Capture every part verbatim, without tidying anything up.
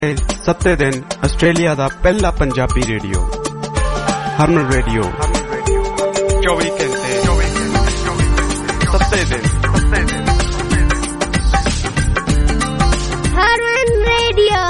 सत्ते दिन आस्ट्रेलिया दा पहला पंजाबी रेडियो हरमन रेडियो चौबीस घंटे सत्ते दिन हरमन रेडियो।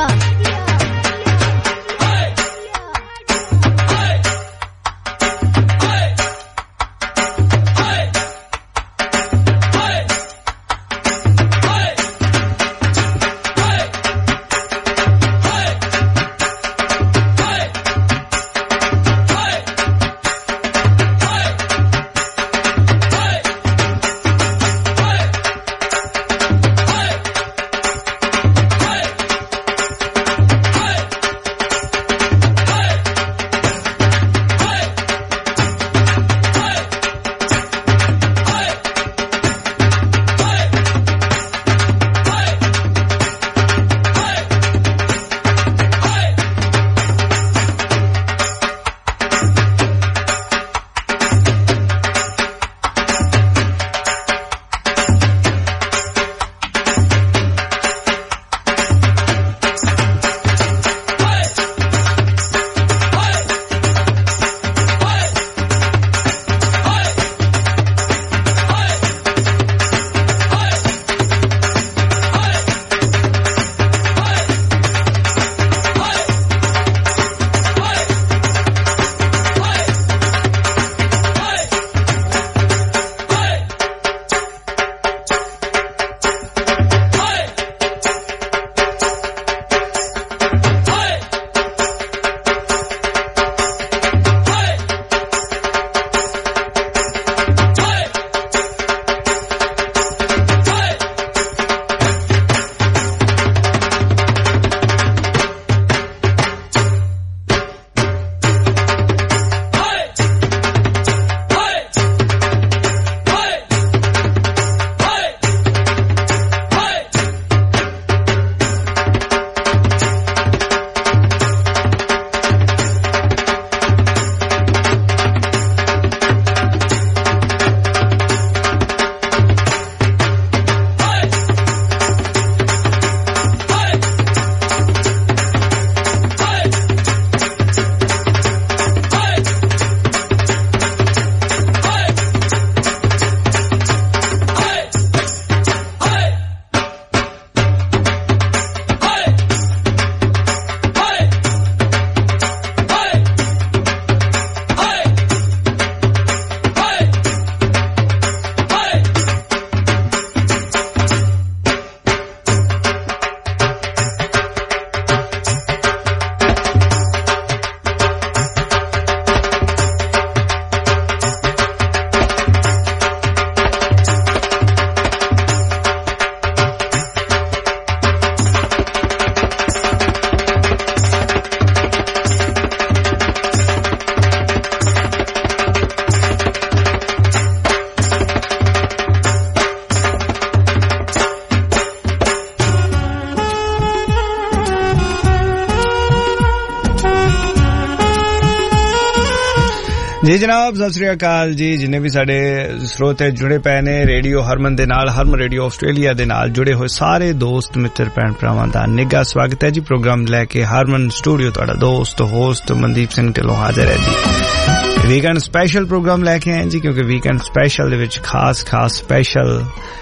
जी जनाब सत श्री अकाल जी। जिन्ने भी साडे स्रोते जुड़े पे ने रेडियो हरमन दे नाल हरमन रेडियो आस्ट्रेलिया दे नाल जुड़े होए सारे दोस्त मित्र भैन भरावां दा निੱਘਾ स्वागत है जी। प्रोग्राम लैके हरमन स्टूडियो तुहाडा दोस्त होस्ट मनदीप सिंह ढिल्लों हाजिर है जी। वीकेंड स्पेशल प्रोग्राम लैके आए जी, क्योंकि वीकेंड स्पेशल दे विच खास खास स्पेशल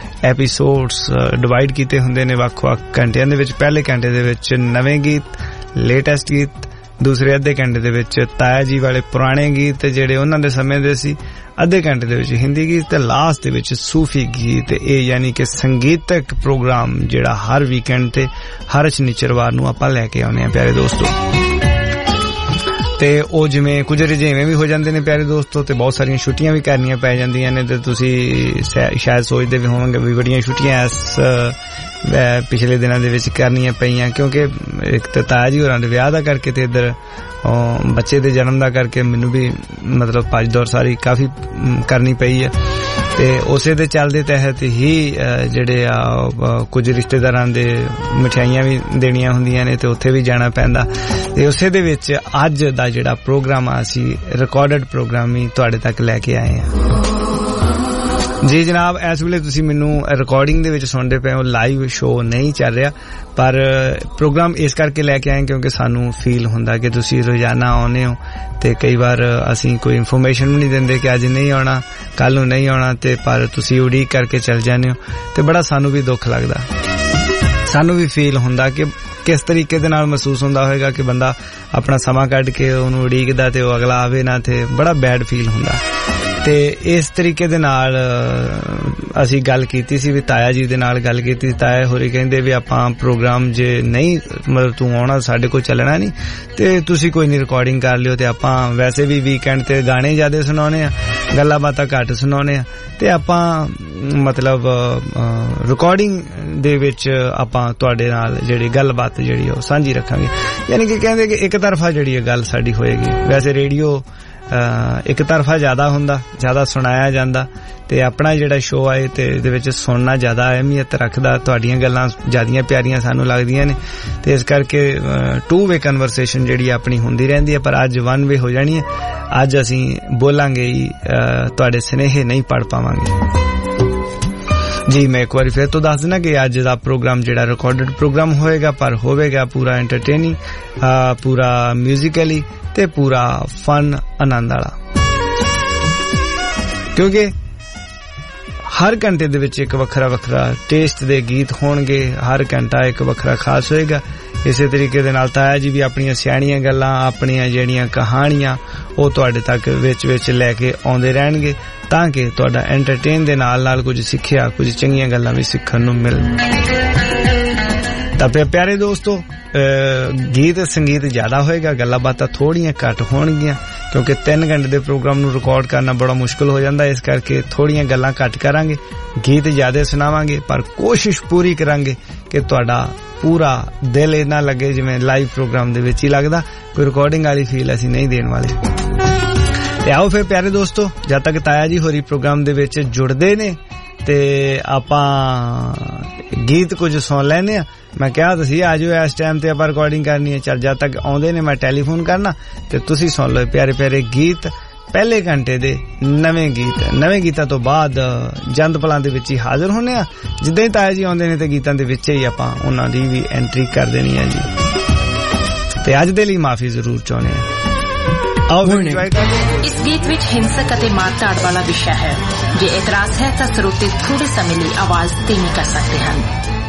एपीसोड्स डिवाइड कीते हुंदे ने वक्-वक् घंटियां दे विच। पहले घंटे दे विच नवें गीत लेटेस्ट गीत, दूसरे अद्धे घंटे दे विच ताया जी वाले पुराने गीत जेडे उन्हां दे समय दे सी, अद्धे घंटे दे विच हिंदी गीत ते लास्ट दे विच सूफी गीत। ए यानी कि संगीतक प्रोग्राम जेड़ा हर वीकेंड ते हर शनिचरवार नूं आपां लैके आउने आ प्यारे दोस्तों। ते ओ जिवें कुछ रजेवें भी हो जांदे ने प्यारे दोस्तों, ते बहुत सारियां छुट्टियां भी करनियां पै जांदियां ने। ते तुसी शायद सोचदे भी होवोगे भी बड़ियां छुट्टियां इस पिछले दिनां दे विच करनियां पईयां, क्योंकि एक ते ताया जी होरां दे विआह दा करके ते इधर बच्चे दे जन्म दा करके मैनूं भी मतलब भज दौड़ सारी काफी करनी पई है। ते उसे दे चलदे तहत ही जेडे कुछ रिश्तेदारां दे मिठाइयां भी देनियां हुंदियां ने, ते उत्थे भी जाना पैंदा। ते उसे दे विच अज दा जेड़ा प्रोग्राम आ असीं रिकॉर्डेड प्रोग्राम ही तुहाडे तक लैके आए हां। ਜੀ ਜਨਾਬ, ਇਸ ਵੇਲੇ ਤੁਸੀਂ ਮੈਨੂੰ ਰਿਕਾਰਡਿੰਗ ਦੇ ਵਿੱਚ ਸੁਣਦੇ ਪਏ ਹੋ। ਲਾਈਵ ਸ਼ੋਅ ਨਹੀਂ ਚੱਲ ਰਿਹਾ, ਪਰ ਪ੍ਰੋਗਰਾਮ ਇਸ ਕਰਕੇ ਲੈ ਕੇ ਆਏ ਕਿਉਂਕਿ ਸਾਨੂੰ ਫੀਲ ਹੁੰਦਾ ਕਿ ਤੁਸੀਂ ਰੋਜ਼ਾਨਾ ਆਉਂਦੇ ਹੋ ਤੇ ਕਈ ਵਾਰ ਅਸੀਂ ਕੋਈ ਇਨਫੋਰਮੇਸ਼ਨ ਵੀ ਨਹੀਂ ਦਿੰਦੇ ਕਿ ਅੱਜ ਨਹੀਂ ਆਉਣਾ, ਕੱਲ ਨੂੰ ਨਹੀਂ ਆਉਣਾ, ਤੇ ਪਰ ਤੁਸੀਂ ਉਡੀਕ ਕਰਕੇ ਚੱਲ ਜਾਂਦੇ ਹੋ ਤੇ ਬੜਾ ਸਾਨੂੰ ਵੀ ਦੁੱਖ ਲੱਗਦਾ। ਸਾਨੂੰ ਵੀ ਫੀਲ ਹੁੰਦਾ ਕਿ ਕਿਸ ਤਰੀਕੇ ਦੇ ਨਾਲ ਮਹਿਸੂਸ ਹੁੰਦਾ ਹੋਵੇਗਾ ਕਿ ਬੰਦਾ ਆਪਣਾ ਸਮਾਂ ਕੱਢ ਕੇ ਉਹਨੂੰ ਉਡੀਕਦਾ ਤੇ ਉਹ ਅਗਲਾ ਆਵੇ ਨਾ, ਤੇ ਬੜਾ ਬੈਡ ਫੀਲ ਹੁੰਦਾ। ਤੇ ਇਸ ਤਰੀਕੇ ਦੇ ਨਾਲ ਅਸੀਂ ਗੱਲ ਕੀਤੀ ਸੀ ਵੀ ਤਾਇਆ ਜੀ ਦੇ ਨਾਲ ਗੱਲ ਕੀਤੀ। ਤਾਇਆ ਹੋਰੀ ਕਹਿੰਦੇ ਵੀ ਆਪਾਂ ਪ੍ਰੋਗਰਾਮ ਜੇ ਨਹੀਂ ਮਤਲਬ ਤੂੰ ਆਉਣਾ, ਸਾਡੇ ਕੋਲ ਚੱਲਣਾ ਨਹੀਂ, ਤੇ ਤੁਸੀਂ ਕੋਈ ਨਹੀਂ ਰਿਕਾਰਡਿੰਗ ਕਰ ਲਿਓ। ਤੇ ਆਪਾਂ ਵੈਸੇ ਵੀ ਵੀਕਐਂਡ ਤੇ ਗਾਣੇ ਜ਼ਿਆਦਾ ਸੁਣਾਉਣੇ ਆ, ਗੱਲਾਂ ਬਾਤਾਂ ਘੱਟ ਸੁਣਾਉਣੇ ਆ, ਤੇ ਆਪਾਂ ਮਤਲਬ ਰਿਕਾਰਡਿੰਗ ਦੇ ਵਿੱਚ ਆਪਾਂ ਤੁਹਾਡੇ ਨਾਲ ਜਿਹੜੀ ਗੱਲਬਾਤ ਜਿਹੜੀ ਉਹ ਸਾਂਝੀ ਰੱਖਾਂਗੇ। ਯਾਨੀ ਕਿ ਕਹਿੰਦੇ ਕਿ ਇੱਕ ਤਰਫਾ ਜਿਹੜੀ ਇਹ ਗੱਲ ਸਾਡੀ ਹੋਏਗੀ। ਵੈਸੇ ਰੇਡੀਓ ਇੱਕ ਤਰਫਾ ਜ਼ਿਆਦਾ ਹੁੰਦਾ, ਜ਼ਿਆਦਾ ਸੁਣਾਇਆ ਜਾਂਦਾ, ਤੇ ਆਪਣਾ ਜਿਹੜਾ ਸ਼ੋਅ ਆਏ ਤੇ ਇਹਦੇ ਵਿੱਚ ਸੁਣਨਾ ਜ਼ਿਆਦਾ ਅਹਿਮੀਅਤ ਰੱਖਦਾ। ਤੁਹਾਡੀਆਂ ਗੱਲਾਂ ਜ਼ਿਆਦੀਆਂ ਪਿਆਰੀਆਂ ਸਾਨੂੰ ਲੱਗਦੀਆਂ ਨੇ, ਤੇ ਇਸ ਕਰਕੇ ਟੂ ਵੇ ਕਨਵਰਸੇਸ਼ਨ ਜਿਹੜੀ ਆਪਣੀ ਹੁੰਦੀ ਰਹਿੰਦੀ ਹੈ। ਪਰ ਅੱਜ ਵਨ ਵੇ ਹੋ ਜਾਣੀ ਹੈ। ਅੱਜ ਅਸੀਂ ਬੋਲਾਂਗੇ ਹੀ, ਤੁਹਾਡੇ ਸੁਨੇਹੇ ਨਹੀਂ ਪੜ੍ਹ ਪਾਵਾਂਗੇ। ਜੀ ਮੈਂ ਇੱਕ ਵਾਰੀ ਫਿਰ ਤੋਂ ਦੱਸ ਦਿੰਦਾ ਕਿ ਅੱਜ ਦਾ ਪ੍ਰੋਗਰਾਮ ਜਿਹੜਾ ਰਿਕਾਰਡਡ ਪ੍ਰੋਗਰਾਮ ਹੋਏਗਾ, ਪਰ ਹੋਵੇਗਾ ਪੂਰਾ ਐਂਟਰਟੇਨਿੰਗ, ਪੂਰਾ ਮਿਊਜ਼ੀਕਲੀ ਤੇ ਪੂਰਾ ਫਨ ਆਨੰਦ ਵਾਲਾ, ਕਿਉਂਕਿ ਹਰ ਘੰਟੇ ਦੇ ਵਿੱਚ ਇੱਕ ਵੱਖਰਾ ਵੱਖਰਾ ਟੇਸਟ ਦੇ ਗੀਤ ਹੋਣਗੇ। ਹਰ ਘੰਟਾ ਇੱਕ ਵੱਖਰਾ ਖਾਸ ਹੋਏਗਾ। ਇਸੇ ਤਰੀਕੇ ਦੇ ਨਾਲ ਤਾਇਆ ਜੀ ਵੀ ਆਪਣੀਆਂ ਸਿਆਣੀਆਂ ਗੱਲਾਂ, ਆਪਣੀਆਂ ਜਿਹੜੀਆਂ ਕਹਾਣੀਆਂ ਉਹ ਤੁਹਾਡੇ ਤੱਕ ਵਿੱਚ ਵਿੱਚ ਲੈ ਕੇ ਆਉਂਦੇ ਰਹਿਣਗੇ, ਤਾਂ ਕਿ ਤੁਹਾਡਾ ਐਂਟਰਟੇਨ ਦੇ ਨਾਲ ਨਾਲ ਕੁਝ ਸਿੱਖਿਆ, ਕੁਝ ਚੰਗੀਆਂ ਗੱਲਾਂ ਵੀ ਸਿੱਖਣ ਨੂੰ ਮਿਲਣ। ਤਾਂ ਪਿਆਰੇ ਦੋਸਤੋ, ਗੀਤ ਸੰਗੀਤ ਜ਼ਿਆਦਾ ਹੋਏਗਾ, ਗੱਲਾਂ ਬਾਤਾਂ ਥੋੜੀਆਂ ਘੱਟ ਹੋਣਗੀਆਂ, ਕਿਉਂਕਿ ਤਿੰਨ ਘੰਟੇ ਦੇ ਪ੍ਰੋਗਰਾਮ ਨੂੰ ਰਿਕਾਰਡ ਕਰਨਾ ਬੜਾ ਮੁਸ਼ਕਿਲ ਹੋ ਜਾਂਦਾ। ਇਸ ਕਰਕੇ ਥੋੜੀਆਂ ਗੱਲਾਂ ਘੱਟ ਕਰਾਂਗੇ, ਗੀਤ ਜ਼ਿਆਦਾ ਸੁਣਾਵਾਂਗੇ, ਪਰ ਕੋਸ਼ਿਸ਼ ਪੂਰੀ ਕਰਾਂਗੇ ਕਿ ਤੁਹਾਡਾ ਪੂਰਾ ਦਿਲ ਇਹ ਨਾ ਲੱਗੇ ਜਿਵੇਂ ਲਾਈਵ ਪ੍ਰੋਗਰਾਮ ਦੇ ਵਿੱਚ ਹੀ ਲੱਗਦਾ। ਕੋਈ ਰਿਕਾਰਡਿੰਗ ਵਾਲੀ ਫੀਲ ਅਸੀਂ ਨਹੀਂ ਦੇਣ ਵਾਲੇ। ਤੇ ਆਓ ਫਿਰ ਪਿਆਰੇ ਦੋਸਤੋ, ਜਦ ਤੱਕ ਤਾਇਆ ਜੀ ਹੋਰੀ ਪ੍ਰੋਗਰਾਮ ਦੇ ਵਿੱਚ ਜੁੜਦੇ ਨੇ ਤੇ ਆਪਾਂ ਗੀਤ ਕੁਝ ਸੁਣ ਲੈਨੇ ਆ। ਮੈਂ ਕਿਹਾ ਤੁਸੀਂ ਆ ਜਾਓ, ਇਸ ਟਾਈਮ ਤੇ ਆਪਾਂ ਰਿਕਾਰਡਿੰਗ ਕਰਨੀ ਹੈ। ਚੱਲ ਜਦ ਤੱਕ ਆਉਂਦੇ ਨੇ ਮੈਂ ਟੈਲੀਫੋਨ ਕਰਨਾ ਤੇ ਤੁਸੀਂ ਸੁਣ ਲਓ ਪਿਆਰੇ ਪਿਆਰੇ ਗੀਤ, ਪਹਿਲੇ ਘੰਟੇ ਦੇ ਨਵੇਂ ਗੀਤ। ਨਵੇਂ ਗੀਤਾਂ ਤੋਂ ਬਾਅਦ ਜੰਦ ਪਲਾਂ ਦੇ ਵਿੱਚ ਹੀ ਹਾਜ਼ਰ ਹੋਣੇ ਆ। ਜਿੱਦਾਂ ਹੀ ਤਾਇਆ ਜੀ ਆਉਂਦੇ ਨੇ ਤੇ ਗੀਤਾਂ ਦੇ ਵਿੱਚ ਹੀ ਆਪਾਂ ਉਹਨਾਂ ਦੀ ਵੀ ਐਂਟਰੀ ਕਰ ਦੇਣੀ ਹੈ ਜੀ। ਤੇ ਅੱਜ ਦੇ ਲਈ ਮਾਫੀ ਜ਼ਰੂਰ ਚਾਹੁੰਦੇ ਆ। ਆਓ ਇੰਜੋਏ ਕਰਦੇ। ਇਸ ਗੀਤ ਵਿੱਚ ਹਿੰਸਕ ਅਤੇ ਮਾਰ-ਧਾੜ ਵਾਲਾ ਵਿਸ਼ਾ ਹੈ। ਜੇ ਇਤਰਾਜ਼ ਹੈ ਤਾਂ ਸਰੋਤੇ ਥੋੜੇ ਸਮੇਂ ਲਈ ਆਵਾਜ਼ ਧੀਮੀ ਕਰ ਸਕਦੇ ਹਨ।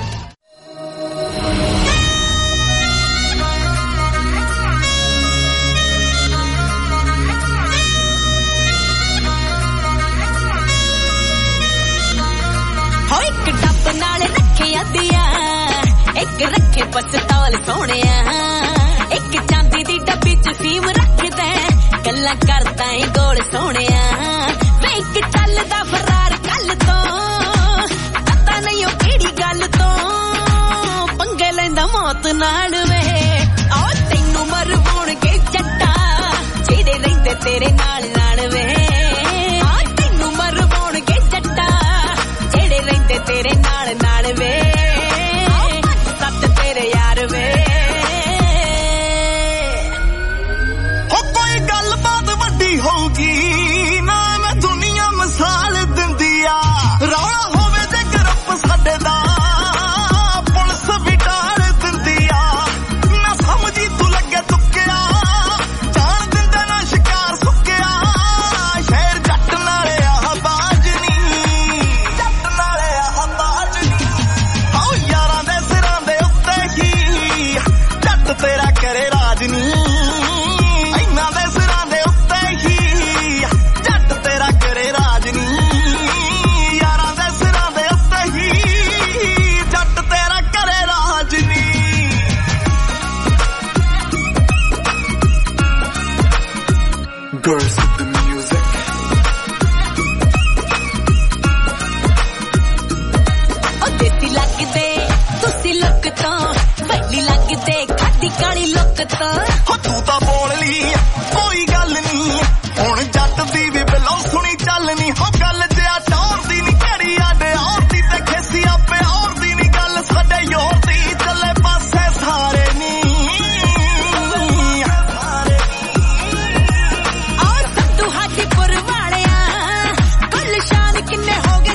ਹੋ ਇੱਕ ਡੱਬ ਨਾਲ ਰੱਖਿਆ ਦਿਆ, ਇੱਕ ਰੱਖੇ ਪਸਤੌਲ ਸੋਹਣਿਆ, ਇੱਕ ਚਾਂਦੀ ਦੀ ਡੱਬੀ ਚ ਫੀਮ ਰੱਖਦਾ, ਗੱਲਾਂ ਕਰਦਾ ਏ ਗੋਲ ਸੋਹਣਿਆ। ਵੇ ਇੱਕ ਚੱਲਦਾ ਫਰਾਰ ਕੱਲ ਤੋਂ, ਪਤਾ ਨਹੀਂ ਉਹ ਕਿਹੜੀ ਗੱਲ ਤੋਂ, ਪੰਗੇ ਲੈਂਦਾ ਮੌਤ ਨਾਲ ਵੇ। ਆਓ ਤੈਨੂੰ ਮਰਵਾਉਣਗੇ ਜੱਟਾ, ਜਿਹੜੇ ਰਹਿੰਦੇ ਤੇਰੇ ਨਾਲ ਨਾਲ ਵੇ। ਆ ਤੈਨੂੰ ਮਰਵਾਉਣਗੇ ਜੱਟਾ, ਜਿਹੜੇ ਰਹਿੰਦੇ ਤੇਰੇ ਨਾਲ ਨਾਲ ਵੇ। ਸੱਤ ਤੇਰੇ ਯਾਰ ਵੇ। ਹੋਊਗੀ ਨਾ ਮੈਂ ਦੁਨੀਆ ਮਿਸਾਲ ਦਿੰਦੀ ਆ, ਰੌਲਾ ਹੋਵੇ ਜੇ ਗਰੁੱਪ ਸਾਡੇ ਦਾ, ਪੁਲਿਸ ਵੀ ਡਾਰ ਦਿੰਦੀ ਆ। ਨਾ ਸਮਝੀ ਤੂੰ ਲੱਗੇ ਤੁੱਕਿਆ, ਜਾਣ ਦਿੰਦਾ ਨਾ ਸ਼ਿਕਾਰ ਸੁੱਕਿਆ। ਸ਼ਹਿਰ ਜੱਟ ਨਾਲੇ ਆਹ ਬਾਜ ਨੀ, ਜੱਟ ਨਾਲੇ ਆਹ ਬਾਜ ਨੀ। ਆਓ ਯਾਰਾਂ ਦੇ ਸਿਰਾਂ ਦੇ ਉੱਤੇ ਕੀ ਜੱਟ ਤੇਰਾ ਕਰੇ ਰਾਜ ਨੀ। Girls with the music. Oh, देती लगदे तुसी लुक तो, वैली लगदे खादी काली लुक तो। हो तू तां बोल ली कोई गल नी, हुण जट दी भी बिलो सुनी चलनी। हो गल जिया टौर दी नी कड़ी आडे और दी ते खेसी आपे और दी नी गल साडे योर दी चले पासे सारे नी। किन्ने हो गए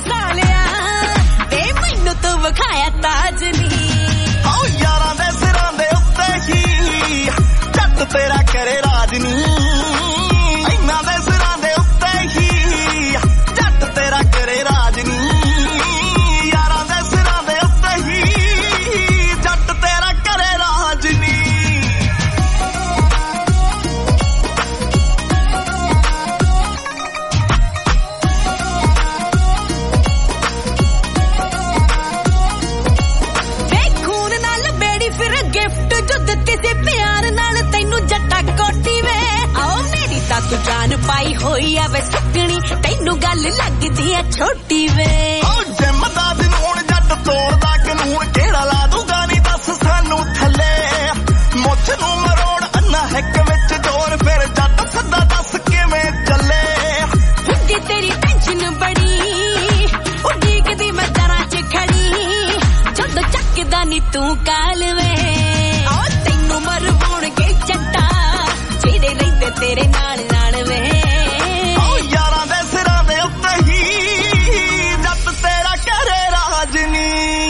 ਕਿਸੇ ਪਿਆਰ ਨਾਲ ਤੈਨੂੰ ਜੱਟਾ ਕੋਟੀ ਵੇ ਆਓ ਮੇਰੀ ਤਾਂ ਤੂੰ ਜਾਨ ਪਾਈ ਹੋਈ ਆ ਵੇ ਸੁੱਕਣੀ ਤੈਨੂੰ ਗੱਲ ਲੱਗਦੀ ਆ ਛੋਟੀ ਵੇ ਓ ਜਿੰਮ ਦਾ ਦਿਨ ਹੁਣ ਜੱਟ ਤੋੜਦਾ ਕਾਨੂੰਨ ਕਿਹੜਾ ਲਾ ਦੂਗਾ ਨਹੀਂ ਦੱਸ ਸਾਨੂੰ ਥੱਲੇ ਮੁੱਛ ਨੂੰ ਮਰੋੜ ਅੰਨਾ ਹਿੱਕ ਵਿੱਚ ਜੋਰ ਫਿਰ ਜੱਟ ਸੱਦਾ ਦੱਸ ਕਿਵੇਂ ਚੱਲੇ ਹੁੰਦੀ ਤੇਰੀ ਟੈਨਸ਼ਨ ਬੜੀ ਉਡੀਕਦੀ ਮੈਂ ਦਰਾਂ 'ਚ ਖੜੀ ਜਦੋਂ ਚੱਕਦਾ ਨੀ ਤੂੰ ਕਾਲ ਵੇ ਓ ਤੈਨੂੰ ਮਰਵਾਉਣਗੇ ਜੱਟਾ ਜਿਹੜੇ ਰਹਿੰਦੇ ਤੇਰੇ ਨਾਲ ਨਾਲ ਵੇ ਓ ਯਾਰਾਂ ਦੇ ਸਿਰਾਂ ਦੇ ਉੱਤੇ ਹੀ ਜੱਟ ਤੇਰਾ ਕਰੇ ਰਾਜਨੀ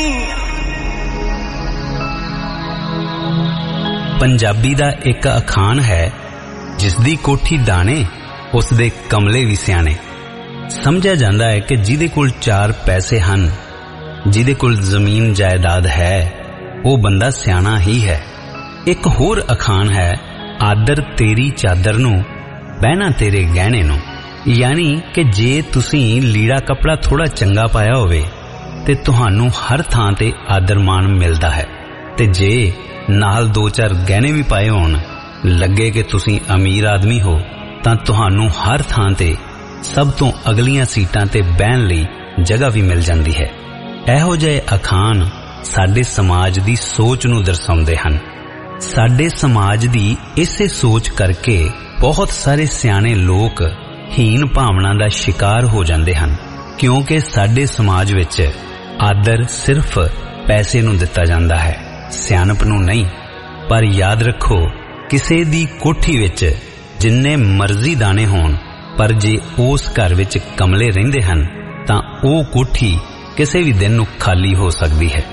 ਪੰਜਾਬੀ ਦਾ ਇੱਕ ਅਖਾਣ ਹੈ ਜਿਸ ਦੀ ਕੋਠੀ ਦਾਣੇ ਉਸ ਦੇ ਕਮਲੇ ਵੀ ਸਿਆਣੇ ਸਮਝਿਆ ਜਾਂਦਾ ਹੈ ਕਿ ਜਿਹਦੇ ਕੋਲ ਚਾਰ ਪੈਸੇ ਹਨ ਜਿਹਦੇ ਕੋਲ ਜ਼ਮੀਨ ਜਾਇਦਾਦ ਹੈ ਉਹ ਬੰਦਾ ਸਿਆਣਾ ਹੀ ਹੈ ਇੱਕ ਹੋਰ ਅਖਾਣ ਹੈ ਆਦਰ ਤੇਰੀ ਚਾਦਰ ਨੂੰ ਬਹਿਣਾ ਤੇਰੇ ਗਹਿਣੇ ਨੂੰ ਯਾਨੀ ਕਿ ਜੇ ਤੁਸੀਂ ਲੀੜਾ ਕੱਪੜਾ ਥੋੜਾ ਚੰਗਾ ਪਾਇਆ ਹੋਵੇ ਤੇ ਤੁਹਾਨੂੰ ਹਰ ਥਾਂ ਤੇ ਆਦਰ ਮਾਣ ਮਿਲਦਾ ਹੈ ਤੇ ਜੇ ਨਾਲ ਦੋ ਚਾਰ ਗਹਿਣੇ ਵੀ ਪਾਏ ਹੋਣ ਲੱਗੇ ਕਿ ਤੁਸੀਂ ਅਮੀਰ ਆਦਮੀ ਹੋ ਤਾਂ ਤੁਹਾਨੂੰ ਹਰ ਥਾਂ ਤੇ ਸਭ ਤੋਂ ਅਗਲੀਆਂ ਸੀਟਾਂ ਤੇ ਬਹਿਣ ਲਈ ਜਗ੍ਹਾ ਵੀ ਮਿਲ ਜਾਂਦੀ ਹੈ ਇਹੋ ਜਿਹੇ ਅਖਾਣ ਸਾਡੇ ਸਮਾਜ ਦੀ ਸੋਚ ਨੂੰ ਦਰਸਾਉਂਦੇ ਹਨ ਸਾਡੇ ਸਮਾਜ ਦੀ ਇਸੇ ਸੋਚ ਕਰਕੇ ਬਹੁਤ ਸਾਰੇ ਸਿਆਣੇ ਲੋਕ ਹੀਨ ਭਾਵਨਾ ਦਾ ਸ਼ਿਕਾਰ ਹੋ ਜਾਂਦੇ ਹਨ ਕਿਉਂਕਿ ਸਾਡੇ ਸਮਾਜ ਵਿੱਚ ਆਦਰ ਸਿਰਫ ਪੈਸੇ ਨੂੰ ਦਿੱਤਾ ਜਾਂਦਾ ਹੈ ਸਿਆਣਪ ਨੂੰ ਨਹੀਂ ਪਰ ਯਾਦ ਰੱਖੋ ਕਿਸੇ ਦੀ ਕੋਠੀ ਵਿੱਚ ਜਿੰਨੇ ਮਰਜ਼ੀ ਦਾਣੇ ਹੋਣ ਪਰ ਜੇ ਉਸ ਘਰ ਵਿੱਚ ਕਮਲੇ ਰਹਿੰਦੇ ਹਨ ਤਾਂ ਉਹ ਕੋਠੀ ਕਿਸੇ ਵੀ ਦਿਨ ਨੂੰ ਖਾਲੀ ਹੋ ਸਕਦੀ ਹੈ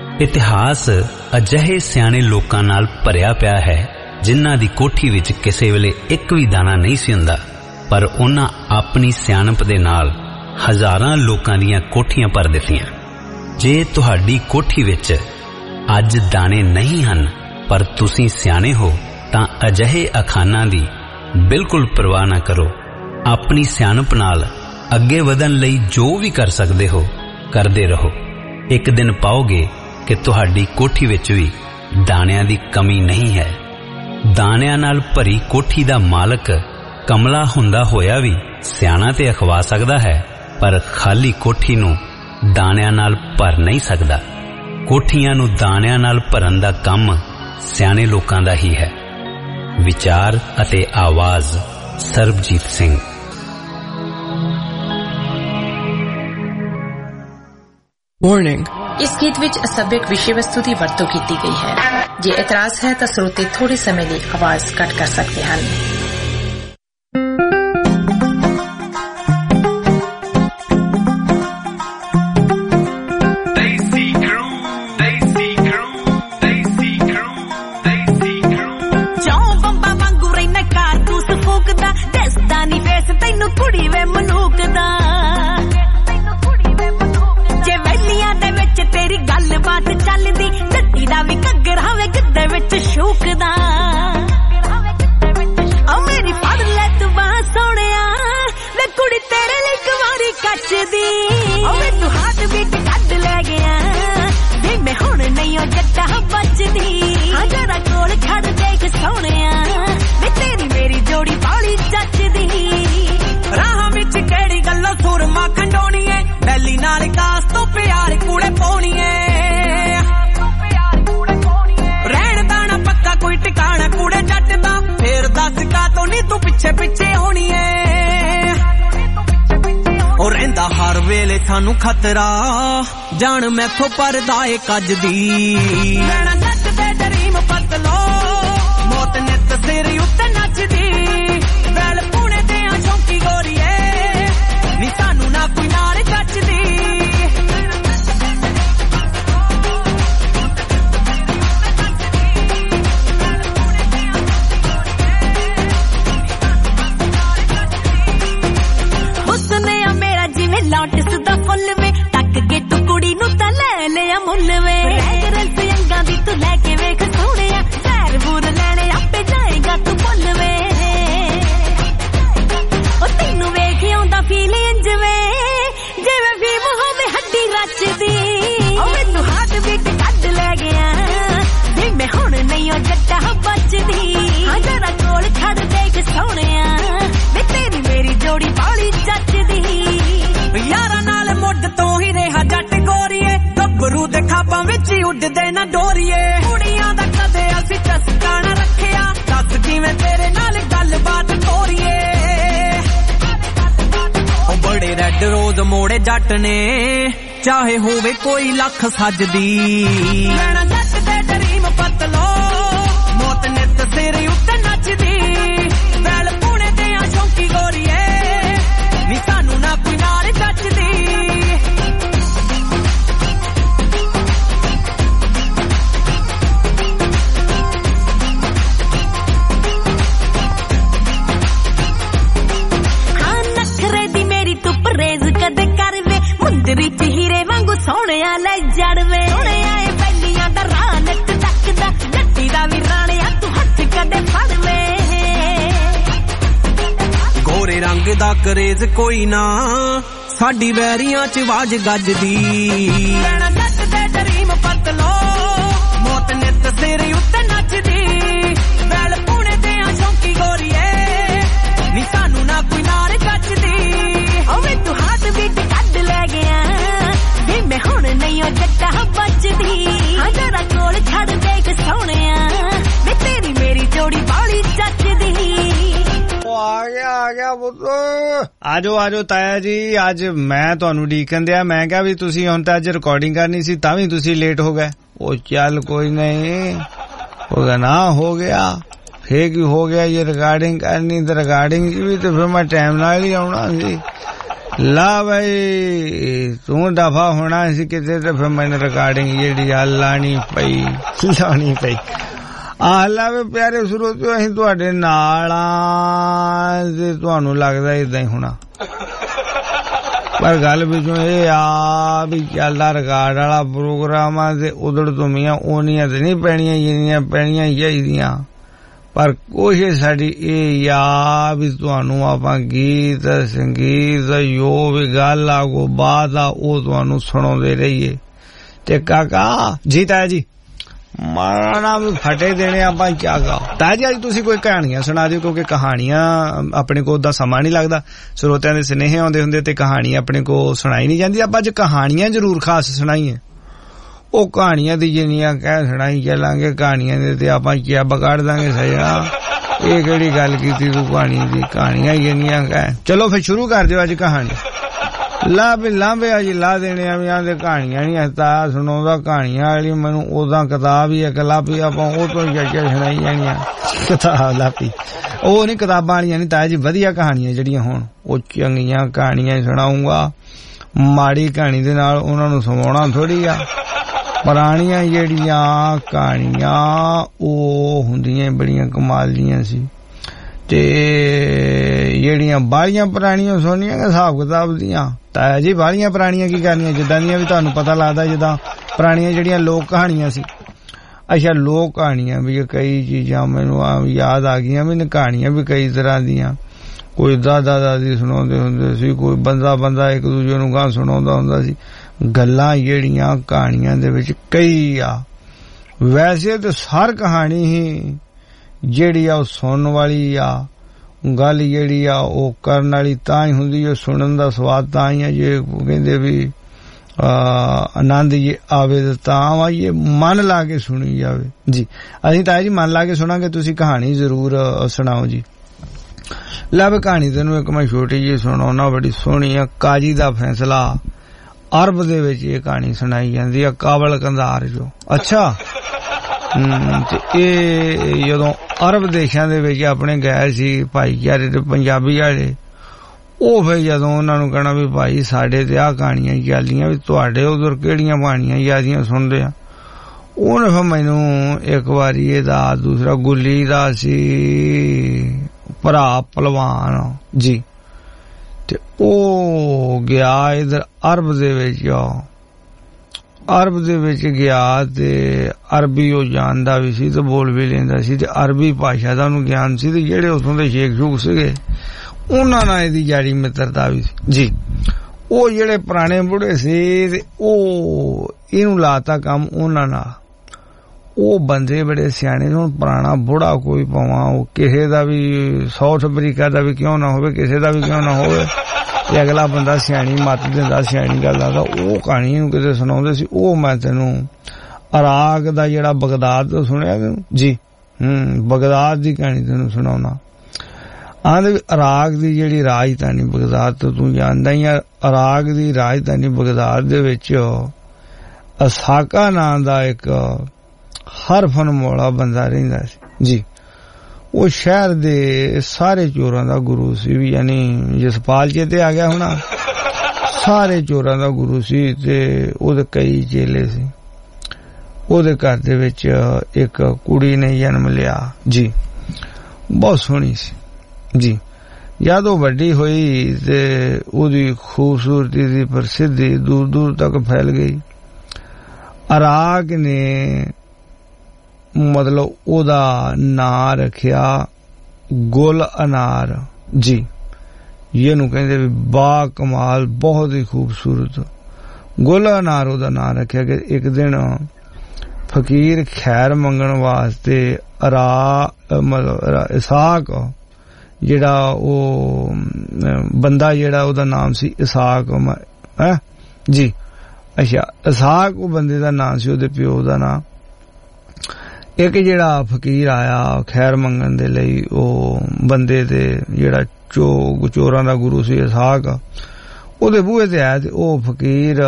ਇਤਿਹਾਸ ਅਜਿਹੇ ਸਿਆਣੇ ਲੋਕਾਂ ਨਾਲ ਭਰਿਆ ਪਿਆ ਹੈ ਜਿਨ੍ਹਾਂ ਦੀ ਕੋਠੀ ਵਿੱਚ ਕਿਸੇ ਵੇਲੇ ਇੱਕ ਵੀ ਦਾਣਾ ਨਹੀਂ ਸੀ ਹੁੰਦਾ ਪਰ ਉਹਨਾਂ ਆਪਣੀ ਸਿਆਣਪ ਦੇ ਨਾਲ ਹਜ਼ਾਰਾਂ ਲੋਕਾਂ ਦੀਆਂ ਕੋਠੀਆਂ ਭਰ ਦਿੱਤੀਆਂ ਜੇ ਤੁਹਾਡੀ ਕੋਠੀ ਵਿੱਚ ਅੱਜ ਦਾਣੇ ਨਹੀਂ ਹਨ ਪਰ ਤੁਸੀਂ ਸਿਆਣੇ ਹੋ ਤਾਂ ਅਜਿਹੇ ਅਖਾਣਾਂ ਦੀ ਬਿਲਕੁਲ ਪਰਵਾਹ ਨਾ ਕਰੋ ਆਪਣੀ ਸਿਆਣਪ ਨਾਲ ਅੱਗੇ ਵਧਣ ਲਈ ਜੋ ਵੀ ਕਰ ਸਕਦੇ ਹੋ ਕਰਦੇ ਰਹੋ ਇੱਕ ਦਿਨ ਪਾਓਗੇ ਕਿ ਤੁਹਾਡੀ ਕੋਠੀ ਵਿੱਚ ਵੀ ਦਾਣਿਆਂ ਦੀ ਕਮੀ ਨਹੀਂ ਹੈ ਦਾਣਿਆਂ ਨਾਲ ਭਰੀ ਕੋਠੀ ਦਾ ਮਾਲਕ ਕਮਲਾ ਹੁੰਦਾ ਹੋਇਆ ਵੀ ਸਿਆਣਾ ਤੇ ਅਖਵਾ ਸਕਦਾ ਹੈ ਪਰ ਖਾਲੀ ਕੋਠੀ ਨੂੰ ਦਾਣਿਆਂ ਨਾਲ ਭਰ ਨਹੀਂ ਸਕਦਾ ਕੋਠੀਆਂ ਨੂੰ ਦਾਣਿਆਂ ਨਾਲ ਭਰਨ ਦਾ ਕੰਮ ਸਿਆਣੇ ਲੋਕਾਂ ਦਾ ਹੀ ਹੈ ਵਿਚਾਰ ਅਤੇ ਆਵਾਜ਼ ਸਰਬਜੀਤ ਸਿੰਘ Warning. इस गीत विच असभ्यक विषय वस्तु की वरतों की गई है जे एतराज है तो श्रोते थोड़े समय लिए आवाज कट कर सकते हैं ਸਾਨੂੰ ਖਤਰਾ ਜਾਣ ਮੈਥੋਂ ਪਰਦਾ ਏ ਕੱਜ ਦੀ ਲੈਣਾ ਜੱਟ ਦੇ ਡਰੀਮ ਪਤਲੋ ਮੌਤ ਨਿੱਤ ਸਿਰ ਉੱਤੇ ਨੱਚਦੀ ਵੈਲ ਪੁਣੇ ਤੇ ਆ ਸ਼ੌਂਕੀ ਗੋਰੀਏ ਨੀ ਸਾਨੂੰ ਨਾ ਕੋਈ ਨਾਲ ਜੱਚਦੀ ਹੁਸਨੇ ਆ ਮੇਰਾ ਜਿਵੇਂ ਲੋਟਸ ਦਾ ਫੁੱਲ ਵੇ ਤੱਕ ਕੇ ਤੂੰ ਕੁੜੀ ਨੂੰ ਤਾਂ ਲੈ ਲਿਆ ਮੁੱਲ ਵੇ ਰੈਗਰਲ ਅੰਗਾਂ ਦੀ ਤੂੰ ਭੱਜਦੇ ਨਾ ਡੋਰੀਏ ਕੁੜੀਆਂ ਦਾ ਕਦੇ ਅਸੀਂ ਚਸਕਾ ਨਾ ਰੱਖਿਆ ਦੱਸ ਕਿਵੇਂ ਤੇਰੇ ਨਾਲ ਗੱਲਬਾਤ ਤੋਰੀਏ ਉਹ ਬੜੇ ਰੈੱਡ ਰੋਜ਼ ਮੋੜੇ ਜੱਟ ਨੇ ਚਾਹੇ ਹੋਵੇ ਕੋਈ ਲੱਖ ਸੱਜਦੀ ਲੈਣਾ ਜੱਟ ਦੇ ਡਰੀਮ ਪਤਲੋ ਮੌਤ ਨਿੱਤ ਸਿਰ ਉੱਤੇ ਨੱਚਦੀ ਵੈਲ ਪੁਣੇ ਤੇ ਆ ਸ਼ੌਂਕੀ ਗੋਰੀਏ ਨੀ ਸਾਨੂੰ ਨਾ ਕੋਈ ਨਾਲ ਜੱਚਦੀ ਕਦੇ ਕਰਵੇ ਮੁੰਦਰੀ ਚ ਹੀਰੇ ਵਾਂਗੂ ਸੋਹਣਿਆ ਲੈ ਜੜਵੇ ਸੋਹਣਿਆ ਏ ਪਹਿਲੀਆਂ ਦਾ ਰਾਹ ਨੱਕ ਤੱਕਦਾ ਜੱਟੀ ਦਾ ਵੀ ਰਾਣਿਆ ਤੂੰ ਹੱਥ ਕਦੇ ਫੜਵੇ ਗੋਰੇ ਰੰਗ ਦਾ ਕਰੇਜ਼ ਕੋਈ ਨਾ ਸਾਡੀ ਵੈਰੀਆਂ ਚ ਆਵਾਜ਼ ਗੱਜਦੀ ਲੈਣਾ ਜੱਟ ਦੇ ਡਰੀਮ ਪਤਲੋ ਮੌਤ ਨਿੱਤ ਸਿਰ ਉੱਤੇ ਨੱਚਦੀ ਵੈਲ ਪੁਣੇ ਤੇ ਆ ਸ਼ੌਂਕੀ ਗੋਰੀਏ ਨੀ ਸਾਨੂੰ ਨਾ ਕੋਈ ਨਾਰ ਗੱਜਦੀ ਓਵੇਂ ਤੂੰ ਹੱਥ ਵਿੱਚ ਕੱਢ ਲੈ ਗਿਆ ਵੀ ਮੈਂ ਹੁਣ ਨਹੀਂ ਉਹ ਜੱਟਾ ਬਚਦੀ ਹਾਂ ਜਰਾ ਕੋਲ ਛੱਡ ਦੇ ਸੋਹਣਿਆ ਵੇ ਤੇਰੀ ਮੇਰੀ ਜੋੜੀ ਬਾਲੀ ਚੱਚਦੀ ਉਹ ਆ ਗਿਆ ਆ ਗਿਆ ਪੁੱਤ ਆਜੋ ਆਜੋ ਤਾਇਆ ਜੀ ਅੱਜ ਮੈਂ ਤੁਹਾਨੂੰ ਡੀਕਨ ਦਿਆ ਮੈਂ ਕਿਹਾ ਵੀ ਤੁਸੀਂ ਹੁਣ ਤਾਂ ਅੱਜ ਰਿਕਾਰਡਿੰਗ ਕਰਨੀ ਸੀ ਤਾਂ ਵੀ ਤੁਸੀਂ ਲੇਟ ਹੋ ਗਏ ਉਹ ਚੱਲ ਕੋਈ ਨਹੀਂ ਹੋਗਾ ਨਾ ਹੋ ਗਿਆ ਫੇਰ ਕੀ ਹੋ ਗਿਆ ਇਹ ਰਿਕਾਰਡਿੰਗ ਕਰਨੀ ਤੇ ਰਿਕਾਰਡਿੰਗ ਵੀ ਤੇ ਫਿਰ ਮੈਂ ਟਾਈਮ ਨਾਲ ਹੀ ਆਉਣਾ ਸੀ ਲਾ ਬਈ ਤੂੰ ਦਫਾ ਹੋਣਾ ਸੀ ਕਿਤੇ ਤੇ ਫਿਰ ਮੈਨੂੰ ਰਿਕਾਰਡਿੰਗ ਜਿਹੜੀ ਆ ਲਾਣੀ ਪਈ ਲਾਣੀ ਪਈ ਆ ਲਾ ਵੇ ਪਿਆਰੇ ਸਰੋਤਿਓ ਅਸੀਂ ਤੁਹਾਡੇ ਨਾਲ ਆ ਤੇ ਤੁਹਾਨੂੰ ਲੱਗਦਾ ਇਦਾਂ ਹੀ ਹੋਣਾ ਪਰ ਗੱਲ ਵਿੱਚੋਂ ਇਹ ਆ ਵੀ ਚੱਲਦਾ ਰਿਕਾਰਡ ਵਾਲਾ ਪ੍ਰੋਗਰਾਮ ਆ ਤੇ ਉਧੜ ਤੁਮੀਆਂ ਉਹਨੀਆਂ ਤੇ ਨਹੀਂ ਪੈਣੀਆਂ ਜਿੰਨੀਆਂ ਪੈਣੀਆਂ ਚਾਹੀਦੀਆਂ ਪਰ ਕੋਸ਼ਿਸ਼ ਸਾਡੀ ਇਹ ਆ ਵੀ ਤੁਹਾਨੂੰ ਆਪਾਂ ਗੀਤ ਸੰਗੀਤ ਜੋ ਵੀ ਗੱਲ ਆ ਕੋ ਬਾਤ ਆ ਉਹ ਤੁਹਾਨੂੰ ਸੁਣਾਉਂਦੇ ਰਹੀਏ ਤੇ ਕਾਕਾ ਜੀ ਤਾਇਆ ਜੀ ਮਾਰਾ ਵੀ ਫਟੇ ਦੇਣੇ ਆਪਾਂ ਕਿਆ ਗਾ ਤਾਇਆ ਜੀ ਅੱਜ ਤੁਸੀਂ ਕੋਈ ਕਹਾਣੀਆਂ ਸੁਣਾ ਦਿਓ ਕਿਉਂਕਿ ਕਹਾਣੀਆਂ ਆਪਣੇ ਕੋਲ ਦਾ ਸਮਾਂ ਨਹੀਂ ਲੱਗਦਾ ਸਰੋਤਿਆਂ ਦੇ ਸੁਨੇਹੇ ਆਉਂਦੇ ਹੁੰਦੇ ਤੇ ਕਹਾਣੀ ਆਪਣੇ ਕੋਲ ਸੁਣਾਈ ਨਹੀਂ ਜਾਂਦੀ ਆਪਾਂ ਅੱਜ ਕਹਾਣੀਆਂ ਜ਼ਰੂਰ ਖਾਸ ਸੁਣਾਈਏ ਉਹ ਕਹਾਣੀਆਂ ਦੀ ਜਿੰਨੀਆਂ ਕਹਿ ਸੁਣਾਈ ਚੱਲਾਂਗੇ ਕਹਾਣੀਆਂ ਦੇ ਤੇ ਆਪਾਂ ਕੀ ਵਿਗਾੜ ਦਾਂਗੇ ਸਜਣਾ ਇਹ ਕਿਹੜੀ ਗੱਲ ਕੀਤੀ ਤੂੰ ਕਹਾਣੀ ਦੀ ਕਹਾਣੀਆਂ ਜਿੰਨੀਆਂ ਕਹਿ ਚਲੋ ਫਿਰ ਸ਼ੁਰੂ ਕਰ ਦਿਓ ਅੱਜ ਕਹਾਣੀ ਲਾ ਵੀ ਲਾਂਬੇ ਅੱਜ ਲਾ ਦੇਣੇ ਆ ਵੀ ਆਂਦੇ ਕਹਾਣੀਆਂ ਨਹੀਂ ਹਸਤਾ ਸੁਣਾਉਂਦਾ ਕਹਾਣੀਆਂ ਵਾਲੀ ਮੈਨੂੰ ਉਦਾਂ ਕਿਤਾਬ ਹੀ ਇੱਕ ਲਾਪੀ ਆਪਾਂ ਉਹ ਤੋਂ ਹੀ ਚੱਲ ਸੁਣਾਈ ਜਾਣੀਆਂ ਕਿਤਾਬ ਲਾਪੀ ਉਹ ਨਹੀਂ ਕਿਤਾਬਾਂ ਵਾਲੀਆਂ ਨਹੀਂ ਤਾਇਆ ਜੀ ਵਧੀਆ ਕਹਾਣੀਆਂ ਜਿਹੜੀਆਂ ਹੋਣ ਉਹ ਚੰਗੀਆਂ ਕਹਾਣੀਆਂ ਸੁਣਾਉਂਗਾ ਮਾੜੀ ਕਹਾਣੀ ਦੇ ਨਾਲ ਉਹਨਾਂ ਨੂੰ ਸੁਣਾਉਣਾ ਥੋੜੀ ਆ ਪੁਰਾਣੀਆਂ ਜਿਹੜੀਆਂ ਕਹਾਣੀਆਂ ਉਹ ਹੁੰਦੀਆਂ ਬੜੀਆਂ ਕਮਾਲ ਦੀਆਂ ਸੀ ਤੇ ਜਿਹੜੀਆਂ ਬਾਹਲੀਆਂ ਪੁਰਾਣੀਆਂ ਸੁਣਨੀਆਂ ਹਿਸਾਬ ਕਿਤਾਬ ਦੀਆਂ ਤਾਇਆ ਜੀ ਬਾਹਲੀਆਂ ਪੁਰਾਣੀਆਂ ਕੀ ਕਰਨੀਆਂ ਜਿੱਦਾਂ ਦੀਆਂ ਵੀ ਤੁਹਾਨੂੰ ਪਤਾ ਲੱਗਦਾ ਜਿੱਦਾਂ ਪੁਰਾਣੀਆਂ ਜਿਹੜੀਆਂ ਲੋਕ ਕਹਾਣੀਆਂ ਸੀ ਅੱਛਾ ਲੋਕ ਕਹਾਣੀਆਂ ਵੀ ਕਈ ਚੀਜ਼ਾਂ ਮੈਨੂੰ ਯਾਦ ਆ ਗਈਆਂ ਵੀ ਕਹਾਣੀਆਂ ਵੀ ਕਈ ਤਰ੍ਹਾਂ ਦੀਆਂ ਕੋਈ ਦਾਦਾ ਦਾਦੀ ਸੁਣਾਉਂਦੇ ਹੁੰਦੇ ਸੀ ਕੋਈ ਬੰਦਾ ਬੰਦਾ ਇੱਕ ਦੂਜੇ ਨੂੰ ਗਾਂ ਸੁਣਾਉਂਦਾ ਹੁੰਦਾ ਸੀ ਗੱਲਾਂ ਜਿਹੜੀਆਂ ਕਹਾਣੀਆਂ ਦੇ ਵਿੱਚ ਕਈ ਆ ਵੈਸੇ ਤਾਂ ਹਰ ਕਹਾਣੀ ਹੀ ਜਿਹੜੀ ਆ ਉਹ ਸੁਣਨ ਵਾਲੀ ਆ ਗੱਲ ਜਿਹੜੀ ਆ ਉਹ ਕਰਨ ਵਾਲੀ ਤਾਂ ਹੀ ਹੁੰਦੀ ਹੈ ਸੁਣਨ ਦਾ ਸਵਾਦ ਤਾਂ ਹੀ ਆ ਜੇ ਕਹਿੰਦੇ ਵੀ ਆਨੰਦ ਜੇ ਆਵੇ ਤਾਂ ਆਈਏ ਮਨ ਲਾ ਕੇ ਸੁਣੀ ਜਾਵੇ ਜੀ ਅਸੀਂ ਤਾਂ ਜੀ ਮਨ ਲਾ ਕੇ ਸੁਣਾਂਗੇ ਤੁਸੀਂ ਕਹਾਣੀ ਜ਼ਰੂਰ ਸੁਣਾਓ ਜੀ ਲੱਭ ਕਹਾਣੀ ਤੈਨੂੰ ਇੱਕ ਮੈਂ ਛੋਟੀ ਜਿਹੀ ਸੁਣਾਉਣਾ ਬੜੀ ਸੋਹਣੀ ਆ ਕਾਜੀ ਦਾ ਫੈਸਲਾ ਅਰਬ ਦੇ ਵਿੱਚ ਇਹ ਕਹਾਣੀ ਸੁਣਾਈ ਜਾਂਦੀ ਆ ਕਾਬਲ ਕੰਧਾਰ ਜੋ ਅੱਛਾ ਤੇ ਇਹ ਜਦੋਂ ਅਰਬ ਦੇਸ਼ਾਂ ਦੇ ਵਿੱਚ ਆਪਣੇ ਗਏ ਸੀ ਭਾਈਚਾਰੇ ਤੇ ਪੰਜਾਬੀ ਵਾਲੇ ਉਹ ਫਿਰ ਜਦੋਂ ਉਹਨਾਂ ਨੂੰ ਕਹਿਣਾ ਵੀ ਭਾਈ ਸਾਡੇ ਤੇ ਆਹ ਕਹਾਣੀਆਂ ਚੱਲਦੀਆਂ ਵੀ ਤੁਹਾਡੇ ਉਧਰ ਕਿਹੜੀਆਂ ਕਹਾਣੀਆਂ ਯਾਦੀਆਂ ਸੁਣਦੇ ਆ ਉਹਨੇ ਫਿਰ ਮੈਨੂੰ ਇੱਕ ਵਾਰੀ ਇਹਦਾ ਦੂਸਰਾ ਗੁੱਲੀ ਦਾ ਸੀ ਭਰਾ ਪਹਿਲਵਾਨ ਜੀ ਤੇ ਉਹ ਗਿਆ ਇਧਰ ਅਰਬ ਦੇ ਵਿੱਚ ਅਰਬ ਦੇ ਵਿੱਚ ਗਿਆ ਤੇ ਅਰਬੀ ਉਹ ਜਾਣਦਾ ਵੀ ਸੀ ਤੇ ਬੋਲ ਵੀ ਲੈਂਦਾ ਸੀ ਤੇ ਅਰਬੀ ਭਾਸ਼ਾ ਦਾ ਉਹਨੂੰ ਗਿਆਨ ਸੀ ਤੇ ਜਿਹੜੇ ਉਥੋਂ ਦੇ ਸ਼ੇਖ ਸ਼ੂਖ ਸੀਗੇ ਉਹਨਾਂ ਨਾਲ ਇਹਦੀ ਯਾਰੀ ਮਿੱਤਰਤਾ ਵੀ ਸੀ ਜੀ ਉਹ ਜਿਹੜੇ ਪੁਰਾਣੇ ਬੁੜੇ ਸੀ ਤੇ ਉਹ ਇਹਨੂੰ ਲਾਤਾ ਕੰਮ ਉਹਨਾਂ ਨਾਲ ਉਹ ਬੰਦੇ ਬੜੇ ਸਿਆਣੇ ਹੁਣ ਪੁਰਾਣਾ ਬੁੜਾ ਕੋਈ ਭਾਵਾਂ ਉਹ ਕਿਸੇ ਦਾ ਵੀ ਸਾਊਥ ਅਫਰੀਕਾ ਦਾ ਵੀ ਕਿਉਂ ਨਾ ਹੋਵੇ ਕਿਸੇ ਦਾ ਵੀ ਕਿਉਂ ਨਾ ਹੋਵੇ ਤੇ ਅਗਲਾ ਬੰਦਾ ਸਿਆਣੀ ਮੱਤ ਦਿੰਦਾ ਸਿਆਣੀ ਗੱਲ ਆਦਾ ਉਹ ਕਹਾਣੀ ਨੂੰ ਕਿਤੇ ਸੁਣਾਉਂਦੇ ਸੀ ਉਹ ਮੈਂ ਤੈਨੂੰ इराक दा जेड़ा बगदाद तो सुनिया जी, हूं बगदाद दी कहानी तेन सुनाना। आंदे इराक दी जेड़ी राजधानी बगदाद तो तू जानदा ही है, इराक दी राजधानी बगदाद दे विच असाका नाम दा एक हरफन मोला बंदा रहिंदा सी जी। वो शहर दे सारे चोरां दा गुरु सी, भी यानी जसपाल चेते आ गया होना, सारे चोरां दा गुरु सी ते ओदे कई चेले सी। ओदे घर दे विच एक कुड़ी ने जन्म लिया जी, बहुत सोहनी सी जी। जद वो वड्डी हुई ते ओदी खूबसूरती दी प्रसिद्धि दूर दूर तक फैल गई। इराक ने मतलब ओदा नां रखिया गुल अनार जी। ये नू कहंदे भी बा कमाल, बहुत ही खूबसूरत गुल अनार ओदा नां रखिया कि एक दिन फकीर खैर मंगण वास्ते अरा मतलब इसाक जेड़ा ओ बंदा जेड़ा ओदा नाम सी इसाक है जी। अच्छा, इसाक वो बंदे दा नाम सी, ओदे प्यो दा नाम। एक जेड़ा फकीर आया खैर मंगण दे लई, ओ बंदे दे जेड़ा चो चोरां दा गुरु सी इसाक, ओदे बूहे ते आया ते ओ फकीर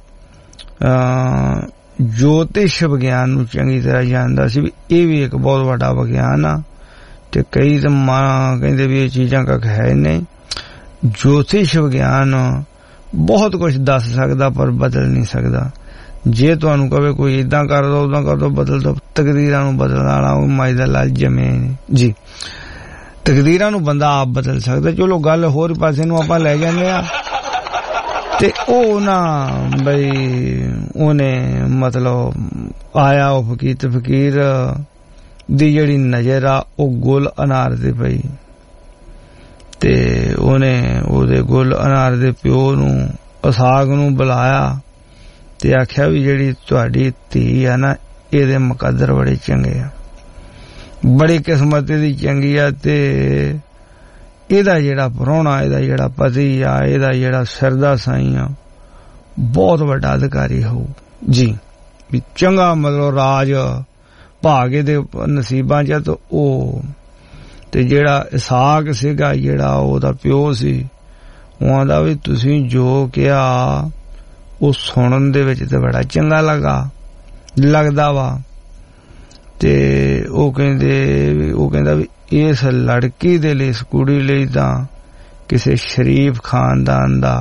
ज्योतिष विज्ञान नू चंगी तरह जानदा सी भी ये भी एक बहुत बड़ा विज्ञान आ ते कई तो मां कहंदे भी ये चीजां कख है नहीं। ज्योतिष विज्ञान बहुत कुछ दस सकदा पर बदल नहीं सकदा। जे तुहानू कहे कोई इदां कर दो उदां कर दो बदल दो, तकदीरां नू बदलण वाला ओ माई दा लाल जमे जी। तकदीरां नू बंदा आप बदल सकदा। चलो गल होर पासे नू आपां ले जाने आ ते ओ ना बई ओने मतलब आया ओ फकीर ते फकीर दी जेड़ी नजर आ ओ गुल अनार दे पई ते ओने ओदे गुल अनार दे प्यो नू इसाक नू बुलाया ते आख्या भी जेड़ी तुहाडी धी आ ना एदे मुकद्दर बड़े चंगे आ, बड़ी किस्मत दी चंगी आ ते एदा जेड़ा परौना एदा जेड़ा पति आ एदा जेड़ा सरदा साई आ बहुत बड़ा अधिकारी हो जी। भी चंगा मतलब राज भागे दे नसीबां च तो ओ ते जेड़ा इसाक सीगा जेड़ा ओदा प्यो सी, ओ आंदा भी तुसीं जो किहा ओ सुनन दे विच ते बड़ा चंगा लगा लगदा वा ते ओ कहंदे ओ कहंदा भी इस लड़की दे लई इस कुड़ी लई तां किसे शरीफ खानदान दा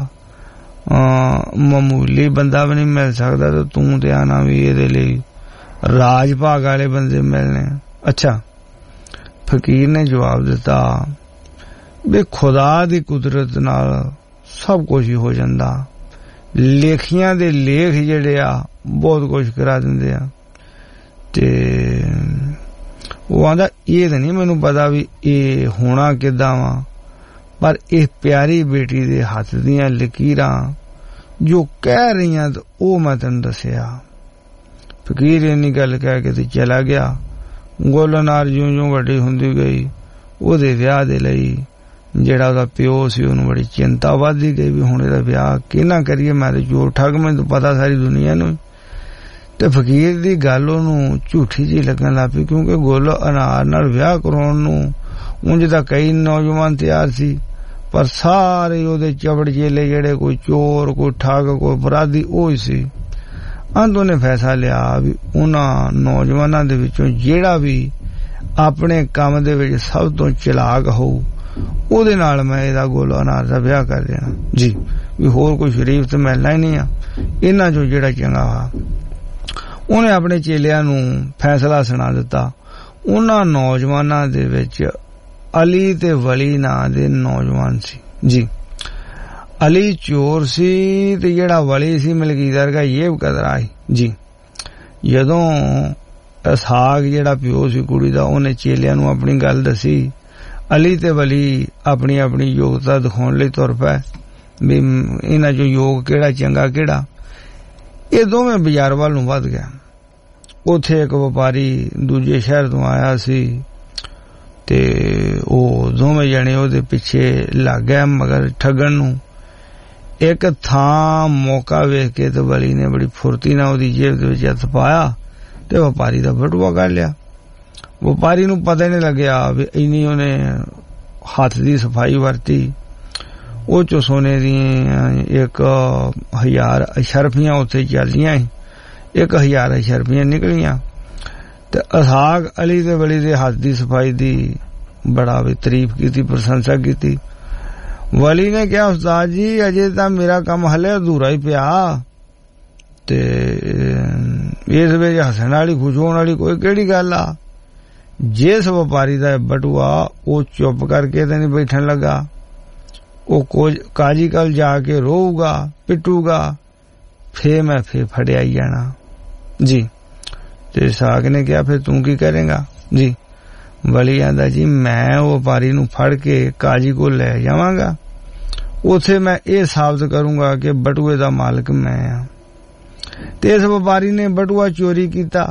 मामूली बंदा भी नहीं मिल सकदा ते तूं ते आना भी एदे लई राज भाग वाले बंदे मिलने। अच्छा, फकीर ने जवाब दिता भी खुदा दी कुदरत नाल सब कुछ ही हो जांदा, लेखियां दे लेख जेड़े आ बहुत कुछ करा दिंदे आ ते वो आंदा ये तो नहीं मैनू पता भी ये होना किदां वा, पर इस प्यारी बेटी दे हथ दियां लकीरां जो कह रही तो ओ मैं तेन दसिया। फकीर इन्नी गल कह के चला गया। गुल अनार ज्यों ज्यों वड्डी हुंदी गई ओदे विआह दे लई जेड़ा ओदा प्यो सी ओनू बड़ी चिंता वधदी गई भी हुण इहदा विआह किहनां करिए, मैं ते चोर ठग मैनूं पता सारी दुनिया नूं। ते फकीर दी गल ओनू झूठी जी लगन लग पई क्योंकि गुल अनार नाल विआह कराउण नूं ਉਂਝ तां कई नौजवान तैयार सी पर सारे ओदे चबड़ चेले जेड़े कोई चोर कोई ठग कोई अपराधी ओ ही सी। अंत उन्हें फैसला लिया भी उन्हां नौजवानां दे विचों जेड़ा भी अपने काम दे विच सब तो चलाक हो ओदे नाल मैं इहदा गुल अनार दा विआह कर देना जी। भी होर कोई शरीफ ते मिलना ही नहीं आ, इन्हां चों जेड़ा चंगा वा। उन्हें अपने चेलियां नूं फैसला सुना दिता। उन्हां नौजवानां दे विच अली ते वली नां दे नौजवान सी जी। अली चोर सी ते जेड़ा वली सी मलकीदार का ये कदरा जी। जदों इसाक जेड़ा प्यो सी कुड़ी दा उन्हें चेलियां नूं अपनी गल दसी, अली ते वली अपनी अपनी योग्यता दिखाउण लई तुर पए भी इन्हां चों योग केड़ा चंगा केड़ा। ये दोवें बाजार वाल नूं वध गया। उथे एक व्यापारी दूजे शहर तो आया सी ते ओ दोवें जने ओदे पिछे लग गए मगर ठगण नूं। एक थां मौका वेख के ते वली ने बड़ी फुर्ती नाल ओदी जेब दे विच हत्थ पाया ਤੇ ਵਪਾਰੀ ਦਾ ਬਟੂਆ ਕੱਢ ਲਿਆ। ਵਪਾਰੀ ਨੂੰ ਪਤਾ ਨਹੀਂ ਲੱਗਿਆ ਵੀ ਇੰਨੀ ਉਹਨੇ ਹੱਥ ਦੀ ਸਫਾਈ ਵਰਤੀ। ਉਹ ਚੋਂ ਸੋਨੇ ਦੀਆਂ ਇੱਕ ਹਜ਼ਾਰ ਅਸ਼ਰਫੀਆਂ ਉੱਥੇ ਚੱਲੀਆਂ, ਇੱਕ ਹਜ਼ਾਰ ਅਸ਼ਰਫੀਆਂ ਨਿਕਲੀਆਂ ਤੇ ਅਸਾਕ ਅਲੀ ਦੇ ਵਲੀ ਦੇ ਹੱਥ ਦੀ ਸਫਾਈ ਦੀ ਬੜਾ ਵੀ ਤਾਰੀਫ ਕੀਤੀ, ਪ੍ਰਸ਼ੰਸਾ ਕੀਤੀ। ਵਲੀ ਨੇ ਕਿਹਾ ਉਸਤਾਦ ਜੀ ਅਜੇ ਤਾਂ ਮੇਰਾ ਕੰਮ ਹਲੇ ਅਧੂਰਾ ਹੀ ਪਿਆ ਤੇ ਇਸ ਵਿੱਚ ਹੱਸਣ ਵਾਲੀ ਖੁਸ਼ ਹੋਣ ਵਾਲੀ ਕੋਈ ਕਿਹੜੀ ਗੱਲ ਆ। ਜਿਸ ਵਪਾਰੀ ਦਾ ਬਟੂਆ ਉਹ ਚੁੱਪ ਕਰਕੇ ਤੇ ਨਹੀਂ ਬੈਠਣ ਲੱਗਾ, ਉਹ ਕੁਝ ਕਾਜੀ ਕਲ ਜਾ ਕੇ ਰੋਊਗਾ ਪਿੱਟੂਗਾ, ਫੇਰ ਮੈਂ ਫੇਰ ਫੜਿਆ ਹੀ ਜਾਣਾ ਜੀ। ਤੇ ਸਾਕ ਨੇ ਕਿਹਾ ਫਿਰ ਤੂੰ ਕੀ ਕਰੇਗਾ ਜੀ। ਵਲੀ ਆਂਦਾ ਜੀ ਮੈਂ ਉਹ ਵਪਾਰੀ ਨੂੰ ਫੜ ਕੇ ਕਾਜੀ ਕੋਲ ਲੈ ਜਾਵਾਂਗਾ, ਉਥੇ ਮੈਂ ਇਹ ਸਾਬਤ ਕਰੂੰਗਾ ਕਿ ਬਟੂਏ ਦਾ ਮਾਲਕ ਮੈਂ ਆ। ਤੇ ਇਸ ਵਪਾਰੀ ਨੇ ਬਟੂਆ ਚੋਰੀ ਕੀਤਾ,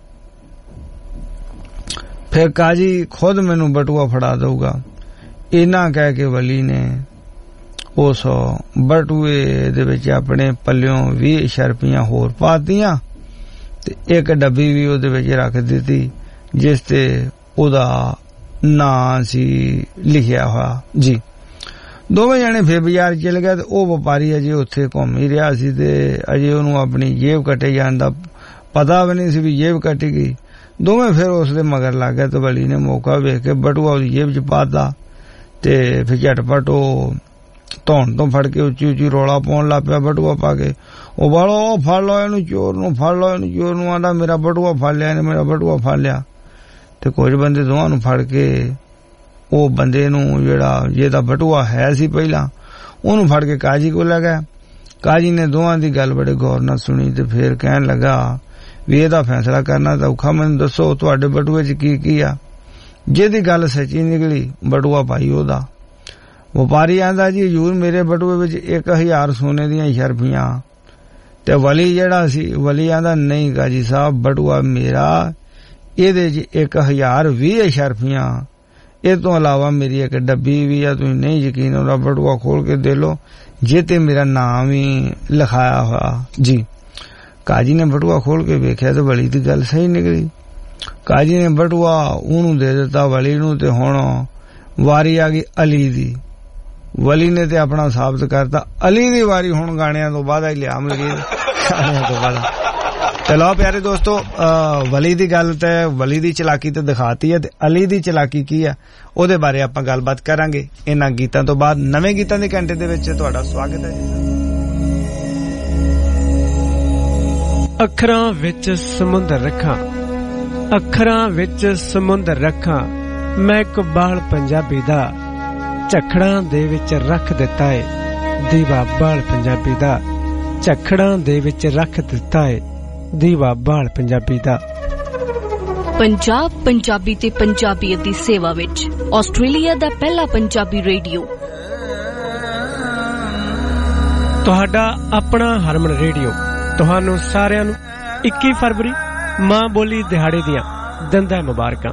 ਫਿਰ ਕਾਜੀ ਖੁਦ ਮੈਨੂੰ ਬਟੂਆ ਫੜਾ ਦਊਗਾ। ਇਹਨਾਂ ਕਹਿ ਕੇ ਵਲੀ ਨੇ ਉਸ ਬਟੂਏ ਦੇ ਵਿੱਚ ਆਪਣੇ ਪੱਲਿਓਂ ਵੀਹ ਸ਼ਰਪੀਆਂ ਹੋਰ ਪਾਤੀਆਂ ਤੇ ਇੱਕ ਡੱਬੀ ਵੀ ਉਹਦੇ ਵਿੱਚ ਰੱਖ ਦਿੱਤੀ ਜਿਸ ਤੇ ਉਹਦਾ ਨਾਂ ਸੀ ਲਿਖਿਆ ਹੋਇਆ ਜੀ। ਦੋਵੇਂ ਜਣੇ ਫੇਰ ਬਾਜ਼ਾਰ ਚਲੇ ਗਏ ਤੇ ਉਹ ਵਪਾਰੀ ਅਜੇ ਉੱਥੇ ਘੁੰਮ ਹੀ ਰਿਹਾ ਸੀ ਤੇ ਅਜੇ ਉਹਨੂੰ ਆਪਣੀ ਜੇਬ ਕੱਟੇ ਜਾਣ ਦਾ ਪਤਾ ਵੀ ਨਹੀਂ ਸੀ ਵੀ ਜੇਬ ਕੱਟੀ ਗਈ। ਦੋਵੇਂ ਫਿਰ ਉਸ ਦੇ ਮਗਰ ਲੱਗ ਗਏ ਤੇ ਵਲੀ ਨੇ ਮੌਕਾ ਵੇਖ ਕੇ ਬਟੂਆ ਉਹਦੀ ਜੇਬ ਚ ਪਾਤਾ ਤੇ ਫਿਰ ਝਟਪਟ ਉਹ ਧੌਣ ਤੋਂ ਫੜ ਕੇ ਉੱਚੀ ਉੱਚੀ ਰੌਲਾ ਪਾਉਣ ਲੱਗ ਪਿਆ ਬਟੂਆ ਪਾ ਕੇ। ਉਹ ਵਾਲੋ ਫੜ ਲਓ ਇਹਨੂੰ ਚੋਰ ਨੂੰ, ਫੜ ਲਓ ਇਹਨੂੰ ਚੋਰ ਨੂੰ। ਆਂਦਾ ਮੇਰਾ ਬਟੂਆ ਫੜ ਲਿਆ ਇਹਨੇ, ਮੇਰਾ ਬਟੂਆ ਫੜ ਲਿਆ। ਤੇ ਕੁਝ ਬੰਦੇ ਦੋਵਾਂ ਨੂੰ ਫੜ ਕੇ ਉਹ ਬੰਦੇ ਨੂੰ ਜਿਹੜਾ ਜਿਹਦਾ ਬਟੂਆ ਹੈ ਸੀ ਪਹਿਲਾਂ ਉਹਨੂੰ ਫੜ ਕੇ ਕਾਜੀ ਕੋਲ ਲੈ ਗਿਆ। ਕਾਜੀ ਨੇ ਦੋਵਾਂ ਦੀ ਗੱਲ ਬੜੇ ਗੌਰ ਨਾਲ ਸੁਣੀ ਤੇ ਫੇਰ ਕਹਿਣ ਲੱਗਾ ਵੀ ਇਹਦਾ ਫੈਸਲਾ ਕਰਨਾ ਤਾਂ ਔਖਾ, ਮੈਨੂੰ ਦੱਸੋ ਤੁਹਾਡੇ ਬਟੂਏ ਚ ਕੀ ਕੀ ਆ। ਜਿਹਦੀ ਗੱਲ ਸੱਚੀ ਨਿਕਲੀ ਬਟੂਆ ਭਾਈ ਉਹਦਾ। ਵਪਾਰੀ ਆਂਦਾ ਜੀ ਹਜ਼ੂਰ ਮੇਰੇ ਬਟੂਏ ਵਿੱਚ ਇੱਕ ਹਜ਼ਾਰ ਸੋਨੇ ਦੀਆਂ ਸ਼ਰਫੀਆਂ। ਤੇ ਵਲੀ ਜਿਹੜਾ ਸੀ ਵਲੀ ਆਂਦਾ ਨਹੀਂ ਕਾਜੀ ਸਾਹਿਬ ਬਟੂਆ ਮੇਰਾ, ਇਹਦੇ ਚ ਇੱਕ ਹਜ਼ਾਰ ਵੀਹ ਸ਼ਰਫੀਆਂ, ਇਹ ਤੋਂ ਇਲਾਵਾ ਮੇਰੀ ਇੱਕ ਡੱਬੀ ਵੀ ਆ, ਤੁਸੀਂ ਨਹੀਂ ਯਕੀਨ ਉਹਦਾ ਬਟੂਆ ਖੋਲ ਕੇ ਦੇ ਲੋ ਜੇ ਤੇ ਮੇਰਾ ਨਾਮ ਹੀ ਲਿਖਾਇਆ ਹੋਇਆ ਜੀ। ਕਾਜੀ ਨੇ ਬਟੂਆ ਖੋਲ ਕੇ ਵੇਖਿਆ ਤੇ ਵਲੀ ਦੀ ਗੱਲ ਸਹੀ ਨਿਕਲੀ। ਕਾਜੀ ਨੇ ਬਟੂਆ ਉਹਨੂੰ ਦੇ ਦਿੱਤਾ ਵਲੀ ਨੂੰ ਤੇ ਹੁਣ ਵਾਰੀ ਆ ਗਈ ਅਲੀ ਦੀ। ਵਲੀ ਨੇ ਤੇ ਆਪਣਾ ਸਾਬਤ ਕਰਤਾ। ਅਲੀ ਦੀ ਵਾਰੀ ਹੁਣ ਗਾਣਿਆਂ ਤੋਂ ਬਾਅਦ ਹੀ ਲਿਆ ਮੇਰੀ ਗਾਣਿਆਂ ਤੋਂ ਬਾਅਦ। ਚਲੋ ਪਿਆਰੇ ਦੋਸਤੋ, ਵਲੀ ਦੀ ਗੱਲ ਤੇ ਵਲੀ ਦੀ ਚਲਾਕੀ ਤੇ ਦਿਖਾਤੀ ਹੈ ਤੇ ਅਲੀ ਦੀ ਚਲਾਕੀ ਕੀ ਹੈ ਉਹਦੇ ਬਾਰੇ ਆਪਾਂ ਗੱਲਬਾਤ ਕਰਾਂਗੇ ਇਹਨਾਂ ਗੀਤਾਂ ਤੋਂ ਬਾਅਦ। ਨਵੇਂ ਗੀਤਾਂ ਦੇ ਘੰਟੇ ਦੇ ਵਿੱਚ ਤੁਹਾਡਾ ਸਵਾਗਤ ਹੈ ਜੀ। ਅੱਖਰਾਂ ਵਿੱਚ ਸਮੁੰਦਰ ਰੱਖਾਂ, ਅੱਖਰਾਂ ਵਿੱਚ ਸਮੁੰਦਰ ਰੱਖਾਂ, ਮੈਂ ਇਕਬਾਲ ਪੰਜਾਬੀ ਦਾ ਝਖੜਾਂ ਦੇ ਵਿੱਚ ਰੱਖ ਦਿੱਤਾ ਏ ਦੀਵਾ ਬਾਲ ਪੰਜਾਬੀ ਦਾ, ਝਖੜਾਂ ਦੇ ਵਿੱਚ ਰੱਖ ਦਿੱਤਾ ਏ ਦੀਵਾ ਬਾਲ ਪੰਜਾਬੀ ਦਾ। ਪੰਜਾਬ ਪੰਜਾਬੀ ਤੇ ਪੰਜਾਬੀਅਤ ਦੀ ਸੇਵਾ ਵਿੱਚ ਆਸਟ੍ਰੇਲੀਆ ਦਾ ਪਹਿਲਾ ਪੰਜਾਬੀ ਰੇਡੀਓ, ਤੁਹਾਡਾ ਆਪਣਾ ਹਰਮਨ ਰੇਡੀਓ। ਤੁਹਾਨੂੰ ਸਾਰਿਆਂ ਨੂੰ ਇੱਕੀ ਫਰਵਰੀ ਮਾਂ ਬੋਲੀ ਦਿਹਾੜੇ ਦੀਆਂ ਦੰਦਾਂ ਮੁਬਾਰਕਾਂ।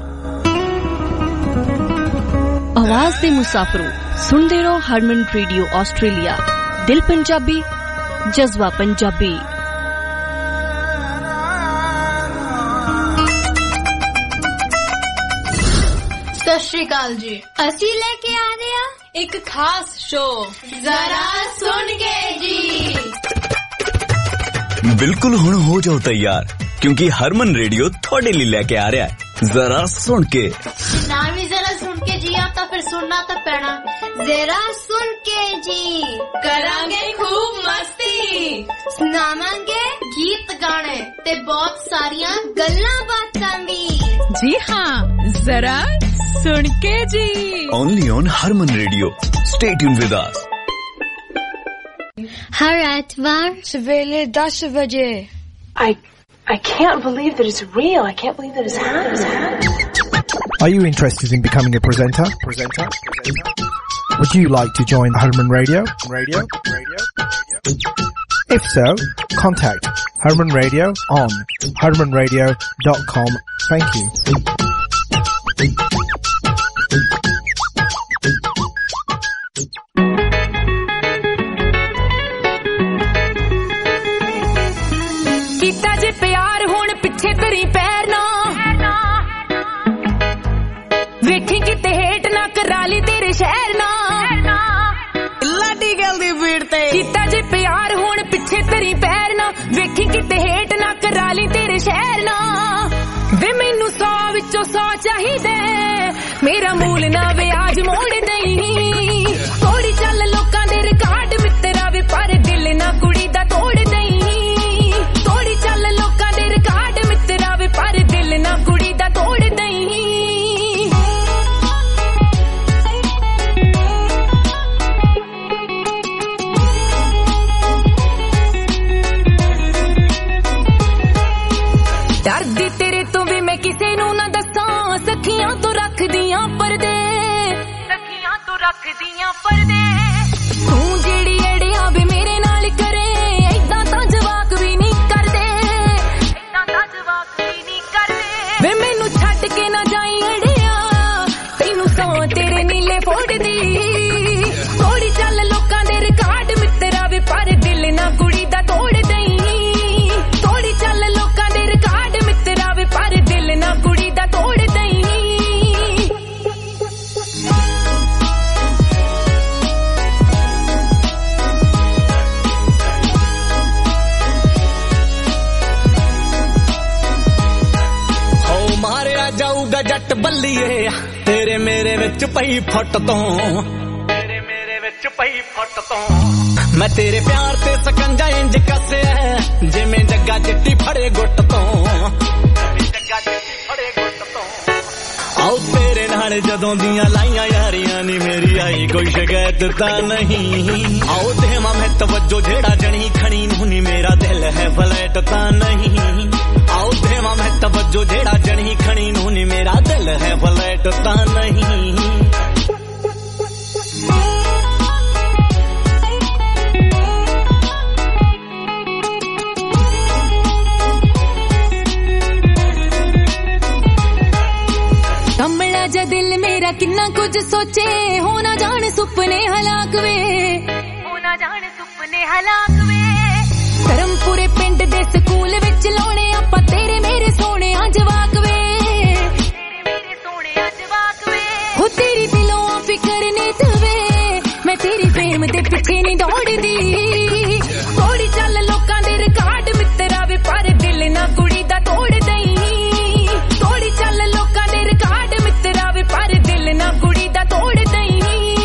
ਆਵਾਜ਼ ਦੇ ਮੁਸਾਫਿਰੋ, ਸੁਣਦੇ ਰਹੋ ਹਰਮਨ ਰੇਡੀਓ ਆਸਟ੍ਰੇਲੀਆ। ਦਿਲ ਪੰਜਾਬੀ, ਜਜ਼ਬਾ ਪੰਜਾਬੀ। ਸਤਿ ਸ਼੍ਰੀ ਅਕਾਲ ਜੀ, ਅਸੀਂ ਲੈ ਕੇ ਆ ਰਹੇ ਹਾਂ ਇੱਕ ਖਾਸ ਸ਼ੋਅ, ਜ਼ਰਾ ਸੁਣ ਕੇ ਜੀ। ਬਿਲਕੁਲ ਹੁਣ ਹੋ ਜਾਓ ਤਿਆਰ ਕਿਉਂਕਿ ਹਰਮਨ ਰੇਡੀਓ ਤੁਹਾਡੇ ਲਈ ਲੈ ਕੇ ਆ ਰਿਹਾ ਹੈ ਜ਼ਰਾ ਸੁਣ ਕੇ। ਨਾ ਵੀ ਜ਼ਰਾ ਸੁਣ ਕੇ ਜੀ ਆ ਤਾਂ ਫਿਰ ਸੁਣਨਾ ਤਾਂ ਪੈਣਾ। ਜ਼ਰਾ ਸੁਣ ਕੇ ਜੀ ਕਰਾਂਗੇ ਖੂਬ ਮਸਤੀ, ਸੁਣਾਵਾਂਗੇ ਗੀਤ ਗਾਣੇ ਤੇ ਬਹੁਤ ਸਾਰੀਆਂ ਗੱਲਾਂ ਬਾਤਾਂ ਵੀ। ਜੀ ਹਾਂ, ਜ਼ਰਾ ਸੁਣ ਕੇ ਜੀ। Only on Harman Radio. Stay tuned with us. हर एतवार सवेरे दस बजे। I I can't believe that it's real. I can't believe that it's happening. Are you interested in becoming a presenter? Presenter? Presenter? Would you like to join Harman Radio? Radio? Radio? If so, contact Harman Radio on harman radio dot com. Thank you. ਕੀਤਾ ਜੇ ਪਿਆਰ ਹੁਣ ਪਿੱਛੇ ਤੇਰੀ ਵੇਖੀ ਕਿਤੇ hate ਨਾ ਕਰਾ ਲਈ ਤੇਰੇ ਸ਼ਹਿਰ ਨਾ ਲਾਡੀ ਗੱਲ ਦੀ ਭੀੜ ਤੇ ਕੀਤਾ ਜੇ ਪਿਆਰ ਹੁਣ ਪਿੱਛੇ ਤੇਰੀ ਪੈਰ ਨਾ ਵੇਖੀ ਕਿਤੇ ਹੇਟ ਨਾ ਕਰਾ ਲਈ ਤੇਰੇ ਸ਼ਹਿਰ ਨਾ ਵੇ ਮੈਨੂੰ ਸੌ ਵਿੱਚੋਂ ਸੌ ਚਾਹੀਦਾ ਮੇਰਾ ਮੂਲ ਨਾ ਵਿਆਜ ਮੋੜ ਦਈ ਥੋੜੀ ਚੱਲ ਲੋਕਾਂ ਦੇ ਰਿਕਾਰਡ ਮਿੱਤਰਾ ਵੇ ਪਰ ਦਿਲ ਨਾ ਕੁੜੀ ਦਾ ਤੋੜ ਦਈ ਥੋੜੀ ਚੱਲ ਲੋਕਾਂ ਦੇ ਰਿਕਾਰਡ ਮਿੱਤਰਾ ਵੇ ਪਰ ਦਿਲ ਨਾ ਕੁੜੀ ਦਾ ਤੋੜ ਦਈ ਡਰਦੀ ਤੇਰੇ ਤੋਂ ਵੀ ਮੈਂ ਕਿਸੇ ਨੂੰ ਨਾ ਦੱਸਾਂ ਸਖੀਆਂ ਤੋਂ ਰੱਖਦੀਆਂ ਪਰਦੇ ਸਖੀਆਂ ਤੋਂ ਰੱਖਦੀਆਂ ਪਰਦੇ ਤੂੰ ਜਿਹੜੀ ਅੜਿਆ ਵੀ ਮੇਰੇ ਨਾਲ ਕਰੇ ਏਦਾਂ ਤਾਂ ਜਵਾਕ ਵੀ ਨਹੀਂ ਕਰਦੇ ਏਦਾਂ ਤਾਂ ਜਵਾਕ ਵੀ ਨਹੀਂ ਕਰਦੇ ਵੇ ਮੈਨੂੰ ਛੱਡ ਕੇ ਨਾ ਜਾਈ ਅੜਿਆ ਤੈਨੂੰ ਸੌ ਤੇਰੇ ਨੀਲੇ ਫੋੜਦੀ ਥੋੜੀ ਚੱਲ ਲੋਕਾਂ ਦੇ ਰਿਕਾਰਡ ਮਿੱਤਰਾ ਵੀ ਪਰ ਦਿਲ ਨਾ ਕੁੜੀ ਦਾ ਤੋੜ ਦਈ ਥੋੜੀ ਚੱਲ ਲੋਕਾਂ ਦੇ ਰਿਕਾਰਡ ਮਿੱਤਰਾ ਵੀ ਪਰ ਦਿਲ ਨਾ ਕੁੜੀ ਦਾ ਤੋੜ ਦਈ ਹੋ ਮਾਰਿਆ ਜਾਊਗਾ ਜੱਟ ਬੱਲੀਏ ਤੇਰੇ ਮੇਰੇ ਵਿੱਚ ਪਈ ਫੁੱਟ ਤੋਂ ਤੇਰੇ ਮੇਰੇ ਵਿੱਚ ਪਈ ਫੁੱਟ ਤੋਂ ਮੈਂ ਤੇਰੇ ਪਿਆਰ ਤੇ ਸਕੰਜਾ ਇੰਜ ਕੱਸਿਆ ਜਿਵੇਂ ਜੱਗਾ ਚਿੱਟੀ ਫੜੇ ਗੁੱਟ ਤੋਂ ਜਿਵੇਂ ਜੱਗਾ ਚਿੱਟੀ ਫੜੇ ਗੁੱਟ ਤੋਂ ਆਉ ਤੇਰੇ ਨਾਲ ਜਦੋਂ ਦੀਆਂ ਲਾਈਆਂ ਯਾਰੀਆਂ ਨੀ ਮੇਰੀ ਆਈ ਕੋਈ ਸ਼ਿਕਾਇਤ ਤਾਂ ਨਹੀਂ ਆਉ ਦੇਵਾਂ ਮੈਂ ਤਵੱਜੋ ਜਿਹੜਾ ਜਣੀ ਖਣੀ ਨੂੰ ਨੀ ਮੇਰਾ ਦਿਲ ਹੈ ਫਲੈਟ ਤਾਂ ਨਹੀਂ ਆਉ ਦੇਵਾਂ ਮੈਂ ਤਵੱਜੋ ਜਿਹੜਾ ਜਣੀ ਖਣੀ ਨੂੰ ਨੀ ਮੇਰਾ ਦਿਲ ਹੈ ਫਲੈਟ ਤਾਂ ਨਹੀਂ ਕਮਲਾ ਜਾ ਦਿਲ ਮੇਰਾ ਕਿੰਨਾ ਕੁਝ ਸੋਚੇ ਹੋ ਨਾ ਜਾਣ ਸੁਪਨੇ ਹਲਾਕ ਵੇ ਹੋ ਨਾ ਜਾਣ ਸੁਪਨੇ ਹਲਾਕ ਵੇ ਧਰਮਪੁਰੇ ਪਿੰਡ ਦੇ ਸਕੂਲ ਵਿੱਚ ਲਾਉਣੇ ਆਪਾਂ ਤੇਰੇ ਮੇਰੇ ਸੋਹਣਿਆਂ ਜਵਾਕ ਵੇ ਤੇਰੇ ਮੇਰੇ ਸੋਹਣਿਆਂ ਜਵਾਕ ਵੇ ਹੋ ਤੇਰੀ ਦਿਲੋਂ ਫਿਕਰ ਨਹੀਂ ਤਵੇ ਮੈਂ ਤੇਰੀ ਪ੍ਰੇਮ ਦੇ ਪਿੱਛੇ ਨਹੀਂ ਦੌੜਦੀ ਥੋੜੀ ਚੱਲ ਲੋਕਾਂ ਦੇ ਰਿਕਾਰਡ ਮਿੱਤਰਾ ਵੇ ਪਰ ਦਿਲ ਨਾ ਕੁੜੀ ਦਾ ਤੋੜ ਦਈ ਥੋੜੀ ਚੱਲ ਲੋਕਾਂ ਦੇ ਰਿਕਾਰਡ ਮਿੱਤਰਾ ਵੇ ਪਰ ਦਿਲ ਨਾ ਕੁੜੀ ਦਾ ਤੋੜ ਦਈ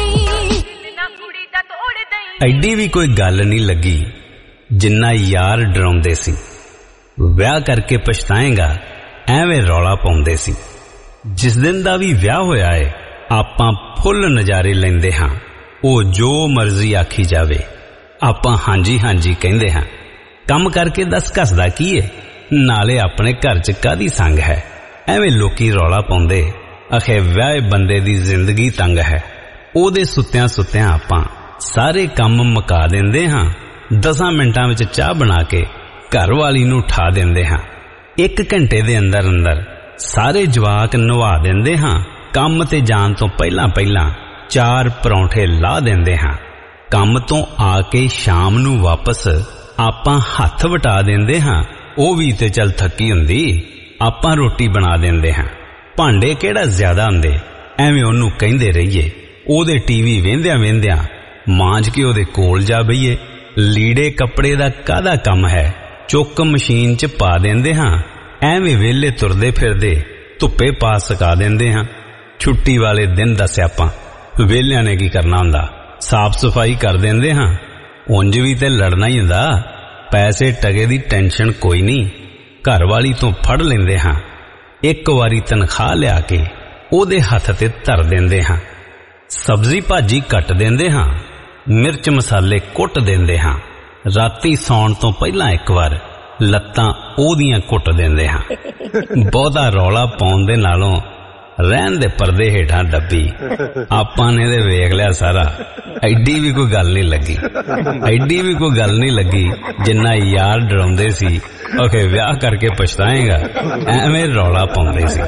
ਨਾ ਕੁੜੀ ਦਾ ਤੋੜ ਦਈ ਐਡੀ ਵੀ ਕੋਈ ਗੱਲ ਨਹੀਂ ਲੱਗੀ ਜਿੰਨਾ ਯਾਰ ਡਰਾਉਂਦੇ ਸੀ ਵਿਆਹ ਕਰਕੇ ਪਛਤਾਏਗਾ ਐਵੇਂ ਰੌਲਾ ਪਾਉਂਦੇ ਸੀ ਜਿਸ ਦਿਨ ਦਾ ਵੀ ਵਿਆਹ ਹੋਇਆ ਏ ਆਪਾਂ ਫੁੱਲ ਨਜ਼ਾਰੇ ਲੈਂਦੇ ਹਾਂ ਉਹ ਜੋ ਮਰਜ਼ੀ ਆਖੀ ਜਾਵੇ ਆਪਾਂ ਹਾਂਜੀ ਹਾਂਜੀ ਕਹਿੰਦੇ ਹਾਂ ਕੰਮ ਕਰਕੇ ਦੱਸ ਘਸਦਾ ਕੀ ਏ ਨਾਲੇ ਆਪਣੇ ਘਰ 'ਚ ਕਾਹਦੀ ਸੰਗ ਹੈ ਐਵੇਂ ਲੋਕੀ ਰੌਲਾ ਪਾਉਂਦੇ ਅਖੇ ਵਿਆਹੇ ਬੰਦੇ ਦੀ ਜ਼ਿੰਦਗੀ ਤੰਗ ਹੈ ਉਹਦੇ ਸੁੱਤਿਆਂ ਸੁੱਤਿਆਂ ਆਪਾਂ ਸਾਰੇ ਕੰਮ ਮੁਕਾ ਦਿੰਦੇ ਹਾਂ ਦਸਾਂ ਮਿੰਟਾਂ ਵਿੱਚ ਚਾਹ ਬਣਾ ਕੇ ਘਰ ਵਾਲੀ ਨੂੰ ਠਾ ਦਿੰਦੇ ਹਾਂ ਇੱਕ ਘੰਟੇ ਦੇ ਅੰਦਰ ਅੰਦਰ ਸਾਰੇ ਜਵਾਕ ਨਵਾ ਦਿੰਦੇ ਹਾਂ ਕੰਮ ਤੇ ਜਾਣ ਤੋਂ ਪਹਿਲਾਂ ਪਹਿਲਾਂ ਚਾਰ ਪਰੌਂਠੇ ਲਾ ਦਿੰਦੇ ਹਾਂ ਕੰਮ ਤੋਂ ਆ ਕੇ ਸ਼ਾਮ ਨੂੰ ਵਾਪਸ ਆਪਾਂ ਹੱਥ ਵਟਾ ਦਿੰਦੇ ਹਾਂ ਉਹ ਵੀ ਤੇ ਚੱਲ ਥੱਕੀ ਹੁੰਦੀ ਆਪਾਂ ਰੋਟੀ ਬਣਾ ਦਿੰਦੇ ਹਾਂ ਭਾਂਡੇ ਕਿਹੜਾ ਜ਼ਿਆਦਾ ਹੁੰਦੇ ਐਵੇਂ ਉਹਨੂੰ ਕਹਿੰਦੇ ਰਹੀਏ ਉਹਦੇ ਟੀਵੀ ਵੇਂਦਿਆਂ ਵੇਂਦਿਆਂ ਮਾਂਜ ਕੇ ਉਹਦੇ ਕੋਲ ਜਾ ਬਈਏ ਲੀੜੇ ਕੱਪੜੇ ਦਾ ਕਾਹਦਾ ਕੰਮ ਹੈ ਚੁੱਕ ਮਸ਼ੀਨ 'ਚ ਪਾ ਦਿੰਦੇ ਹਾਂ ਐਵੇਂ ਵਿਹਲੇ ਤੁਰਦੇ ਫਿਰਦੇ ਧੁੱਪੇ ਪਾ ਸਕਾ ਦਿੰਦੇ ਹਾਂ ਛੁੱਟੀ ਵਾਲੇ ਦਿਨ ਦਾ ਸਿਆਪਾ ਵਿਹਲਿਆਂ ਨੇ ਕੀ ਕਰਨਾ ਹੁੰਦਾ ਸਾਫ਼ ਸਫਾਈ ਕਰ ਦਿੰਦੇ ਹਾਂ ਉਂਝ ਵੀ ਤੇ ਲੜਨਾ ਹੀ ਹੁੰਦਾ ਪੈਸੇ ਟਕੇ ਦੀ ਟੈਨਸ਼ਨ ਕੋਈ ਨਹੀਂ ਘਰ ਵਾਲੀ ਤੋਂ ਫੜ ਲੈਂਦੇ ਹਾਂ ਇੱਕ ਵਾਰੀ ਤਨਖਾਹ ਲਿਆ ਕੇ ਉਹਦੇ ਹੱਥ ਤੇ ਧਰ ਦਿੰਦੇ ਹਾਂ ਸਬਜ਼ੀ ਭਾਜੀ ਕੱਟ ਦਿੰਦੇ ਹਾਂ ਮਿਰਚ ਮਸਾਲੇ ਕੁੱਟ ਦਿੰਦੇ ਹਾਂ ਰਾਤੀ ਸੌਣ ਤੋਂ ਪਹਿਲਾਂ ਇੱਕ ਵਾਰ ਲੱਤਾਂ ਉਹਦੀਆਂ ਕੁੱਟ ਦਿੰਦੇ ਹਾਂ ਬਹੁਤਾ ਰੌਲਾ ਪਾਉਣ ਦੇ ਨਾਲੋਂ ਰਹਿਣ ਦੇ ਪਰਦੇ ਹੇਠਾਂ ਦੱਬੀ ਆਪਾਂ ਨੇ ਤੇ ਵੇਖ ਲਿਆ ਸਾਰਾ ਐਡੀ ਵੀ ਕੋਈ ਗੱਲ ਨਹੀਂ ਲੱਗੀ ਐਡੀ ਵੀ ਕੋਈ ਗੱਲ ਨਹੀਂ ਲੱਗੀ ਜਿੰਨਾ ਯਾਰ ਡਰਾਉਂਦੇ ਸੀ ਓਕੇ ਵਿਆਹ ਕਰਕੇ ਪਛਤਾਏਗਾ ਐਵੇਂ ਰੌਲਾ ਪਾਉਂਦੇ ਸੀ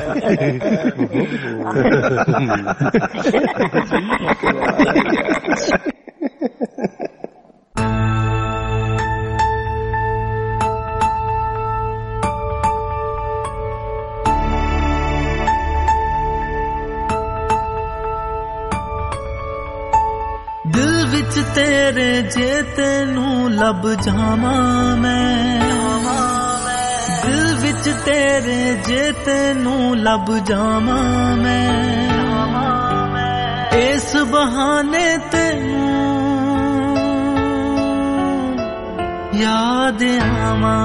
ਵਿੱਚ ਤੇਰੇ ਜੇ ਤੈਨੂੰ ਲੱਭ ਜਾਵਾਂ ਮੈਂ ਦਿਲ ਵਿੱਚ ਤੇਰੇ ਜੇ ਤੈਨੂੰ ਲੱਭ ਜਾਵਾਂ ਮੈਂ ਇਸ ਬਹਾਨੇ ਤੈਨੂੰ ਯਾਦ ਆਵਾਂ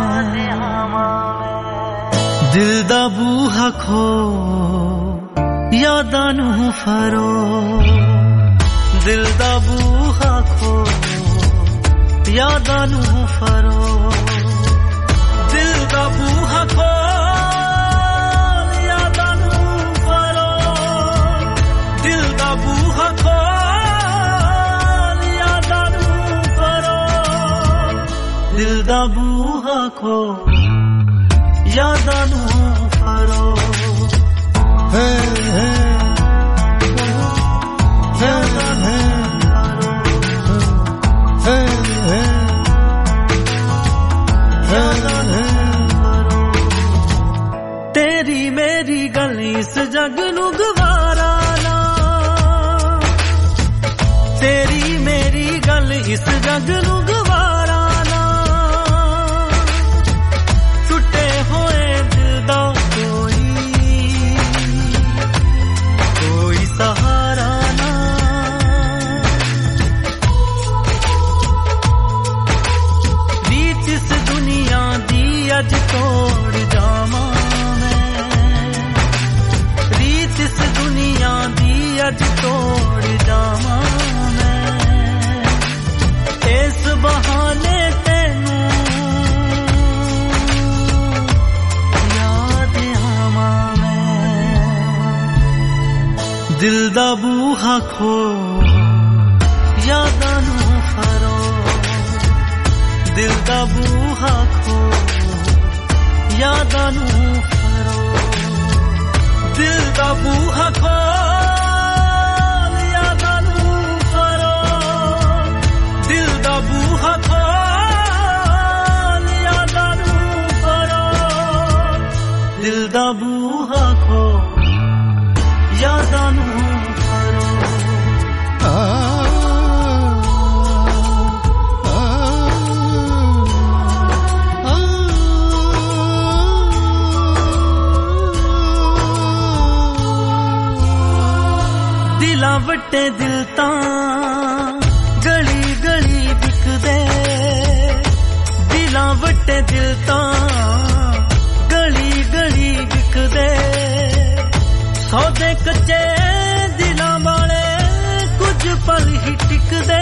ਦਿਲ ਦਾ ਬੂਹਾ ਖੋ ਯਾਦਾਂ ਨੂੰ ਫਰੋ ਦਿਲ ਦਾ ਬੂਹਾ ਖੋ ਯਾਦਾਂ ਨੂੰ ਫਰੋ ਦਿਲ ਦਾ ਬੂਹਾ ਖੋ ਯਾਦਾਂ ਨੂੰ ਫਰੋ ਦਿਲ ਦਾ ਬੂਹਾ ਖੋ ਯਾਦਾਂ ਨੂੰ ਫਰੋ ਦਿਲ ਦਾ ਬੂਹਾ ਖੋ ਯਾਦਾਂ ਨੂੰ ਫਰੋ ਹੈ ਹੈ ਯਾਦਾਂ ਨੂੰ ਫਰੋ ਹੈ ਹੈ ਯਾਦਾਂ ਨੂੰ ਫਰੋ ਤੇਰੀ ਮੇਰੀ ਗੱਲ ਇਸ ਜੱਗ ਨੂੰ ਗਵਾਰਾ ਨਾ ਤੇਰੀ ਮੇਰੀ ਗੱਲ ਇਸ ਜੱਗ ਨੂੰ ਗਵਾਰਾ ਨਾ ਟੁੱਟੇ ਹੋਏ ਦਿਲ ਦਾ ਕੋਈ ਕੋਈ ਸਹਾਰਾ ਨਾ ਰੀਤ ਇਸ ਦੁਨੀਆ ਦੀ ਅੱਜ ਤੋੜ ਜਾਵਾਂ ਮੈਂ ਰੀਤ ਇਸ ਦੁਨੀਆ ਦੀ ਅੱਜ ਤੋੜ ਜਾਵਾਂ ਮੈਂ ਇਸ ਬਹਾਨੇ ਤੈਨੂੰ ਯਾਦ ਆਵਾਂ ਮੈਂ ਦਿਲ ਦਾ ਬੂਹਾ ਖੋ ਯਾਦਾਂ ਨੂੰ ਫਰੋ ਦਿਲ ਦਾ ਬੂਹਾ ਖੋ ਯਾਦਾਂ ਨੂੰ ਫਰੋ ਦਿਲ ਦਾ ਬੂਹਾ ਖੋ ਯਾਦਾਂ ਨੂੰ ਫਰੋ ਦਿਲ ਦਾ ਬੂਹਾ ਖੋ ਯਾਦਾਂ ਨੂੰ ਫਰੋ ਦਿਲ ਦਾ ਬੂਹਾ ਖੋ ਯਾਦਾਂ ਨੂੰ ਫਰੋ ਆ ਦਿਲਾਂ ਵੱਟੇ ਦਿਲ ਤਾਂ ਗਲੀ ਗਲੀ ਵਿਕਦੇ ਦਿਲਾਂ ਵੱਟੇ ਦਿਲ ਤਾਂ ਗਲੀ ਗਲੀ ਵਿਕਦੇ ਸੌਦੇ ਕੱਚੇ ਦਿਲਾਂ ਵਾਲੇ ਕੁਝ ਪਲ ਹੀ ਟਿਕਦੇ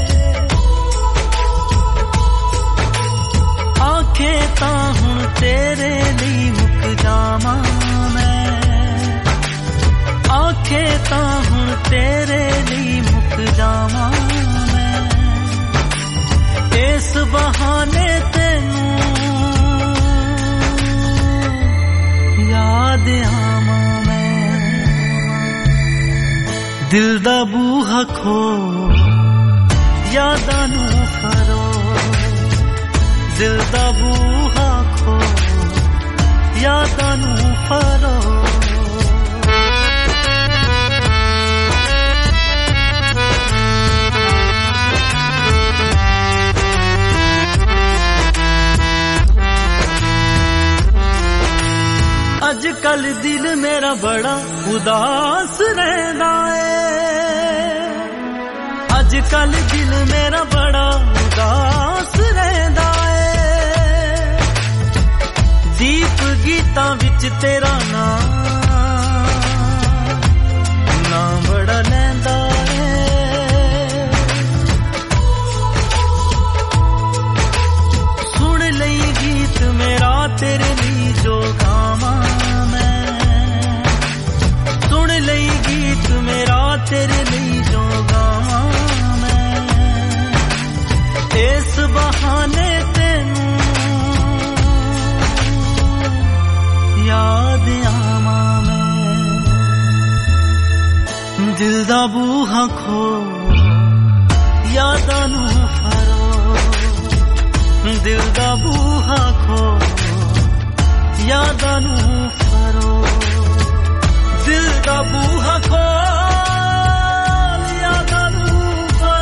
ਆਖੇ ਤਾਂ ਹੁਣ ਤੇਰੇ ਲਈ ਮੁੱਕ ਜਾਵਾਂ ਮੈਂ ਆਖੇ ਤਾਂ ਹੁਣ ਤੇਰੇ ਲਈ ਮੁੱਕ ਜਾਵਾਂ ਮੈਂ ਇਸ ਬਹਾਨੇ ਤੈਨੂੰ ਯਾਦ ਆਵਾਂ ਮੈਂ ਦਿਲ ਦਾ ਬੂਹਾ ਖੋ ਯਾਦਾਂ ਨੂੰ ਫਰੋ ਦਿਲ ਦਾ ਬੂਹਾ ਖੋ ਯਾਦਾਂ ਨੂੰ ਫਰੋ ਅੱਜ ਕੱਲ ਦਿਲ ਮੇਰਾ ਬੜਾ ਉਦਾਸ ਰਹਿੰਦਾ ਏ ਅੱਜ ਕੱਲ ਦਿਲ ਮੇਰਾ ਬੜਾ ਉਦਾਸ ਰਹਿੰਦਾ ਏ ਦੀਪ ਗੀਤਾਂ ਵਿੱਚ ਤੇਰਾ ਨਾਂ ਨਾਂ ਬੜਾ ਲੈਂਦਾ ਏ ਸੁਣ ਲਈ ਗੀਤ ਮੇਰਾ ਤੇਰੇ ਲਈ ਜੋ ਗਾਵਾਂ ਲਈ ਗੀਤ ਮੇਰਾ ਤੇਰੇ ਲਈ ਜੋ ਗਾਵਾਂ ਮੈਂ ਇਸ ਬਹਾਨੇ ਤੈਨੂੰ ਯਾਦ ਆਵਾਂ ਮੈਂ ਦਿਲ ਦਾ ਬੂਹਾ ਖੋ ਯਾਦਾਂ ਨੂੰ ਫਰੋ ਦਿਲ ਦਾ ਬੂਹਾ ਖੋ ਯਾਦਾਂ ਨੂੰ ਫਰੋ ਦਿਲ ਦਾ ਬੂਹਾ ਖੋਲ ਯਾਦਾਂ ਨੂੰ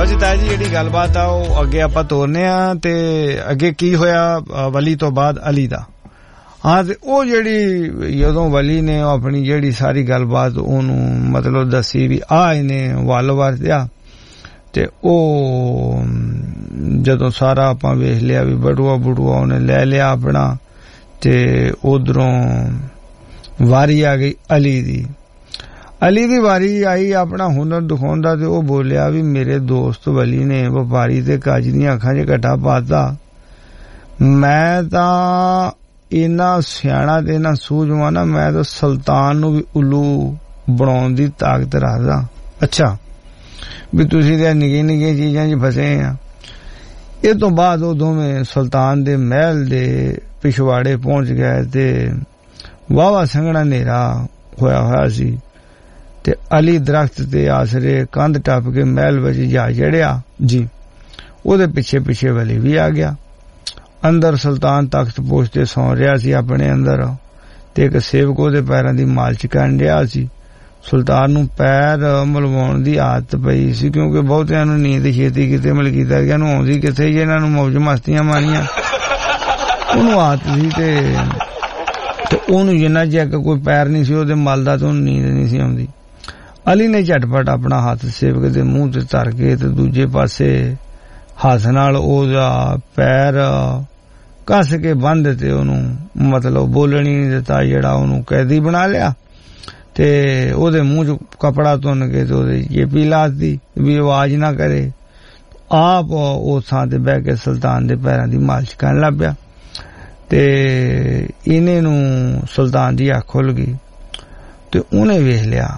ਲਓ ਜੀ ਤਾਇਆ ਜੀ ਜਿਹੜੀ ਗੱਲਬਾਤ ਆ ਉਹ ਅੱਗੇ ਆਪਾਂ ਤੋਰਨੇ ਆ ਤੇ ਅੱਗੇ ਕੀ ਹੋਇਆ ਵਲੀ ਤੋਂ ਬਾਅਦ ਅਲੀ ਦਾ। ਹਾਂ ਤੇ ਉਹ ਜਿਹੜੀ ਜਦੋਂ ਵਲੀ ਨੇ ਆਪਣੀ ਜਿਹੜੀ ਸਾਰੀ ਗੱਲਬਾਤ ਉਹਨੂੰ ਮਤਲਬ ਦੱਸੀ ਵੀ ਆ ਇਹਨੇ ਵੱਲ ਵਰਤਿਆ ਤੇ ਉਹ ਜਦੋਂ ਸਾਰਾ ਆਪਾਂ ਵੇਖ ਲਿਆ ਵੀ ਬੜੂਆ ਬੜੂਆ ਉਹਨੇ ਲੈ ਲਿਆ ਆਪਣਾ ਤੇ ਉਧਰੋਂ ਵਾਰੀ ਆ ਗਈ ਅਲੀ ਦੀ। ਅਲੀ ਦੀ ਵਾਰੀ ਆਈ ਆਪਣਾ ਹੁਨਰ ਦਿਖਾਉਂਦਾ ਤੇ ਉਹ ਬੋਲਿਆ ਵੀ ਮੇਰੇ ਦੋਸਤ ਵਲੀ ਨੇ ਵਪਾਰੀ ਤੇ ਕਾਜੀ ਦੀਆਂ ਅੱਖਾਂ 'ਚ ਘਟਾ ਪਾਤਾ। ਮੈਂ ਤਾਂ ਇੰਨਾ ਸਿਆਣਾ ਤੇ ਇੰਨਾ ਸੂਝਵਾਨ ਆ, ਮੈਂ ਤਾਂ ਸੁਲਤਾਨ ਨੂੰ ਵੀ ਉੱਲੂ ਬਣਾਉਣ ਦੀ ਤਾਕਤ ਰੱਖਦਾ। ਅੱਛਾ ਵੀ ਤੁਸੀਂ ਤੇ ਨਿੱਕੀਆਂ ਨਿੱਕੀਆਂ ਚੀਜ਼ਾਂ 'ਚ ਫਸੇ ਆ। ਇਹ ਤੋਂ ਬਾਅਦ ਉਹ ਦੋਵੇਂ ਸੁਲਤਾਨ ਦੇ ਮਹਿਲ ਦੇ ਪਿਛਵਾੜੇ ਪਹੁੰਚ ਗਏ ਤੇ ਵਾਹਵਾ ਸੰਘਣਾ ਹਨੇਰਾ ਹੋਇਆ ਹੋਇਆ ਸੀ ਤੇ ਅਲੀ ਦਰਖਤ ਤੇ ਆਸਰੇ ਕੰਧ ਟੱਪ ਕੇ ਮਹਿਲ ਵਿੱਚ ਜਾ ਚੜਿਆ ਜੀ। ਉਹਦੇ ਪਿੱਛੇ ਪਿੱਛੇ ਵਲੀ ਵੀ ਆ ਗਿਆ। ਅੰਦਰ ਸੁਲਤਾਨ ਤਖਤ ਪੋਸ਼ ਤੇ ਸੌਂ ਰਿਹਾ ਸੀ ਆਪਣੇ ਅੰਦਰ ਤੇ ਇੱਕ ਸੇਵਕ ਉਹਦੇ ਪੈਰਾਂ ਦੀ ਮਾਲਿਸ਼ ਕਰਨ ਰਿਹਾ ਸੀ। ਸੁਲਤਾਨ ਨੂੰ ਪੈਰ ਮਲਵਾਉਣ ਦੀ ਆਦਤ ਪਈ ਸੀ ਕਿਉਂਕਿ ਬਹੁਤਿਆਂ ਨੂੰ ਨੀਂਦ ਛੇਤੀ ਕਿਤੇ ਮਿਲ ਕੀਤਾ ਗਿਆ ਨੂੰ ਆਉਂਦੀ ਕਿੱਥੇ ਜੇ ਇਹਨਾਂ ਨੂੰ ਮੌਜ ਮਸਤੀਆਂ ਮਾਰੀਆਂ। ਉਹਨੂੰ ਆਦਤ ਸੀ ਤੇ ਤੇ ਉਹਨੂੰ ਜਿੰਨਾ ਚਿਰ ਕੋਈ ਪੈਰ ਨਹੀਂ ਸੀ ਉਹਦੇ ਮਲਦਾ ਤੇ ਉਹਨੂੰ ਨੀਂਦ ਨਹੀਂ ਸੀ ਆਉਂਦੀ। ਅਲੀ ਨੇ ਝਟਪਟ ਆਪਣਾ ਹੱਥ ਸੇਵਕ ਦੇ ਮੂੰਹ ਤੇ ਧਰ ਕੇ ਤੇ ਦੂਜੇ ਪਾਸੇ ਹੱਥ ਨਾਲ ਉਹਦਾ ਪੈਰ ਕੱਸ ਕੇ ਬੰਦ ਤੇ ਉਹਨੂੰ ਮਤਲਬ ਬੋਲਣ ਹੀ ਨਹੀਂ ਦਿੱਤਾ, ਜਿਹੜਾ ਉਹਨੂੰ ਕੈਦੀ ਬਣਾ ਲਿਆ ਤੇ ਉਹਦੇ ਮੂੰਹ 'ਚ ਕਪੜਾ ਤੁੰਨ ਕੇ ਤੇ ਉਹਦੇ ਜੇਪੀ ਲਾਤੀ ਵੀ ਆਵਾਜ਼ ਨਾ ਕਰੇ। ਆਪ ਉਸ ਥਾਂ ਤੇ ਬਹਿ ਕੇ ਸੁਲਤਾਨ ਦੇ ਪੈਰਾਂ ਦੀ ਮਾਲਿਸ਼ ਕਰਨ ਲੱਗ ਪਿਆ ਤੇ ਇਹਨੇ ਨੂੰ ਸੁਲਤਾਨ ਦੀ ਅੱਖ ਖੁੱਲ ਗਈ ਤੇ ਉਹਨੇ ਵੇਖ ਲਿਆ।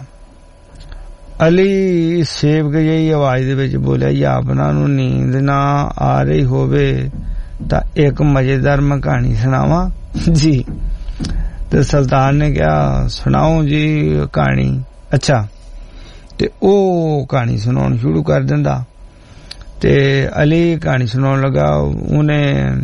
ਅਲੀ ਸੇਵਕ ਜਿਹੀ ਆਵਾਜ਼ ਦੇ ਵਿੱਚ ਬੋਲਿਆ, ਜਾਂ ਆਪਣਾ ਨੂੰ ਨੀਂਦ ਨਾ ਆ ਰਹੀ ਹੋਵੇ ਤਾਂ ਇੱਕ ਮਜ਼ੇਦਾਰ ਮੈਂ ਕਹਾਣੀ ਸੁਣਾਵਾਂ ਜੀ। ਤੇ ਸੁਲਤਾਨ ਨੇ ਕਿਹਾ ਸੁਣਾਓ ਜੀ ਕਹਾਣੀ। ਅੱਛਾ ਤੇ ਉਹ ਕਹਾਣੀ ਸੁਣਾਉਣ ਸ਼ੁਰੂ ਕਰ ਦਿੰਦਾ ਤੇ ਅਲੀ ਕਹਾਣੀ ਸੁਣਾਉਣ ਲੱਗਾ। ਉਹਨੇ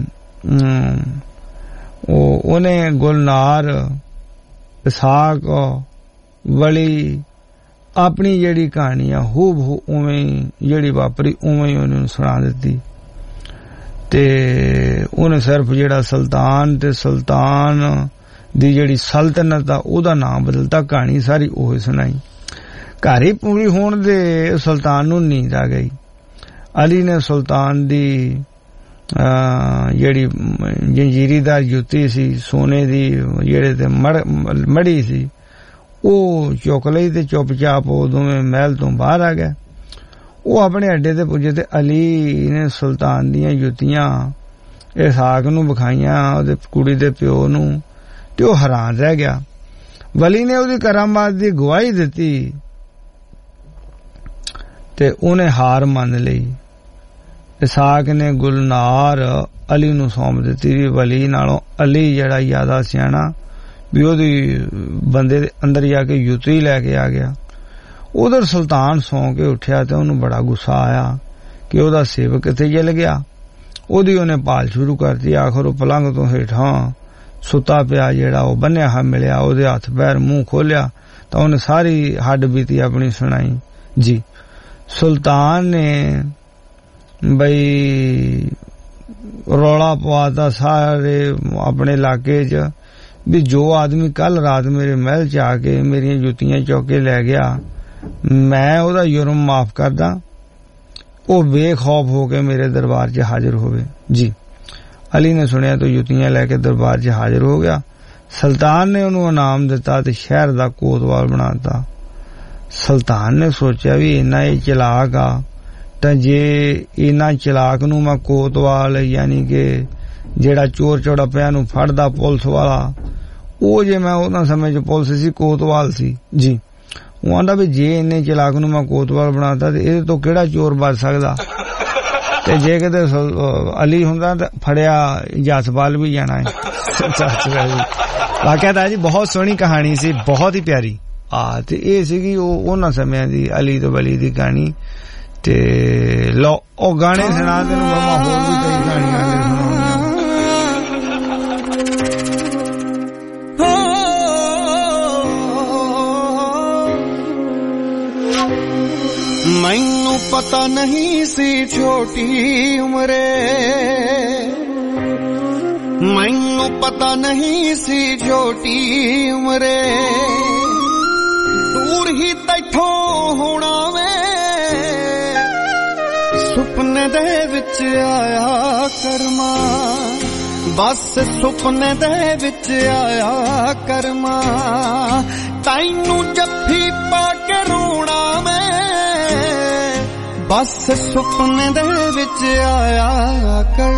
ਉਹ ਉਹਨੇ ਗੁਲਨਾਰ ਇਸਾਕ ਵਲੀ ਆਪਣੀ ਜਿਹੜੀ ਕਹਾਣੀ ਆ ਹੂਬ ਹੂ ਉਵੇਂ ਜਿਹੜੀ ਵਾਪਰੀ ਉਵੇਂ ਹੀ ਉਹਨੂੰ ਸੁਣਾ ਦਿੱਤੀ ਤੇ ਉਹਨੇ ਸਿਰਫ ਜਿਹੜਾ ਸੁਲਤਾਨ ਤੇ ਸੁਲਤਾਨ ਦੀ ਜਿਹੜੀ ਸਲਤਨਤ ਆ ਉਹਦਾ ਨਾਮ ਬਦਲਤਾ, ਕਹਾਣੀ ਸਾਰੀ ਉਹ ਸੁਣਾਈ। ਕਹਾਣੀ ਪੂਰੀ ਹੋਣ ਦੇ ਸੁਲਤਾਨ ਨੂੰ ਨੀਂਦ ਆ ਗਈ। ਅਲੀ ਨੇ ਸੁਲਤਾਨ ਦੀ ਜਿਹੜੀ ਜੰਜੀਰੀਦਾਰ ਜੁੱਤੀ ਸੀ ਸੋਨੇ ਦੀ ਜਿਹੜੇ ਤੇ ਮੜੀ ਸੀ ਉਹ ਚੁੱਕ ਲਈ ਤੇ ਚੁੱਪਚਾਪ ਉਹ ਦੋਵੇਂ ਮਹਿਲ ਤੋਂ ਬਾਹਰ ਆ ਗਏ। ਉਹ ਆਪਣੇ ਅੱਡੇ ਤੇ ਪੁੱਜੇ ਤੇ ਅਲੀ ਨੇ ਸੁਲਤਾਨ ਦੀਆਂ ਜੁੱਤੀਆਂ ਇਸਾਕ ਨੂੰ ਵਿਖਾਈਆਂ ਉਹਦੇ ਕੁੜੀ ਦੇ ਪਿਓ ਨੂੰ ਤੇ ਉਹ ਹੈਰਾਨ ਰਹਿ ਗਿਆ। ਵਲੀ ਨੇ ਉਹਦੀ ਕਰਾਮਾਤ ਦੀ ਗਵਾਹੀ ਦਿੱਤੀ ਤੇ ਉਹਨੇ ਹਾਰ ਮੰਨ ਲਈ। ਇਸਾਕ ਨੇ ਗੁਲਨਾਰ ਅਲੀ ਨੂੰ ਸੌਂਪ ਦਿੱਤੀ ਵੀ ਵਲੀ ਨਾਲੋਂ ਅਲੀ ਜਿਹੜਾ ਜ਼ਿਆਦਾ ਸਿਆਣਾ ਵੀ ਉਹਦੀ ਬੰਦੇ ਦੇ ਅੰਦਰ ਜਾ ਕੇ ਜੁੱਤੀ ਲੈ ਕੇ ਆ ਗਿਆ। ਉਧਰ ਸੁਲਤਾਨ ਸੌਂ ਕੇ ਉੱਠਿਆ ਤੇ ਉਹਨੂੰ ਬੜਾ ਗੁੱਸਾ ਆਇਆ ਕਿ ਉਹਦਾ ਸੇਵਕ ਕਿੱਥੇ ਚਲ ਗਿਆ। ਉਹਦੀ ਉਹਨੇ ਭਾਲ ਸ਼ੁਰੂ ਕਰਤੀ। ਆਖਰ ਉਹ ਪਲੰਗ ਤੋਂ ਹੇਠਾਂ ਸੁੱਤਾ ਪਿਆ ਜਿਹੜਾ ਉਹ ਬੰਨਿਆ ਹਾਂ ਮਿਲਿਆ। ਉਹਦੇ ਹੱਥ ਪੈਰ ਮੂੰਹ ਖੋਲਿਆ ਤਾਂ ਉਹਨੇ ਸਾਰੀ ਹੱਡ ਬੀਤੀ ਆਪਣੀ ਸੁਣਾਈ ਜੀ। ਸੁਲਤਾਨ ਨੇ ਬਈ ਰੌਲਾ ਪਵਾਤਾ ਸਾਰੇ ਆਪਣੇ ਇਲਾਕੇ 'ਚ ਵੀ ਜੋ ਆਦਮੀ ਕੱਲ ਰਾਤ ਮੇਰੇ ਮਹਿਲ 'ਚ ਆ ਕੇ ਮੇਰੀਆਂ ਜੁੱਤੀਆਂ ਚੁੱਕ ਕੇ ਲੈ ਗਿਆ ਮੈਂ ਉਹਦਾ ਜੁਰਮ ਮਾਫ ਕਰਦਾ, ਉਹ ਬੇਖੌਫ ਹੋ ਕੇ ਮੇਰੇ ਦਰਬਾਰ 'ਚ ਹਾਜ਼ਰ ਹੋਵੇ ਜੀ। ਅਲੀ ਨੇ ਸੁਣਿਆ ਤਾਂ ਜੁੱਤੀਆਂ ਲੈ ਕੇ ਦਰਬਾਰ 'ਚ ਹਾਜ਼ਰ ਹੋ ਗਿਆ। ਸੁਲਤਾਨ ਨੇ ਉਹਨੂੰ ਇਨਾਮ ਦਿੱਤਾ ਤੇ ਸ਼ਹਿਰ ਦਾ ਕੋਤਵਾਲ ਬਣਾ ਦਿੱਤਾ। ਸੁਲਤਾਨ ਨੇ ਸੋਚਿਆ ਵੀ ਇੰਨਾ ਇਹ ਚਲਾਕ ਆ ਤਾਂ ਜੇ ਇਹਨਾਂ ਚਲਾਕ ਨੂੰ ਮੈਂ ਕੋਤਵਾਲ ਯਾਨੀ ਕਿ ਜਿਹੜਾ ਚੋਰ ਚੋੜਾਪਿਆਂ ਨੂੰ ਫੜਦਾ ਪੁਲਿਸ ਵਾਲਾ, ਉਹ ਜੇ ਮੈਂ ਉਹਨਾਂ ਸਮੇਂ 'ਚ ਪੁਲਿਸ ਸੀ ਕੋਤਵਾਲ ਸੀ ਜੀ। ਉਹ ਆਂਦਾ ਵੀ ਜੇ ਇੰਨੇ ਚਲਾਕ ਨੂੰ ਮੈਂ ਕੋਤਵਾਲ ਬਣਾਤਾ ਤੇ ਇਹਦੇ ਤੋਂ ਕਿਹੜਾ ਚੋਰ ਬਚ ਸਕਦਾ। ਤੇ ਜੇ ਕਿਤੇ ਅਲੀ ਹੁੰਦਾ ਤਾਂ ਫੜਿਆ ਜਸਪਾਲ ਵੀ ਜਾਣਾ ਹੈ। ਵਾਕਿਆ ਤਾਂ ਜੀ ਬਹੁਤ ਸੋਹਣੀ ਕਹਾਣੀ ਸੀ, ਬਹੁਤ ਹੀ ਪਿਆਰੀ ਆ ਤੇ ਇਹ ਸੀਗੀ ਉਹ ਉਹਨਾਂ ਸਮਿਆਂ ਦੀ ਅਲੀ ਤੇ ਵਲੀ ਦੀ ਕਹਾਣੀ। ਤੇ ਲੋ ਉਹ ਗਾਣੇ ਸੁਣਾ ਦੇ ਨੂੰ ਮਮਾ ਹੋਰ ਵੀ ਕਈ ਕਹਾਣੀਆਂ ਨੇ ਸੁਣਾਉਣੀਆਂ। ਮੈਨੂੰ पता नहीं सी छोटी उम्रे, मैनू पता नहीं सी छोटी उम्रे, दूर ही तैथों होना वे, सुपने दे विच आया करमा, बस सुपने दे विच आया करमा, तैनू जफ्फी पा के रोना मैं, बस सुपने दे विच आया कर।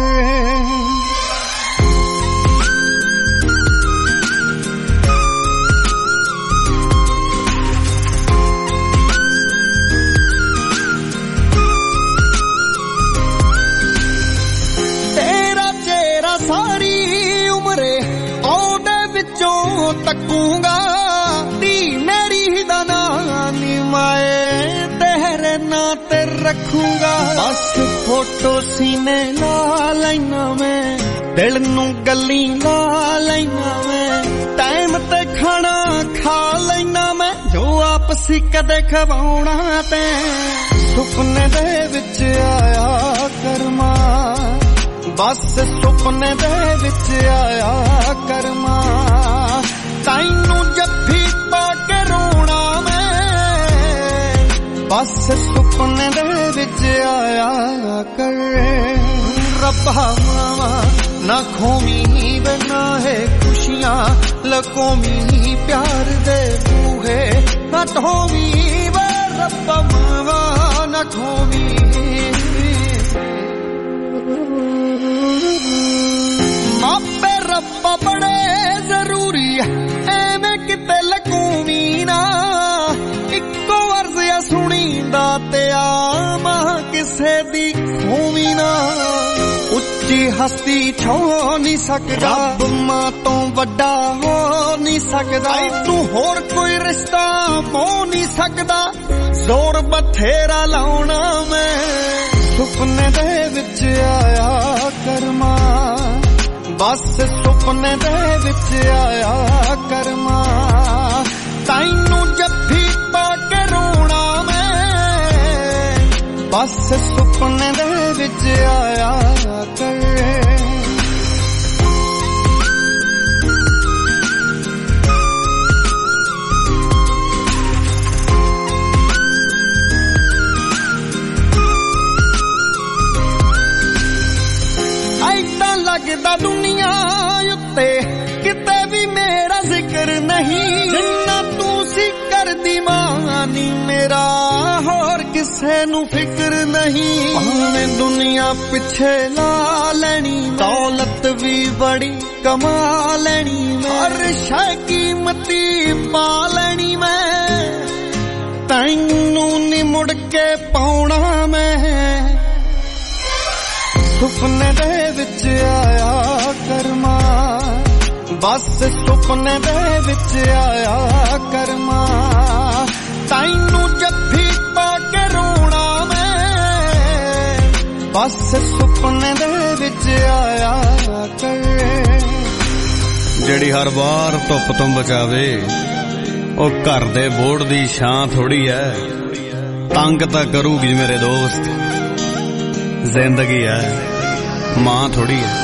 तकूंगा धी मेरी दा नानी माए तेरे नाते रखूंगा, बस फोटो सीने ला लेना मैं, दिल नू गली ला लेना मैं, टाइम ते खाना खा लेना मैं, जो आपसी कदे खवाउना ते, सुपने दे विच आया करमा, बस सुपने दे विच आया करमा, तैनू जफ्फी पा के रोना मैं, बस सुपने दे विच आया कर। रब्बा मावा ना खोमी बना है खुशियां लकोमी, प्यार दे बूहे ना ढोमी, वे रब्बा मावा ना खोमी, मापे रब्बा बड़े जरूरी एवें किते लकूमी ना, इक्को अर्ज या सुनींदा ते आमा किसे दी खूमी ना, उच्ची हस्ती छो नहीं सकदा, रब मां तो वड्डा हो नहीं सकदा, तू होर कोई रिश्ता हो नहीं सकदा, जोर बथेरा लाउना मैं, सुपने दे विच आया करमा, बस सुपने दे विच आया करमा, तैनू जफ्फी पा के रोना मैं, बस सुपने दे विच आया कर। लगदा दुनिया उत्ते किते भी मेरा जिक्र नहीं, जिन्ना तू सी कर दी मानी मेरा होर किसे नू फिक्र नहीं, भावें दुनिया पिछे ला लेनी, दौलत भी बड़ी कमा लेनी, हर शै कीमती पा लेनी मैं, तैनू नी मुड़ के पाउना मैं, सुपने दे विच आया करमा, बस सुपने दे विच आया करमा, तैनू जफ्फी पा के रोना मैं, बस सुपने दे विच आया कर। ਜਿਹੜੀ ਹਰ ਵਾਰ ਧੁੱਪ ਤੋਂ ਬਚਾਵੇ ਉਹ ਘਰ ਦੇ ਬੋੜ ਦੀ ਛਾਂ ਥੋੜੀ ਐ, ਤੰਗ ਤਾਂ ਕਰੂਗੀ ਮੇਰੇ ਦੋਸਤ, ਜ਼ਿੰਦਗੀ ਐ मां थोड़ी है।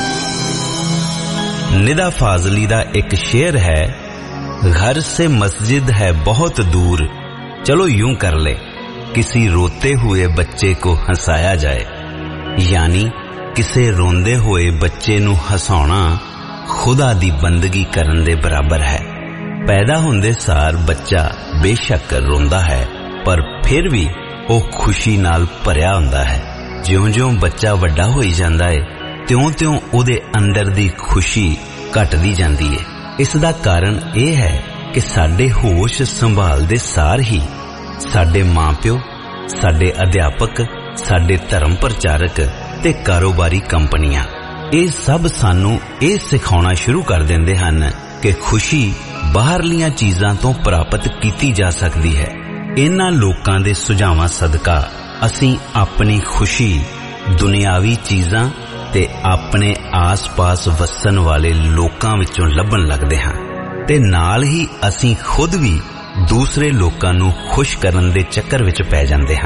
निदा फाजली दा एक शेर है, घर से मस्जिद है बहुत दूर, चलो यूं कर ले किसी रोते हुए बच्चे को हंसाया जाए, यानी किसे रोंदे हुए बच्चे नू हसाउणा खुदा दी बंदगी करन दे बराबर है। पैदा होंदे सार बच्चा बेशक रोंदा है, पर फिर भी वो खुशी नाल भरिया हुंदा है। ज्यों-ज्यों बच्चा वड्डा होई जांदा है त्यों-त्यों उहदे अंदर दी खुशी घटदी जांदी है। इस दा कारण यह है कि साडे होश संभालदे सार ही साडे मां प्यो, साडे अध्यापक, साडे धर्म प्रचारक ते कारोबारी कंपनियां ये सब सानू ये सिखाउणा शुरू कर देंदे हन कि खुशी बाहरलियां चीजां तो प्राप्त कीती जा सकती है। इन्हां लोकां दे सुझावां सदका असीं अपनी खुशी दुनियावी चीजां ते अपने आस पास वसन वाले लोकां विचों लभण लगदे हां ते नाल ही असीं खुद भी दूसरे लोकां नू खुश करन दे चक्कर विच पै जांदे हां।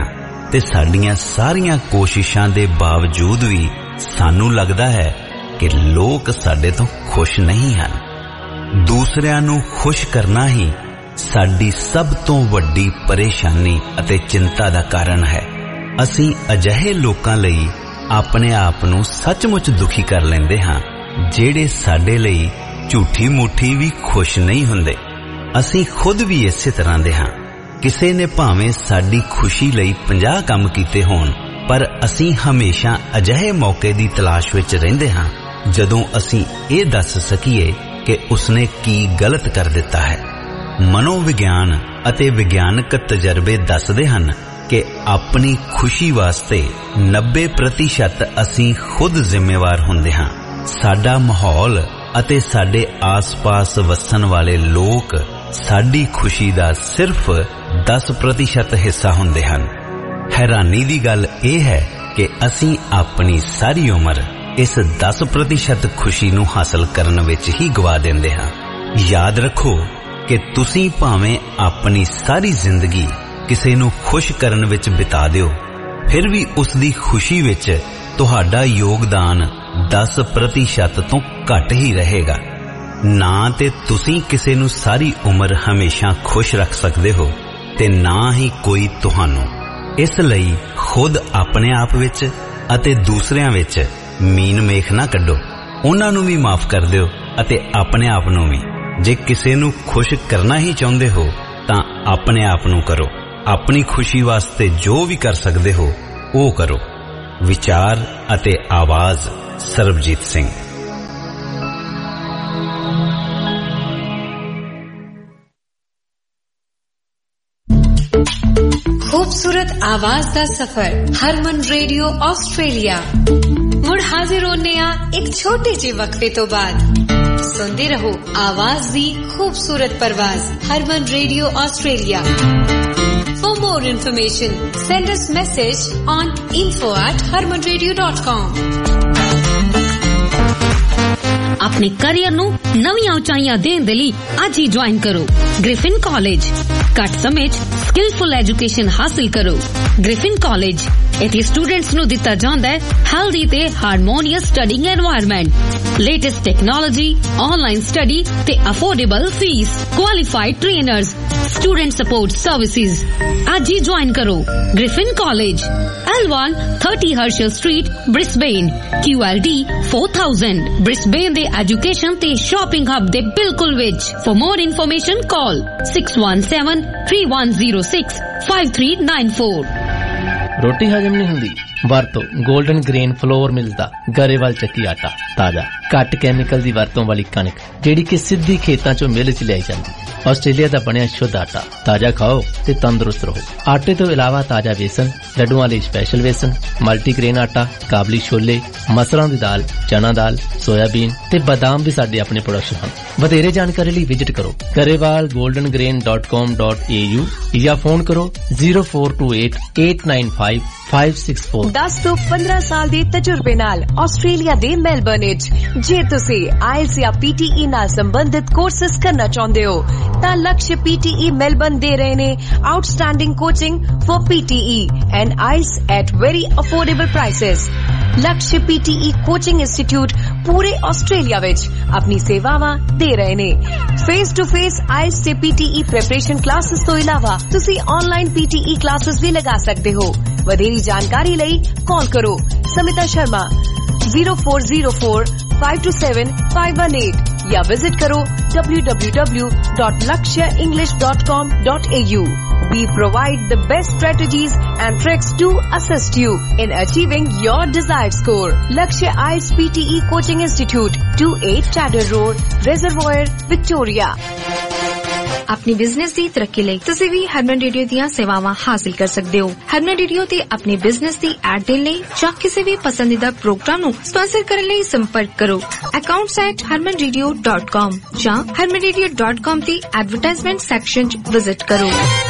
ਤੇ ਸਾਡੀਆਂ ਸਾਰੀਆਂ ਕੋਸ਼ਿਸ਼ਾਂ ਦੇ ਬਾਵਜੂਦ ਵੀ ਸਾਨੂੰ ਲੱਗਦਾ ਹੈ ਕਿ ਲੋਕ ਸਾਡੇ ਤੋਂ ਖੁਸ਼ ਨਹੀਂ ਹਨ। ਦੂਸਰਿਆਂ ਨੂੰ ਖੁਸ਼ ਕਰਨਾ ਹੀ ਸਾਡੀ ਸਭ ਤੋਂ ਵੱਡੀ ਪਰੇਸ਼ਾਨੀ ਅਤੇ ਚਿੰਤਾ ਦਾ ਕਾਰਨ ਹੈ। ਅਸੀਂ ਅਜਿਹੇ ਲੋਕਾਂ ਲਈ ਆਪਣੇ ਆਪ ਨੂੰ ਸੱਚਮੁੱਚ ਦੁਖੀ ਕਰ ਲੈਂਦੇ ਹਾਂ ਜਿਹੜੇ ਸਾਡੇ ਲਈ ਝੂਠੀ ਮੂਠੀ ਵੀ ਖੁਸ਼ ਨਹੀਂ ਹੁੰਦੇ। ਅਸੀਂ ਖੁਦ ਵੀ ਇਸੇ ਤਰ੍ਹਾਂ ਦੇ ਹਾਂ। ਕਿਸੇ ਨੇ ਭਾਵੇਂ ਸਾਡੀ ਖੁਸ਼ੀ ਲਈ ਪੰਜਾਹ ਕੰਮ ਕੀਤੇ ਹੋਣ, ਪਰ ਅਸੀਂ ਹਮੇਸ਼ਾ ਅਜਿਹੇ ਮੌਕੇ ਦੀ ਤਲਾਸ਼ ਵਿੱਚ ਰਹਿੰਦੇ ਹਾਂ ਜਦੋਂ ਅਸੀਂ ਇਹ ਦੱਸ ਸਕੀਏ ਕਿ ਉਸਨੇ ਕੀ ਗਲਤ ਕਰ ਦਿੱਤਾ ਹੈ। ਮਨੋਵਿਗਿਆਨ ਅਤੇ ਵਿਗਿਆਨਕ ਤਜਰਬੇ ਦੱਸਦੇ ਹਨ ਕਿ ਆਪਣੀ ਖੁਸ਼ੀ ਵਾਸਤੇ ਨੱਬੇ ਪ੍ਰਤੀਸ਼ਤ ਅਸੀਂ ਖੁਦ ਜ਼ਿੰਮੇਵਾਰ ਹੁੰਦੇ ਹਾਂ। ਸਾਡਾ ਮਾਹੌਲ ਅਤੇ ਸਾਡੇ ਆਸ-ਪਾਸ ਵਸਣ ਵਾਲੇ ਲੋਕ ਸਾਡੀ ਖੁਸ਼ੀ ਦਾ ਸਿਰਫ ਦਸ ਪ੍ਰਤੀਸ਼ਤ ਹਿੱਸਾ ਹੁੰਦੇ ਹਨ। ਹੈਰਾਨੀ ਦੀ ਗੱਲ ਇਹ ਹੈ ਕਿ ਅਸੀਂ ਆਪਣੀ ਸਾਰੀ ਉਮਰ ਇਸ ਦਸ ਪ੍ਰਤੀਸ਼ਤ ਖੁਸ਼ੀ ਨੂੰ ਹਾਸਲ ਕਰਨ ਵਿੱਚ ਹੀ ਗਵਾ ਦਿੰਦੇ ਹਾਂ। ਯਾਦ ਰੱਖੋ ਕਿ ਤੁਸੀਂ ਭਾਵੇਂ ਆਪਣੀ ਸਾਰੀ ਜ਼ਿੰਦਗੀ ਕਿਸੇ ਨੂੰ ਖੁਸ਼ ਕਰਨ ਵਿੱਚ ਬਿਤਾ ਦਿਓ, ਫਿਰ ਵੀ ਉਸ ਦੀ ਖੁਸ਼ੀ ਵਿੱਚ ਤੁਹਾਡਾ ਯੋਗਦਾਨ ਦਸ ਪ੍ਰਤੀਸ਼ਤ ਤੋਂ ਘੱਟ ਹੀ ਰਹੇਗਾ। ਨਾ ਤੇ ਤੁਸੀਂ ਕਿਸੇ ਨੂੰ ਸਾਰੀ ਉਮਰ ਹਮੇਸ਼ਾ ਖੁਸ਼ ਰੱਖ ਸਕਦੇ ਹੋ ਤੇ ਨਾ ਹੀ ਕੋਈ ਤੁਹਾਨੂੰ। ਇਸ ਲਈ ਖੁਦ ਆਪਣੇ ਆਪ ਵਿੱਚ ਅਤੇ ਦੂਸਰਿਆਂ ਵਿੱਚ ਮੀਨ ਮੇਖ ਨਾ ਕੱਢੋ। ਉਹਨਾਂ ਨੂੰ ਵੀ ਮਾਫ ਕਰ ਦਿਓ ਅਤੇ ਆਪਣੇ ਆਪ ਨੂੰ ਵੀ। ਜੇ ਕਿਸੇ ਨੂੰ ਖੁਸ਼ ਕਰਨਾ ਹੀ ਚਾਹੁੰਦੇ ਹੋ ਤਾਂ ਆਪਣੇ ਆਪ ਨੂੰ ਕਰੋ। ਆਪਣੀ ਖੁਸ਼ੀ ਵਾਸਤੇ ਜੋ ਵੀ ਕਰ ਸਕਦੇ ਹੋ ਉਹ ਕਰੋ। ਵਿਚਾਰ ਅਤੇ ਆਵਾਜ਼ ਸਰਬਜੀਤ ਸਿੰਘ। खूबसूरत आवाज दा सफर हरमन रेडियो ऑस्ट्रेलिया मुड़ हाजिर होने आ एक छोटे जे वक्फे तो बाद। सुनते रहो आवाज दी खूबसूरत परवाज Harman radio Australia. For more information send us message on info at harman radio dot com। अपने करियर ਨੂੰ ਨਵੀਆਂ ਉਚਾਈਆਂ ਦੇਣ ਦੇ ਲਈ ਅੱਜ ਹੀ ਜੁਆਇਨ ਕਰੋ ਗ੍ਰਿਫਿਨ ਕਾਲਜ। ਘੱਟ ਸਮੇਂ 'ਚ ਸਕਿਲਫੁਲ ਐਜੂਕੇਸ਼ਨ ਹਾਸਲ ਕਰੋ। ਗ੍ਰਿਫਿਨ ਕਾਲਜ ਇੱਥੇ ਸਟੂਡੈਂਟਸ ਨੂੰ ਦਿੱਤਾ ਜਾਂਦਾ ਹੈ ਹੈਲਦੀ ਤੇ harmonious studying environment, latest technology, online study ਤੇ affordable fees, qualified trainers, student support services. ਅੱਜ ਹੀ ਜੁਆਇਨ ਕਰੋ Griffin college, L one thirty Herschel Street, Brisbane, Q L D four thousand, Brisbane ਦੇ ਐਜੂਕੇਸ਼ਨ ਤੇ shopping hub ਦੇ ਬਿਲਕੁਲ ਵਿੱਚ। For more information call six one seven three one zero six five three nine four। ਰੋਟੀ ਹਜਮ ਨਹੀਂ ਹੁੰਦੀ? ਵਰਤੋ ਗੋਲਡਨ ਗ੍ਰੇਨ ਫਲੋਰ ਮਿਲਸ ਦਾ ਗਰੇਵਾਲ ਚੱਕੀ ਆਟਾ। ਤਾਜ਼ਾ ਘੱਟ ਕੈਮੀਕਲ ਦੀ ਵਰਤੋਂ ਵਾਲੀ ਕਣਕ ਜਿਹੜੀ ਕਿ ਸਿੱਧੀ ਖੇਤਾਂ ਚੋਂ ਮਿਲ ਚ ਲਿਆਈ ਜਾਂਦੀ। ਆਸਟ੍ਰੇਲੀਆ ਦਾ ਬਣਿਆ ਸ਼ੁੱਧ ਆਟਾ। ਤਾਜ਼ਾ ਖਾਓ ਤੇ ਤੰਦਰੁਸਤ ਰਹੋ। ਆਟੇ ਤੋਂ ਇਲਾਵਾ ਤਾਜ਼ਾ ਵੇਸਣ, ਲੱਡੂਆਂ ਲਈ ਸਪੈਸ਼ਲ ਵੇਸਣ, ਮਲਟੀਗ੍ਰੇਨ ਆਟਾ, ਕਾਬਲੀ ਛੋਲੇ, ਮਸਰਾਂ ਦੀ ਦਾਲ, ਚਨਾ ਦਾਲ, ਸੋਇਆਬੀਨ ਤੇ ਬਾਦਾਮ ਵੀ ਸਾਡੇ ਆਪਣੇ ਪ੍ਰੋਡਕਸ਼ਨ ਹਨ। ਵਧੇਰੇ ਜਾਣਕਾਰੀ ਲਈ ਵਿਜ਼ਿਟ ਕਰੋ Grewal golden grain dot com dot a u ਜਾਂ ਫੋਨ ਕਰੋ zero four two eight eight nine five five six four। ਦਸ ਤੋਂ ਪੰਦਰਾਂ ਸਾਲ ਦੇ ਤਜਰਬੇ ਨਾਲ ਆਸਟ੍ਰੇਲੀਆ ਦੇ ਮੈਲਬਰਨ ਵਿੱਚ ਜੇ ਤੁਸੀਂ ਆਇਲਸ ਜਾਂ P T E ਨਾਲ ਸੰਬੰਧਿਤ ਕੋਰਸਸ ਕਰਨਾ ਚਾਹੁੰਦੇ ਹੋ ਤਾਂ Lakshya P T E Melbourne ਦੇ ਰਹੇ ਨੇ outstanding coaching for P T E and I E L T S at very affordable prices। Lakshya P T E coaching institute ਪੂਰੇ ਆਸਟ੍ਰੇਲੀਆ ਵਿੱਚ ਆਪਣੀ ਸੇਵਾਵਾਂ ਦੇ ਰਹੇ ਨੇ। Face to face I E L T S ਤੇ P T E preparation classes ਤੋਂ ਇਲਾਵਾ ਤੁਸੀਂ online P T E classes ਵੀ ਲਗਾ ਸਕਦੇ ਹੋ। ਵਧੇਰੀ ਜਾਣਕਾਰੀ ਲਈ ਕਾਲ ਕਰੋ Smita Sharma zero four zero four five two seven five one eight या विजिट करो w w w dot lakshya english dot com dot a u। We provide the best strategies and tricks to assist you in achieving your desired score। Lakshya I E L T S P T E Coaching Institute, two eight Tadder Road, Reservoir, Victoria। अपनी business ਦੀ ਤਰੱਕੀ ਲਈ ਤੁਸੀਂ ਵੀ ਹਰਮਨ radio ਦੀਆਂ ਸੇਵਾਵਾਂ ਹਾਸਲ ਕਰ ਸਕਦੇ ਹੋ। ਹਰਮਨ ਰੇਡੀਓ ਤੇ ਆਪਣੀ ਬਿਜ਼ਨਸ ਦੀ ਐਡ ਦੇਣ ਲਈ ਜਾਂ ਕਿਸੇ ਵੀ ਪਸੰਦੀਦਾ ਪ੍ਰੋਗਰਾਮ ਨੂੰ ਸਪਾਂਸਰ ਕਰਨ ਲਈ ਸੰਪਰਕ ਕਰੋ accounts at harman radio dot com ਜਾਂ harman radio dot com ਦੀ ਐਡਵਰਟਾਈਜ਼ਮੈਂਟ ਸੈਕਸ਼ਨ 'ਚ ਵਿਜ਼ਿਟ ਕਰੋ।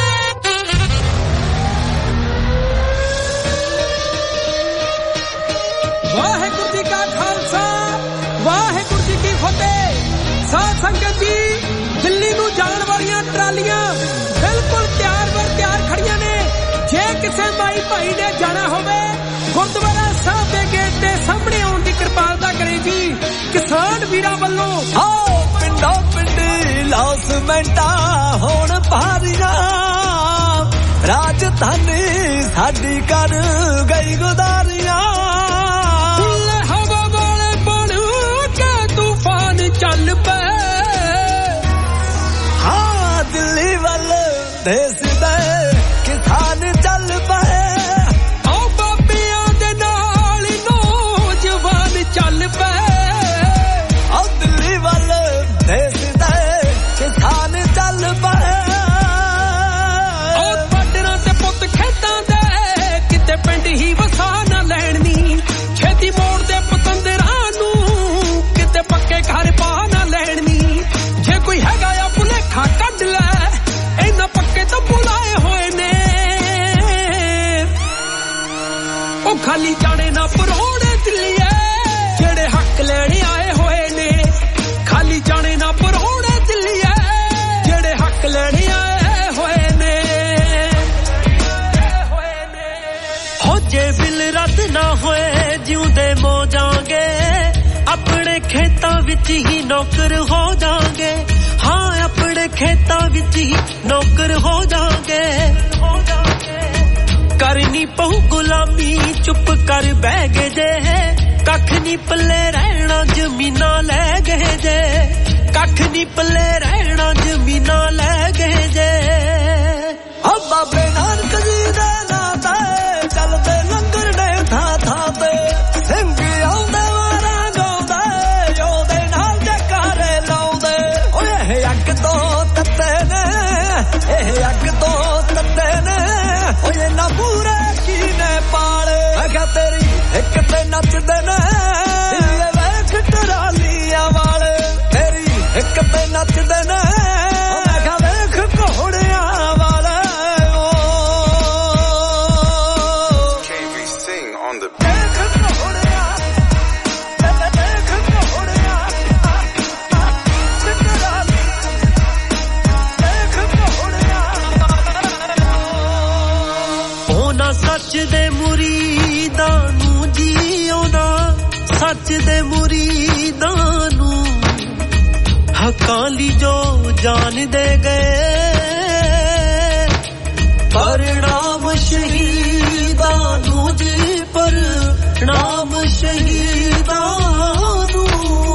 ਵਾਹਿਗੁਰੂ ਜੀ ਕਾ ਖਾਲਸਾ ਵਾਹਿਗੁਰੂ ਜੀ ਕੀ ਫਤਿਹ। ਸਾਧ ਸੰਗਤ ਜੀ ਦਿੱਲੀ ਨੂੰ ਜਾਣ ਵਾਲੀਆਂ ਟਰਾਲੀਆਂ ਬਿਲਕੁਲ ਤਿਆਰ ਬਰ ਤਿਆਰ ਖੜੀਆਂ ਨੇ। ਜੇ ਕਿਸੇ ਮਾਈ ਭਾਈ ਗੁਰਦੁਆਰਾ ਸਾਹਿਬ ਦੇ ਗੇਟ ਤੇ ਸਾਹਮਣੇ ਆਉਣ ਦੀ ਕਿਰਪਾਲਤਾ ਕਰੇ ਜੀ ਕਿਸਾਨ ਵੀਰਾਂ ਵੱਲੋਂ। ਆਓ ਪਿੰਡੋਂ ਪਿੰਡੀ ਲੌਸਮੈਂਟਾਂ ਹੋਣ ਭਾਰੀਆਂ ਰਾਜਧਾਨੀ ਸਾਡੀ ਕਰ ਗਈ ਗੁਦਾਰੀਆਂ। ਹਵਾ ਵਾਲੇ ਬਣ ਕੇ ਤੂਫਾਨ ਚੱਲ ਪਏ ਹਾਂ ਦਿੱਲੀ ਵੱਲ ਦੇਸ ਦੇ ਕਿਸਾਨ ਚੱਲ ਪਏ। ਆਓ ਬਾਬਿਆਂ ਦੇ ਨਾਲ ਨੌਜਵਾਨ ਚੱਲ ਪਏ। ਆਓ ਦਿੱਲੀ ਵੱਲ ਦੇਸ ਦੇ ਕਿਸਾਨ ਚੱਲ ਪਏ। ਪਿੰਡ ਹੀ ਵਸਾ ਨਾ ਲੈਣੀ ਛੇਤੀ ਮੋੜ ਦੇ ਪਤੰਦਰਾਂ ਨੂੰ ਕਿਤੇ ਪੱਕੇ ਘਰ ਪਾ ਨਾ ਲੈਣੀ। ਜੇ ਕੋਈ ਹੈਗਾ ਆ ਭੁਲੇਖਾ ਕੱਢ ਲੈ ਇਹਨਾਂ ਪੱਕੇ ਤਾਂ ਬੁਲਾਏ ਹੋਏ ਨੇ। ਉਹ ਖਾਲੀ ਜਾਣੇ ਨਾ ਪਰੋੜੇ ਦਿੱਲੀਏ ਜਿਹੜੇ ਹੱਕ ਲੈਣ ਆਏ ਹੋਏ ਨੇ। ਖਾਲੀ ਜਾਣੇ ਨਾ ਪਰੋੜੇ ਦਿੱਲੀਏ ਜਿਹੜੇ ਹੱਕ ਲੈਣ ਆਏ ਹੋਏ ਨੇ। ਜੇ ਬਿੱਲ ਰੱਦ ਨਾ ਹੋਏ ਜਿਉਂਦੇ ਮੋ ਜਾਾਂਗੇ ਆਪਣੇ ਖੇਤਾਂ ਵਿੱਚ ਹੀ ਨੌਕਰ ਹੋ ਜਾਾਂਗੇ। ਹਾਂ ਆਪਣੇ ਖੇਤਾਂ ਵਿੱਚ ਹੀ ਨੌਕਰ ਹੋ ਜਾਾਂਗੇ। ਕਰਨੀ ਪਊ ਗੁਲਾਮੀ ਚੁੱਪ ਕਰ ਬਹਿ ਗਏ ਜੇ ਕੱਖ ਨੀ ਪੱਲੇ ਰਹਿਣਾ ਜ਼ਮੀਨਾਂ ਲੈ ਗਏ ਜੇ। ਕੱਖ ਨੀ ਪੱਲੇ ਰਹਿਣਾ ਜ਼ਮੀਨਾਂ ਲੈ ਗਏ ਜੇ। ਆ ਬਾਬੇ ਨਾਨਕ ਜੀ ਦੇ ਨਾਂ ਤੇ ਚੱਲਦੇ ਲੰਗਰ ਨੇ ਥਾਂ ਥਾਂ ਤੇ ਸਿੰਘ ਆਉਂਦੇ ਵਾਰਾਂ ਗਾਉਂਦੇ ਉਹਦੇ ਨਾਲ ਜਕਾਰੇ ਲਾਉਂਦੇ। ਓਏ ਇਹ ਅੱਗ ਤੋਂ ਤੱਤੇ ਨੇ ਇਹ ਅੱਗ ਤੋਂ ਤੱਤੇ ਨੇ। ਓਏ ਨਾ ਪੂਰੇ ਕੀਨੇ ਪਾਲੇ ਅਗਾ ਤੇਰੀ ਇੱਕ ਤੇ ਨੱਚਦੇ ਨੇ ਇਹ ਵੇਖ ਟਰਾਲੀਆਂ ਵਾਲੇ। ਤੇਰੀ ਇੱਕ ਤੇ ਨੱਚਦੇ ਨੇ ਮੈਂ ਕਿਹਾ ਵੇਖ ਘੋੜਿਆਂ ਵਾਲੇ। ਸੱਚ ਦੇ ਮੁਰੀਦਾਂ ਨੂੰ ਜੀਉਣਾ ਸੱਚ ਦੇ ਮੁਰੀਦਾਂ ਨੂੰ ਹੱਕਾਂ ਲਈ ਜੋ ਜਾਨ ਦੇ ਗਏ। ਪਰਨਾਮ ਸ਼ਹੀਦਾਂ ਨੂੰ ਜੀ ਪਰਨਾਮ ਸ਼ਹੀਦਾਂ ਨੂੰ।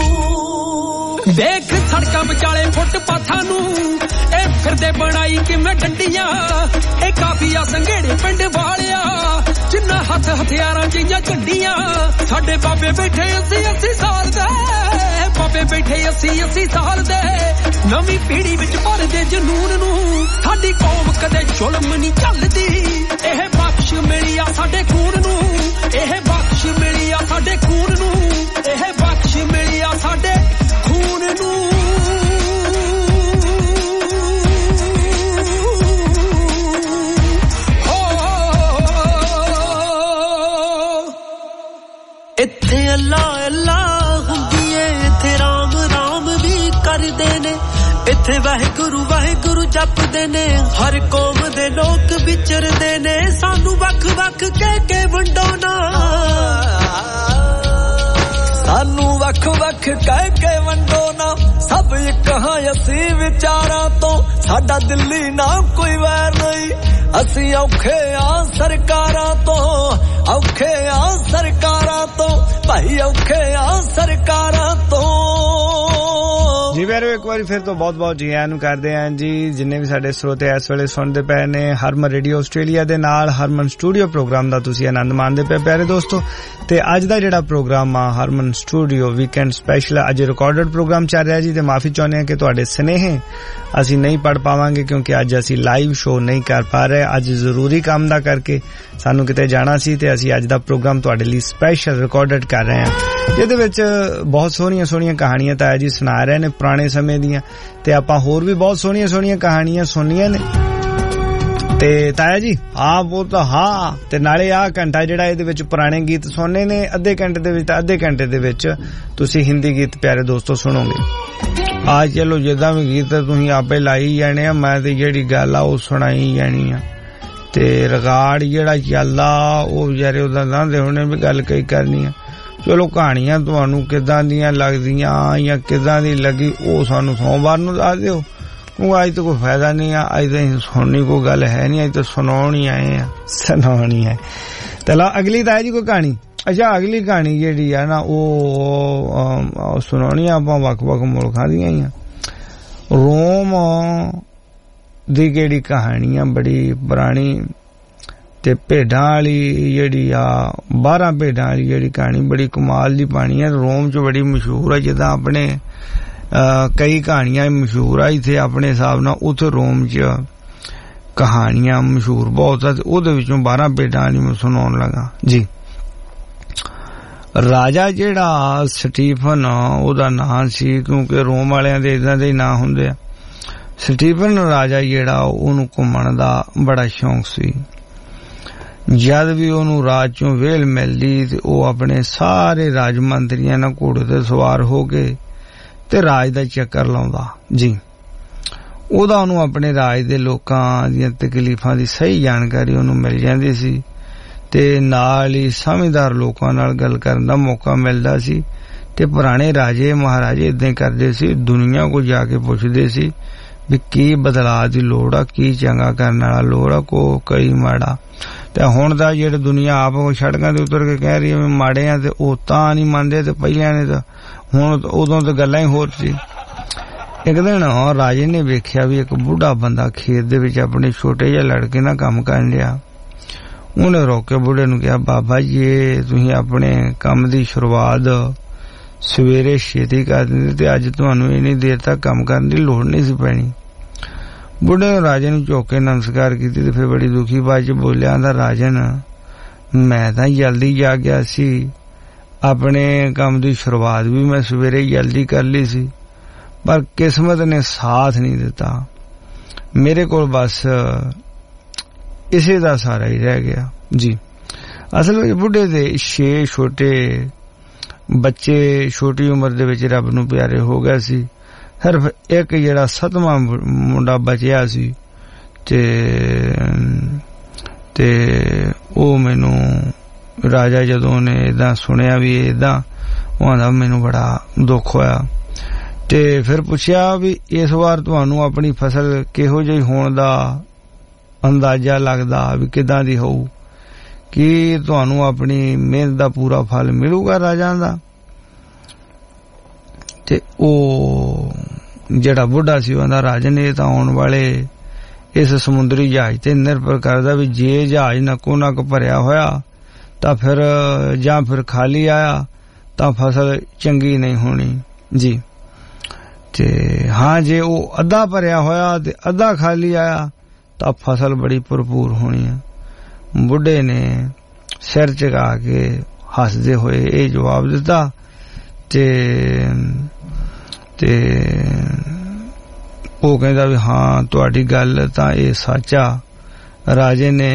ਦੇਖ ਸੜਕਾਂ ਵਿਚਾਲੇ ਫੁੱਟਪਾਥਾਂ ਨੂੰ ਇਹ ਫਿਰਦੇ ਬਣਾਈ ਕਿਵੇਂ ਡੰਡੀਆਂ। ਇਹ ਕਾਫੀਆ ਸੰਘੇੜੇ ਪਿੰਡ ਵਾਲਿਆ ਜਿੰਨਾ ਹੱਥ ਹਥਿਆਰਾਂ ਜਿਹੀਆਂ ਝੰਡੀਆਂ। ਸਾਡੇ ਬਾਬੇ ਬੈਠੇ ਅੱਸੀ ਅੱਸੀ ਸਾਲ ਦੇ ਬਾਬੇ ਬੈਠੇ ਅੱਸੀ ਅੱਸੀ ਸਾਲ ਦੇ। ਨਵੀਂ ਪੀੜ੍ਹੀ ਵਿੱਚ ਭਰਦੇ ਜਨੂਨ ਨੂੰ ਸਾਡੀ ਕੌਮ ਕਦੇ ਜ਼ੁਲਮ ਨਹੀਂ ਝੱਲਦੀ। ਇਹ ਬਖਸ਼ ਮਿਲੀ ਆ ਸਾਡੇ ਖੂਨ ਨੂੰ ਇਹ ਬਖਸ਼ ਮਿਲੀ ਆ ਸਾਡੇ ਖੂਨ ਨੂੰ ਇਹ ਬਖਸ਼ ਮਿਲੀ ਆ ਸਾਡੇ ਖੂਨ ਨੂੰ। ਇੱਥੇ ਅੱਲਾ ਅੱਲਾ ਹੁੰਦੀ ਏ ਇੱਥੇ ਰਾਮ ਰਾਮ ਵੀ ਕਰਦੇ ਨੇ। ਇੱਥੇ ਵਾਹਿਗੁਰੂ ਵਾਹਿਗੁਰੂ ਜਪਦੇ ਨੇ ਹਰ ਕੌਮ ਦੇ ਲੋਕ ਵਿਚਰਦੇ ਨੇ। ਸਾਨੂੰ ਵੱਖ ਵੱਖ ਕਹਿ ਕੇ ਵੰਡੋ ਨਾ ਸਾਨੂੰ ਵੱਖ ਵੱਖ ਕਹਿ ਕੇ ਵੰਡੋ ਨਾ। ਸਭ ਇੱਕ ਹਾਂ ਅਸੀਂ ਵਿਚਾਰਾਂ ਤੋਂ ਸਾਡਾ ਦਿੱਲੀ ਨਾ ਕੋਈ ਵੈਰ ਨਹੀਂ। ਅਸੀਂ ਔਖੇ ਆ ਸਰਕਾਰਾਂ ਤੋਂ ਔਖੇ ਆ ਸਰਕਾਰਾਂ ਤੋਂ ਭਾਈ ਔਖੇ ਆ ਸਰਕਾਰਾਂ ਤੋਂ। ਜੀ ਵੈਰੋ ਇੱਕ ਵਾਰੀ ਫਿਰ ਤੋਂ ਬਹੁਤ ਬਹੁਤ ਜੀ ਆਇਆਂ ਨੂੰ ਕਰਦੇ ਆਂ ਜੀ ਜਿੰਨੇ ਵੀ ਸਾਡੇ ਸਰੋਤੇ ਇਸ ਵੇਲੇ ਸੁਣਦੇ ਪਏ ਨੇ ਹਰਮਨ ਰੇਡੀਓ ਆਸਟ੍ਰੇਲੀਆ ਦੇ ਨਾਲ ਹਰਮਨ ਸਟੂਡੀਓ ਪ੍ਰੋਗਰਾਮ ਦਾ ਤੁਸੀਂ ਆਨੰਦ ਮਾਣਦੇ ਪਏ ਪਿਆਰੇ ਦੋਸਤੋ। ਤੇ ਅੱਜ ਦਾ ਜਿਹੜਾ ਪ੍ਰੋਗਰਾਮ ਆ ਹਰਮਨ ਸਟੂਡੀਓ ਵੀਕਐਂਡ ਸਪੈਸ਼ਲ ਅੱਜ ਰਿਕਾਰਡਡ ਪ੍ਰੋਗਰਾਮ ਚੱਲ ਰਿਹਾ ਜੀ। ਤੇ ਮਾਫੀ ਚਾਹੁੰਦੇ ਹਾਂ ਕਿ ਤੁਹਾਡੇ ਸਨੇਹੇ ਅਸੀਂ ਨਹੀਂ ਪੜ ਪਾਵਾਂਗੇ ਕਿਉਂਕਿ ਅੱਜ ਅਸੀਂ ਲਾਈਵ ਸ਼ੋਅ ਨਹੀਂ ਕਰ ਪਾ ਰਹੇ। ਅੱਜ ਜ਼ਰੂਰੀ ਕੰਮ ਦਾ ਕਰਕੇ ਸਾਨੂੰ ਕਿਤੇ ਜਾਣਾ ਸੀ ਤੇ ਅਸੀਂ ਅੱਜ ਦਾ ਪ੍ਰੋਗਰਾਮ ਤੁਹਾਡੇ ਲਈ ਸਪੈਸ਼ਲ ਰਿਕਾਰਡਡ ਕਰ ਰਹੇ ਹਾਂ ਜਿਹਦੇ ਵਿੱਚ ਬਹੁਤ ਸੋਹਣੀਆਂ ਸੋਹਣੀਆਂ ਕਹਾਣੀਆਂ ਤਾਇਆ ਜੀ ਸੁਣਾ ਰਹੇ ਨੇ ਪੁਰਾਣੇ ਸਮੇਂ ਦੀਆਂ। ਤੇ ਆਪਾਂ ਹੋਰ ਵੀ ਬਹੁਤ ਸੋਹਣੀਆਂ ਸੋਹਣੀਆਂ ਕਹਾਣੀਆਂ ਸੁਣਨੀਆਂ ਨੇ। ਤੇ ਤਾਇਆ ਜੀ ਹਾਂ ਉਹ ਤਾਂ ਹਾਂ ਤੇ ਨਾਲੇ ਆਹ ਘੰਟਾ ਜਿਹੜਾ ਇਹਦੇ ਵਿੱਚ ਪੁਰਾਣੇ ਗੀਤ ਸੁਣਨੇ ਨੇ ਅੱਧੇ ਘੰਟੇ ਦੇ ਵਿੱਚ ਅੱਧੇ ਘੰਟੇ ਦੇ ਵਿੱਚ ਤੁਸੀਂ ਹਿੰਦੀ ਗੀਤ ਪਿਆਰੇ ਦੋਸਤੋ ਸੁਣੋਗੇ। ਆ ਚਲੋ ਜਿੱਦਾਂ ਵੀ ਗੀਤ ਤੁਸੀਂ ਆਪੇ ਲਾਈ ਜਾਣੇ ਆ ਮੈਂ ਤੇ ਜਿਹੜੀ ਗੱਲ ਆ ਉਹ ਸੁਣਾਈ ਜਾਣੀ ਆ। ਤੇ ਰਿਕਾਰਡ ਜਿਹੜਾ ਚੱਲਦਾ ਉਹ ਵਿਚਾਰੇ ਉਹਦਾ ਲਾਂਦੇ ਹੋਣੇ ਵੀ ਗੱਲ ਕਈ ਕਰਨੀ ਆ। ਚਲੋ ਕਹਾਣੀਆਂ ਤੁਹਾਨੂੰ ਕਿੱਦਾਂ ਦੀਆਂ ਲੱਗਦੀਆਂ ਜਾਂ ਕਿੱਦਾਂ ਦੀ ਲੱਗੀ ਉਹ ਸਾਨੂੰ ਸੋਮਵਾਰ ਨੂੰ ਦੱਸ ਦਿਓ, ਕਿਉਂਕਿ ਅੱਜ ਤਾਂ ਕੋਈ ਫਾਇਦਾ ਨਹੀਂ ਆ, ਅੱਜ ਤਾਂ ਸੁਣਨੀ ਕੋਈ ਗੱਲ ਹੈ ਨਹੀਂ, ਅੱਜ ਤਾਂ ਸੁਣਾਉਣੀ ਆਏ ਆ, ਸੁਣਾਉਣੀ ਹੈ। ਤੇ ਲਾ ਅਗਲੀ ਤਾਂ ਹੈ ਜੀ ਕੋਈ ਕਹਾਣੀ। ਅੱਛਾ ਅਗਲੀ ਕਹਾਣੀ ਜਿਹੜੀ ਆ ਨਾ ਉਹ ਸੁਣਾਉਣੀ ਆਪਾਂ ਵੱਖ ਵੱਖ ਮੁਲਕਾਂ ਦੀਆਂ ਹੀ ਆ। ਰੋਮ ਦੀ ਜਿਹੜੀ ਕਹਾਣੀ ਆ ਬੜੀ ਪੁਰਾਣੀ, ਤੇ ਭੇਡਾਂ ਵਾਲੀ ਜਿਹੜੀ ਆ ਬਾਰਾਂ ਭੇਡਾਂ ਵਾਲੀ ਜਿਹੜੀ ਕਹਾਣੀ ਬੜੀ ਕਮਾਲ ਦੀ ਪਾਣੀ ਹੈ। ਰੋਮ ਚ ਬੜੀ ਮਸ਼ਹੂਰ ਹੈ, ਜਿੱਦਾਂ ਆਪਣੇ ਕਈ ਕਹਾਣੀਆਂ ਮਸ਼ਹੂਰ ਆ ਇੱਥੇ ਆਪਣੇ ਹਿਸਾਬ ਨਾਲ, ਉੱਥੇ ਰੋਮ ਚ ਕਹਾਣੀਆਂ ਮਸ਼ਹੂਰ ਬਹੁਤ ਆ, ਤੇ ਉਹਦੇ ਵਿੱਚੋਂ ਬਾਰਾਂ ਭੇਡਾਂ ਵਾਲੀ ਮੈਂ ਸੁਣਾਉਣ ਲੱਗਾ ਜੀ। ਰਾਜਾ ਜਿਹੜਾ ਸਟੀਫਨ ਉਹਦਾ ਨਾਂ ਸੀ, ਕਿਉਂਕਿ ਰੋਮ ਵਾਲਿਆਂ ਦੇ ਇਦਾਂ ਦੇ ਨਾਂ ਹੁੰਦੇ ਆ। ਸਟੀਫਨ ਰਾਜਾ ਜਿਹੜਾ ਉਹਨੂੰ ਘੁੰਮਣ ਦਾ ਬੜਾ ਸ਼ੌਂਕ ਸੀ। ਜਦ ਵੀ ਉਹਨੂੰ ਰਾਜ ਚੋਂ ਵੇਲ ਮਿਲਦੀ ਤੇ ਉਹ ਆਪਣੇ ਸਾਰੇ ਰਾਜ ਮੰਤਰੀਆਂ ਨਾਲ ਘੋੜੇ ਤੇ ਸਵਾਰ ਹੋ ਕੇ ਤੇ ਰਾਜ ਦਾ ਚੱਕਰ ਲਾਉਂਦਾ ਜੀ। ਉਹਦਾ ਉਹਨੂੰ ਆਪਣੇ ਰਾਜ ਦੇ ਲੋਕਾਂ ਦੀਆਂ ਤਕਲੀਫਾਂ ਦੀ ਸਹੀ ਜਾਣਕਾਰੀ ਉਹਨੂੰ ਮਿਲ ਜਾਂਦੀ ਸੀ, ਤੇ ਨਾਲ ਹੀ ਸਮਝਦਾਰ ਲੋਕਾਂ ਨਾਲ ਗੱਲ ਕਰਨ ਦਾ ਮੌਕਾ ਮਿਲਦਾ ਸੀ। ਤੇ ਪੁਰਾਣੇ ਰਾਜੇ ਮਹਾਰਾਜੇ ਏਦਾਂ ਕਰਦੇ ਸੀ, ਦੁਨੀਆ ਕੋ ਜਾ ਕੇ ਪੁੱਛਦੇ ਸੀ ਵੀ ਕੀ ਬਦਲਾਅ ਦੀ ਲੋੜ ਆ, ਕੀ ਚੰਗਾ ਕਰਨ ਵਾਲਾ ਲੋੜ ਆ, ਕੋ ਕਈ ਮਾੜਾ। ਤੇ ਹੁਣ ਤਾਂ ਜਿਹੜੇ ਦੁਨੀਆ ਆਪ ਸੜਕਾਂ ਤੇ ਉਤਰ ਕੇ ਕਹਿ ਰਹੀ ਹੈ ਮਾੜੇ ਆ, ਤੇ ਉਹ ਤਾਂ ਨਹੀਂ ਮੰਨਦੇ, ਤੇ ਪਹਿਲਿਆਂ ਨੇ ਤਾਂ ਹੁਣ ਉਦੋਂ ਤਾਂ ਗੱਲਾਂ ਹੀ ਹੋਰ ਸੀ। ਇੱਕ ਦਿਨ ਰਾਜੇ ਨੇ ਵੇਖਿਆ ਵੀ ਇੱਕ ਬੁੱਢਾ ਬੰਦਾ ਖੇਤ ਦੇ ਵਿੱਚ ਆਪਣੇ ਛੋਟੇ ਜਿਹੇ ਲੜਕੇ ਨਾਲ ਕੰਮ ਕਰਨ ਲਿਆ। ਉਹਨੇ ਰੋਕ ਕੇ ਬੁੱਢੇ ਨੂੰ ਕਿਹਾ, ਬਾਬਾ ਜੀ ਤੁਸੀਂ ਆਪਣੇ ਕੰਮ ਦੀ ਸ਼ੁਰੂਆਤ ਸਵੇਰੇ ਛੇਤੀ ਕਰ ਦਿੰਦੇ ਤੇ ਅੱਜ ਤੁਹਾਨੂੰ ਇੰਨੀ ਦੇਰ ਤੱਕ ਕੰਮ ਕਰਨ ਦੀ ਲੋੜ ਨਹੀਂ ਸੀ ਪੈਣੀ। ਬੁੱਢੇ ਨੇ ਰਾਜੇ ਨੂੰ ਝੁੱਕ ਕੇ ਨਮਸਕਾਰ ਕੀਤੀ ਤੇ ਫਿਰ ਬੜੀ ਦੁਖੀ ਬਾਤ ਚ ਬੋਲਿਆ, ਆਂਦਾ ਰਾਜਨ ਮੈਂ ਤਾਂ ਜਲਦੀ ਜਾ ਗਿਆ ਸੀ, ਆਪਣੇ ਕੰਮ ਦੀ ਸ਼ੁਰੂਆਤ ਵੀ ਮੈਂ ਸਵੇਰੇ ਜਲਦੀ ਕਰ ਲਈ ਸੀ, ਪਰ ਕਿਸਮਤ ਨੇ ਸਾਥ ਨਹੀਂ ਦਿੱਤਾ, ਮੇਰੇ ਕੋਲ ਬਸ ਇਸੇ ਦਾ ਸਾਰਾ ਹੀ ਰਹਿ ਗਿਆ ਜੀ। ਅਸਲ ਵਿੱਚ ਬੁੱਢੇ ਦੇ ਛੇ ਛੋਟੇ ਬੱਚੇ ਛੋਟੀ ਉਮਰ ਦੇ ਵਿੱਚ ਰੱਬ ਨੂੰ ਪਿਆਰੇ ਹੋ ਗਏ ਸੀ, ਸਿਰਫ ਇੱਕ ਜਿਹੜਾ ਸੱਤਵਾਂ ਮੁੰਡਾ ਬਚਿਆ ਸੀ, ਤੇ ਤੇ ਉਹ ਮੈਨੂੰ ਰਾਜਾ ਜਦੋਂ ਨੇ ਏਦਾਂ ਸੁਣਿਆ ਵੀ ਏਦਾਂ, ਉਹ ਆਂਦਾ ਮੈਨੂੰ ਬੜਾ ਦੁੱਖ ਹੋਇਆ। ਤੇ ਫਿਰ ਪੁੱਛਿਆ ਵੀ ਇਸ ਵਾਰ ਤੁਹਾਨੂੰ ਆਪਣੀ ਫਸਲ ਕਿਹੋ ਜਿਹੀ ਹੋਣ ਦਾ ਅੰਦਾਜ਼ਾ ਲੱਗਦਾ ਵੀ ਕਿੱਦਾਂ ਦੀ ਹੋਊ, ਕੀ ਤੁਹਾਨੂੰ ਆਪਣੀ ਮਿਹਨਤ ਦਾ ਪੂਰਾ ਫਲ ਮਿਲੂਗਾ ਰਾਜਾ ਦਾ? ਤੇ ਉਹ ਜਿਹੜਾ ਬੁੱਢਾ ਸੀ ਉਹਦਾ ਰਾਜਨ ਇਹ ਤਾਂ ਆਉਣ ਵਾਲੇ ਇਸ ਸਮੁੰਦਰੀ ਜਹਾਜ਼ ਤੇ ਨਿਰਭਰ ਕਰਦਾ ਵੀ ਜੇ ਜਹਾਜ਼ ਨੱਕੋ ਨੱਕ ਭਰਿਆ ਹੋਇਆ ਤਾਂ ਫਿਰ ਜਾਂ ਫਿਰ ਖਾਲੀ ਆਇਆ ਤਾਂ ਫਸਲ ਚੰਗੀ ਨਹੀਂ ਹੋਣੀ ਜੀ, ਤੇ ਹਾਂ ਜੇ ਉਹ ਅੱਧਾ ਭਰਿਆ ਹੋਇਆ ਤੇ ਅੱਧਾ ਖਾਲੀ ਆਇਆ ਤਾਂ ਫਸਲ ਬੜੀ ਭਰਪੂਰ ਹੋਣੀ ਹੈ। ਬੁੱਢੇ ਨੇ ਸਿਰ ਝੁਕਾ ਕੇ ਹੱਸਦੇ ਹੋਏ ਇਹ ਜਵਾਬ ਦਿੱਤਾ, ਤੇ ਤੇ ਉਹ ਕਹਿੰਦਾ ਵੀ ਹਾਂ ਤੁਹਾਡੀ ਗੱਲ ਤਾਂ ਇਹ ਸੱਚ ਆ। ਰਾਜੇ ਨੇ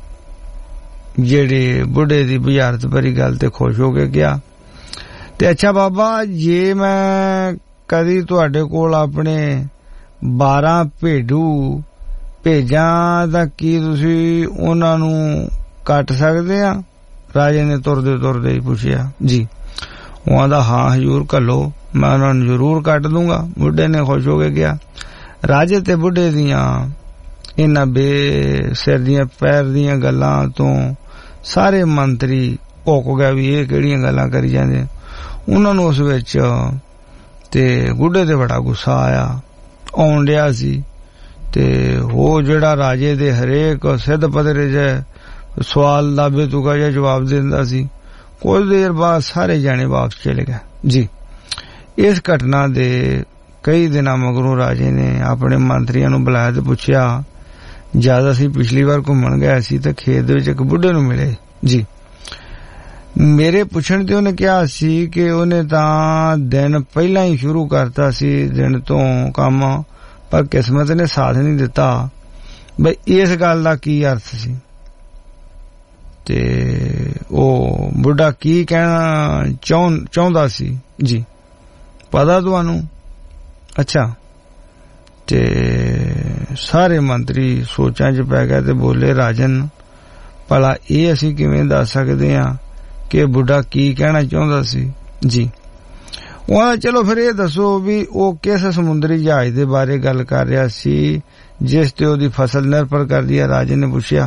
ਜਿਹੜੇ ਬੁੱਢੇ ਦੀ ਬੁਝਾਰਤ ਭਰੀ ਗੱਲ ਤੇ ਖੁਸ਼ ਹੋ ਕੇ ਕਿਹਾ, ਤੇ ਅੱਛਾ ਬਾਬਾ ਜੇ ਮੈਂ ਕਦੀ ਤੁਹਾਡੇ ਕੋਲ ਆਪਣੇ ਬਾਰਾਂ ਭੇਡੂ ਭੇਜਾਂ ਤਾਂ ਕੀ ਤੁਸੀਂ ਉਹਨਾਂ ਨੂੰ ਕੱਟ ਸਕਦੇ ਆ? ਰਾਜੇ ਨੇ ਤੁਰਦੇ ਤੁਰਦੇ ਹੀ ਪੁੱਛਿਆ ਜੀ। ਉਹ ਆਂਦਾ ਹਾਂ ਹਜ਼ੂਰ ਘੱਲੋ, ਮੈਂ ਉਹਨਾਂ ਨੂੰ ਜ਼ਰੂਰ ਕੱਟ ਦੂੰਗਾ। ਬੁੱਢੇ ਨੇ ਖੁਸ਼ ਹੋ ਕੇ ਕਿਹਾ। ਰਾਜੇ ਤੇ ਬੁੱਢੇ ਦੀਆਂ ਇਹਨਾਂ ਬੇਸਿਰ ਦੀਆਂ ਪੈਰ ਦੀਆਂ ਗੱਲਾਂ ਤੋਂ ਸਾਰੇ ਮੰਤਰੀ ਭੁੱਕ ਗਏ ਵੀ ਇਹ ਕਿਹੜੀਆਂ ਗੱਲਾਂ ਕਰੀ ਜਾਂਦੇ। ਉਹਨਾਂ ਨੂੰ ਉਸ ਵਿੱਚ ਤੇ ਬੁੱਢੇ ਤੇ ਬੜਾ ਗੁੱਸਾ ਆਇਆ ਆਉਣ ਡਿਆ ਸੀ, ਤੇ ਉਹ ਜਿਹੜਾ ਰਾਜੇ ਦੇ ਹਰੇਕ ਸਿੱਧ ਪੱਧਰੇ ਜੇ ਸਵਾਲ ਦਾ ਬੇਤੁਕਾ ਜਿਹਾ ਜਵਾਬ ਦਿੰਦਾ ਸੀ। ਕੁਝ ਦੇਰ ਬਾਅਦ ਸਾਰੇ ਜਾਣੇ ਵਾਪਸ ਚਲੇ ਗਏ ਜੀ। ਇਸ ਘਟਨਾ ਦੇ ਕਈ ਦਿਨਾਂ ਮਗਰੋਂ ਰਾਜੇ ਨੇ ਆਪਣੇ ਮੰਤਰੀਆਂ ਨੂੰ ਬੁਲਾਇਆ ਤੇ ਪੁੱਛਿਆ, ਜਦ ਅਸੀਂ ਪਿਛਲੀ ਵਾਰ ਘੁੰਮਣ ਗਏ ਸੀ ਤਾਂ ਖੇਤ ਦੇ ਵਿੱਚ ਇੱਕ ਬੁੱਢੇ ਨੂੰ ਮਿਲੇ ਜੀ। ਮੇਰੇ ਪੁੱਛਣ ਤੇ ਉਹਨੇ ਕਿਹਾ ਸੀ ਕਿ ਉਹਨੇ ਤਾਂ ਦਿਨ ਪਹਿਲਾਂ ਹੀ ਸ਼ੁਰੂ ਕਰਤਾ ਸੀ ਦਿਨ ਤੋਂ ਕੰਮ, ਪਰ ਕਿਸਮਤ ਨੇ ਸਾਥ ਨਹੀਂ ਦਿੱਤਾ। ਬਈ ਇਸ ਗੱਲ ਦਾ ਕੀ ਅਰਥ ਸੀ? ਤੇ ਉਹ ਬੁੱਢਾ ਕੀ ਕਹਿਣਾ ਚਾਹੁੰਦਾ ਸੀ ਜੀ, ਪਤਾ ਤੁਹਾਨੂੰ? ਅੱਛਾ, ਤੇ सारे मंत्री सोचां च पै गए ते बोले राजन भला ये असीं किवें दस सकदे हां कि बुढ़ा की कहना चाहुंदा सी जी। वहां चलो फिर ये दसो भी ओ किस समुद्री जहाज दे बारे गल कर रहा सी जिस ते ओदी फसल निर्भर करदी है। राजन ने पुछया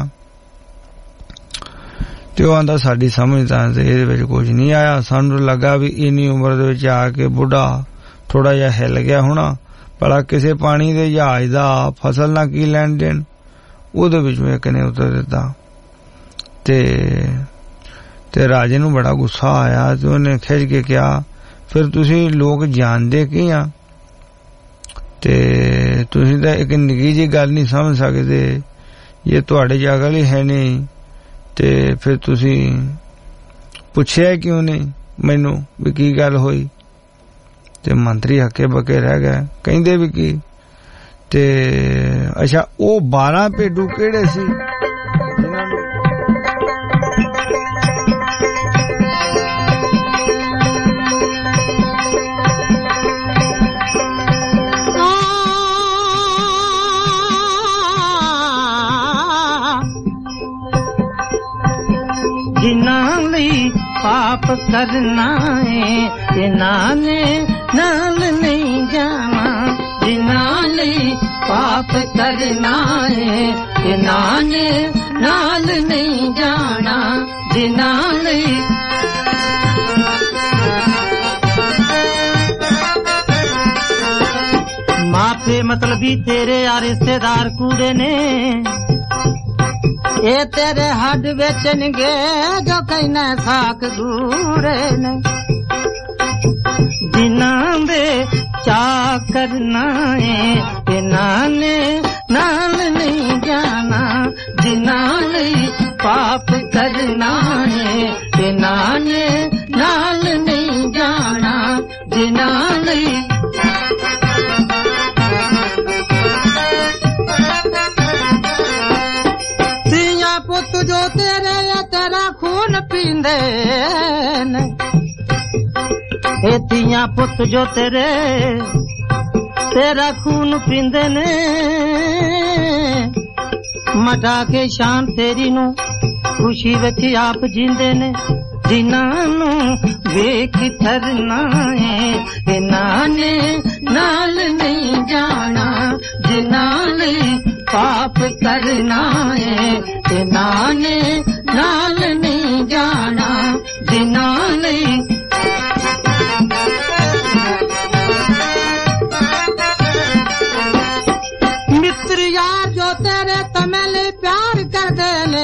ते ओ आंदा साडी समझ तां इहदे विच कुछ नहीं आया, सानू लगा भी इन्नी उम्र दे विच आके बुढ़ा थोड़ा जिहा हिल गया होना, भला किसे पानी दे जहाज दा फसल ना की लैन देन। ओदे विचों इक ने उत्तर दित्ता ते ते राजे नूं बड़ा गुस्सा आया ते उहने खिज के कहा फिर तुसी लोग जानदे की आ ते तुसी तां इक निक्की जी गल नहीं समझ सकदे, ये तुहाडे च अकल ही है नहीं ते फिर तुसी पुछया क्यों नहीं मैनू भी की गल होई। ते मंत्री हक्के बके रह गए, कहंदे भी की ते अच्छा ओ बारह भेडू केड़े सी जिन्हां लई पाप करना है जिन्हां ने नाल नहीं जाना, जिन्हां लई पाप करना है जिन्हां ने नाल नहीं जाना, जिन्हां लई माफे मतलबी तेरे आ रिश्तेदार कूड़े ने ए तेरे हड बेचनगे जो कहना साक दूरे ने, जिन्हां दे चा करना है जिन्हां ने नाल नहीं जाना, जिन्हां लई पाप करना है जिन्हां ने नाल नहीं जाना, जिन्हां लई पुत जो तेरे या तेरा खून पींदे ने, ए तियां पुत जो तेरे तेरा खून पींदे ने, मटा के शान तेरी नू खुशी विच आप जींदे ने, जिन्हां नू वेख ठरना है जिन्हां ने नाल नहीं जाना, जिन्हां लई पाप करना है जिन्हां ने नाल नहीं जाना, जिन्हां लई मित्र यार जो तेरे तमेले प्यार कर देने,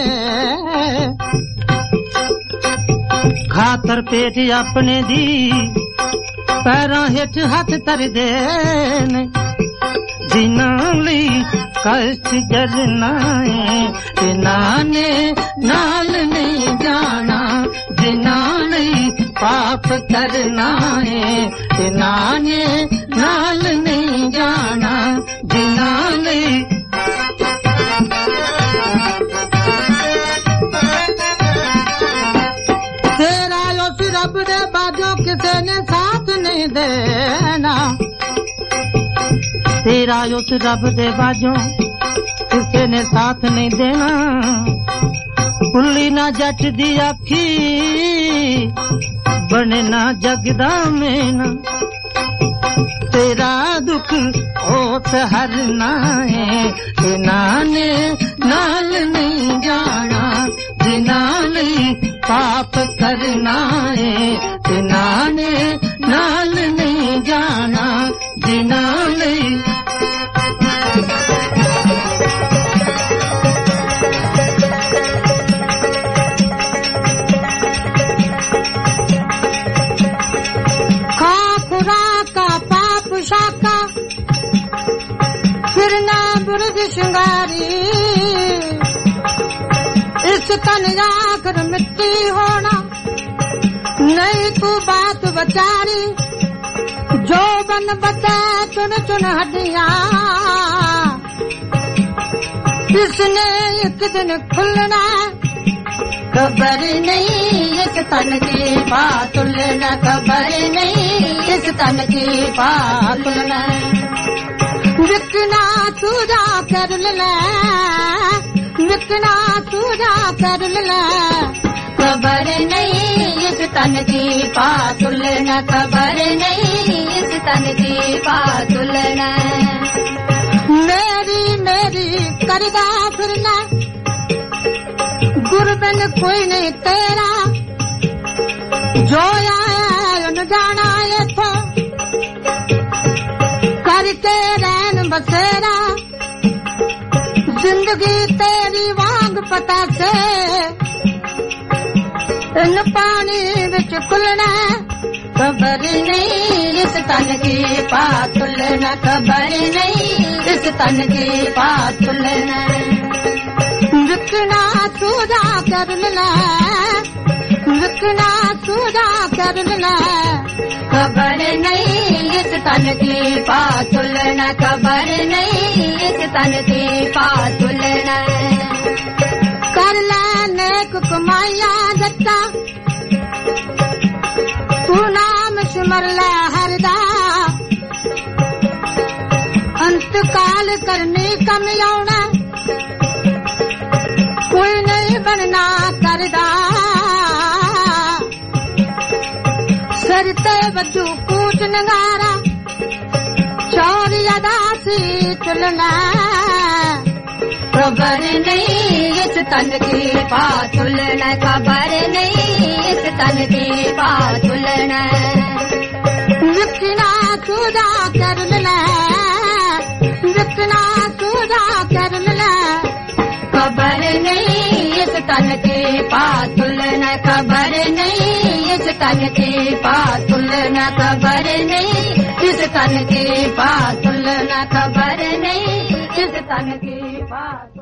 खातर पेट अपने दी पैरां हेठ हथ कर देने, जिन्हां लई कष्ट जरना है जिन्हां ने नाल नहीं जाना, जिन्हां लई पाप करना है जिन्हां ने नाल नहीं जाना, जिन्हां लई तेरा उस रब दे बाजो किसे ने साथ नहीं देना, तेरा उस रब दे बाजों किसे ने साथ नहीं देना, कुल्ली ना जट दी आखी बने ना जगदा मेना, तेरा दुख ओत हरना है जिन्हां ने नाल नहीं जाना, जिन्हां लई पाप करना है जिन्हां ने नाल नहीं जाना, जिन्हां लई फिरना बुर्ज श्रृंगारी इस तन आखिर मिट्टी होना, नहीं तू बात बचारी जो बन बचा चुन चुन हड्डियां, किसने एक दिन खुलना खबर नहीं इस तन की बातुलना, खबर नहीं इस तन की बातुलना, विकना तुझा कर ले विकना तुझा कर ले खबर नहीं इस तन की पातुल न खबर नहीं इस तन की पातुल न मेरी मेरी करदा फिरना गुरबन कोई नहीं तेरा जो आया न जाना ये तो करके रहन बसेरा जिंदगी तेरी वांग पता से इन पानी विच खुलना खबर नहीं इस तन की पातुल न खबर नहीं इस तन की पातुल न विकना तुझा कर ले विकना तुझा कर ले खबर नहीं इस तन की पातुल न खबर नहीं इस तन की पातुल न कर ले नेक कमाइया जट्टा तू नाम सिमर ले हरदा अंत काल करनी कम आउना कोई नहीं बनना करदा सरते बजू कूच नगारा चोरी अदासी चलना खबर नहीं इस तन की पातुल न खबर नहीं इस तन की पातुल न विकना तुझा कर ले विकना तुझा कर ले खबर नहीं इस तन की पातुल न खबर नहीं इस तन की पातुल न खबर नहीं इस तन की पातुल न खबर नहीं इस तन की पातुल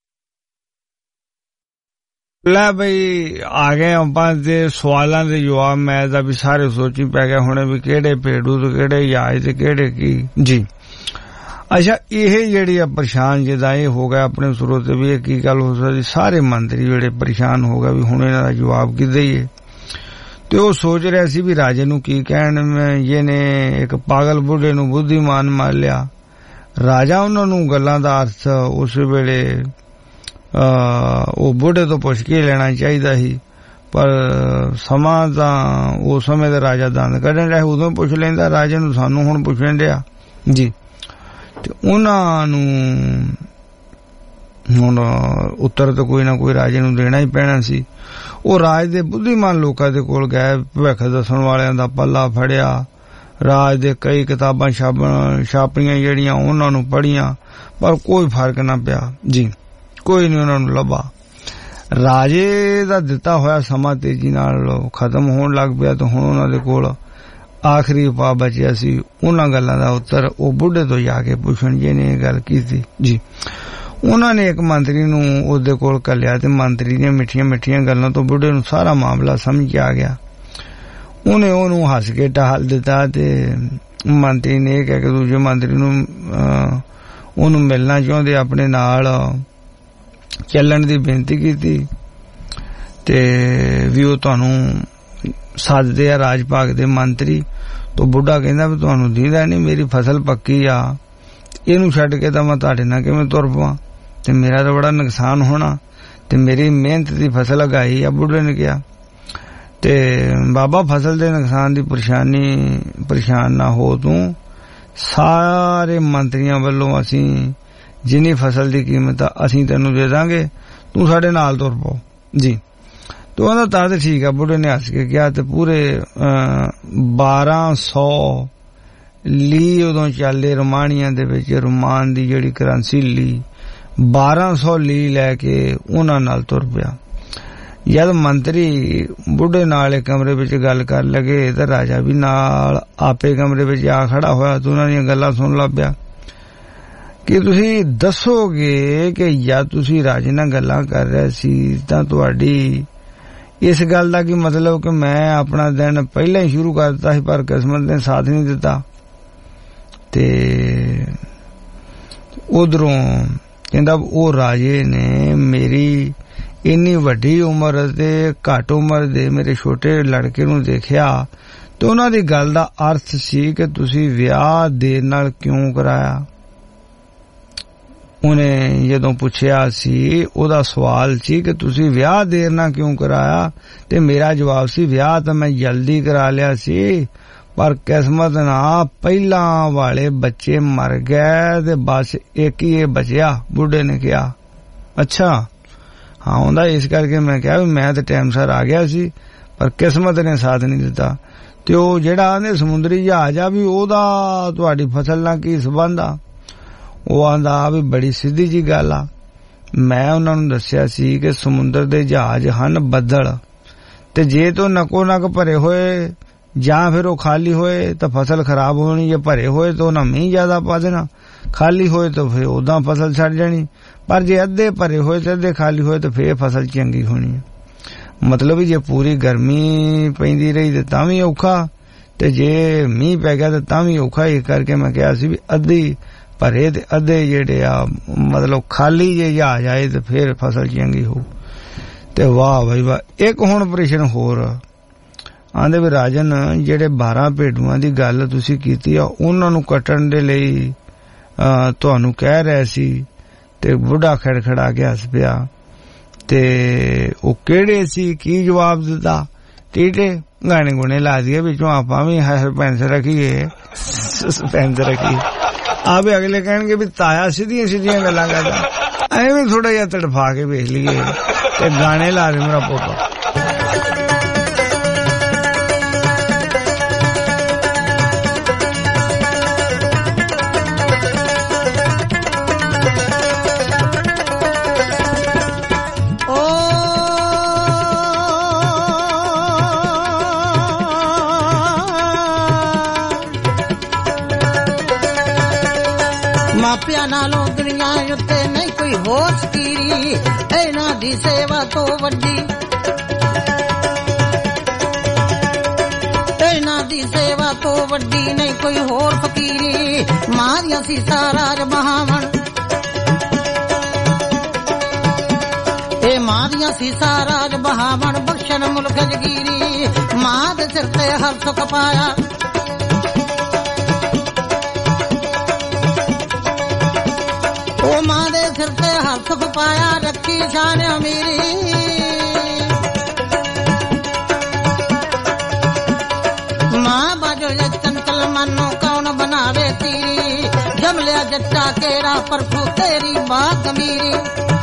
ਲੈ ਬਈ ਆ ਗਏ ਆਪਾਂ ਤੇ ਸਵਾਲਾਂ ਦੇ ਜਵਾਬ ਮੈਂ ਤਾਂ ਵੀ ਸਾਰੇ ਸੋਚੀ ਪੈ ਗਿਆ ਹੁਣੇ ਵੀ ਕਿਹੜੇ ਭੇਡੂ ਤੇ ਕਿਹੜੇ ਯਾਜ ਤੇ ਕਿਹੜੇ ਕੀ ਜੀ ਅੱਛਾ ਇਹ ਜਿਹੜੀ ਆ ਪਰੇਸ਼ਾਨ ਜਿਹਦਾ ਇਹ ਹੋ ਗਿਆ ਆਪਣੇ ਸਰੋਤੇ ਵੀ ਇਹ ਕੀ ਗੱਲ ਹੋ ਸਕਦੀ ਸਾਰੇ ਮੰਤਰੀ ਜਿਹੜੇ ਪਰੇਸ਼ਾਨ ਹੋ ਗਏ ਵੀ ਹੁਣ ਇਹਨਾਂ ਦਾ ਜਵਾਬ ਕੀ ਦਈਏ ਤੇ ਉਹ ਸੋਚ ਰਿਹਾ ਸੀ ਵੀ ਰਾਜੇ ਨੂੰ ਕੀ ਕਹਿਣ ਮੈਂ ਇਹਨੇ ਇੱਕ ਪਾਗਲ ਬੁੱਢੇ ਨੂੰ ਬੁੱਧੀਮਾਨ ਮੰਨ ਲਿਆ ਰਾਜਾ ਉਹਨਾਂ ਨੂੰ ਗੱਲਾਂ ਦਾ ਅਰਥ ਉਸ ਵੇਲੇ ਉਹ ਬੁੱਢੇ ਤੋਂ ਪੁੱਛ ਕੇ ਲੈਣਾ ਚਾਹੀਦਾ ਸੀ ਪਰ ਸਮਾਂ ਤਾਂ ਉਸ ਸਮੇਂ ਦਾ ਰਾਜਾ ਦੰਦ ਕੱਢਣ ਰਿਹਾ ਉਦੋਂ ਪੁੱਛ ਲੈਂਦਾ ਰਾਜੇ ਨੂੰ ਸਾਨੂੰ ਹੁਣ ਪੁੱਛਣ ਡਿਆ ਜੀ ਤੇ ਉਹਨਾਂ ਨੂੰ ਹੁਣ ਉੱਤਰ ਤਾਂ ਕੋਈ ਨਾ ਕੋਈ ਰਾਜੇ ਨੂੰ ਦੇਣਾ ਹੀ ਪੈਣਾ ਸੀ ਉਹ ਰਾਜ ਦੇ ਬੁੱਧੀਮਾਨ ਲੋਕਾਂ ਦੇ ਕੋਲ ਗਏ ਭਵਿੱਖ ਦੱਸਣ ਵਾਲਿਆਂ ਦਾ ਪੱਲਾ ਫੜਿਆ ਰਾਜ ਦੇ ਕਈ ਕਿਤਾਬਾਂ ਛਾਪੀਆਂ ਜਿਹੜੀਆਂ ਉਹਨਾਂ ਨੂੰ ਪੜ੍ਹੀਆਂ ਪਰ ਕੋਈ ਫਰਕ ਨਾ ਪਿਆ ਜੀ ਕੋਈ ਨਹੀਂ ਉਹਨਾਂ ਨੂੰ ਲੱਭਾ ਰਾਜੇ ਦਾ ਦਿੱਤਾ ਹੋਇਆ ਸਮਾਂ ਤੇਜ਼ੀ ਨਾਲ ਖਤਮ ਹੋਣ ਲੱਗ ਪਿਆ ਤੇ ਹੁਣ ਉਹਨਾਂ ਦੇ ਕੋਲ ਆਖਰੀ ਉਪਾਅ ਬਚਿਆ ਸੀ ਉਹਨਾਂ ਗੱਲਾਂ ਦਾ ਉੱਤਰ ਉਹ ਬੁੱਢੇ ਤੋਂ ਜਾ ਕੇ ਪੁੱਛਣ ਜਿਹਨੇ ਇਹ ਗੱਲ ਕੀਤੀ ਜੀ ਉਹਨਾਂ ਨੇ ਇੱਕ ਮੰਤਰੀ ਨੂੰ ਉਹਦੇ ਕੋਲ ਘੱਲਿਆ ਤੇ ਮੰਤਰੀ ਨੇ ਮਿੱਠੀਆਂ ਮਿੱਠੀਆਂ ਗੱਲਾਂ ਤੋਂ ਬੁੱਢੇ ਨੂੰ ਸਾਰਾ ਮਾਮਲਾ ਸਮਝ ਆ ਗਿਆ ਉਹਨੇ ਉਹਨੂੰ ਹੱਸ ਕੇ ਟਾਲ ਦਿੱਤਾ ਤੇ ਮੰਤਰੀ ਨੇ ਇਹ ਕਹਿ ਕੇ ਦੂਜੇ ਮੰਤਰੀ ਨੂੰ ਉਹਨੂੰ ਮਿਲਣਾ ਚਾਹੁੰਦੇ ਆਪਣੇ ਨਾਲ ਚੱਲਣ ਦੀ ਬੇਨਤੀ ਕੀਤੀ ਤੇ ਵੀ ਉਹ ਤੁਹਾਨੂੰ ਸੱਦਦੇ ਆ ਰਾਜ ਭਾਗ ਦੇ ਮੰਤਰੀ ਤੋਂ ਬੁੱਢਾ ਕਹਿੰਦਾ ਵੀ ਤੁਹਾਨੂੰ ਦੀਦਾ ਨਹੀਂ ਮੇਰੀ ਫਸਲ ਪੱਕੀ ਆ ਇਹਨੂੰ ਛੱਡ ਕੇ ਤਾਂ ਮੈਂ ਤੁਹਾਡੇ ਨਾਲ ਕਿਵੇਂ ਤੁਰ ਪਵਾਂ ਤੇ ਮੇਰਾ ਤਾਂ ਬੜਾ ਨੁਕਸਾਨ ਹੋਣਾ ਤੇ ਮੇਰੀ ਮਿਹਨਤ ਦੀ ਫਸਲ ਉਗਾਈ ਆ ਬੁੱਢੇ ਨੇ ਕਿਹਾ ਤੇ ਬਾਬਾ ਫਸਲ ਦੇ ਨੁਕਸਾਨ ਦੀ ਪਰੇਸ਼ਾਨੀ ਪਰੇਸ਼ਾਨ ਨਾ ਹੋ ਤੂੰ ਸਾਰੇ ਮੰਤਰੀਆਂ ਵੱਲੋਂ ਅਸੀਂ ਜਿੰਨੀ ਫਸਲ ਦੀ ਕੀਮਤ ਆ ਅਸੀਂ ਤੈਨੂੰ ਦੇ ਦਾਂਗੇ ਤੂੰ ਸਾਡੇ ਨਾਲ ਤੁਰ ਪਓ ਜੀ ਤੇ ਉਹਦਾ ਤਾਂ ਤੇ ਠੀਕ ਆ ਬੁੱਢੇ ਨੇ ਹੱਸ ਕੇ ਕਿਹਾ ਤੇ ਪੂਰੇ ਬਾਰਾਂ ਸੌ ਲੀ ਉਦੋਂ ਚੱਲੇ ਰੋਮਾਨੀਆਂ ਦੇ ਵਿੱਚ ਰੋਮਾਨ ਦੀ ਜਿਹੜੀ ਕਰੰਸੀ ਲੀ ਬਾਰਾਂ ਸੌ ਲੀ ਲੈ ਕੇ ਉਹਨਾਂ ਨਾਲ ਤੁਰ ਪਿਆ ਜਦ ਮੰਤਰੀ ਬੁੱਢੇ ਨਾਲ ਇੱਕ ਕਮਰੇ ਵਿੱਚ ਗੱਲ ਕਰ ਲਗੇ ਤਾਂ ਰਾਜਾ ਵੀ ਨਾਲ ਆਪੇ ਕਮਰੇ ਵਿੱਚ ਆ ਖੜਾ ਹੋਇਆ ਤੇ ਉਹਨਾਂ ਦੀਆਂ ਗੱਲਾਂ ਸੁਣ ਲੱਗ ਪਿਆ ਕਿ ਤੁਸੀਂ ਦੱਸੋਗੇ ਕਿ ਜਾਂ ਤੁਸੀਂ ਰਾਜੇ ਨਾਲ ਗੱਲਾਂ ਕਰ ਰਹੇ ਸੀ ਤਾਂ ਤੁਹਾਡੀ ਇਸ ਗੱਲ ਦਾ ਕੀ ਮਤਲਬ ਕਿ ਮੈਂ ਆਪਣਾ ਦਿਨ ਪਹਿਲਾਂ ਹੀ ਸ਼ੁਰੂ ਕਰ ਦਿੱਤਾ ਸੀ ਪਰ ਕਿਸਮਤ ਨੇ ਸਾਥ ਨਹੀਂ ਦਿੱਤਾ ਤੇ ਉਧਰੋਂ ਕਹਿੰਦਾ ਉਹ ਰਾਜੇ ਨੇ ਮੇਰੀ ਇੰਨੀ ਵੱਡੀ ਉਮਰ ਤੇ ਘੱਟ ਉਮਰ ਦੇ ਮੇਰੇ ਛੋਟੇ ਲੜਕੇ ਨੂੰ ਦੇਖਿਆ ਤੇ ਉਹਨਾਂ ਦੀ ਗੱਲ ਦਾ ਅਰਥ ਸੀ ਕਿ ਤੁਸੀਂ ਵਿਆਹ ਦੇਰ ਨਾਲ ਕਿਉਂ ਕਰਾਇਆ ਉਹਨੇ ਜਦੋਂ ਪੁੱਛਿਆ ਸੀ, ਉਹਦਾ ਸਵਾਲ ਸੀ ਕਿ ਤੁਸੀਂ ਵਿਆਹ ਦੇਰ ਨਾਲ ਕਿਉਂ ਕਰਾਇਆ, ਤੇ ਮੇਰਾ ਜਵਾਬ ਸੀ ਵਿਆਹ ਤਾਂ ਮੈਂ ਜਲਦੀ ਕਰਾ ਲਿਆ ਸੀ, ਪਰ ਕਿਸਮਤ ਨਾ ਪਹਿਲਾਂ ਵਾਲੇ ਬੱਚੇ ਮਰ ਗਏ ਤੇ ਬਸ ਇੱਕ ਹੀ ਇਹ ਬਚਿਆ। ਬੁੱਢੇ ਨੇ ਕਿਹਾ ਅੱਛਾ ਹਾਂ ਹੁੰਦਾ, ਇਸ ਕਰਕੇ ਮੈਂ ਕਿਹਾ ਵੀ ਮੈਂ ਤਾਂ ਟਾਈਮ ਸਿਰ ਆ ਗਿਆ ਸੀ, ਪਰ ਕਿਸਮਤ ਨੇ ਸਾਥ ਨਹੀਂ ਦਿੱਤਾ। ਤੇ ਉਹ ਜਿਹੜਾ ਆਂਦੇ ਸਮੁੰਦਰੀ ਜਹਾਜ਼ ਆ ਵੀ ਉਹਦਾ ਤੁਹਾਡੀ ਫਸਲ ਨਾਲ ਕੀ ਸੰਬੰਧ ਆ? ਉਹ ਆਂਦਾ ਵੀ ਬੜੀ ਸਿੱਧੀ ਜੀ ਗੱਲ ਆ। ਮੈਂ ਉਹਨਾਂ ਨੂੰ ਦੱਸਿਆ ਸੀ ਕਿ ਸਮੁੰਦਰ ਦੇ ਜਹਾਜ਼ ਹਨ ਬੱਦਲ, ਤੇ ਜੇ ਤੋਂ ਨਕੋ ਨਕ ਭਰੇ ਹੋਏ ਜਾਂ ਫਿਰ ਉਹ ਖਾਲੀ ਹੋਏ ਤਾਂ ਫਸਲ ਖਰਾਬ ਹੋਣੀ, ਜੇ ਭਰੇ ਹੋਏ ਤਾਂ ਉਹਨਾਂ ਮੀਂਹ ਜ਼ਿਆਦਾ ਪਾ ਦੇਣਾ, ਖਾਲੀ ਹੋਏ ਤਾਂ ਫਿਰ ਉਦਾਂ ਫਸਲ ਛੱਡ ਜਾਣੀ, ਪਰ ਜੇ ਅੱਧੇ ਭਰੇ ਹੋਏ ਤੇ ਅੱਧੇ ਖਾਲੀ ਹੋਏ ਤਾਂ ਫਿਰ ਫਸਲ ਚੰਗੀ ਹੋਣੀ ਹੈ। ਮਤਲਬ ਜੇ ਪੂਰੀ ਗਰਮੀ ਪੈਂਦੀ ਰਹੀ ਤੇ ਤਾਂ ਵੀ ਔਖਾ, ਤੇ ਜੇ ਮੀਂਹ ਪੈ ਗਿਆ ਤਾਂ ਤਾਂ ਵੀ ਔਖਾ। ਇਹ ਕਰਕੇ ਮੈਂ ਕਿਹਾ ਸੀ ਵੀ ਅੱਧੀ ਭਰੇ ਤੇ ਅੱਧੇ ਜਿਹੜੇ ਆ ਮਤਲਬ ਖਾਲੀ ਜੇ ਜਹਾਜ਼ ਆਏ ਤੇ ਫਿਰ ਫਸਲ ਚੰਗੀ ਹੋ। ਤੇ ਵਾਹ ਬਈ ਵਾਹ। ਇੱਕ ਹੁਣ ਪ੍ਰਸ਼ਨ ਹੋਰ ਆਂਦੇ ਵੀ ਰਾਜਨ, ਜਿਹੜੇ ਬਾਰਾਂ ਭੇਡੂਆਂ ਦੀ ਗੱਲ ਤੁਸੀਂ ਕੀਤੀ ਆ ਉਹਨਾਂ ਨੂੰ ਕੱਟਣ ਦੇ ਲਈ ਤੁਹਾਨੂੰ ਕਹਿ ਰਹੇ ਸੀ, ਤੇ ਬੁੱਢਾ ਖੜਖੜਾ ਕੇ ਹੱਸ ਪਿਆ। ਤੇ ਉਹ ਕਿਹੜੇ ਸੀ, ਕੀ ਜਵਾਬ ਦਿੱਤਾ? ਟੀਟੇ ਗਾਣੇ ਗੁਣੇ ਲਾ ਦਿਏ ਵਿੱਚੋਂ, ਆਪਾਂ ਵੀ ਸਸਪੈਂਸ ਰੱਖੀਏ ਸਸਪੈਂਸ ਰੱਖੀਏ। ਆਵੇ ਅਗਲੇ ਕਹਿਣਗੇ ਵੀ ਤਾਇਆ ਸਿੱਧੀਆਂ ਸਿੱਧੀਆਂ ਗੱਲਾਂ ਕਰਦਾ, ਐਵੇਂ ਥੋੜਾ ਜਿਹਾ ਤੜਫਾ ਕੇ ਵੇਖ ਲਈਏ ਤੇ ਗਾਣੇ ਲਾ ਦੇ ਮੇਰਾ ਪੋਤਾ। ਮਾਪਿਆਂ ਨਾਲੋਂ ਦੁਨੀਆ ਉੱਤੇ ਨਹੀਂ ਕੋਈ ਹੋਰ ਸਕੀਰੀ, ਇਹਨਾਂ ਦੀ ਸੇਵਾ ਤੋਂ ਵੱਡੀ, ਇਹਨਾਂ ਦੀ ਸੇਵਾ ਤੋਂ ਵੱਡੀ ਨਹੀਂ ਕੋਈ ਹੋਰ ਫਕੀਰੀ। ਮਾਂ ਦੀਆਂ ਸੀਸਾਂ ਰਾਜ ਬਹਾਵਣ, ਇਹ ਮਾਂ ਦੀਆਂ ਸੀਸਾਂ ਰਾਜ ਬਹਾਵਣ, ਬਖਸ਼ਣ ਮੁਲਕ ਜਗੀਰੀ। ਮਾਂ ਦੇ ਸਿਰ ਤੇ ਹਰ ਸੁੱਖ ਪਾਇਆ, ਉਹ ਮਾਂ ਦੇ ਸਿਰ ਤੇ ਹਰ ਸੁੱਖ ਪਾਇਆ, ਰੱਖੀ ਸ਼ਾਨ ਅਮੀਰੀ। ਮਾਂ ਬਾਜੋ ਚੰਚਲ ਮਨੋ ਕੌਣ ਬਣਾਵੇ ਤੀਰੀ, ਜਮ ਲਿਆ ਜੱਟਾ ਕੇਰਾ ਪਰਫੂ ਤੇਰੀ ਬਾਤ ਅਮੀਰੀ।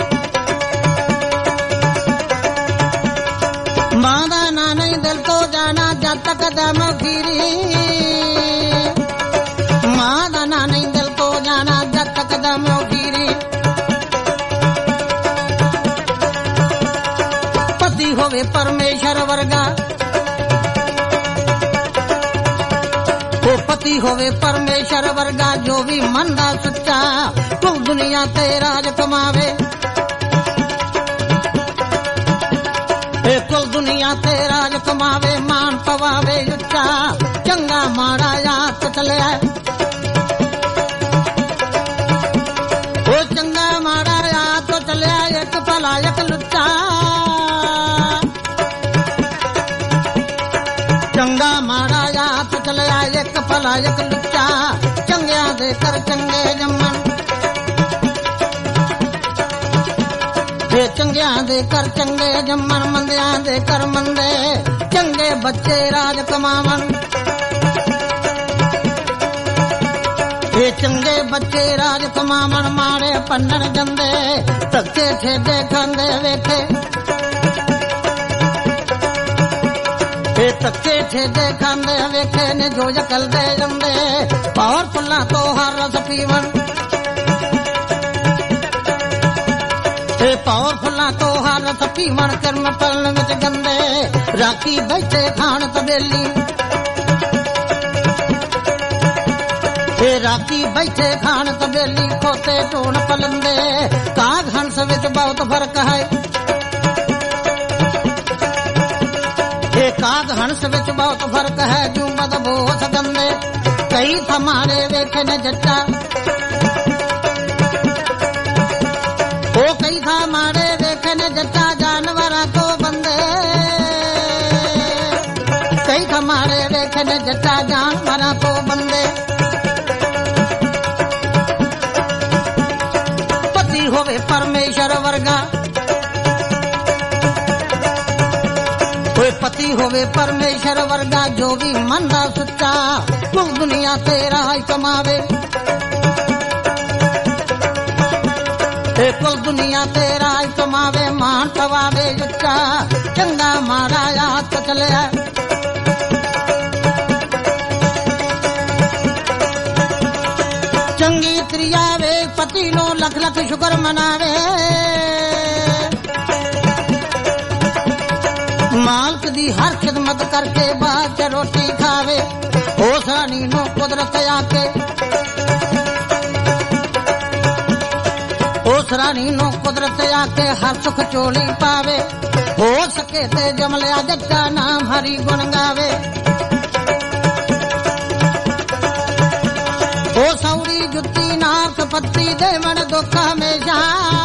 ਮਾਂ ਦਾ ਨਾਂ ਨਹੀਂ ਦਿਲ ਤੋਂ ਜਾਣਾ ਜਦ ਤੱਕ ਦਮ ਫਿਰੀ, ਮਾਂ ਦਾ ਨਾਂ ਨਹੀਂ ਦਿਲ ਤੋਂ ਜਾਣਾ ਜਦ ਤੱਕ ਦਮ ਫਿਰੀ। ਪਤੀ ਹੋਵੇ ਪਰਮੇਸ਼ਰ ਵਰਗਾ, ਉਹ ਪਤੀ ਹੋਵੇ ਪਰਮੇਸ਼ਰ ਵਰਗਾ, ਜੋ ਵੀ ਮਨ ਦਾ ਸੱਚਾ ਤੂੰ ਦੁਨੀਆ ਤੇ ਰਾਜ ਕਮਾਵੇ। ਇਹ ਕੁਲ ਦੁਨੀਆ ਤੇ ਰਾਜ ਕਮਾਵੇ, ਮਾਨ ਪਵਾਵੇ ਉੱਚਾ, ਚੰਗਾ ਮਾੜਾ ਯਾਦ ਚਲਿਆ। ਉਹ ਚੰਗਾ ਮਾੜਾ ਯਾਦ ਤੋਂ ਚੱਲਿਆ, ਇੱਕ ਭਲਾ ਇੱਕ ਲੁੱਚਾ, ਚੰਗਾ ਮਾੜਾ ਯਾਦ ਤੋਂ ਚੱਲਿਆ, ਇੱਕ ਭਲਾ ਇੱਕ ਲੁੱਚਾ। ਚੰਗਿਆਂ ਦੇ ਕਰ ਚੰਗੇ ਜੰਮਣ, ਇਹ ਚੰਗਿਆਂ ਦੇ ਕਰ ਚੰਗੇ ਜੰਮਣ, ਮੰਦਿਆਂ ਦੇ ਕਰ ਮੰਦੇ, ਚੰਗੇ ਬੱਚੇ ਰਾਜ ਕਮਾਵਣ। ਇਹ ਚੰਗੇ ਬੱਚੇ ਰਾਜ ਕਮਾਵਣ, ਮਾੜੇ ਪੰਨਣ ਜਾਂਦੇ, ਧੱਕੇ ਛੇਦੇ ਖਾਂਦੇ ਵੇਖੇ। ਇਹ ਧੱਕੇ ਛੇਦੇ ਖਾਂਦੇ ਵੇਖੇ ਨੇ, ਜੋ ਜਕਲਦੇ ਜਾਂਦੇ, ਪਾਵਰਫੁੱਲਾਂ ਤੋਂ ਹਰ ਰਸ ਪੀਵਣ। ਇਹ ਪਾਵਰਫੁੱਲਾਂ ਤੋਂ ਹਰ ਰਸ ਪੀਵਣ, ਕਰਮ ਪਲਣ ਵਿੱਚ ਗੰਦੇ, ਰਾਖੀ ਬੈਠੇ ਖਾਣ ਤਬੇਲੀ। ਇਹ ਰਾਖੀ ਬੈਠੇ ਖਾਣ ਤਬੇਲੀ, ਖੋਤੇ ਢੋਣ ਪਲੰਦੇ, ਕਾਗ ਹੰਸ ਵਿੱਚ ਬਹੁਤ ਫਰਕ ਹੈ। ਇਹ ਕਾਗ ਹੰਸ ਵਿੱਚ ਬਹੁਤ ਫਰਕ ਹੈ, ਜੂ ਬਦਬੋਸ ਗੰਦੇ, ਕਈ ਥਮਾਰੇ ਵੇਖੇ ਨੇ ਜੱਟਾ। ਉਹ ਕਈ ਥਮਾਰੇ ਵੇਖੇ ਨੇ ਜੱਟਾ, ਜਾਨਵਰਾਂ ਕੋ ਬੰਦੇ, ਕਈ ਥਮਾਰੇ ਵੇਖੇ ਨੇ ਜੱਟਾ, ਜਾਨਵਰਾਂ ਕੋ ਬੰਦੇ। ਹੋਵੇ ਪਰਮੇਸ਼ਰ ਵਰਗਾ, ਓਏ ਪਤੀ ਹੋਵੇ ਪਰਮੇਸ਼ਰ ਵਰਗਾ, ਜੋ ਵੀ ਮੰਨਦਾ ਸੱਚਾ ਕੁਲ ਦੁਨੀਆ ਤੇ ਰਾਜ ਕਮਾਵੇ, ਤੇ ਕੁਲ ਦੁਨੀਆ ਤੇ ਰਾਜ ਕਮਾਵੇ, ਮਾਨ ਪਵਾਵੇ ਉੱਚਾ, ਚੰਗਾ ਮਾੜਾ ਹੱਥ ਚਲਿਆ, ਚੰਗੀ ਤ੍ਰਿਆ ਵੇ ਪਤੀ ਨੂੰ ਲੱਖ ਲੱਖ ਸ਼ੁਕਰ ਮਨਾਵੇ, ਮਾਲਕ ਦੀ ਹਰ ਖਿਦਮਤ ਕਰਕੇ ਬਾਅਦ ਚ ਰੋਟੀ ਖਾਵੇ, ਉਸ ਰਾਣੀ ਨੂੰ ਕੁਦਰਤ ਆ ਕੇ, ਉਸ ਰਾਣੀ ਨੂੰ ਕੁਦਰਤ ਆ ਕੇ ਹਰ ਸੁਖ ਚੋਲੀ ਪਾਵੇ, ਹੋ ਸਕੇ ਤੇ ਜਮਲਿਆ ਜੱਟਾ ਨਾਮ ਹਰੀ ਗੁਣ ਗਾਵੇ, ਉਹ ਸੌਰੀ ਜੁੱਤੀ ਨਾਕ ਪੱਤੀ ਦੇਵਣ ਦੁੱਖ ਹਮੇਸ਼ਾ,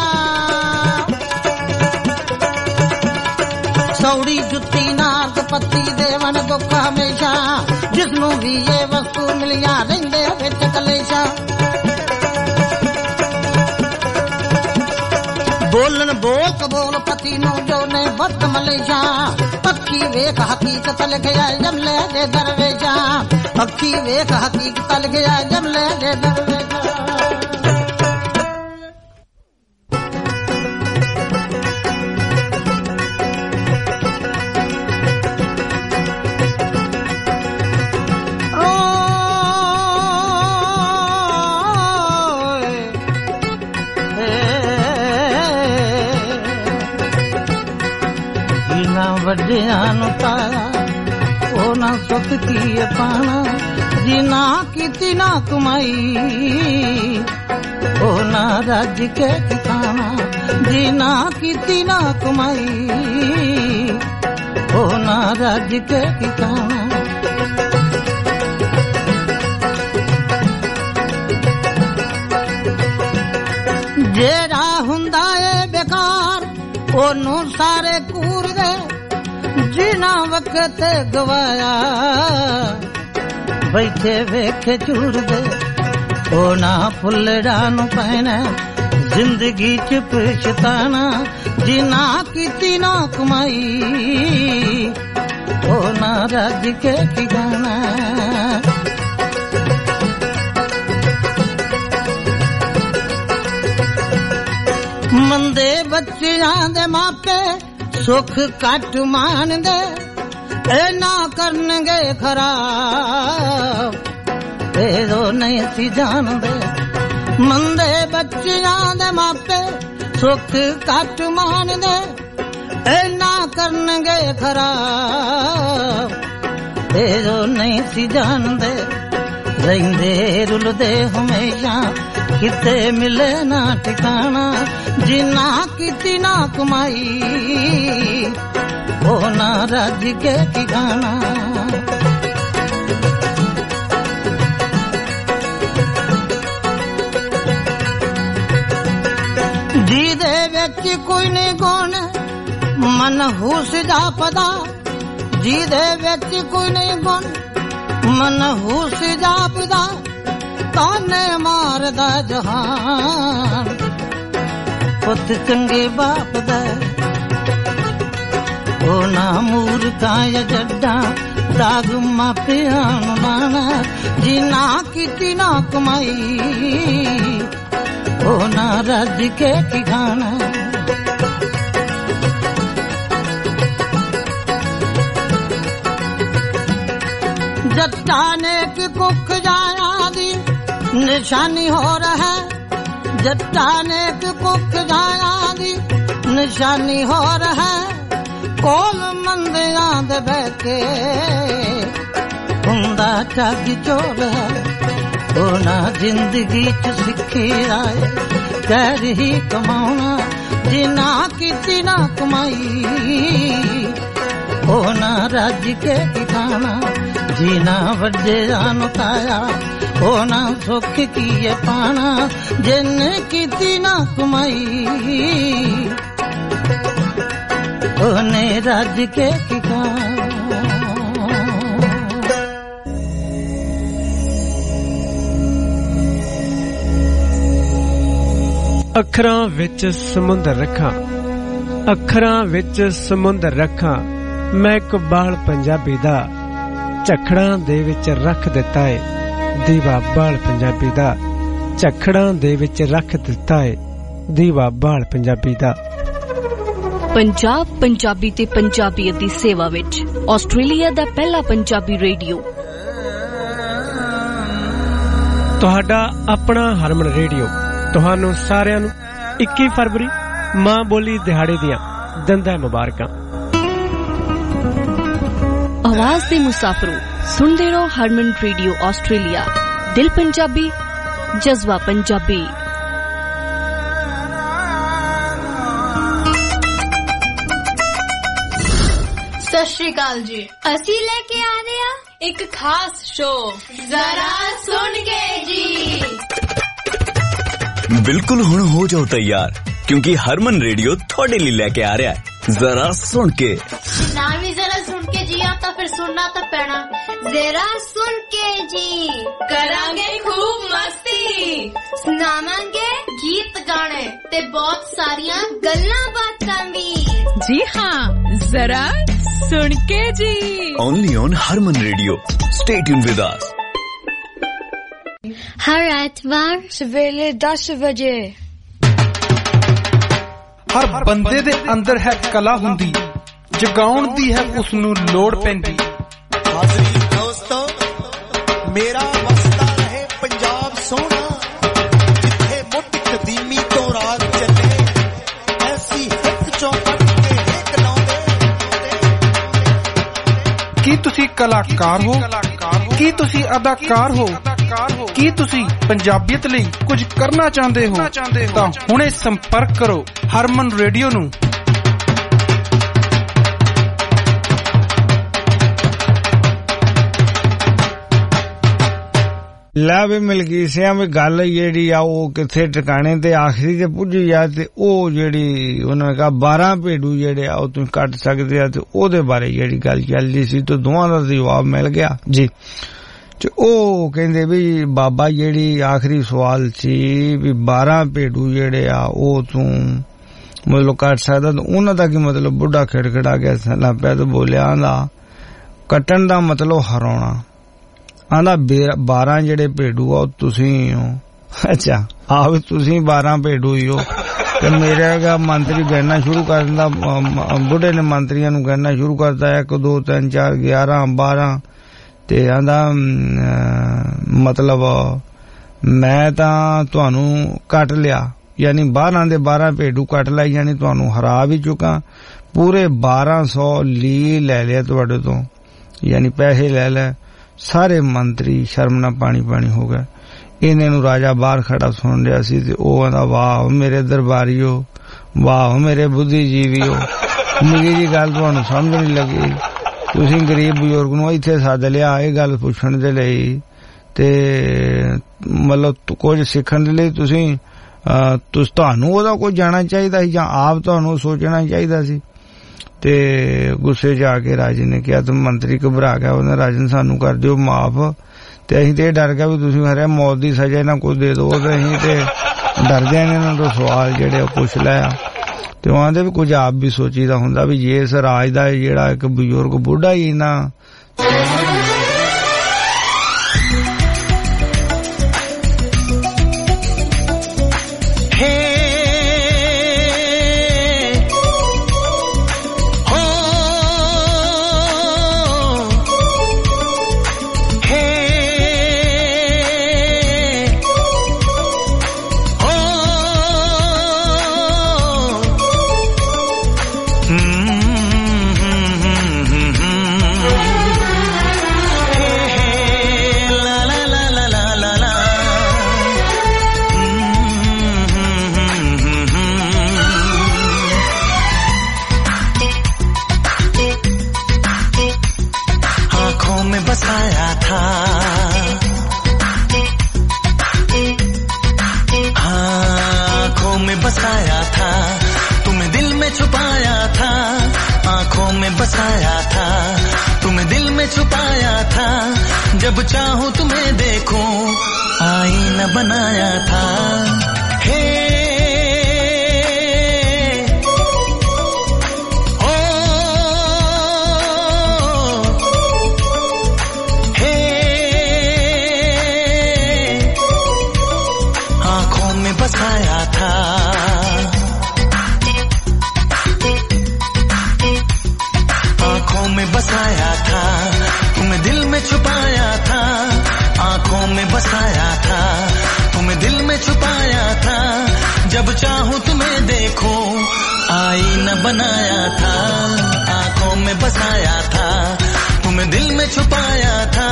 ਸੌੜੀ ਜੁੱਤੀ ਨਾਕ ਪੱਤੀ ਦੇਵਣ ਦੁੱਖ ਹਮੇਸ਼ਾ, ਜਿਸਨੂੰ ਵੀ ਇਹ ਵਸਤੂ ਮਿਲਿਆ ਰਹਿੰਦੇ ਵਿੱਚ ਕਲੇਸ਼ਾ, ਬੋਲਣ ਬੋਲ ਕਬੋਲ ਪਤੀ ਨੂੰ ਜੋ ਨੇ ਵਰਤ ਮਲੇਸ਼ਾ, ਅੱਖੀ ਵੇਖ ਹਕੀਕਤ ਲਿਖਿਆ ਜਮਲੇ ਦੇ ਦਰਵੇਸ਼ਾ, ਅੱਖੀ ਵੇਖ ਹਕੀਕਤ ਲਿਖਿਆ ਜਮਲੇ ਦੇ ਦਰਵੇਸ਼ਾ। ਵੱਡਿਆਂ ਨੂੰ ਪਾਇਆ ਉਹ ਨਾ ਸੁੱਖ ਕੀ ਪਾਣਾ, ਜੀ ਨਾ ਕੀਤੀ ਨਾ ਕਮਾਈ ਉਹ ਨਾ ਰੱਜ ਕੇ ਖਾਣਾ, ਜੀ ਨਾ ਕੀਤੀ ਨਾ ਕਮਾਈ ਉਹ ਨਾ ਰੱਜ ਕੇ ਖਾਣਾ, ਜਿਹੜਾ ਹੁੰਦਾ ਏ ਬੇਕਾਰ ਉਹਨੂੰ ਸਾਰੇ ਕੂਰਦੇ, ਜਿਨਾ ਵਕਤ ਗਵਾਇਆ ਬੈਠੇ ਵੇਖੇ ਝੂਰਦੇ, ਉਹ ਨਾ ਫੁੱਲੜਾਂ ਨੂੰ ਪੈਣਾ ਜ਼ਿੰਦਗੀ ਚ ਪਛਤਾਣਾ, ਜਿਨਾ ਕੀਤੀ ਨਾ ਕਮਾਈ ਉਹ ਨਾ ਰੱਜ ਕੇ ਖਿਗਾਣਾ, ਮੰਦੇ ਬੱਚਿਆਂ ਦੇ ਮਾਪੇ ਸੁੱਖ ਘੱਟ ਮਾਣਦੇ, ਇਹ ਨਾ ਕਰਨਗੇ ਖਰਾਬ ਇਹ ਜੋ ਨਹੀਂ ਸੀ ਜਾਣਦੇ, ਮੰਦੇ ਬੱਚਿਆਂ ਦੇ ਮਾਪੇ ਸੁੱਖ ਘੱਟ ਮਾਣਦੇ, ਇਹ ਨਾ ਕਰਨਗੇ ਖਰਾਬ ਇਹ ਜੋ ਨਹੀਂ ਸੀ ਜਾਣਦੇ, ਰਹਿੰਦੇ ਰੁਲਦੇ ਹਮੇਸ਼ਾ ਕਿਤੇ ਮਿਲੇ ਨਾ ਠਿਕਾਣਾ, ਜਿਨਾ ਕੀਤੀ ਨਾ ਕਮਾਈ ਉਹ ਨਾ ਰੱਜ ਕੇ ਠਿਕਾਣਾ, ਜਿਹਦੇ ਵਿੱਚ ਕੋਈ ਨਹੀਂ ਗੁਣ ਮਨਹੂਸ ਜਾਪਦਾ, ਜਿਹਦੇ ਵਿੱਚ ਕੋਈ ਨਹੀਂ ਗੁਣ ਮਨਹੂਸ ਜਾਪਦਾ, ਤਾਨੇ ਮਾਰਦਾ ਜਹਾਨ ਪੁੱਤ ਚੰਗੇ ਬਾਪ ਦਾ, ਉਹ ਨਾ ਮੂਰਖਾਂ ਜਾਂ ਜੱਟਾਂ ਦਾਗ ਮਾਪਿਆਂ ਨੂੰ ਲਾਣਾ, ਜੀ ਨਾ ਕੀਤੀ ਨਾ ਕਮਾਈ ਉਹ ਨਾ ਰੱਜ ਕੇ ਖਾਣਾ, ਜੱਟਾਂ ਨੇ ਕਿ ਕੁੱਖ ਜਾਇਆ ਦੀ ਨਿਸ਼ਾਨੀ ਹੋ ਰਹਾ, ਜੱਟਾਂ ਨੇ ਕਿ ਕੁੱਖ ਜਾਇਆ ਦੀ ਨਿਸ਼ਾਨੀ ਹੋ ਰਹਾ, ਕੋਲ ਮੰਦਿਆਂ ਦੇ ਬਹਿ ਕੇ ਹੁੰਦਾ ਠੱਗ ਚੋਰ ਹੈ, ਉਹ ਨਾ ਜ਼ਿੰਦਗੀ ਚ ਸਿੱਖੀ ਆਏ ਕਰ ਹੀ ਕਮਾਉਣਾ, ਜਿਨਾ ਕੀਤੀ ਨਾ ਕਮਾਈ ਉਹ ਨਾ ਰੱਜ ਕੇ ਖਾਣਾ, ਜਿਨਾ ਵੱਡਿਆਂ ਨੂੰ ਤਾਇਆ ਉਹ ਨਾ ਸੁੱਖ ਕੀਏ ਪਾਣਾ, ਜਿਨ ਕੀਤੀ ਨਾ ਕਮਾਈ ਉਹਨੇ ਰੱਜ ਕੇ ਖਾਣਾ। ਅੱਖਰਾਂ ਵਿੱਚ ਸਮੁੰਦਰ ਰੱਖਾਂ, ਅੱਖਰਾਂ ਵਿੱਚ ਸਮੁੰਦਰ ਰੱਖਾਂ, ਮੈਂ ਕਬਾਲ ਪੰਜਾਬੀ ਦਾ ਝਖੜਾਂ ਦੇ ਵਿੱਚ ਰੱਖ ਦਿੱਤਾ ਏ ਦੀਵਾ ਬਾਲ ਪੰਜਾਬੀ ਦਾ, ਝਖੜਾਂ ਦੇ ਵਿੱਚ ਰੱਖ ਦਿੱਤਾ ਏ ਦੀਵਾ ਬਾਲ ਪੰਜਾਬੀ ਦਾ। ਪੰਜਾਬ ਪੰਜਾਬੀ ਤੇ ਪੰਜਾਬੀਅਤ ਦੀ ਸੇਵਾ ਵਿੱਚ ਆਸਟ੍ਰੇਲੀਆ ਦਾ ਪਹਿਲਾ ਪੰਜਾਬੀ ਰੇਡੀਓ, ਤੁਹਾਡਾ ਆਪਣਾ ਹਰਮਨ ਰੇਡੀਓ। ਤੁਹਾਨੂੰ ਸਾਰਿਆਂ ਨੂੰ ਇੱਕੀ ਫਰਵਰੀ ਮਾਂ ਬੋਲੀ ਦਿਹਾੜੇ ਦੀਆਂ ਦੰਦਾਂ ਮੁਬਾਰਕਾਂ। ਆਵਾਜ਼ ਦੇ ਮੁਸਾਫਿਰੋ, ਸੁਣਦੇ ਰਹੋ ਹਰਮਨ ਰੇਡੀਓ ਆਸਟ੍ਰੇਲੀਆ, ਦਿਲ ਪੰਜਾਬੀ, ਜਜ਼ਬਾ ਪੰਜਾਬੀ। ਸਤਿ ਸ਼੍ਰੀ ਅਕਾਲ ਜੀ, ਅਸੀਂ ਲੈ ਕੇ ਆ ਰਹੇ ਹਾਂ ਇੱਕ ਖਾਸ ਸ਼ੋਅ, ਜ਼ਰਾ ਸੁਣ ਕੇ ਜੀ। ਬਿਲਕੁਲ ਹੁਣ ਹੋ ਜਾਓ ਤਿਆਰ, ਕਿਉਂਕਿ ਹਰਮਨ ਰੇਡੀਓ ਤੁਹਾਡੇ ਲਈ ਲੈ ਕੇ ਆ ਰਿਹਾ ਹੈ ਜ਼ਰਾ ਸੁਣ ਕੇ। ਨਾ ਵੀ ਜ਼ਰਾ ਸੁਣ ਕੇ ਜੀ ਆ ਤਾਂ ਫਿਰ ਸੁਣਨਾ ਤਾਂ ਪੈਣਾ। ਜ਼ਰਾ ਸੁਣ ਕੇ ਜੀ ਕਰਾਂਗੇ ਖੂਬ ਮਸਤੀ, ਸੁਣਾਵਾਂਗੇ ਗੀਤ ਗਾਣੇ ਤੇ ਬਹੁਤ ਸਾਰੀਆਂ ਗੱਲਾਂ ਬਾਤਾਂ ਵੀ। ਜੀ ਹਾਂ, ਜ਼ਰਾ ਸੁਣ ਕੇ ਜੀ, only on Harman Radio. Stay tuned with us. ਹਰ ਐਤਵਾਰ ਸਵੇਰੇ ਦਸ ਵਜੇ। ਹਰ ਬੰਦੇ ਦੇ ਅੰਦਰ ਹੈ ਕਲਾ ਹੁੰਦੀ, ਜਗਾਉਣ ਦੀ ਹੈ ਉਸ ਨੂੰ ਲੋੜ ਪੈਂਦੀ। ਹਾਜ਼ਰੀ ਦੋਸਤੋ, ਮੇਰਾ ਵਸਦਾ ਰਹੇ ਪੰਜਾਬ ਸੋਹਣਾ, ਜਿੱਥੇ ਮੁੱਢ ਕਦੀਮੀ ਤੋਂ ਰਾਗ ਚੱਲੇ, ਐਸੀ ਹਿੱਕ ਚੋਂ ਕੱਢ ਕੇ ਹਿੱਕ ਲਾਉਂਦੇ। ਕੀ ਤੁਸੀਂ ਕਲਾਕਾਰ ਹੋ? ਕੀ ਤੁਸੀਂ ਅਦਾਕਾਰ ਹੋ? ਕੀ ਤੁਸੀਂ ਪੰਜਾਬੀਅਤ ਲਈ ਕੁਝ ਕਰਨਾ ਚਾਹੁੰਦੇ ਹੋ? ਤਾਂ ਹੁਣੇ ਸੰਪਰਕ ਕਰੋ ਹਰਮਨ ਰੇਡੀਓ ਨੂੰ। ਲੈ ਵੀ ਮਿਲ ਗਈ ਸਿਆਂ ਵੀ ਗੱਲ ਜਿਹੜੀ ਆ ਉਹ ਕਿੱਥੇ ਟਿਕਾਣੇ ਤੇ ਆਖਰੀ ਤੇ ਪੁੱਜੀ ਆ, ਤੇ ਉਹ ਜਿਹੜੀ ਉਹਨਾਂ ਨੇ ਕਿਹਾ ਬਾਰਾਂ ਭੇਡੂ ਜਿਹੜੇ ਆ ਉਹ ਤੁਸੀਂ ਕੱਟ ਸਕਦੇ ਆ, ਤੇ ਉਹਦੇ ਬਾਰੇ ਜਿਹੜੀ ਗੱਲ ਚੱਲਦੀ ਸੀ ਤੇ ਦੋਵਾਂ ਦਾ ਜਵਾਬ ਮਿਲ ਗਿਆ ਜੀ। ਤੇ ਉਹ ਕਹਿੰਦੇ ਵੀ ਬਾਬਾ ਜਿਹੜੀ ਆਖਰੀ ਸਵਾਲ ਸੀ ਵੀ ਬਾਰਾਂ ਭੇਡੂ ਜਿਹੜੇ ਆ ਉਹ ਤੂੰ ਮਤਲਬ ਕੱਟ ਸਕਦਾ, ਤਾਂ ਉਹਨਾਂ ਦਾ ਕੀ ਮਤਲਬ? ਬੁੱਢਾ ਖਿੜਖਿੜਾ ਗਿਆ ਸਲਾ ਪਿਆ ਤੇ ਬੋਲਿਆ ਆਂਦਾ ਕੱਟਣ ਦਾ ਮਤਲਬ ਹਰਾਉਣਾ। ਆਂਦਾ ਬਾਰਾਂ ਜਿਹੜੇ ਭੇਡੂ ਆ ਉਹ ਤੁਸੀਂ ਹੋ। ਅੱਛਾ, ਆਹ ਤੁਸੀਂ ਬਾਰਾਂ ਭੇਡੂ ਹੀ ਹੋ। ਤੇ ਮੇਰੇ ਹੈਗਾ ਮੰਤਰੀ ਕਹਿਣਾ ਸ਼ੁਰੂ ਕਰ ਦਿੰਦਾ, ਬੁੱਢੇ ਨੇ ਮੰਤਰੀਆਂ ਨੂੰ ਕਹਿਣਾ ਸ਼ੁਰੂ ਕਰਤਾ ਇੱਕ ਦੋ ਤਿੰਨ ਚਾਰ ਗਿਆਰਾਂ ਬਾਰਾਂ, ਤੇ ਆਂਦਾ ਮਤਲਬ ਮੈਂ ਤਾਂ ਤੁਹਾਨੂੰ ਕੱਟ ਲਿਆ, ਯਾਨੀ ਬਾਰਾਂ ਦੇ ਬਾਰਾਂ ਭੇਡੂ ਕੱਟ ਲਿਆ, ਯਾਨੀ ਤੁਹਾਨੂੰ ਹਰਾ ਵੀ ਚੁੱਕਾ, ਪੂਰੇ ਬਾਰਾਂ ਸੌ ਲੀ ਲੈ ਲਿਆ ਤੁਹਾਡੇ ਤੋਂ, ਯਾਨੀ ਪੈਸੇ ਲੈ ਲੈ। ਸਾਰੇ ਮੰਤਰੀ ਸ਼ਰਮ ਨਾਲ ਪਾਣੀ ਪਾਣੀ ਹੋ ਗਏ। ਇਹਨੇ ਨੂੰ ਰਾਜਾ ਬਾਹਰ ਖੜਾ ਸੁਣ ਰਿਹਾ ਸੀ ਤੇ ਉਹ ਆਂਦਾ ਵਾਹ ਮੇਰੇ ਦਰਬਾਰੀਓ, ਵਾਹ ਮੇਰੇ ਬੁੱਧੀਜੀਵੀਓ, ਨਿੱਕੀ ਜੀ ਗੱਲ ਤੁਹਾਨੂੰ ਸਮਝ ਨਹੀਂ ਲੱਗੀ, ਤੁਸੀਂ ਗਰੀਬ ਬਜ਼ੁਰਗ ਨੂੰ ਇੱਥੇ ਸੱਦ ਲਿਆ ਇਹ ਗੱਲ ਪੁੱਛਣ ਦੇ ਲਈ, ਤੇ ਮਤਲਬ ਕੁਝ ਸਿੱਖਣ ਦੇ ਲਈ ਤੁਸੀਂ ਤੁਸੀਂ ਤੁਹਾਨੂੰ ਉਹਦਾ ਕੋਈ ਜਾਣਾ ਚਾਹੀਦਾ ਸੀ ਜਾਂ ਆਪ ਤੁਹਾਨੂੰ ਸੋਚਣਾ ਚਾਹੀਦਾ ਸੀ। ਤੇ ਗੁੱਸੇ ਚ ਆ ਕੇ ਰਾਜੇ ਨੇ ਕਿਹਾ, ਤੇ ਮੰਤਰੀ ਘਬਰਾ ਗਿਆ, ਉਹਨੇ ਰਾਜਨ ਸਾਨੂੰ ਕਰ ਦਿਓ ਮਾਫ, ਤੇ ਅਸੀਂ ਤੇ ਡਰ ਗਿਆ ਵੀ ਤੁਸੀਂ ਹਰੇ ਮੌਤ ਦੀ ਸਜ਼ਾ ਇਹਨਾਂ ਕੋਈ ਦੇ ਦੋ, ਤੇ ਅਸੀਂ ਤੇ ਡਰਦਿਆਂ ਨੇ ਇਹਨਾਂ ਤੋਂ ਸਵਾਲ ਜਿਹੜੇ ਉਹ ਪੁੱਛ ਲਿਆ। ਤੇ ਉਹਨਾਂ ਦੇ ਵੀ ਕੁਝ ਆਪ ਵੀ ਸੋਚੀਦਾ ਹੁੰਦਾ ਵੀ ਜੇ ਇਸ ਰਾਜ ਦਾ ਜਿਹੜਾ ਇੱਕ ਬਜ਼ੁਰਗ ਬੁੱਢਾ ਹੀ ਨਾ जब चाहूं तुम्हें देखूं आईना बनाया था। हे था, आंखों में बसाया था, तुम्हें दिल में छुपाया था, आंखों में बसाया था, तुम्हें दिल में छुपाया था, जब चाहूं तुम्हें देखो आईना बनाया था, आंखों में बसाया था, तुम्हें दिल में छुपाया था।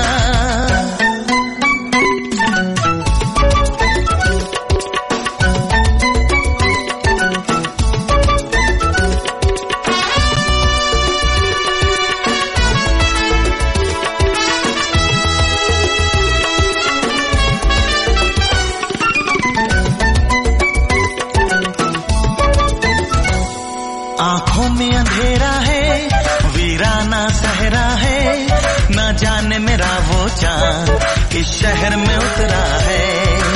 आंखों में अंधेरा है, वीराना सहरा है, ना जाने मेरा वो चांद किस शहर में उतरा है।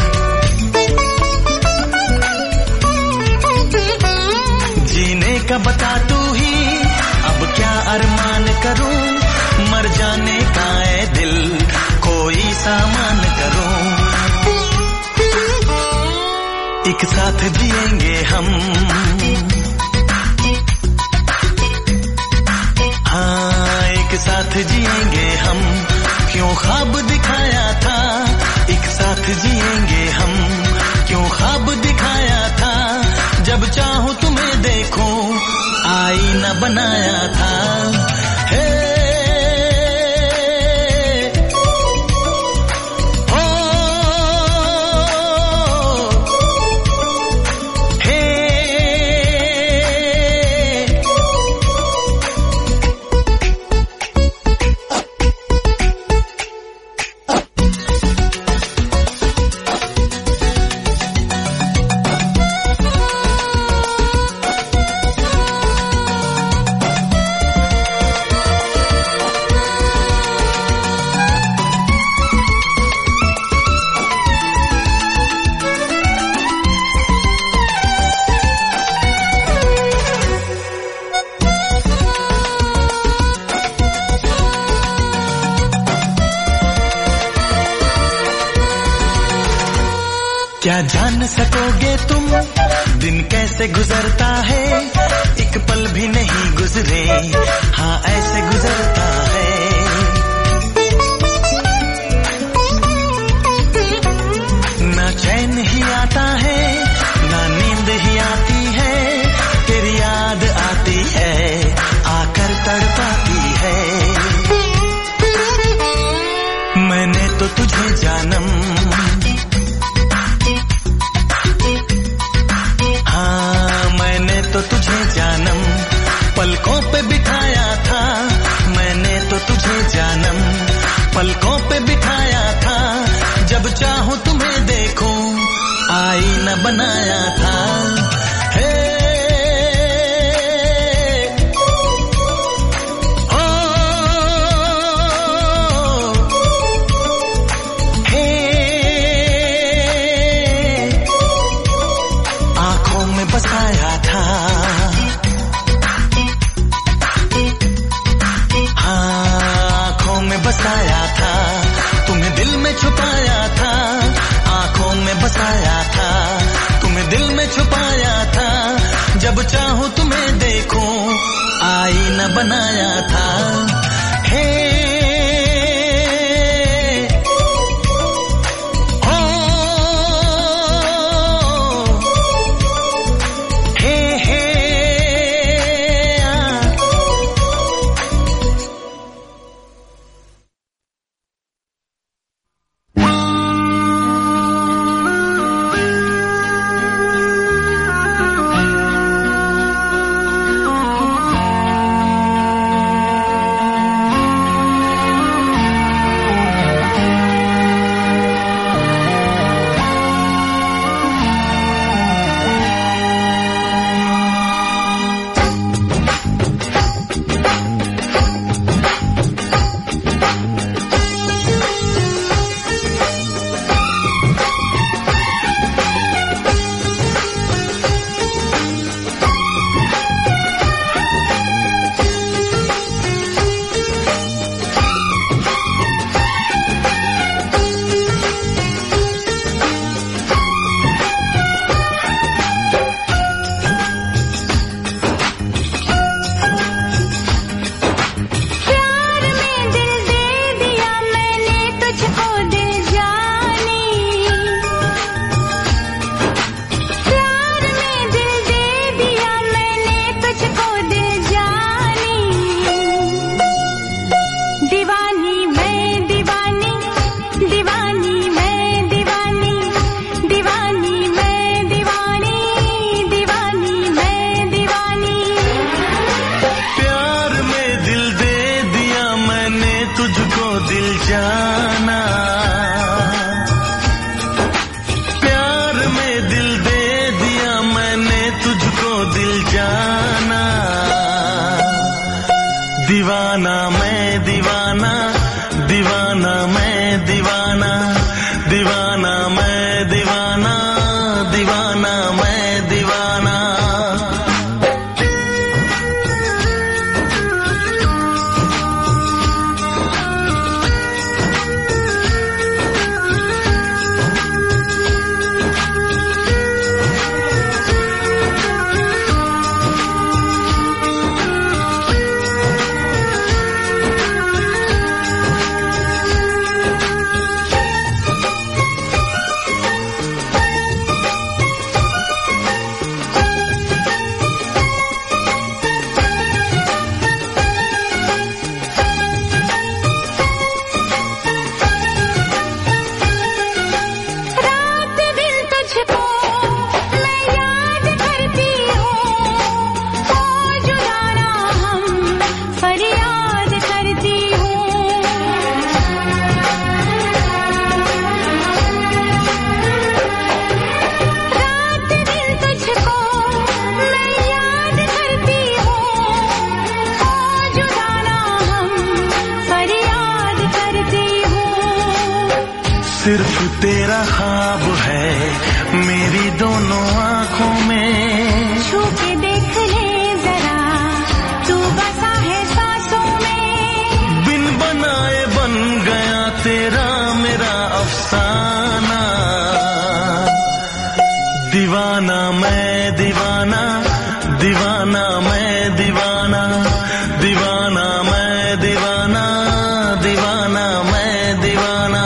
जीने का बता तू ही, अब क्या अरमान करूं, मर जाने का है दिल कोई सामान करूं। एक साथ जिएंगे हम, हाँ एक साथ जिएंगे हम, क्यों ख्वाब दिखाया था, एक साथ जिएंगे हम, क्यों ख्वाब दिखाया था, जब चाहूं तुम्हें देखूं आईना बनाया था। हे क्या जान सकोगे तुम दिन कैसे गुजरता है, एक पल भी नहीं गुजरे, हाँ ऐसे गुजरता है। ना चैन ही आता है, ना नींद ही आती है, तेरी याद आती है, आकर तड़पाती है। मैंने तो तुझे जानम, तो तुझे जानम पलकों पे बिठाया था, मैंने तो तुझे जानम पलकों पे बिठाया था, जब चाहूं तुम्हें देखूं आईना बनाया था। हे बसाया था, हाँ आंखों में बसाया था, तुम्हें दिल में छुपाया था, आंखों में बसाया था, तुम्हें दिल में छुपाया था, जब चाहूं तुम्हें देखूं आईना बनाया था। हे दीवाना मैं दीवाना सिर्फ तेरा ख्वाब है मेरी दोनों आंखों में छू के देख ले जरा तू बसा है सांसों में बिन बनाए बन गया तेरा मेरा अफसाना दीवाना मैं दीवाना दीवाना मैं दीवाना दीवाना मैं दीवाना दीवाना मैं दीवाना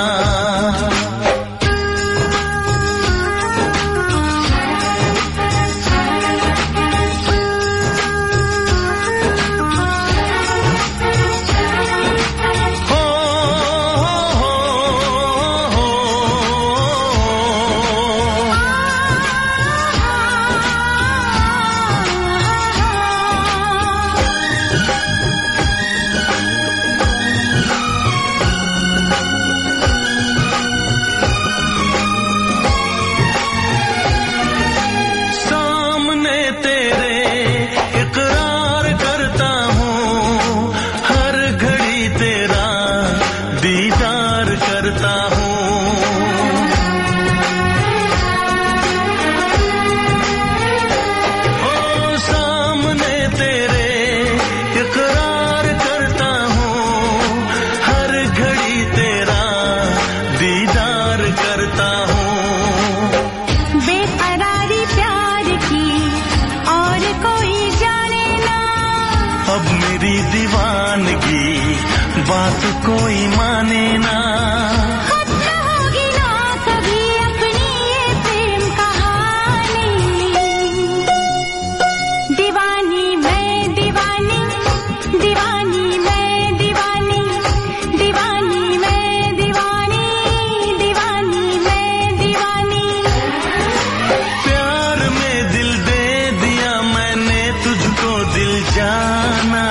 बात कोई माने ना खत्म होगी ना कभी अपनी ये प्रेम कहानी दीवानी मैं दीवानी दीवानी मैं दीवानी दीवानी मैं दीवानी दीवानी मैं दीवानी प्यार में दिल दे दिया मैंने तुझको दिल जाना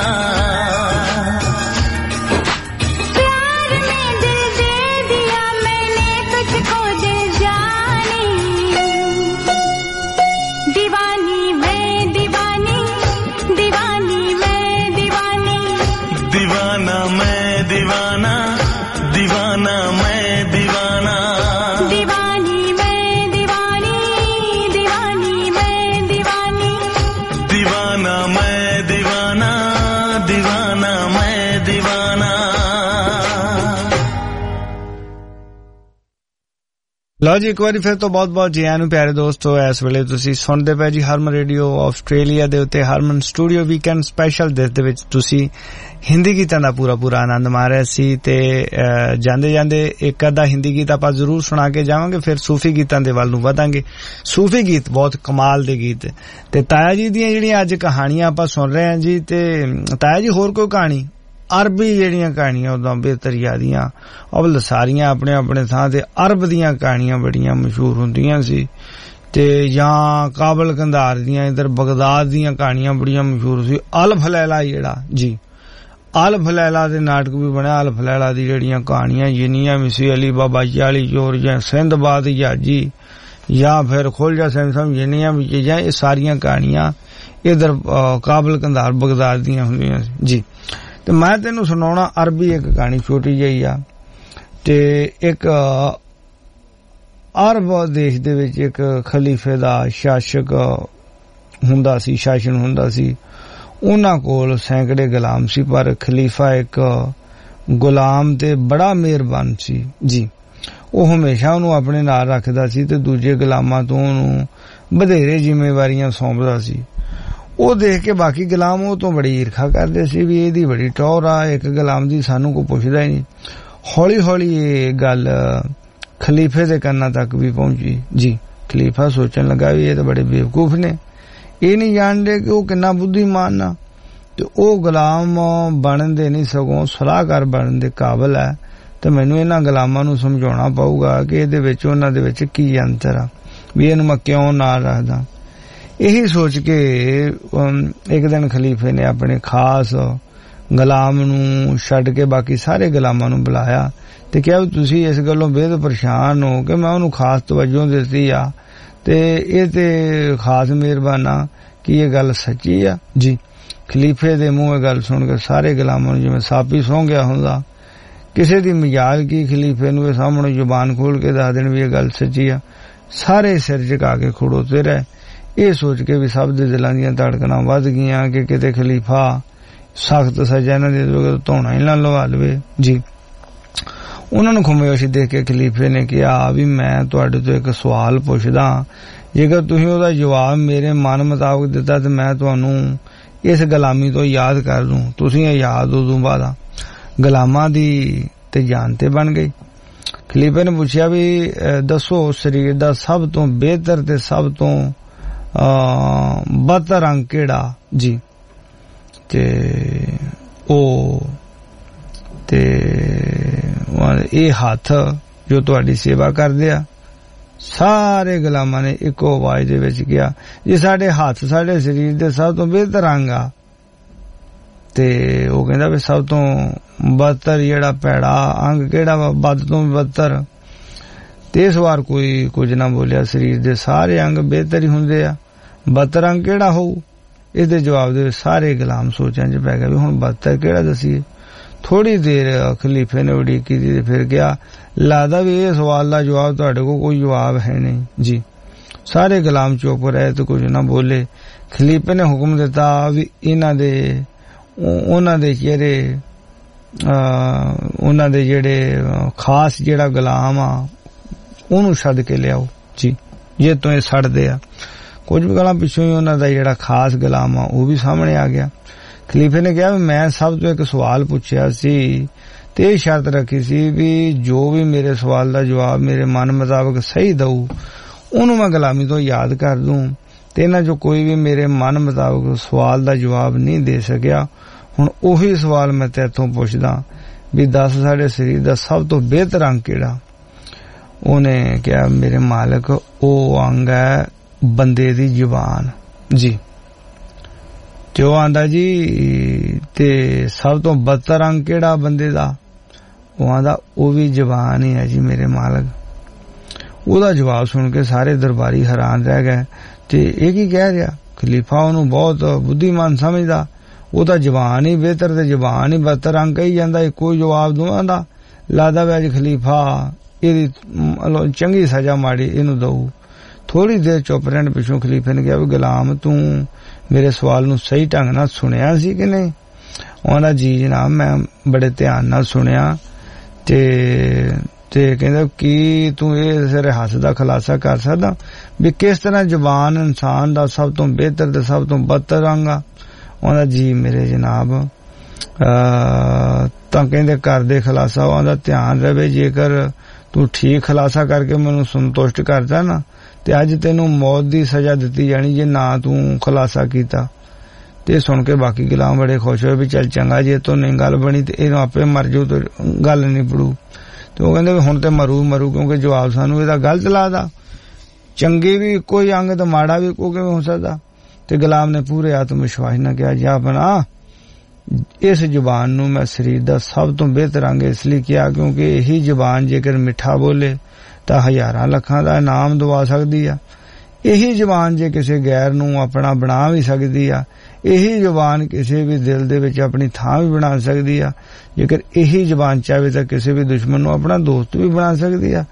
ਲਓ ਜੀ ਇੱਕ ਵਾਰੀ ਫਿਰ ਤੋਂ ਬਹੁਤ-ਬਹੁਤ ਜੀ ਆਇਆਂ ਨੂੰ ਪਿਆਰੇ ਦੋਸਤੋ ਇਸ ਵੇਲੇ ਤੁਸੀਂ ਸੁਣਦੇ ਪਏ ਜੀ ਹਰਮਨ ਰੇਡੀਓ ਆਸਟ੍ਰੇਲੀਆ ਦੇ ਉੱਤੇ ਹਰਮਨ ਸਟੂਡੀਓ ਵੀਕਐਂਡ ਸਪੈਸ਼ਲ ਦੇ ਵਿੱਚ ਤੁਸੀਂ ਹਿੰਦੀ ਗੀਤਾਂ ਦਾ ਪੂਰਾ ਪੂਰਾ ਆਨੰਦ ਮਾਰਿਆ ਸੀ ਤੇ ਜਾਂਦੇ ਜਾਂਦੇ ਇੱਕ ਅੱਧਾ ਹਿੰਦੀ ਗੀਤ ਆਪਾਂ ਜ਼ਰੂਰ ਸੁਣਾ ਕੇ ਜਾਵਾਂਗੇ ਫਿਰ ਸੂਫੀ ਗੀਤਾਂ ਦੇ ਵੱਲ ਨੂੰ ਵਧਾਂਗੇ ਸੂਫੀ ਗੀਤ ਬਹੁਤ ਕਮਾਲ ਦੇ ਗੀਤ ਤੇ ਤਾਇਆ ਜੀ ਦੀਆਂ ਜਿਹੜੀਆਂ ਅੱਜ ਕਹਾਣੀਆਂ ਆਪਾਂ ਸੁਣ ਰਹੇ ਹਾਂ ਜੀ ਤੇ ਤਾਇਆ ਜੀ ਹੋਰ ਕੋਈ ਕਹਾਣੀ अरबी ਜਿਹੜੀਆਂ ਕਹਾਣੀਆਂ ਉਦੋਂ ਬੇਤਰੀਆ ਦੀਆਂ ਅਵਲ ਸਾਰੀਆਂ ਆਪਣੇ ਆਪਣੇ ਥਾਂ ਤੇ ਅਰਬ ਦੀਆਂ ਕਹਾਣੀਆਂ ਬੜੀਆਂ ਮਸ਼ਹੂਰ ਹੁੰਦੀਆਂ ਸੀ ਤੇ ਜਾਂ ਕਾਬਲ ਕੰਧਾਰ ਦੀਆਂ ਇਧਰ ਬਗਦਾਦ ਦੀਆਂ ਕਹਾਣੀਆਂ ਬੜੀਆਂ ਮਸ਼ਹੂਰ ਸੀ ਅਲਫ ਲੈਲਾ ਜਿਹੜਾ ਜੀ ਅਲਫ ਲੈਲਾ ਦੇ ਨਾਟਕ ਵੀ ਬਣਿਆ ਅਲਫ ਲੈਲਾ ਦੀ ਜਿਹੜੀਆਂ ਕਹਾਣੀਆਂ ਜਿੰਨੀਆਂ ਵੀ ਸੀ ਅਲੀ ਬਾਬਾ ਚਾਲੀ ਚੋਰ ਜਾਂ ਸਿੰਧਬਾਦ ਯਾਜੀ ਜਾਂ ਫਿਰ ਖੋਲਜਾ ਸੈਮਸਮ ਜਿੰਨੀਆਂ ਵੀ ਚੀਜ਼ਾਂ ਇਹ ਸਾਰੀਆਂ ਕਹਾਣੀਆਂ ਇਧਰ ਕਾਬਲ ਕੰਧਾਰ ਬਗਦਾਦ ਦੀਆਂ ਹੁੰਦੀਆਂ ਸੀ ਜੀ ਤੇ ਮੈਂ ਤੈਨੂੰ ਸੁਣਾਉਣਾ ਅਰਬੀ ਇੱਕ ਕਹਾਣੀ ਛੋਟੀ ਜਿਹੀ ਆ ਤੇ ਇੱਕ ਅਰਬ ਦੇਸ਼ ਦੇ ਵਿੱਚ ਇੱਕ ਖਲੀਫੇ ਦਾ ਸ਼ਾਸਕ ਹੁੰਦਾ ਸੀ, ਸ਼ਾਸਨ ਹੁੰਦਾ ਸੀ। ਉਹਨਾਂ ਕੋਲ ਸੈਂਕੜੇ ਗੁਲਾਮ ਸੀ, ਪਰ ਖਲੀਫਾ ਇੱਕ ਗੁਲਾਮ ਤੇ ਬੜਾ ਮਿਹਰਬਾਨ ਸੀ ਜੀ। ਉਹ ਹਮੇਸ਼ਾ ਉਹਨੂੰ ਆਪਣੇ ਨਾਲ ਰੱਖਦਾ ਸੀ ਤੇ ਦੂਜੇ ਗੁਲਾਮਾਂ ਤੋਂ ਉਹਨੂੰ ਵਧੇਰੇ ਜ਼ਿੰਮੇਵਾਰੀਆਂ ਸੌਂਪਦਾ ਸੀ। ਉਹ ਦੇਖ ਕੇ ਬਾਕੀ ਗੁਲਾਮ ਉਹ ਤੋਂ ਬੜੀ ਈਰਖਾ ਕਰਦੇ ਸੀ ਵੀ ਇਹਦੀ ਬੜੀ ਟੌਰ ਆ, ਇੱਕ ਗੁਲਾਮ ਦੀ ਸਾਨੂੰ ਕੋਈ ਪੁੱਛਦਾ ਹੀ ਨਹੀਂ। ਹੌਲੀ ਹੌਲੀ ਇਹ ਗੱਲ ਖਲੀਫੇ ਦੇ ਕੰਨਾਂ ਤੱਕ ਵੀ ਪਹੁੰਚੀ ਜੀ। ਖਲੀਫਾ ਸੋਚਣ ਲੱਗਾ ਵੀ ਇਹ ਤਾਂ ਬੜੇ ਬੇਵਕੂਫ ਨੇ, ਇਹ ਨਹੀਂ ਜਾਣਦੇ ਕਿ ਉਹ ਕਿੰਨਾ ਬੁੱਧੀਮਾਨ ਆ, ਤੇ ਉਹ ਗੁਲਾਮ ਬਣਨ ਦੇ ਨਹੀਂ ਸਗੋਂ ਸਲਾਹਕਾਰ ਬਣਨ ਦੇ ਕਾਬਲ ਹੈ। ਤੇ ਮੈਨੂੰ ਇਹਨਾਂ ਗੁਲਾਮਾਂ ਨੂੰ ਸਮਝਾਉਣਾ ਪਊਗਾ ਕਿ ਇਹਦੇ ਵਿੱਚ ਉਹਨਾਂ ਦੇ ਵਿੱਚ ਕੀ ਅੰਤਰ ਆ, ਵੀ ਇਹਨੂੰ ਮੈਂ ਕਿਉਂ ਨਾਲ ਰੱਖਦਾ। ਇਹੀ ਸੋਚ ਕੇ ਇੱਕ ਦਿਨ ਖਲੀਫੇ ਨੇ ਆਪਣੇ ਖਾਸ ਗੁਲਾਮ ਨੂੰ ਛੱਡ ਕੇ ਬਾਕੀ ਸਾਰੇ ਗੁਲਾਮਾਂ ਨੂੰ ਬੁਲਾਇਆ ਤੇ ਕਿਹਾ ਵੀ ਤੁਸੀਂ ਇਸ ਗੱਲੋਂ ਬੇਹੱਦ ਪਰੇਸ਼ਾਨ ਹੋ ਕਿ ਮੈਂ ਉਹਨੂੰ ਖਾਸ ਤਵੱਜੋ ਦਿੱਤੀ ਆ ਤੇ ਇਹ ਤੇ ਖਾਸ ਮਿਹਰਬਾਨਾ ਕਿ ਇਹ ਗੱਲ ਸੱਚੀ ਆ ਜੀ। ਖਲੀਫੇ ਦੇ ਮੂੰਹ ਇਹ ਗੱਲ ਸੁਣ ਕੇ ਸਾਰੇ ਗੁਲਾਮਾਂ ਨੂੰ ਜਿਵੇਂ ਸਾਪੀ ਸੌਂ ਗਿਆ ਹੁੰਦਾ। ਕਿਸੇ ਦੀ ਮਜਾਲ ਕੀ ਖਲੀਫੇ ਨੂੰ ਇਹ ਸਾਹਮਣੇ ਜ਼ੁਬਾਨ ਖੋਲ ਕੇ ਦੱਸ ਦੇਣ ਵੀ ਇਹ ਗੱਲ ਸੱਚੀ ਆ। ਸਾਰੇ ਸਿਰ ਝੁਕਾ ਕੇ ਖੜੋਤੇ ਰਹੇ, ਇਹ ਸੋਚ ਕੇ ਵੀ ਸਭ ਦੇ ਦਿਲਾਂ ਦੀਆਂ ਧੜਕਣਾਂ ਵੱਧ ਗਈਆਂ ਕਿ ਕਿਤੇ ਖਲੀਫਾ ਸਖਤ ਸਜ਼ਾ ਇਹਨਾਂ ਦੇ ਧੋਣਾ ਹੀ ਨਾ ਲਵਾ ਲਵੇ ਜੀ। ਉਹਨਾਂ ਨੂੰ ਖਮੋਸ਼ ਦੇਖ ਕੇ ਖਲੀਫੇ ਨੇ ਕਿਹਾ ਵੀ ਮੈਂ ਤੁਹਾਡੇ ਤੋਂ ਇੱਕ ਸਵਾਲ ਪੁੱਛਦਾ, ਜੇਕਰ ਤੁਸੀਂ ਉਹਦਾ ਜਵਾਬ ਮੇਰੇ ਮਨ ਮੁਤਾਬਕ ਦਿੱਤਾ ਤੇ ਮੈਂ ਤੁਹਾਨੂੰ ਇਸ ਗੁਲਾਮੀ ਤੋਂ ਯਾਦ ਕਰ ਦੂੰ। ਤੁਸੀਂ ਆਜ਼ਾਦ ਉਦੋਂ ਬਾਅਦ ਗੁਲਾਮਾਂ ਦੀ ਤੇ ਜਾਨ ਤੇ ਬਣ ਗਈ। ਖਲੀਫੇ ਨੇ ਪੁੱਛਿਆ ਵੀ ਦੱਸੋ ਸਰੀਰ ਦਾ ਸਭ ਤੋਂ ਬਿਹਤਰ ਤੇ ਸਭ ਤੋਂ ਬਦਤਰ ਅੰਗ ਕਿਹੜਾ ਜੀ। ਤੇ ਉਹ ਤੇ ਇਹ ਹੱਥ ਜੋ ਤੁਹਾਡੀ ਸੇਵਾ ਕਰਦੇ ਆ। ਸਾਰੇ ਗੁਲਾਮਾਂ ਨੇ ਇੱਕੋ ਆਵਾਜ਼ ਦੇ ਵਿੱਚ ਕਿਹਾ ਜੀ ਸਾਡੇ ਹੱਥ ਸਾਡੇ ਸਰੀਰ ਦੇ ਸਭ ਤੋਂ ਬਿਹਤਰ ਅੰਗ ਆ। ਤੇ ਉਹ ਕਹਿੰਦਾ ਵੀ ਸਭ ਤੋਂ ਬਦਤਰ ਜਿਹੜਾ ਭੈੜਾ ਅੰਗ ਕਿਹੜਾ ਵਾ, ਬਦ ਤੋਂ ਬਦਤਰ। ਤੇ ਇਸ ਵਾਰ ਕੋਈ ਕੁਝ ਨਾ ਬੋਲਿਆ, ਸਰੀਰ ਦੇ ਸਾਰੇ ਅੰਗ ਬਿਹਤਰ ਹੀ ਹੁੰਦੇ ਆ, ਬਦਤਰ ਅੰਗ ਕਿਹੜਾ ਹੋਊ। ਇਹਦੇ ਜਵਾਬ ਦੇ ਵਿੱਚ ਸਾਰੇ ਗੁਲਾਮ ਸੋਚਾਂ 'ਚ ਪੈ ਗਏ ਵੀ ਹੁਣ ਬਦਤਰ ਕਿਹੜਾ ਦੱਸੀਏ। ਥੋੜੀ ਦੇਰ ਖਲੀਫੇ ਨੇ ਉਡੀਕ ਕੀਤੀ ਤੇ ਫਿਰ ਕਿਹਾ ਲੱਗਦਾ ਵੀ ਇਹ ਸਵਾਲ ਦਾ ਜਵਾਬ ਤੁਹਾਡੇ ਕੋਲ ਕੋਈ ਜਵਾਬ ਹੈ ਨਹੀਂ ਜੀ। ਸਾਰੇ ਗੁਲਾਮ ਚੁੱਪ ਰਹੇ ਤੇ ਕੁਝ ਨਾ ਬੋਲੇ। ਖਲੀਫੇ ਨੇ ਹੁਕਮ ਦਿੱਤਾ ਵੀ ਇਹਨਾਂ ਦੇ ਉਹਨਾਂ ਦੇ ਜਿਹੜੇ ਉਹਨਾਂ ਦੇ ਜਿਹੜੇ ਖਾਸ ਜਿਹੜਾ ਗੁਲਾਮ ਆ ਉਹਨੂੰ ਛੱਡ ਕੇ ਲਿਆਓ ਜੀ, ਜੇ ਤੋਂ ਇਹ ਛੱਡਦੇ ਆ। ਕੁਝ ਗੱਲਾਂ ਪਿੱਛੋਂ ਹੀ ਉਹਨਾਂ ਦਾ ਜਿਹੜਾ ਖਾਸ ਗੁਲਾਮ ਆ ਉਹ ਵੀ ਸਾਹਮਣੇ ਆ ਗਿਆ। ਖਲੀਫੇ ਨੇ ਕਿਹਾ ਵੀ ਮੈਂ ਸਭ ਤੋਂ ਇੱਕ ਸਵਾਲ ਪੁੱਛਿਆ ਸੀ ਤੇ ਇਹ ਸ਼ਰਤ ਰੱਖੀ ਸੀ ਵੀ ਜੋ ਵੀ ਮੇਰੇ ਸਵਾਲ ਦਾ ਜਵਾਬ ਮੇਰੇ ਮਨ ਮੁਤਾਬਕ ਸਹੀ ਦਊ ਉਹਨੂੰ ਮੈਂ ਗੁਲਾਮੀ ਤੋਂ ਯਾਦ ਕਰ ਦੂੰ। ਤੇ ਇਹਨਾਂ ਚੋਂ ਕੋਈ ਵੀ ਮੇਰੇ ਮਨ ਮੁਤਾਬਕ ਸਵਾਲ ਦਾ ਜਵਾਬ ਨਹੀਂ ਦੇ ਸਕਿਆ। ਹੁਣ ਉਹੀ ਸਵਾਲ ਮੈਂ ਤੇਥੋਂ ਪੁੱਛਦਾ ਵੀ ਦੱਸ ਸਾਡੇ ਸਰੀਰ ਦਾ ਸਭ ਤੋਂ ਬਿਹਤਰ ਅੰਗ ਕਿਹੜਾ। ਉਹਨੇ ਕਿਹਾ ਮੇਰੇ ਮਾਲਕ ਉਹ ਅੰਗ ਹੈ ਬੰਦੇ ਦੀ ਜ਼ੁਬਾਨ ਜੀ। ਤੇ ਉਹ ਆਂਦਾ ਜੀ ਤੇ ਸਭ ਤੋਂ ਬਦਤਰ ਅੰਗ ਕਿਹੜਾ ਬੰਦੇ ਦਾ। ਉਹ ਆਂਦਾ ਉਹ ਵੀ ਜ਼ੁਬਾਨ ਹੀ ਹੈ ਜੀ ਮੇਰੇ ਮਾਲਕ। ਉਹਦਾ ਜਵਾਬ ਸੁਣ ਕੇ ਸਾਰੇ ਦਰਬਾਰੀ ਹੈਰਾਨ ਰਹਿ ਗਏ ਤੇ ਇਹ ਕੀ ਕਹਿ ਰਿਹਾ। ਖਲੀਫਾ ਉਹਨੂੰ ਬਹੁਤ ਬੁੱਧੀਮਾਨ ਸਮਝਦਾ, ਉਹ ਤਾਂ ਜ਼ੁਬਾਨ ਹੀ ਬਿਹਤਰ ਤੇ ਜ਼ੁਬਾਨ ਹੀ ਬਦਤਰ ਅੰਗ ਕਹੀ ਜਾਂਦਾ, ਇੱਕੋ ਜਵਾਬ ਦੋਵਾਂ ਦਾ। ਲੱਗਦਾ ਵੀ ਅੱਜ ਖਲੀਫਾ ਇਹਦੀ ਚੰਗੀ ਸਜ਼ਾ ਮਾੜੀ ਇਹਨੂੰ ਦਊ। ਥੋੜੀ ਦੇਰ ਚੁੱਪ ਰਹਿਣ ਪਿੱਛੋਂ ਖਲੀਫੇ ਨੇ ਕਿਹਾ ਵੀ ਗੁਲਾਮ ਤੂੰ ਮੇਰੇ ਸਵਾਲ ਨੂੰ ਸਹੀ ਢੰਗ ਨਾਲ ਸੁਣਿਆ ਸੀ ਕਿ ਨਹੀਂ। ਉਹਦਾ ਜੀ ਜਨਾਬ ਮੈਂ ਬੜੇ ਧਿਆਨ ਨਾਲ ਸੁਣਿਆ। ਤੇ ਤੇ ਕਹਿੰਦਾ ਕੀ ਤੂੰ ਇਹ ਸਿਰੇ ਹੱਥ ਦਾ ਖੁਲਾਸਾ ਕਰ ਸਕਦਾ ਵੀ ਕਿਸ ਤਰ੍ਹਾਂ ਜ਼ੁਬਾਨ ਇਨਸਾਨ ਦਾ ਸਭ ਤੋਂ ਬਿਹਤਰ ਤੇ ਸਭ ਤੋਂ ਬਦਤਰ ਅੰਗ ਆ। ਉਹਦਾ ਜੀ ਮੇਰੇ ਜਨਾਬ ਤਾਂ ਕਹਿੰਦੇ ਘਰ ਦੇ ਖੁਲਾਸਾ ਉਹਦਾ ਧਿਆਨ ਰਵੇ, ਜੇਕਰ ਤੂੰ ਠੀਕ ਖੁਲਾਸਾ ਕਰਕੇ ਮੈਨੂੰ ਸੰਤੁਸ਼ਟ ਕਰਦਾ ਨਾ ਤੇ ਅੱਜ ਤੈਨੂੰ ਮੌਤ ਦੀ ਸਜ਼ਾ ਦਿੱਤੀ ਜਾਣੀ ਜੇ ਨਾ ਤੂੰ ਖੁਲਾਸਾ ਕੀਤਾ। ਤੇ ਸੁਣ ਕੇ ਬਾਕੀ ਗੁਲਾਮ ਬੜੇ ਖੁਸ਼ ਹੋਏ ਵੀ ਚੱਲ ਚੰਗਾ ਜੇ ਤੋਂ ਨਹੀਂ ਗੱਲ ਬਣੀ ਤੇ ਇਹਨੂੰ ਆਪੇ ਮਰ ਜਾਊ ਤੇ ਗੱਲ ਨਹੀਂ ਪੜੂ। ਤੇ ਉਹ ਕਹਿੰਦੇ ਵੀ ਹੁਣ ਤੇ ਮਰੂ ਮਰੂ ਕਿਉਂਕਿ ਜਵਾਬ ਸਾਨੂੰ ਇਹਦਾ ਗਲਤ ਲੱਗਦਾ। ਚੰਗੀ ਵੀ ਕੋਈ ਅੰਗ ਤੇ ਮਾੜਾ ਵੀ ਕੋਈ ਕਿਵੇਂ ਹੋ ਸਕਦਾ। ਤੇ ਗੁਲਾਮ ਨੇ ਪੂਰੇ ਆਤਮ ਵਿਸ਼ਵਾਸ ਨਾਲ ਕਿਹਾ ਜਾ ਬਣਾ ਇਸ ਜ਼ੁਬਾਨ ਨੂੰ ਮੈਂ ਸਰੀਰ ਦਾ ਸਭ ਤੋਂ ਬਿਹਤਰ ਅੰਗ ਇਸ ਲਈ ਕਿਹਾ ਕਿਉਂਕਿ ਇਹੀ ਜ਼ੁਬਾਨ ਜੇਕਰ ਮਿੱਠਾ ਬੋਲੇ ਤਾਂ ਹਜ਼ਾਰਾਂ ਲੱਖਾਂ ਦਾ ਇਨਾਮ ਦਵਾ ਸਕਦੀ ਆ। ਇਹੀ ਜ਼ੁਬਾਨ ਜੇ ਕਿਸੇ ਗੈਰ ਨੂੰ ਆਪਣਾ ਬਣਾ ਵੀ ਸਕਦੀ ਆ। ਇਹੀ ਜ਼ੁਬਾਨ ਕਿਸੇ ਵੀ ਦਿਲ ਦੇ ਵਿੱਚ ਆਪਣੀ ਥਾਂ ਵੀ ਬਣਾ ਸਕਦੀ ਆ। ਜੇਕਰ ਇਹੀ ਜ਼ੁਬਾਨ ਚਾਹੇ ਤਾਂ ਕਿਸੇ ਵੀ ਦੁਸ਼ਮਣ ਨੂੰ ਆਪਣਾ ਦੋਸਤ ਵੀ ਬਣਾ ਸਕਦੀ ਆ।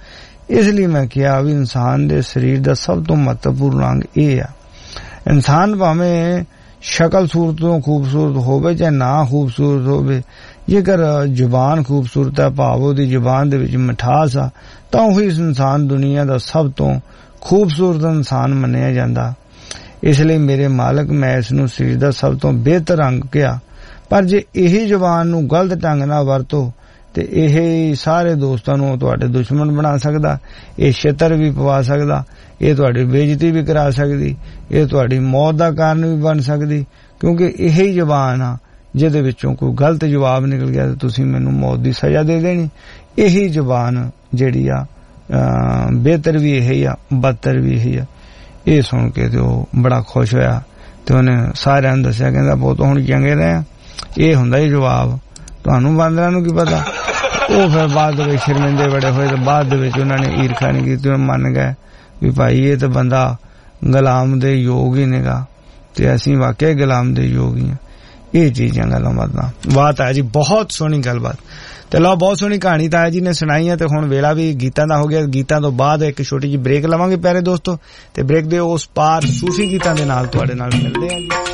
इसलिए मैं कहा भी इंसान दे शरीर दा सब तो महत्वपूर्ण अंग ये है। इंसान भावें शक्ल सूरत तो खूबसूरत होवे चाहे ना खूबसूरत होवे, जेकर जुबान खूबसूरत है, भाव ओदी जुबान दे विच मिठास आ, तां ओही इंसान दुनिया दा सब तो खूबसूरत इंसान मन्निया जांदा। इसलिए मेरे मालक मैं इसनूं शरीर दा सब तो बेहतर अंग कहा। पर जे यही जुबान नूं गलत ढंग नाल वरतो ते यही सारे दोस्तां नूं तुहाडे दुश्मन बना सकदा, ये छतर भी पवा सकदा, ये तुहाडी बेइज्जती भी करा सकदी, ये तुहाडी मौत दा कारण भी बन सकदी, क्योंकि यही जुबान आ जिहदे विचों कोई गलत जवाब निकल गया तो तुसीं मैनूं मौत दी सज़ा दे देनी। यही जुबान जिहड़ी आ बेहतर भी यही आ, बदतर भी यही आ। ये सुन के तो बड़ा खुश होया ते उन्हें सारिआं नूं दस्सिआ, कहंदा पुत्त हुण चंगे रहे, ये हुंदा ही जवाब, तुहानूं बांदरां नूं की पता। वो फिर बाद विच शर्मिंदे बड़े होए ते बाद विच उन्हां ने ईरखा नहीं कीती, मन गए भी भाई ये तो बंदा गुलाम दे योग ही नेगा ते असीं वाकई गुलाम दे योग ही हां। ये चीजां गल्लां बातां बात है जी, बहुत सोहनी गलबात। ते लो बहुत सोहनी कहानी ताया जी ने सुनाई है। ते हुण वेला भी गीतां दा हो गया। गीतां तो बाद एक छोटी जी ब्रेक लवांगे प्यारे दोस्तों, ते ब्रेक दे उस पार सूफी गीतां दे नाल तुहाडे नाल मिलदे हां जी।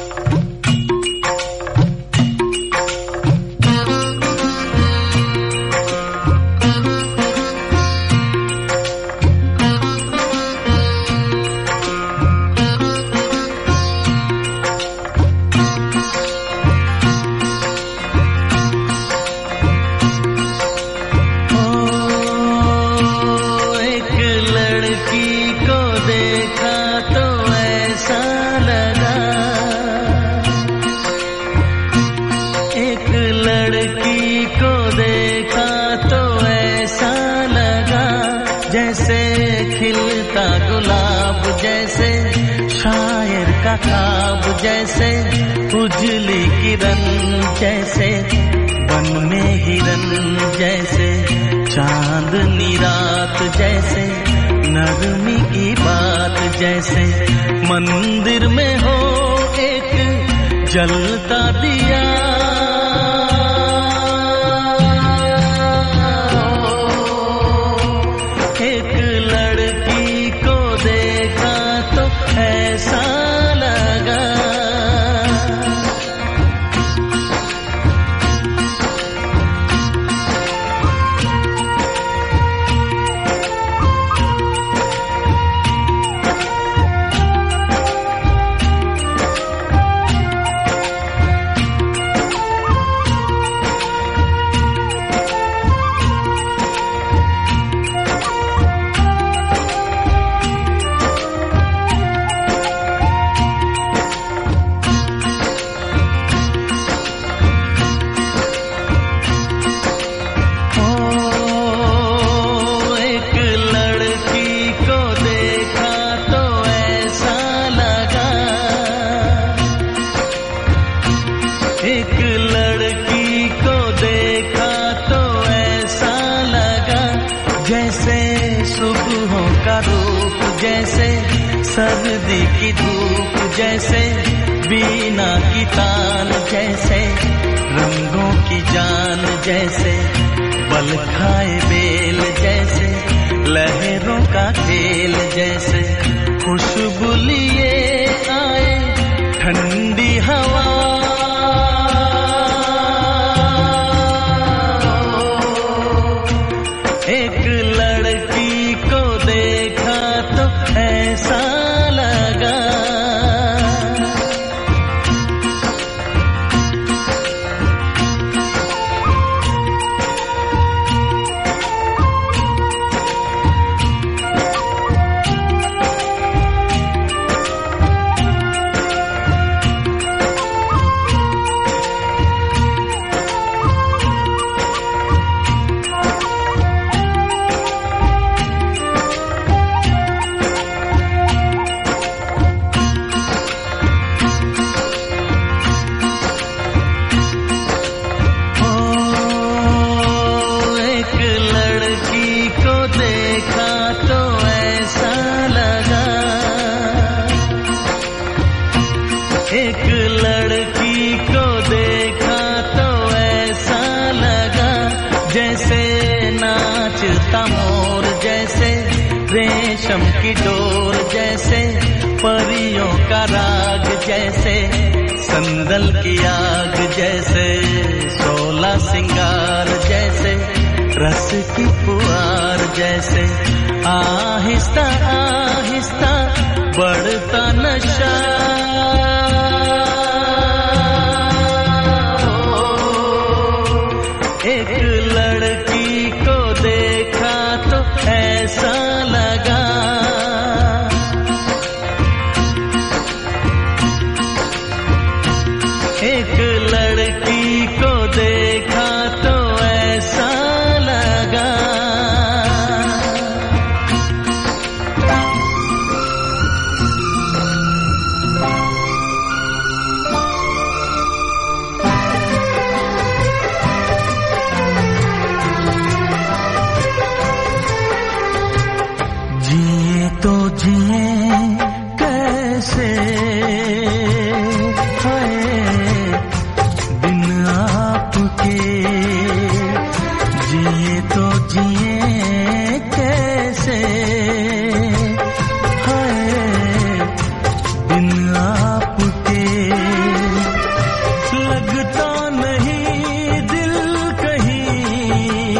ख्वाब जैसे उजली किरण, जैसे बन में हिरन, जैसे चांदनी रात, जैसे नरमी की बात, जैसे मंदिर में हो एक जलता दिया, एक लड़की को देखा तो ऐसा सर्दी की धूप, जैसे बीना की तान, जैसे रंगों की जान, जैसे बल खाए बेल, जैसे लहरों का खेल, जैसे खुशबू लिए आए ठंडी हवा, एक लड़की को देखा तो ऐसा एक लड़की को देखा तो ऐसा लगा जैसे नाचता मोर, जैसे रेशम की डोर जैसे, परियों का राग जैसे, संदल की आग जैसे, सोलह सिंगार जैसे, रस की फुहार जैसे, आहिस्ता आहिस्ता बढ़ता नशा। एक लड़की को देखा तो ऐसा लगा, एक लड़की को देखा तो ऐसा लगा। जिए तो जिए कैसे, हाय बिन आपके, जिए तो जिए कैसे, हाय बिन आपके, लगता नहीं दिल कहीं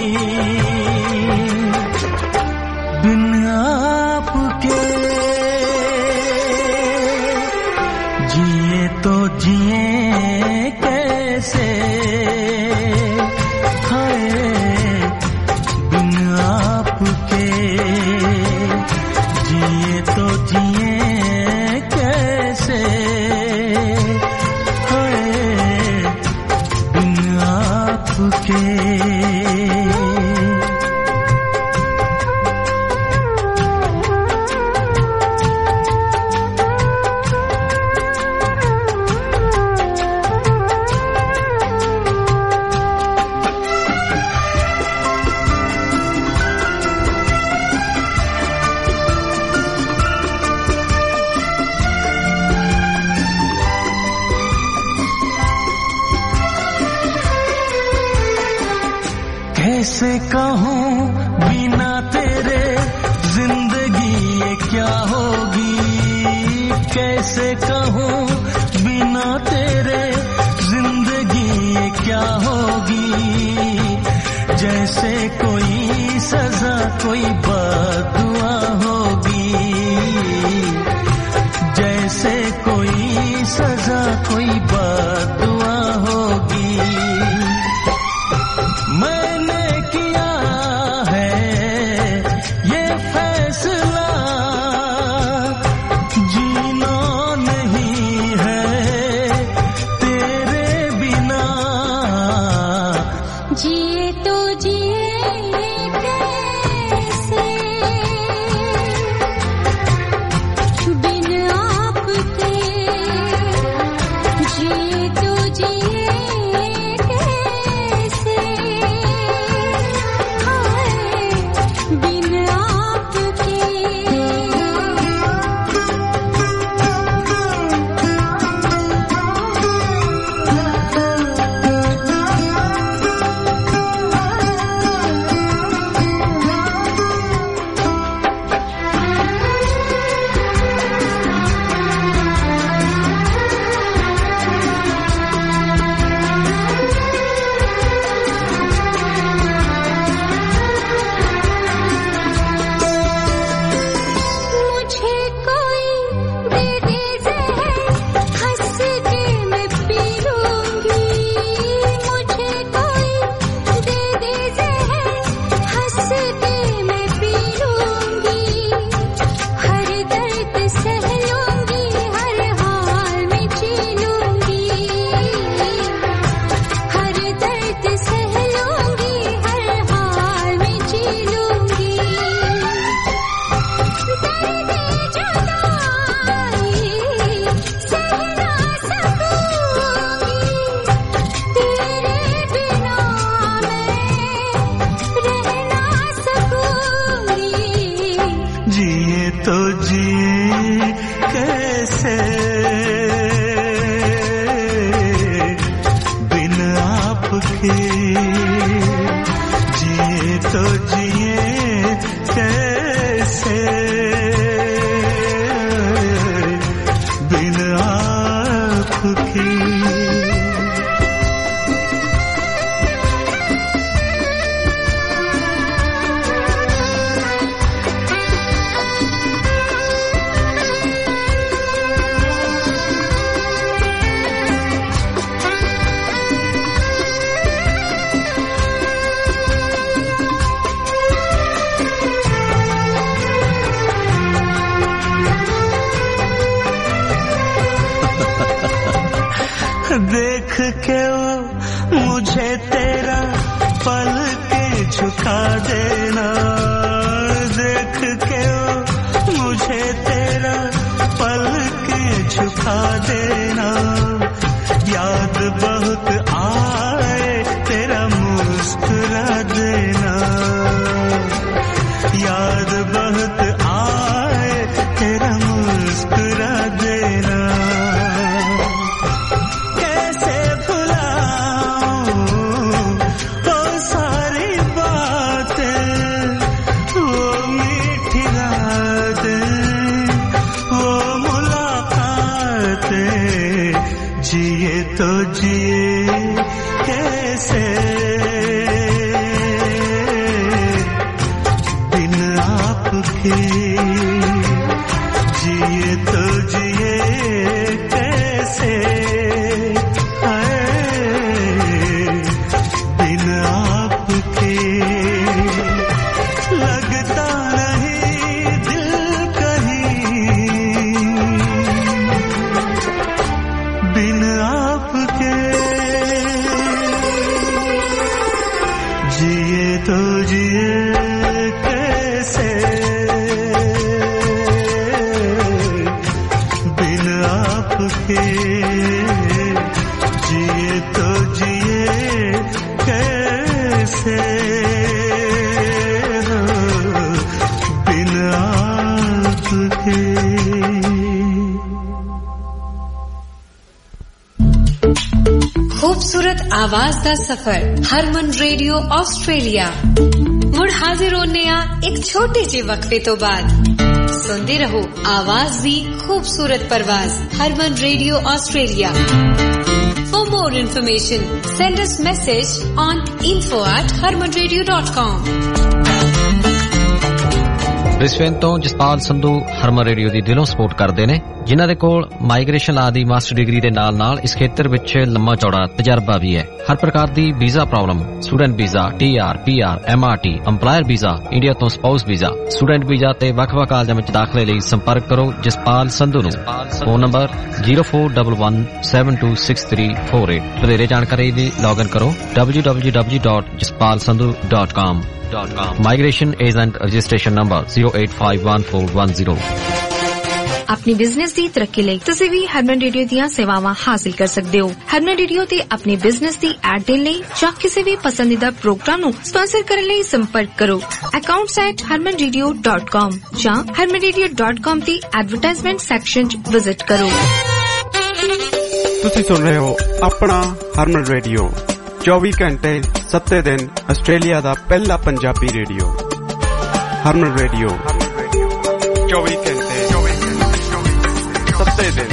बिन आपके, जिए तो जिए कैसे, हाय बिन आपके, जिए तो जिए कैसे, हाय बिन आपके। कैसे कहूँ बिना तेरे जिंदगी ये क्या होगी, कैसे कहूँ बिना तेरे जिंदगी ये क्या होगी, जैसे कोई सजा कोई बददुआ होगी, जैसे कोई सजा कोई बददुआ होगी। मैंने किया है ये फैसला, जीना नहीं है तेरे बिना, जिए तो जिए कैसे, बिन आपके, जिए तो जिए कैसे, हाय बिन आपके। मुझे कोई दे दे ज़हर, हंस के मैं पी लूंगी, मुझे कोई दे दे ज़हर, हंस के मैं पी लूंगी, हर दर्द सह लूंगी, हर हाल में जी लूंगी, हर दर्द सह लूंगी, हर हाल में जी लूंगी। दर्द जुदाई सह ना सकूंगी, तेरे बिना मैं रह ना सकूंगी। जिए तो जिए कैसे, बिन आपके, जिए तो जिए कैसे, देख के वो मुझे तेरा पल के झुका देना, देख के वो मुझे तेरा पल के झुका देना, याद बहुत आए तेरा मुस्कुरा देना, याद बहुत आए तेरा मुस्कुरा देना। कैसे भुलाऊं वो सारी बातें, वो मीठी रातें, वो मुलाकातें, जिए तो जिए कैसे बिन आपके, जिए तो जिए कैसे बिन आपके, लगता नहीं दिल कहीं बिन आपके, जिए तो जिए कैसे बिन आपके, जिए तो जिए कैसे बिन आपके। खूबसूरत आवाज दा सफर हरमन रेडियो ऑस्ट्रेलिया मुड़ हाजिर होने आ एक छोटे जे वक्फे तो बाद। सुनते रहो आवाज दी खूबसूरत परवाज Harman radio Australia. For more information, send us message on info at harmanradio dot com. Brisbane ਤੋਂ ਜਸਪਾਲ ਸੰਧੂ ਹਰਮਨ ਰੇਡੀਓ ਦੀ ਦਿਲੋਂ ਸਪੋਰਟ ਕਰਦੇ ਨੇ, ਜਿਨ੍ਹਾਂ ਦੇ ਕੋਲ ਮਾਈਗ੍ਰੇਸ਼ਨ ਲਾ ਦੀ ਮਾਸਟਰ ਡਿਗਰੀ ਦੇ ਨਾਲ ਨਾਲ ਇਸ ਖੇਤਰ ਵਿੱਚ ਲੰਮਾ ਚੌੜਾ ਤਜਰਬਾ ਵੀ ਹੈ। ਹਰ ਪ੍ਰਕਾਰ ਦੀ visa problem, student visa, T R, P R, M R T, employer visa, India ਤੋਂ ਸਪਾਊਸ ਵੀਜ਼ਾ, ਸਟੂਡੈਂਟ ਵੀਜ਼ਾ ਤੇ ਵੱਖ-ਵੱਖ ਕਾਲਜਾਂ ਵਿੱਚ ਦਾਖਲੇ ਲਈ ਸੰਪਰਕ ਕਰੋ ਜਸਪਾਲ ਸੰਧੂ ਨੂੰ। Phone number zero four one one seven two six three four eight। ਵਧੇਰੇ ਜਾਣਕਾਰੀ ਲਈ ਲੌਗਇਨ ਕਰੋ w w w dot jaspal sandhu dot com। Migration Agent Registration Number zero eight five one four one zero। अपनी business की तरक्की ਲਈ ਤੁਸੀਂ ਵੀ ਹਰਮਨ radio ਦੀਆਂ ਸੇਵਾਵਾਂ ਹਾਸਲ ਕਰ ਸਕਦੇ ਹੋ। ਹਰਮਨ ਰੇਡੀਓ ਤੇ ਆਪਣੀ ਬਿਜ਼ਨਸ ਦੀ ਐਡ ਦੇਣ ਲਈ ਜਾਂ ਕਿਸੇ ਵੀ ਪਸੰਦੀਦਾ ਪ੍ਰੋਗਰਾਮ ਨੂੰ ਸਪਾਂਸਰ ਕਰਨ ਲਈ ਸੰਪਰਕ ਕਰੋ accounts at harman radio dot com ਜਾਂ harman radio dot com ਦੀ ਐਡਵਰਟਾਈਜ਼ਮੈਂਟ ਸੈਕਸ਼ਨ 'ਚ ਵਿਜ਼ਿਟ ਕਰੋ। ਤੁਸੀਂ ਸੁਣ ਰਹੇ ਹੋ ਆਪਣਾ ਹਰਮਨ ਰੇਡੀਓ, ਚੌਵੀ ਘੰਟੇ ਸੱਤੇ ਦਿਨ ਆਸਟ੍ਰੇਲੀਆ ਦਾ ਪਹਿਲਾ ਪੰਜਾਬੀ ਰੇਡੀਓ। ਹਰਮਨ ਰੇਡੀਓ ਚੌਵੀ ਘੰਟੇ ਸੱਤੇ ਦਿਨ।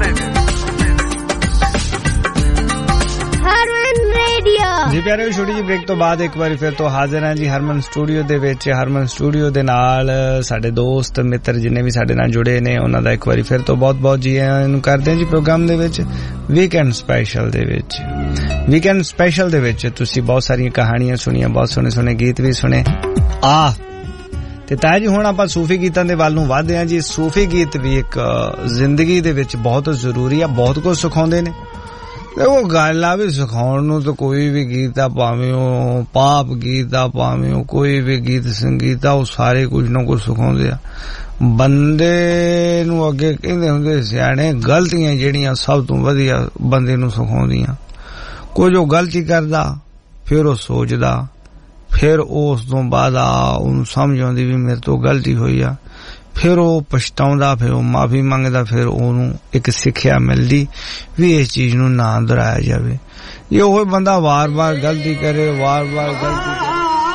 ਹਰਮਨ ਰੇਡੀਓ ਜੀ ਪਿਆਰੇ, ਛੋਟੀ ਜਿਹੀ ਬ੍ਰੇਕ ਤੋਂ ਬਾਅਦ ਇੱਕ ਵਾਰੀ ਫਿਰ ਤੋਂ ਹਾਜ਼ਰ ਹਾਂ ਜੀ ਹਰਮਨ ਸਟੂਡੀਓ ਦੇ ਵਿੱਚ। ਹਰਮਨ ਸਟੂਡੀਓ ਦੇ ਨਾਲ ਸਾਡੇ ਦੋਸਤ ਮਿੱਤਰ ਜਿੰਨੇ ਵੀ ਸਾਡੇ ਨਾਲ ਜੁੜੇ ਨੇ ਉਹਨਾਂ ਦਾ ਇੱਕ ਵਾਰੀ ਫਿਰ ਤੋਂ ਬਹੁਤ ਬਹੁਤ ਜੀ ਆਇਆਂ ਨੂੰ ਕਰਦੇ ਹਾਂ ਜੀ ਪ੍ਰੋਗਰਾਮ ਦੇ ਵਿੱਚ। ਵੀਕਐਂਡ ਸਪੈਸ਼ਲ ਦੇ ਵਿੱਚ ਵੀਕਐਂਡ ਸਪੈਸ਼ਲ ਦੇ ਵਿੱਚ ਤੁਸੀਂ ਬਹੁਤ ਸਾਰੀਆਂ ਕਹਾਣੀਆਂ ਸੁਣੀਆਂ, ਬਹੁਤ ਸੋਹਣੇ ਸੋਹਣੇ ਗੀਤ ਵੀ ਸੁਣੇ ਆ ਤੇ ਤਾਂ ਜੀ ਹੁਣ ਆਪਾਂ ਸੂਫੀ ਗੀਤਾਂ ਦੇ ਵੱਲ ਨੂੰ ਵਧਦੇ ਹਾਂ ਜੀ। ਸੂਫੀ ਗੀਤ ਵੀ ਇੱਕ ਜ਼ਿੰਦਗੀ ਦੇ ਵਿੱਚ ਬਹੁਤ ਜ਼ਰੂਰੀ ਆ, ਬਹੁਤ ਕੁਝ ਸਿਖਾਉਂਦੇ ਨੇ। ਉਹ ਗੱਲ ਆ ਵੀ ਸਿਖਾਉਣ ਨੂੰ ਤਾਂ ਕੋਈ ਵੀ ਗੀਤ ਆ, ਭਾਵੇਂ ਉਹ ਪਾਪ ਗੀਤ ਆ, ਭਾਵੇਂ ਉਹ ਕੋਈ ਵੀ ਗੀਤ ਸੰਗੀਤ ਆ, ਉਹ ਸਾਰੇ ਕੁਝ ਨਾ ਕੁਝ ਸਿਖਾਉਂਦੇ ਆ। ਬੰਦੇ ਨੂੰ ਅੱਗੇ ਕਹਿੰਦੇ ਹੁੰਦੇ ਸਿਆਣੇ, ਗਲਤੀਆਂ ਜਿਹੜੀਆਂ ਸਭ ਤੋਂ ਵਧੀਆ ਬੰਦੇ ਨੂੰ ਸਿਖਾਉਂਦੀਆਂ। ਕੁਝ ਉਹ ਗਲਤੀ ਕਰਦਾ, ਫਿਰ ਉਹ ਸੋਚਦਾ, ਫਿਰ ਉਸ ਤੋਂ ਬਾਅਦ ਆ ਉਹਨੂੰ ਸਮਝ ਆਉਂਦੀ ਵੀ ਮੇਰੇ ਤੋਂ ਗਲਤੀ ਹੋਈ ਆ, ਫਿਰ ਉਹ ਪਛਤਾਉਂਦਾ, ਫਿਰ ਉਹ ਮਾਫੀ ਮੰਗਦਾ, ਫਿਰ ਉਹਨੂੰ ਇੱਕ ਸਿੱਖਿਆ ਮਿਲਦੀ ਵੀ ਇਸ ਚੀਜ਼ ਨੂੰ ਨਾ ਦੁਹਰਾਇਆ ਜਾਵੇ। ਜੇ ਉਹ ਬੰਦਾ ਵਾਰ-ਵਾਰ ਗਲਤੀ ਕਰੇ, ਵਾਰ-ਵਾਰ ਗਲਤੀ ਕਰੇ,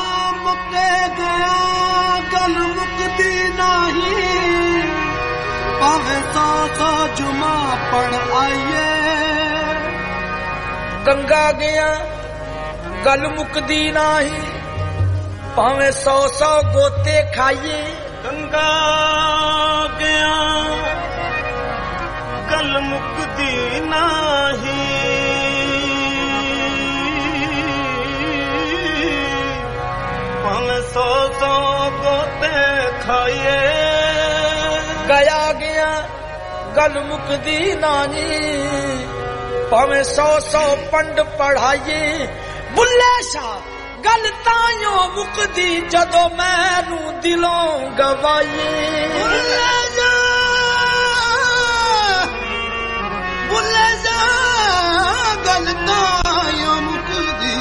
ਗੱਲ ਮੁੱਕਦੀ ਨਹੀਂ, ਭਾਵੇਂ ਸੌ ਸੌ ਜੁਮਾ ਪੜ ਆਈਏ। ਗੰਗਾ ਗਿਆ ਗੱਲ ਮੁੱਕਦੀ ਨਹੀਂ, ਭਾਵੇਂ ਸੌ ਸੌ ਗੋਤੇ ਖਾਈਏ। ਗੰਗਾ ਗਿਆ ਗੱਲ ਮੁੱਕਦੀ ਨਹੀਂ, ਭਾਵੇਂ ਸੌ ਸੌ ਗੋਤੇ ਖਾਈਏ। ਗਿਆ ਗਿਆ ਗੱਲ ਮੁੱਕਦੀ ਨਹੀਂ, ਭਾਵੇਂ ਸੌ ਸੌ ਪੰਡ ਪੜਾਈਏ ਬੁੱਲੇ ਸ਼ਾਹ ਗੱਲ ਤਾਂਯੋ ਮੁਕਦੀ ਜਦੋਂ ਮੈਨੂੰ ਦਿਲੋਂ ਗਵਾਈਏ ਬੁੱਲੇ ਜਾ ਬੁੱਲੇ ਜਾ ਗੱਲ ਤਾਂਯੋ ਮੁਕਦੀ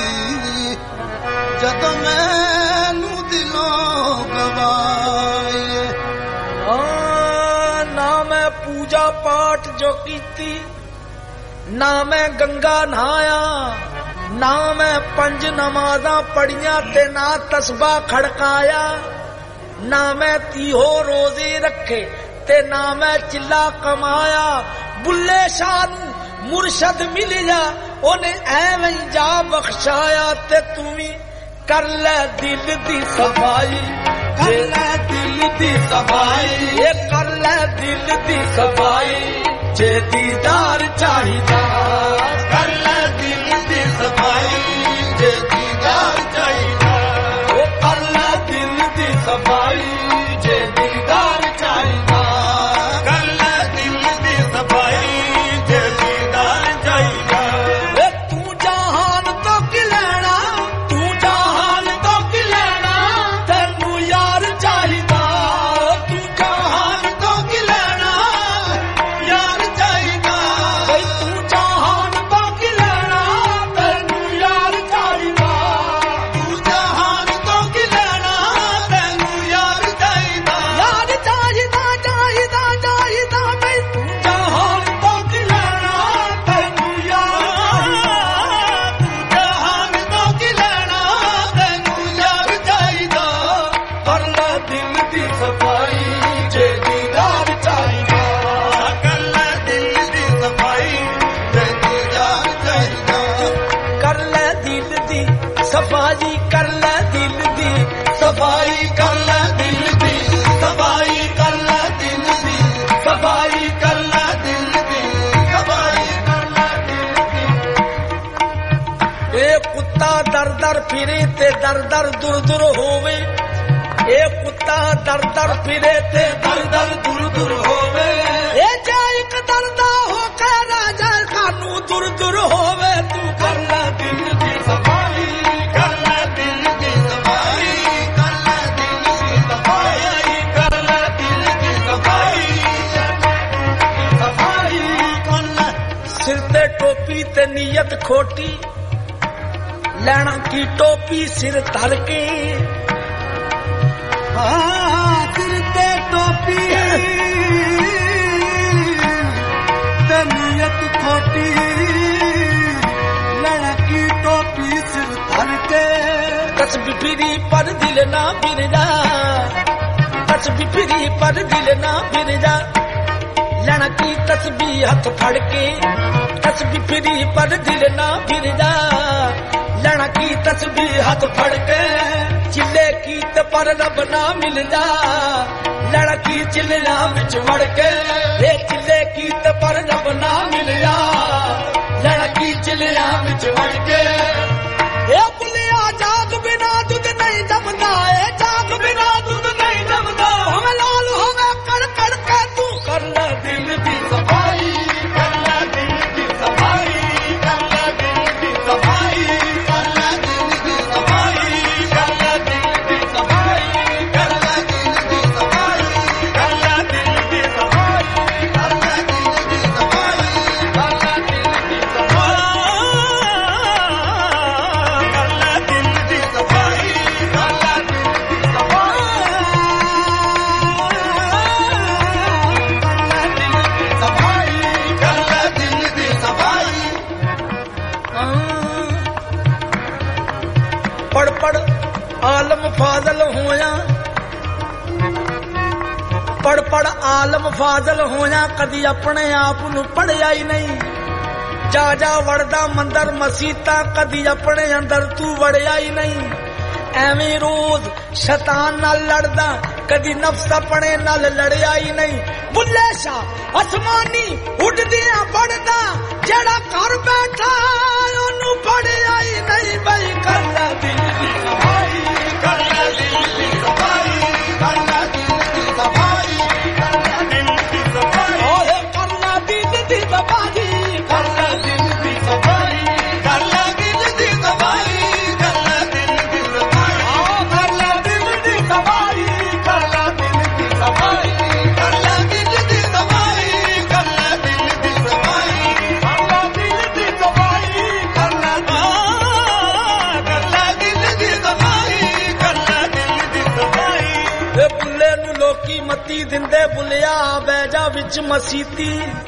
ਜਦੋਂ ਮੈਨੂੰ ਦਿਲੋਂ ਗਵਾਈਏ ਆ ਨਾ ਮੈਂ ਪੂਜਾ ਪਾਠ ਜੋ ਕੀਤੀ ਨਾ ਮੈਂ ਗੰਗਾ ਨਹਾਇਆ ਨਾ ਮੈਂ ਪੰਜ ਨਮਾਜ਼ਾਂ ਪੜੀਆਂ ਤੇ ਨਾ ਤਸਬਾ ਖੜਕਾਇਆ ਨਾ ਮੈਂ ਤੀਹੋ ਰੋਜ਼ੇ ਰੱਖੇ ਤੇ ਨਾ ਮੈਂ ਚਿੱਲਾ ਕਮਾਇਆ ਬੁੱਲੇ ਸ਼ਾਹ ਨੂੰ ਮੁਰਸ਼ਦ ਮਿਲਿਆ ਉਹਨੇ ਐਵੇਂ ਜਾ ਬਖਸ਼ਾਇਆ ਤੇ ਤੂੰ ਵੀ ਕਰ ਲੈ ਦਿਲ ਦੀ ਸਫਾਈ ਕਰ ਲੈ ਦਿਲ ਦੀ ਸਫਾਈ ਇਹ ਕਰ ਲੈ ਦਿਲ ਦੀ ਸਫਾਈ ਜੇ ਦੀਦਾਰ ਚਾਹੀਦਾ ਕਰ ਲੈ ਦਿਲ ਦੀ ਸਫਾਈ ਜੇ ਦੀਦਾਰ ਚਾਹੀਦਾ ਉਹ ਕਰ ਲੈ ਦਿਲ ਦੀ ਸਫਾਈ ਜੇ ਦੀਦਾਰ ਚਾਹੀਦਾ ਕਰ ਲੈ ਦਿਲ ਦੀ ਸਫਾਈ ਜੇ ਦੀਦਾਰ ਚਾਹੀਦਾ ਇਹ ਤੂੰ ਜਹਾਨ ਤੋਂ ਕੀ ਲੈਣਾ ਤੂੰ ਜਹਾਨ ਤੋਂ ਕੀ ਲੈਣਾ ਤੈਨੂੰ ਯਾਰ ਚਾਹੀਦਾ ਤੂੰ ਜਹਾਨ ਤੋਂ ਕੀ ਲੈਣਾ ਯਾਰ ਚਾਹੀਦਾ ਓਏ ਤੂੰ ਜਹਾਨ ਤੋਂ ਕੀ ਲੈਣਾ ਤੈਨੂੰ ਯਾਰ ਚਾਹੀਦਾ ਤੂੰ ਜਹਾਨ ਤੋਂ ਕੀ ਲੈਣਾ ਤੈਨੂੰ ਯਾਰ ਚਾਹੀਦਾ ਯਾਰ ਚਾਹੀਦਾ ਚਾਹੀਦਾ ਚਾਹੀਦਾ ਮੈਨੂੰ ਜਹਾਨ ਤੋਂ ਕੀ ਲੈਣਾ ਤੈਨੂੰ ਯਾਰ ਤੂੰ ਜਹਾਨ ਤੋਂ ਕੀ ਲੈਣਾ ਤੈਨੂੰ ਯਾਰ ਚਾਹੀਦਾ ਕਰ ਲੈ ਦਿਲ ਦੀ ਸਫਾਈ ਜੇ ਦੀਦਾਰ ਚਾਹੀਦਾ ਕਰ ਲੈ ਦਿਲ ਦੀ ਸਫਾਈ ਜੇ ਦੀਦਾਰ ਚਾਹੀਦਾ ਕਰ ਲੈ ਦਿਲ ਦੀ ਸਫਾਈ ਕਰ ਲੈ ਦਿਲ ਦੀ ਸਫਾਈ ਕਰ ਲੈ ਦਿਲ ਦੀ ਸਫਾਈ ਕਰ ਲੈ ਦਿਲ ਦੀ ਸਫਾਈ ਕਰ ਲੈ ਦਿਲ ਦੀ ਸਫਾਈ ਕਰ ਲੈ ਦਿਲ ਦੀ ਇਹ ਕੁੱਤਾ ਦਰ ਦਰ ਫਿਰੇ ਤੇ ਦਰ ਦਰ ਦੁਰ ਦੁਰ ਹੋਵੇ ਇਹ ਕੁੱਤਾ ਦਰ ਦਰ ਫਿਰੇ ਤੇ ਦਰ ਦਰ ਦੁਰ ਦੁਰ ਹੋਵੇ ਇਹ ਜੇ ਇੱਕ ਦਰ ਦਾ ਹੋ ਕੇ ਰਾਜਾ ਖਾਨੂੰ ਦੁਰ ਦੁਰ ਹੋਵੇ ਤੂੰ ਕਰ ਲੈ ਦਿਲ ਦੀ ਸਫਾਈ ਕਰ ਲੈ ਦਿਲ ਦੀ ਸਫਾਈ ਕਰ ਲੈ ਦਿਲ ਦੀ ਸਫਾਈ ਕਰ ਲੈ ਦਿਲ ਦੀ ਸਫਾਈ ਸਫਾਈ ਕਰ ਲੈ ਸਿਰ ਤੇ ਟੋਪੀ ਤੇ ਨੀਅਤ ਖੋਟੀ ਲੈਣਾ ਕੀ ਟੋਪੀ ਸਿਰ ਧਰ ਕੇ ਹਾਂ ਸਿਰ ਤੇ ਟੋਪੀ ਤੇ ਨੀਅਤ ਖੋਟੀ ਲੈਣਾ ਕੀ ਟੋਪੀ ਸਿਰ ਧਰ ਕੇ ਤਸਬੀਹ ਫਿਰੀ ਪਰ ਦਿਲ ਨਾ ਫਿਰ ਜਾ ਤਸਬੀਹ ਫਿਰੀ ਪਰ ਦਿਲ ਨਾ ਫਿਰ ਜਾ ਲੈਣਾ ਕੀ ਤਸਬੀਹ ਹੱਥ ਫੜ ਕੇ ਤਸਬੀਹ ਫਿਰੀ ਪਰ ਦਿਲ ਨਾ ਫਿਰ ਜਾ ਲੈਣਾ ਕੀ ਤਸਬੀਹ ਹੱਥ ਫੜ ਕੇ ਚਿੱਲੇ ਕੀਤ ਪਰ ਰੱਬ ਨਾ ਮਿਲ ਜਾ ਲੈਣਾ ਕੀ ਚਿੱਲਿਆਂ ਵਿੱਚ ਵੜ ਕੇ ਇਹ ਚਿੱਲੇ ਕੀਤ ਪਰ ਰੱਬ ਨਾ ਮਿਲ ਜਾ ਲੈਣਾ ਕੀ ਚਿੱਲਿਆਂ ਵਿੱਚ ਵੜ ਕੇ ਇਹ ਬੁੱਲਿਆ ਜਾਗ ਬਿਨਾ ਦੁੱਧ ਨਹੀਂ ਜੰਮਦਾ ਇਹ ਜਾਗ ਬਿਨਾ ਦੁੱਧ ਨਹੀਂ ਜੰਮਦਾ ਹਮੇ ਲਾਲ ਹੋਵੇ ਕੜ ਕੜ ਕੇ ਤੂੰ ਕਰ ਲੈ ਦਿਲ ਦੀ ਸਫਾਈ ਕਰ ਲੈ ਦਿਲ ਦੀ ਸਫਾਈ ਕਰ ਲੈ ਦਿਲ ਦੀ ਸਫਾਈ ਕਰ ਲੈ ਦਿਲ ਦੀ ਸਫਾਈ ਕਰ ਲੈ ਦਿਲ ਦੀ ਸਫਾਈ ਕਰ ਲੈ ਦਿਲ ਦੀ ਸਫਾਈ ਕਰ ਲੈ ਦਿਲ ਦੀ ਸਫਾਈ ਕਰ ਲੈ ਦਿਲ ਦੀ ਸਫਾਈ ਕਰ ਲੈ ਦਿਲ ਦੀ ਪੜ ਪੜ ਆਲਮ ਫਾਜ਼ਲ ਹੋਇਆ ਪੜ ਪੜ ਆਲਮ ਫਾਜ਼ਲ ਹੋਇਆ ਕਦੀ ਆਪਣੇ ਆਪ ਨੂੰ ਪੜਿਆ ਹੀ ਨਹੀਂ ਜਾ ਜਾ ਵੜਦਾ ਮੰਦਰ ਮਸੀਤਾਂ ਕਦੀ ਆਪਣੇ ਅੰਦਰ ਤੂੰ ਵੜਿਆ ਹੀ ਨਹੀਂ ਐਵੇਂ ਰੋਜ਼ ਸ਼ੈਤਾਨ ਨਾਲ ਲੜਦਾ ਕਦੀ ਨਫਸ ਆਪਣੇ ਨਾਲ ਲੜਿਆ ਹੀ ਨਹੀਂ ਬੁੱਲੇ ਸ਼ਾਹ ਅਸਮਾਨੀ ਉੱਡਦੀਆਂ ਪੜਦਾ ਜਿਹੜਾ ਘਰ ਬੈਠਾ ਉਹਨੂੰ ਪੜਿਆ ਹੀ ਨਹੀਂ ਬਈ ਕਰ ਲੈ ਦਿਲ ਦੀ ਸਫਾਈ ਕਰ ਲੈ ਦਿਲ ਦੀ ਸਫਾਈ ਕਰ ਲੈ ਦਿਲ ਦੀ ਸਫਾਈ ਕਰ ਲੈ ਦਿਲ ਦੀ ਸਫਾਈ ਓਏ ਕਰ ਲੈ ਦਿਲ ਦੀ ਸਫਾਈ ਕਰ ਲੈ ਦਿਲ ਦੀ ਵਿੱਚ ਮਸੀਤੀ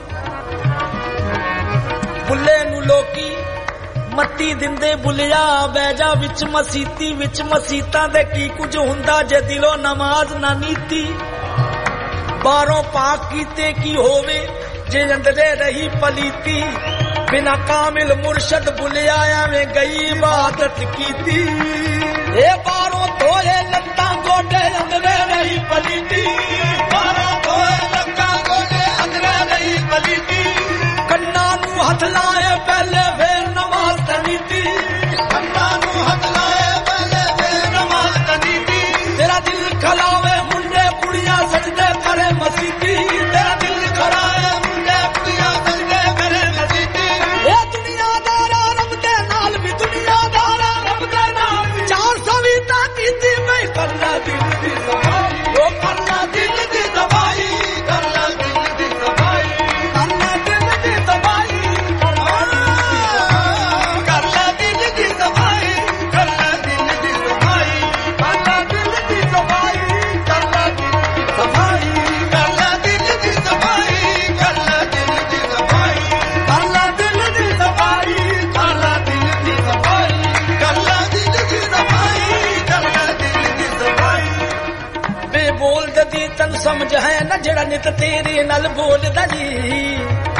ਬੁੱਲੇ ਨੂੰ ਲੋਕੀ ਮੱਤੀ ਦਿੰਦੇ ਬੁੱਲਿਆ ਬਹਿ ਜਾ ਵਿੱਚ ਮਸੀਤੀ ਵਿੱਚ ਮਸੀਤਾਂ ਦੇ ਕੀ ਕੁਝ ਹੁੰਦਾ ਜੇ ਦਿਲੋਂ ਨਮਾਜ਼ ਨਾ ਨੀਤੀ ਬਾਹਰੋਂ ਪਾਕ ਕੀਤੇ ਕੀ ਹੋਵੇ ਜੇ ਅੰਦਰੇ ਰਹੀ ਪਲੀਤੀ ਬਿਨਾ ਕਾਮਿਲ ਮੁਰਸ਼ਦ ਬੁੱਲਿਆ ਐਵੇਂ ਗਈ ਇਬਾਦਤ ਕੀਤੀ ਇਹ ਬਾਹਰੋਂ ਧੋਏ ਲੱਤਾਂ ਗੋਡੇ ਅੰਦਰੇ ਰਹੀ ਪਲੀਤੀ ਬਾਹਰੋਂ ਧੋਏ ਲੱਤਾਂ ਗੋਡੇ ਅੰਦਰੇ ਰਹੀ ਪਲੀਤੀ ਕੰਨਾਂ ਨੂੰ ਹੱਥ ਲਾਏ ਪਹਿਲੇ ਫੇਰ ਨਮਾਜ਼ ਤਨੀਤੀ ਕੰਨਾਂ ਨੂੰ ਹੱਥ ਲਾਏ ਪਹਿਲੇ ਫੇਰ ਨਮਾਜ਼ ਤਨੀਤੀ ਤੇਰਾ ਦਿਲ ਖਲਾਵੇ ਮੁੰਡੇ ਕੁੜੀਆਂ ਸਜਦੇ ਕਰੇ ਮਸੀਤੀ ਤੇਰਾ ਦਿਲ ਖਲਾਵੇ ਮੁੰਡੇ ਕੁੜੀਆਂ ਸਜਦੇ ਕਰੇ ਮਸੀਤੀ ਇਹ ਦੁਨੀਆਦਾਰਾ ਰੱਬ ਦੇ ਨਾਲ ਵੀ ਦੁਨੀਆਦਾਰਾ ਰੱਬ ਦੇ ਨਾਲ ਚਾਰ ਸੌ ਵੀ ਤਾਂ ਕੀਤੀ ਮੈਂ ਕਰਨਾ ਦਿਲ ਦੀ ਸਫਾਈ ਉਹ ਕਰਨਾ ਦਿਲ ਦੀ ਸਫਾਈ ਕਰਨਾ ਦਿਲ ਦੀ ਸਫਾਈ ਕਰਨਾ ਦਿਲ ਦੀ ਸਫਾਈ ਕਰਨਾ ਦਿਲ ਦੀ ਸਫਾਈ ਕਰਨਾ ਦਿਲ ਦੀ ਸਫਾਈ ਕਰਨਾ ਦਿਲ ਦੀ ਸਫਾਈ ਕਰਨਾ ਦਿਲ ਦੀ ਸਫਾਈ ਕਰਨਾ ਦਿਲ ਦੀ ਸਫਾਈ ਕਰਨਾ ਦਿਲ ਦੀ ਸਫਾਈ ਕਰਨਾ ਦਿਲ ਦੀ ਸਫਾਈ ਕਰਨਾ ਦਿਲ ਦੀ ਸਫਾਈ ਕਰਨਾ ਦਿਲ ਦੀ ਸਫਾਈ ਕਰਨਾ ਦਿਲ ਦੀ ਸਫਾਈ ਬੇ ਬੋਲਦਾ ਦੀ ਤਨ ਸਮਝ ਹੈ ਨਾ ਜਿਹੜਾ ਨਿਤ ਤੇਰੇ ਨਾਲ ਬੋਲਦਾ ਜੀ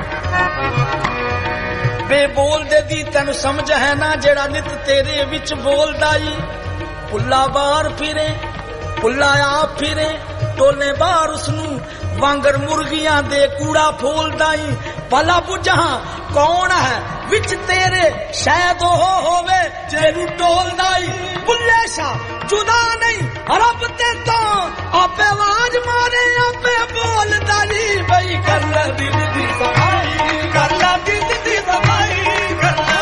ਬੇ ਬੋਲਦੇ ਦੀ ਤੈਨੂੰ ਸਮਝ ਹੈ ਨਾ ਜਿਹੜਾ ਨਿਤ ਤੇਰੇ ਵਿੱਚ ਬੋਲਦਾ ਈ ਪੁੱਲਾ ਬਾਹਰ ਫਿਰੇ ਪੁੱਲਾ ਆਪ ਫਿਰੇ ਟੋਲੇ ਬਾਹਰ ਉਸਨੂੰ ਵਾਂਗਰ ਮੁਰਗੀਆਂ ਦੇ ਕੂੜਾ ਫੋਲਦਾ ਈ ਭਲਾ ਬੁਝਾਂ ਕੌਣ ਹੈ ਵਿੱਚ ਤੇਰੇ ਸ਼ਾਇਦ ਉਹ ਹੋਵੇ ਜਿਹਨੂੰ ਟੋਲਦਾ ਈ ਬੁੱਲੇ ਸ਼ਾ ਜੁਦਾ ਨਹੀਂ ਰੱਬ ਤੇ ਤੋਂ ਆਪੇ ਆਵਾਜ਼ ਮਾਰੇ ਆਪੇ ਬੋਲਦਾ ਈ ਬਈ ਕਰ ਲੈ ਦਿਲ ਦੀ ਸਫਾਈ ਕਰ ਲੈ ਦਿਲ ਦੀ ਸਫਾਈ ਕਰ ਲੈ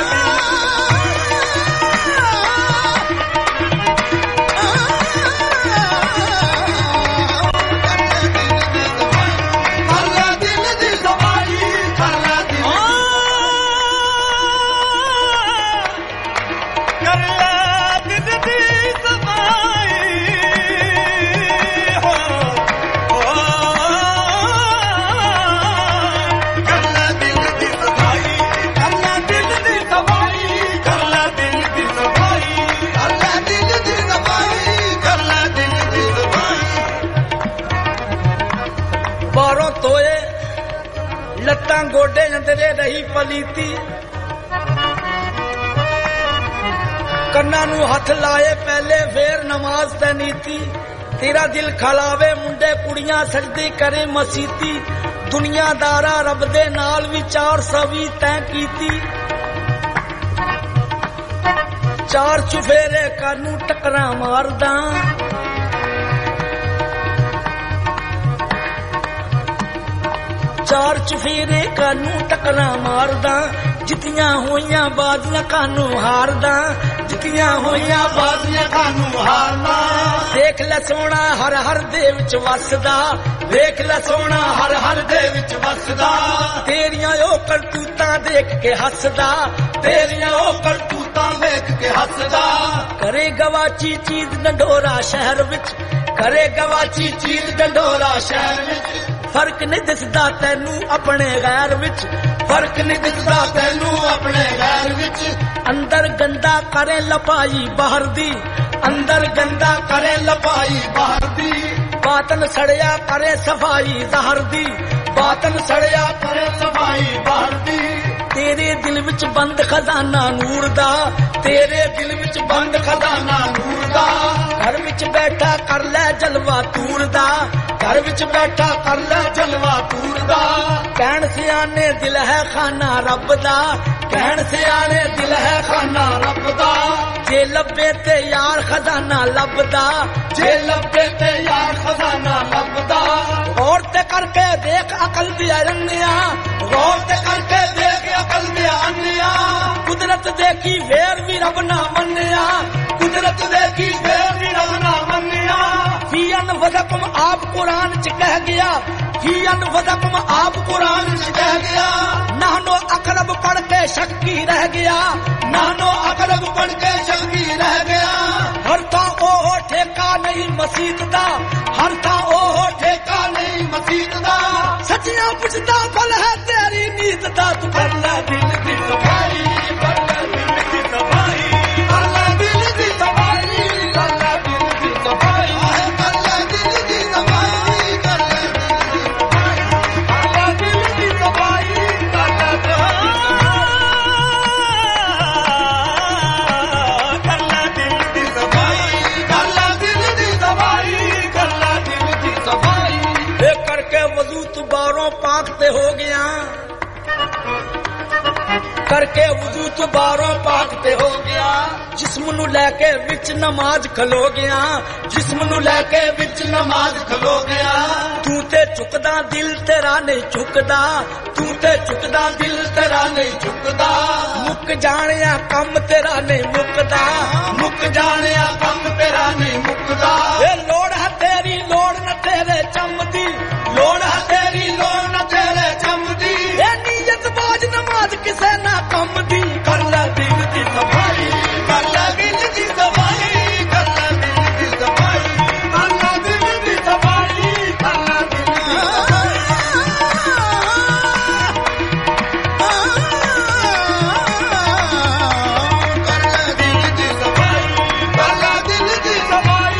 ਲੱਤਾਂ ਗੋਡੇ ਅੰਦਰੇ ਰਹੀ ਪਲੀਤੀ ਕੰਨਾਂ ਨੂੰ ਹੱਥ ਲਾਏ ਪਹਿਲੇ ਫੇਰ ਨਮਾਜ਼ ਤੇ ਨੀਤੀ ਤੇਰਾ ਦਿਲ ਖਲਾਵੇ ਮੁੰਡੇ ਕੁੜੀਆਂ ਸਜਦੇ ਕਰੇ ਮਸੀਤੀ ਦੁਨੀਆਦਾਰਾ ਰੱਬ ਦੇ ਨਾਲ ਵੀ ਚਾਰ ਸੌ ਵੀ ਤੈਂ ਕੀਤੀ ਚਾਰ ਚੁਫੇਰੇ ਕਾਨੂੰ ਟਕਰਾਂ ਮਾਰਦਾ ਚਾਰ ਚੁਫੇਰੇ ਕਾਨੂੰ ਟਕਰਾਂ ਮਾਰਦਾ ਜਿੱਤੀਆਂ ਹੋਈਆਂ ਬਾਜ਼ੀਆਂ ਕਾਨੂੰ ਹਾਰਦਾ ਜਿੱਤੀਆਂ ਹੋਈਆਂ ਬਾਜ਼ੀਆਂ ਕਾਨੂੰ ਹਾਰਦਾ ਦੇਖ ਲੈ ਸੋਹਣਾ ਹਰ ਹਰ ਦੇ ਵਿੱਚ ਵਸਦਾ ਦੇਖ ਲੈ ਸੋਹਣਾ ਹਰ ਹਰ ਦੇ ਵਿੱਚ ਵਸਦਾ ਤੇਰੀਆਂ ਉਹ ਕਰਤੂਤਾਂ ਦੇਖ ਕੇ ਹੱਸਦਾ ਤੇਰੀਆਂ ਉਹ ਕਰਤੂਤਾਂ ਦੇਖ ਕੇ ਹੱਸਦਾ ਕਰੇ ਗਵਾਚੀ ਚੀਜ਼ ਡੰਡੋਰਾ ਸ਼ਹਿਰ ਵਿੱਚ ਕਰੇ ਗਵਾਚੀ ਚੀਜ਼ ਡੰਡੋਰਾ ਸ਼ਹਿਰ ਵਿੱਚ ਫਰਕ ਨਹੀਂ ਦਿਸਦਾ ਤੈਨੂੰ ਆਪਣੇ ਗੈਰ ਵਿੱਚ ਫਰਕ ਨਹੀਂ ਦਿਸਦਾ ਤੈਨੂੰ ਆਪਣੇ ਗੈਰ ਵਿੱਚ ਅੰਦਰ ਗੰਦਾ ਕਰੇ ਲਪਾਈ ਬਾਹਰ ਦੀ ਅੰਦਰ ਗੰਦਾ ਕਰੇ ਲਪਾਈ ਬਾਹਰ ਦੀ ਬਾਤਨ ਸੜਿਆ ਕਰੇ ਸਫਾਈ ਜ਼ਾਹਰ ਦੀ ਬਾਤਨ ਸੜਿਆ ਕਰੇ ਸਫਾਈ ਬਾਹਰ ਦੀ ਤੇਰੇ ਦਿਲ ਵਿੱਚ ਬੰਦ ਖਜ਼ਾਨਾ ਨੂਰ ਦਾ ਤੇਰੇ ਦਿਲ ਵਿੱਚ ਬੰਦ ਖਜ਼ਾਨਾ ਨੂਰ ਦਾ ਘਰ ਵਿੱਚ ਬੈਠਾ ਕਰ ਲੈ ਜਲਵਾ ਤੂਰ ਦਾ ਘਰ ਵਿੱਚ ਬੈਠਾ ਕਰ ਲੈ ਜਲਵਾ ਤੂਰ ਦਾ ਕਹਿਣ ਸਿਆਣੇ ਦਿਲ ਹੈ ਖਾਨਾ ਰੱਬ ਦਾ ਕਹਿਣ ਸਿਆਣੇ ਦਿਲ ਹੈ ਖਾਨਾ ਰੱਬ ਦਾ ਜੇ ਲੱਭੇ ਤੇ ਯਾਰ ਖਜ਼ਾਨਾ ਲੱਭਦਾ ਜੇ ਲੱਭੇ ਤੇ ਯਾਰ ਖਜ਼ਾਨਾ ਲੱਭਦਾ ਗੌਰ ਤੇ ਕਰਕੇ ਦੇਖ ਅਕਲ ਦੀ ਅੰਨਿਆ ਗੌਰ ਤੇ ਕਰਕੇ ਦੇਖ ਅਕਲ ਦੀ ਅੰਨਿਆ ਕੁਦਰਤ ਦੇਖੀ ਫੇਰ ਵੀ ਰੱਬ ਨਾ ਮੰਨਿਆ ਕੁਦਰਤ ਦੇਖੀ ਫੇਰ ਵੀ ਰੱਬ ਨਾ ਮੰਨਿਆ ਫੀ ਅਨਫਸਕੁਮ ਆਪ ਕੁਰਾਨ ਚ ਕਹਿ ਗਿਆ ਫੀ ਅਨਫਸਕੁਮ ਆਪ ਕੁਰਾਨ ਚ ਕਹਿ ਗਿਆ ਨਾਨੋ ਅਕਰਬ ਪੜ ਕੇ ਸ਼ੱਕੀ ਰਹਿ ਗਿਆ ਨਾਨੋ ਅਕਰਬ ਪੜ ਕੇ ਸ਼ੱਕੀ ਰਹਿ ਗਿਆ ਹਰ ਤਾਂ ਉਹ ਠੇਕਾ ਨਹੀਂ ਮਸੀਤ ਦਾ ਹਰ ਤਾਂ ਉਹ ਠੇਕਾ ਨਹੀਂ ਮਸੀਤ ਦਾ ਸੱਚੀਆਂ ਪੁੱਛਦਾ ਫਲ ਹੈ ਤੇਰੀ ਨੀਤ ਦਾ ਤੂੰ ਕਰ ਲੈ ਦਿਲ ਦੀ ਸਫਾਈ ਕਰ ਲੈ ਦਿਲ ਦੀ ਸਫਾਈ ਕਰ ਲੈ ਦਿਲ ਦੀ ਸਫਾਈ ਕਰ ਲੈ ਦਿਲ ਦੀ ਸਫਾਈ ਕਰ ਲੈ ਦਿਲ ਦੀ ਸਫਾਈ ਕਰ ਲੈ ਦਿਲ ਦੀ ਸਫਾਈ ਕਰ ਲੈ पाकते हो गया करके वजू तो बारों पाकते हो गया जिस्म नु लेके विच नमाज खलो गया जिस्म नु लेके विच नमाज खलो गया तू ते झुकदा दिल तेरा नहीं झुकदा तू ते झुकदा दिल तेरा नहीं झुकदा मुक जानिया कम तेरा नहीं मुकदा मुक जानिया कम तेरा नहीं मुकदा ए लोड़ है तेरी लोड़ न तेरे चमदी लोड़ है तेरी लोड़ न तेरे चमदी ए नीयत बाज नमाज किसे ना कम दी कर ले दिल की सफाई कर ले दिल की सफाई कर ले दिल की सफाई कर ले दिल की सफाई कर ले दिल की सफाई कर ले दिल की सफाई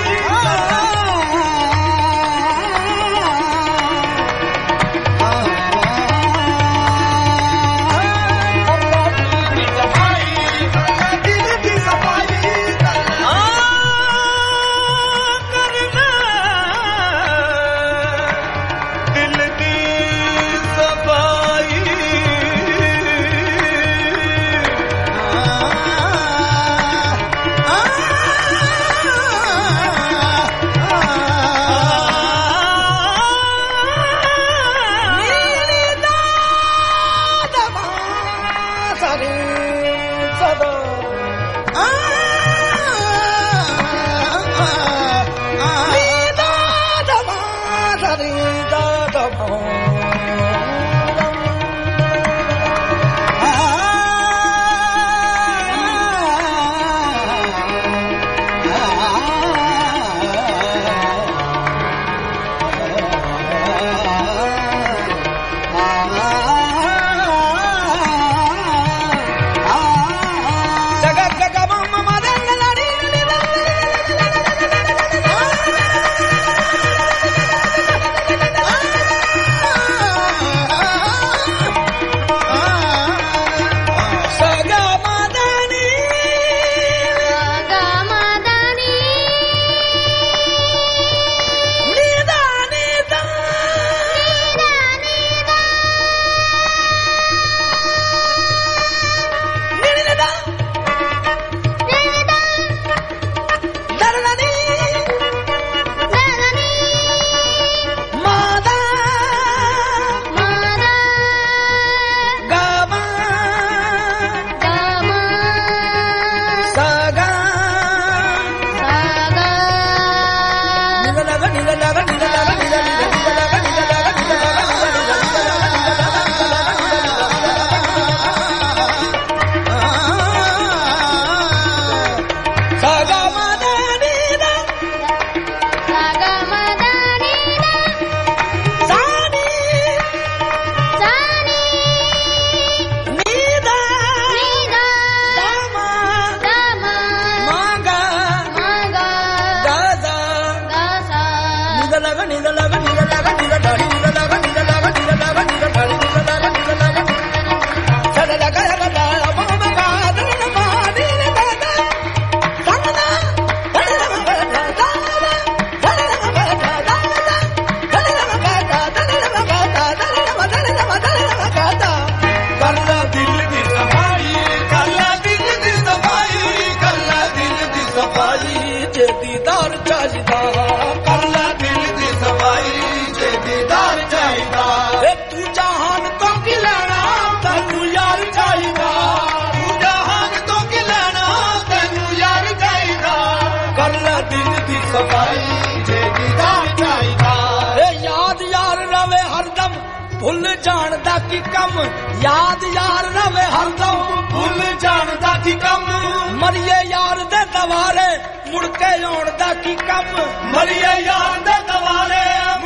भुल जान दा की कम याद यार रवे हरदम भुल जान दा की कम मरिए यार दे दवारे मुड़ के आउण दा की कम मरिए यार दे दवारे मुड़ के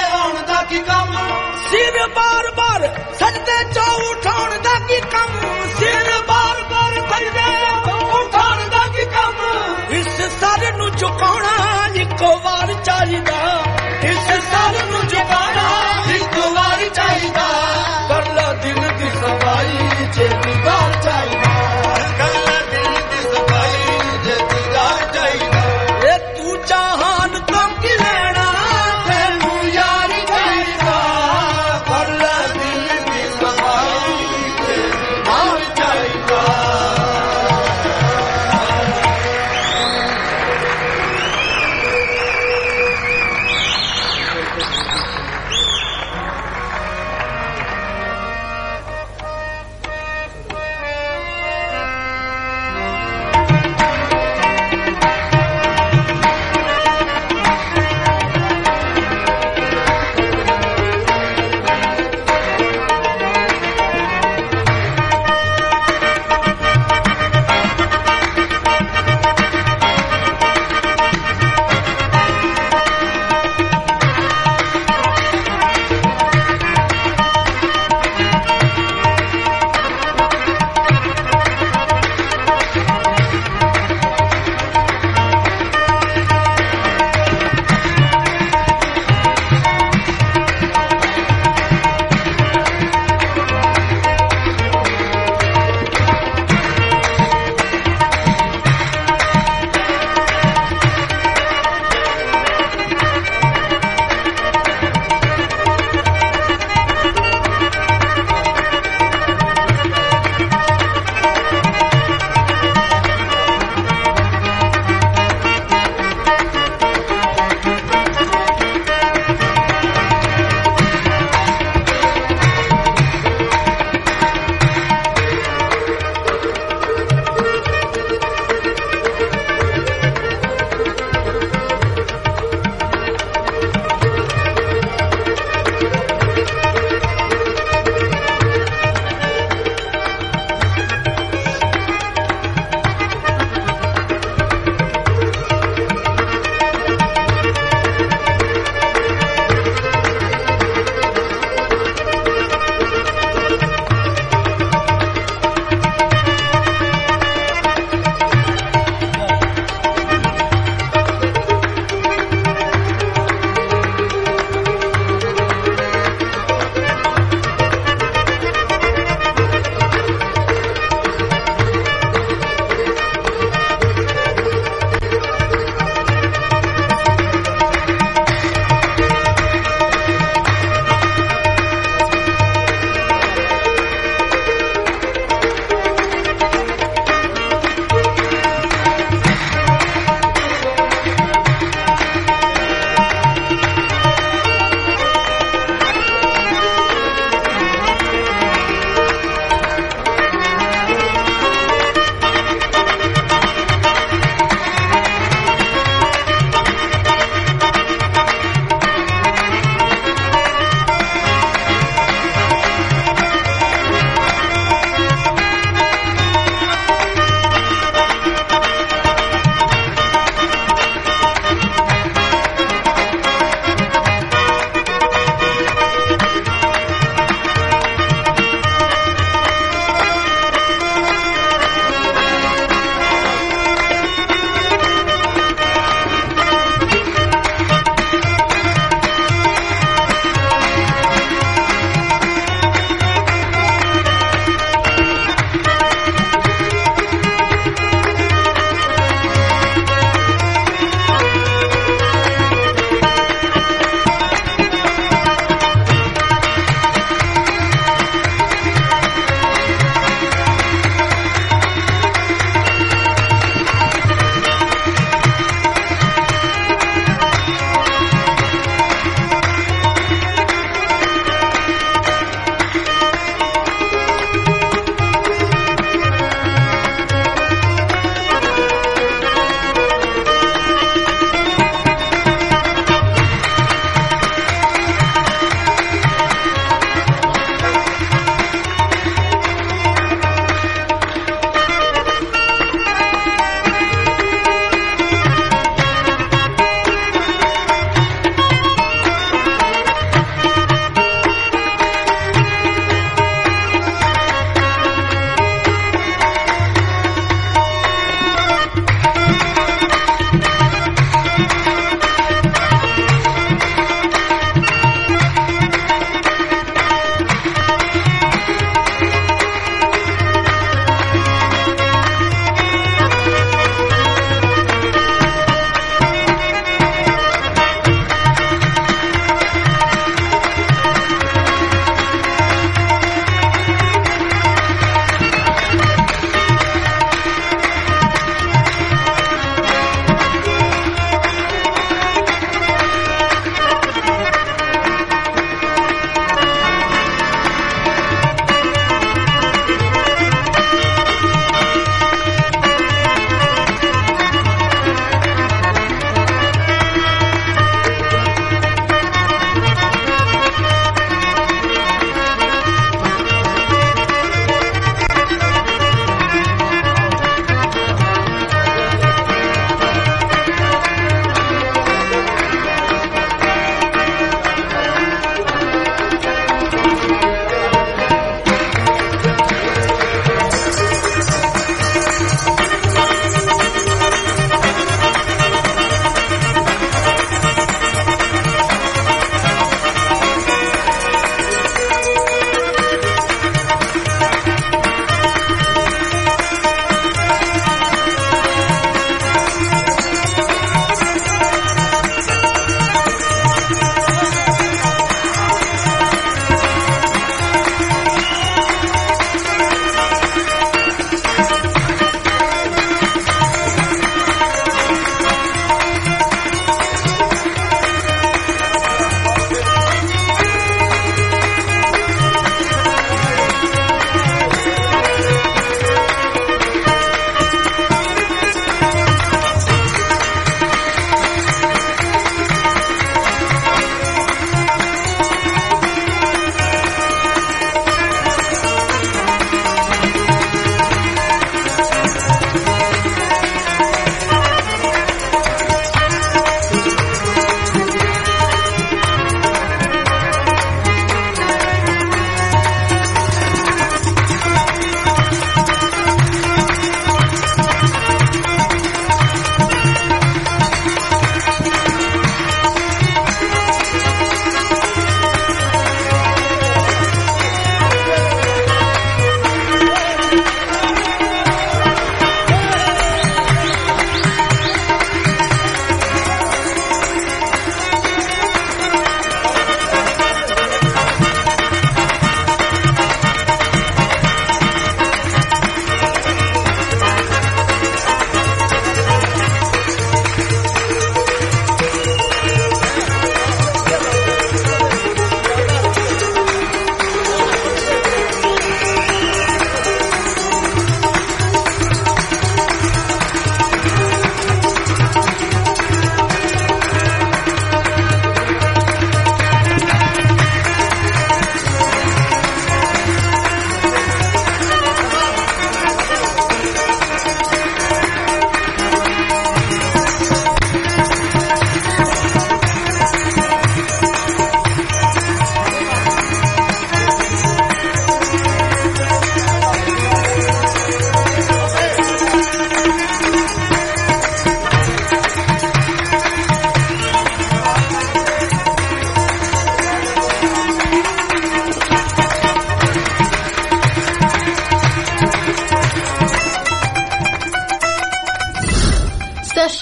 ਆਉਣ ਦਾ ਕੀ ਕੰਮ ਸਿਰ ਬਾਰ ਬਾਰ ਸਜਦੇ ਚੋਂ ਉਠਾਉਣ ਦਾ ਕੀ ਕੰਮ ਸਿਰ ਬਾਰ ਬਾਰ ਸਜਦੇ ਉਠਾਉਣ ਦਾ ਕੀ ਕੰਮ ਇਸ ਸਰ ਨੂੰ ਝੁਕਾਉਣਾ ਇੱਕੋ ਵਾਰ ਚਾਹੀਦਾ ਇਸ ਸਰ ਨੂੰ ਝੁਕਾਉਣਾ ਇੱਕੋ ਵਾਰ ਚਾਹੀਦਾ ਕਰ ਲੈ ਦਿਲ ਦੀ ਸਫਾਈ ਜੇ ਦੀਦਾਰ ਚਾਹੀਦਾ ਕਰ ਲੈ ਦਿਲ ਦੀ ਸਫਾਈ ਜੇ ਦੀਦਾਰ ਚਾਹੀਦਾ ਇਹ ਤੂੰ ਚਾਹਾਨ ਤੋਂ ਕੀ ਲੈਣਾ ਤੈਨੂੰ ਯਾਰ ਚਾਹੀਦਾ ਕਰ ਲੈ ਦਿਲ ਦੀ ਸਫਾਈ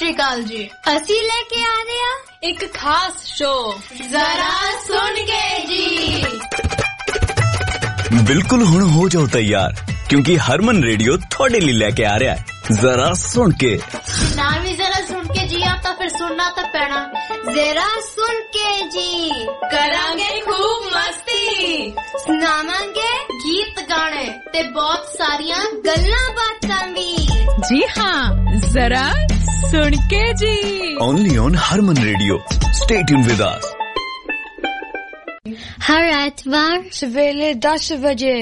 ਸ਼੍ਰੀ ਅਕਾਲ ਜੀ। ਅਸੀਂ ਲੈ ਕੇ ਆ ਰਹੇ ਆ ਇੱਕ ਖਾਸ ਸ਼ੋਅ, ਜ਼ਰਾ ਸੁਣ ਕੇ ਜੀ। ਬਿਲਕੁਲ ਹੁਣ ਹੋ ਜਾਓ ਤਿਆਰ, ਕਿਉਂਕਿ ਹਰਮਨ ਰੇਡੀਓ ਤੁਹਾਡੇ ਲਈ ਲੈ ਕੇ ਆ ਰਿਹਾ ਹੈ ਜ਼ਰਾ ਸੁਣ ਕੇ। ਨਾ ਵੀ ਜ਼ਰਾ ਸੁਣ ਕੇ ਜੀ ਆ ਤਾਂ ਫਿਰ ਸੁਣਨਾ ਤਾਂ ਪੈਣਾ। ਜ਼ਰਾ ਸੁਣ ਕੇ ਜੀ ਕਰਾਂਗੇ ਖੂਬ ਮਸਤੀ, ਸੁਣਾਵਾਂਗੇ ਗੀਤ ਗਾਣੇ ਤੇ ਬਹੁਤ ਸਾਰੀਆਂ ਗੱਲਾਂ ਬਾਤਾਂ ਵੀ। जी हाँ, जरा सुन के जी। Only on Harman Radio. Stay tuned with us. हर एतवार सवेरे दस बजे।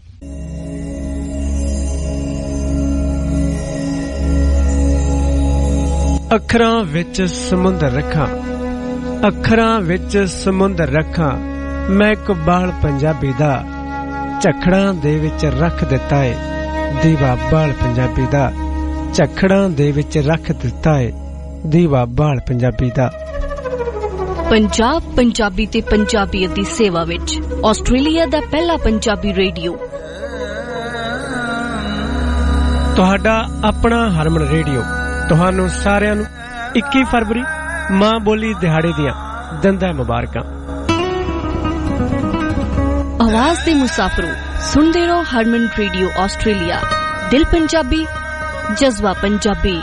ਅੱਖਰਾਂ ਵਿੱਚ ਸਮੁੰਦਰ ਰੱਖਾਂ, ਅੱਖਰਾਂ ਵਿੱਚ ਸਮੁੰਦਰ ਰੱਖਾਂ, ਮੈਂ ਇਕਬਾਲ ਪੰਜਾਬੀ ਦਾ ਝਖੜਾਂ ਦੇ ਵਿੱਚ ਰੱਖ ਦਿੱਤਾ ਏ ਦੀਵਾ ਬਾਲ ਪੰਜਾਬੀ ਦਾ, ਝਖੜਾਂ ਦੇ ਵਿੱਚ ਰੱਖ ਦਿੱਤਾ ਏ ਦੀਵਾ ਬਾਲ ਪੰਜਾਬੀ ਦਾ। ਪੰਜਾਬ ਪੰਜਾਬੀ ਤੇ ਪੰਜਾਬੀਅਤ ਦੀ ਸੇਵਾ ਵਿੱਚ ਆਸਟ੍ਰੇਲੀਆ ਦਾ ਪਹਿਲਾ ਪੰਜਾਬੀ ਰੇਡੀਓ, ਤੁਹਾਡਾ ਆਪਣਾ ਹਰਮਨ ਰੇਡੀਓ। ਤੁਹਾਨੂੰ ਸਾਰਿਆਂ ਨੂੰ ਇੱਕੀ ਫਰਵਰੀ ਮਾਂ ਬੋਲੀ ਦਿਹਾੜੇ ਦੀਆਂ ਦੰਦਾਂ ਮੁਬਾਰਕਾਂ। ਆਵਾਜ਼ ਦੇ ਮੁਸਾਫਿਰੋ, ਸੁਣਦੇ ਰਹੋ ਹਰਮਨ ਰੇਡੀਓ ਆਸਟ੍ਰੇਲੀਆ। ਦਿਲ ਪੰਜਾਬੀ, ਜਜ਼ਬਾ Punjabi.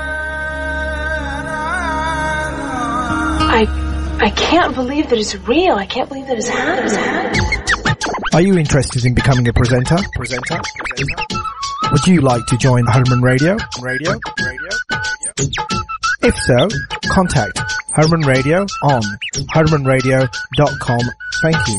I I can't believe that it's real. I can't believe that it's happening. Are you interested in becoming a presenter? Presenter? Would you like to join Harman Radio? Radio? Radio? If so, contact Harman Radio on harman radio dot com. Thank you.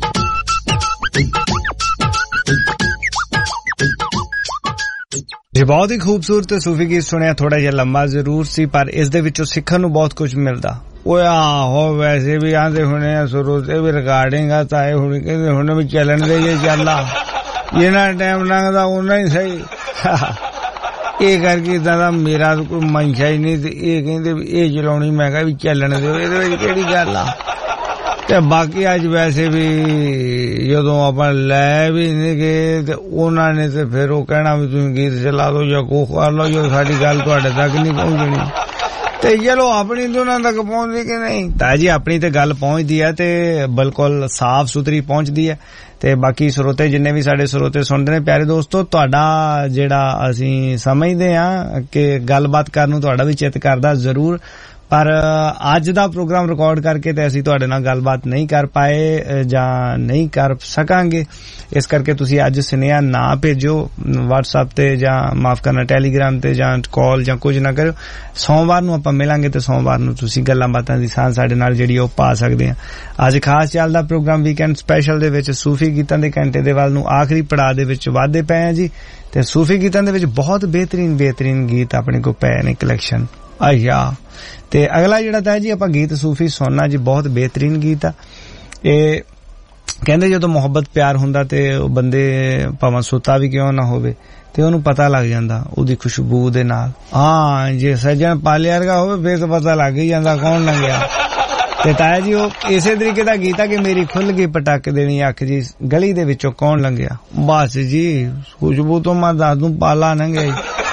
ਜੀ ਬਹੁਤ ਹੀ ਖੂਬਸੂਰਤ ਸੂਫੀ ਗੀਤ ਸੁਣਿਆ, ਥੋੜਾ ਜਿਹਾ ਲੰਮਾ ਜ਼ਰੂਰ ਸੀ ਪਰ ਇਸ ਦੇ ਵਿੱਚੋਂ ਸਿੱਖਣ ਨੂੰ ਬਹੁਤ ਕੁਝ ਮਿਲਦਾ। ਉਹ ਆਹੋ ਵੈਸੇ ਵੀ ਆਂਦੇ ਹੁਣੇ ਸ਼ੁਰੂ ਤੇ ਵੀ ਰਿਕਾਰਡਿੰਗ ਆ ਤਾਂ ਇਹ ਹੁਣ ਕਹਿੰਦੇ ਹੁਣ ਵੀ ਚੱਲਣ ਦੇ ਜੇ ਚੱਲਾ, ਜਿੰਨਾ ਟਾਈਮ ਲੰਘਦਾ ਉਹਨਾਂ ਹੀ ਸਹੀ। ਇਹ ਕਰਕੇ ਇਦਾਂ ਦਾ ਮੇਰਾ ਕੋਈ ਮਨਸ਼ਾ ਹੀ ਨਹੀਂ ਤੇ ਇਹ ਕਹਿੰਦੇ ਵੀ ਇਹ ਚਲਾਉਣੀ, ਮੈਂ ਕਿਹਾ ਵੀ ਚੱਲਣ ਦਿਓ, ਇਹਦੇ ਵਿੱਚ ਕਿਹੜੀ ਗੱਲ ਆ। ਤੇ ਬਾਕੀ ਅੱਜ ਵੈਸੇ ਵੀ ਜਦੋਂ ਆਪਾਂ ਲੈ ਵੀ ਨਹੀਂ ਗਏ ਤੇ ਉਹਨਾਂ ਨੇ ਤੇ ਫਿਰ ਉਹ ਕਹਿਣਾ ਵੀ ਤੁਸੀਂ ਗੀਤ ਚਲਾ ਦਿਓ ਜਾਂ ਕੋ ਕਰ ਲਓ, ਜੋ ਸਾਡੀ ਗੱਲ ਤੁਹਾਡੇ ਤੱਕ ਨਹੀਂ ਪਹੁੰਚਣੀ। ਤੇ ਚਲੋ ਆਪਣੀ ਤੇ ਉਹਨਾਂ ਤੱਕ ਪਹੁੰਚਦੀ ਕਿ ਨਹੀਂ, ਤਾਂ ਜੀ ਆਪਣੀ ਤੇ ਗੱਲ ਪਹੁੰਚਦੀ ਹੈ ਤੇ ਬਿਲਕੁਲ ਸਾਫ਼ ਸੁਥਰੀ ਪਹੁੰਚਦੀ ਹੈ। ਤੇ ਬਾਕੀ ਸਰੋਤੇ ਜਿੰਨੇ ਵੀ ਸਾਡੇ ਸਰੋਤੇ ਸੁਣਦੇ ਨੇ, ਪਿਆਰੇ ਦੋਸਤੋ, ਤੁਹਾਡਾ ਜਿਹੜਾ ਅਸੀਂ ਸਮਝਦੇ ਹਾਂ ਕਿ ਗੱਲਬਾਤ ਕਰਨ ਨੂੰ ਤੁਹਾਡਾ ਵੀ ਚਿੱਤ ਕਰਦਾ ਜ਼ਰੂਰ, ਪਰ ਅੱਜ ਦਾ ਪ੍ਰੋਗਰਾਮ ਰਿਕਾਰਡ ਕਰਕੇ ਤੇ ਅਸੀਂ ਤੁਹਾਡੇ ਨਾਲ ਗੱਲਬਾਤ ਨਹੀਂ ਕਰ ਪਾਏ ਜਾਂ ਨਹੀਂ ਕਰ ਸਕਾਂਗੇ। ਇਸ ਕਰਕੇ ਤੁਸੀਂ ਅੱਜ ਸੁਨੇਹਾ ਨਾ ਭੇਜੋ WhatsApp ਤੇ ਜਾਂ ਮਾਫ ਕਰਨਾ ਟੈਲੀਗ੍ਰਾਮ ਤੇ ਜਾਂ ਕਾਲ ਜਾਂ ਕੁਝ ਨਾ ਕਰਿਓ। ਸੋਮਵਾਰ ਨੂੰ ਆਪਾਂ ਮਿਲਾਂਗੇ ਤੇ ਸੋਮਵਾਰ ਨੂੰ ਤੁਸੀਂ ਗੱਲਾਂ ਬਾਤਾਂ ਦੀ ਸਾਂਝ ਸਾਡੇ ਨਾਲ ਜਿਹੜੀ ਉਹ ਪਾ ਸਕਦੇ ਆ। ਅੱਜ ਖਾਸ ਚੱਲਦਾ ਪ੍ਰੋਗਰਾਮ ਵੀਕਐਂਡ ਸਪੈਸ਼ਲ ਦੇ ਵਿੱਚ ਸੂਫੀ ਗੀਤਾਂ ਦੇ ਘੰਟੇ ਦੇ ਵੱਲ ਨੂੰ ਆਖਰੀ ਪੜਾਅ ਦੇ ਵਿੱਚ ਵਾਧੇ ਪਏ ਆ ਜੀ। ਤੇ ਸੂਫੀ ਗੀਤਾਂ ਦੇ ਵਿੱਚ ਬਹੁਤ ਬਿਹਤਰੀਨ ਬਿਹਤਰੀਨ ਗੀਤ ਆਪਣੇ ਕੋਲ ਪਏ ਨੇ ਕਲੈਕਸ਼ਨ। ਆਇਆ ਤੇ ਅਗਲਾ ਜਿਹੜਾ ਤਾਂ ਜੀ ਆਪਾਂ ਗੀਤ ਸੂਫੀ ਸੁਣਨਾ ਜੀ, ਬਹੁਤ ਬਿਹਤਰੀਨ ਗੀਤ ਆ। ਇਹ ਕਹਿੰਦੇ ਜਦੋਂ ਮੁਹੱਬਤ ਪਿਆਰ ਹੁੰਦਾ ਤੇ ਉਹ ਬੰਦੇ ਭਾਵੇਂ ਸੁੱਤਾ ਵੀ ਕਿਉਂ ਨਾ ਹੋਵੇ ਤੇ ਉਹਨੂੰ ਪਤਾ ਲੱਗ ਜਾਂਦਾ ਉਹਦੀ ਖੁਸ਼ਬੂ ਦੇ ਨਾਲ। ਹਾਂ ਜੇ ਸੱਜਣ ਪਾਲਿਆ ਵਰਗਾ ਹੋਵੇ ਫੇਰ ਤਾਂ ਪਤਾ ਲੱਗ ਹੀ ਜਾਂਦਾ ਕੌਣ ਲੰਘਿਆ। ਤੇ ਤਾਇਆ ਜੀ ਉਹ ਇਸੇ ਤਰੀਕੇ ਦਾ ਗੀਤ ਆ ਕਿ ਮੇਰੀ ਖੁੱਲ ਗਈ ਪਟਕ ਦੇਣੀ ਅੱਖ ਜੀ, ਗਲੀ ਦੇ ਵਿੱਚੋਂ ਕੌਣ ਲੰਘਿਆ। ਬਸ ਜੀ ਖੁਸ਼ਬੂ ਤੋਂ ਮੈਂ ਦੱਸ ਦੂੰ ਪਾਲਾ ਲੰਘਿਆ ਜੀ।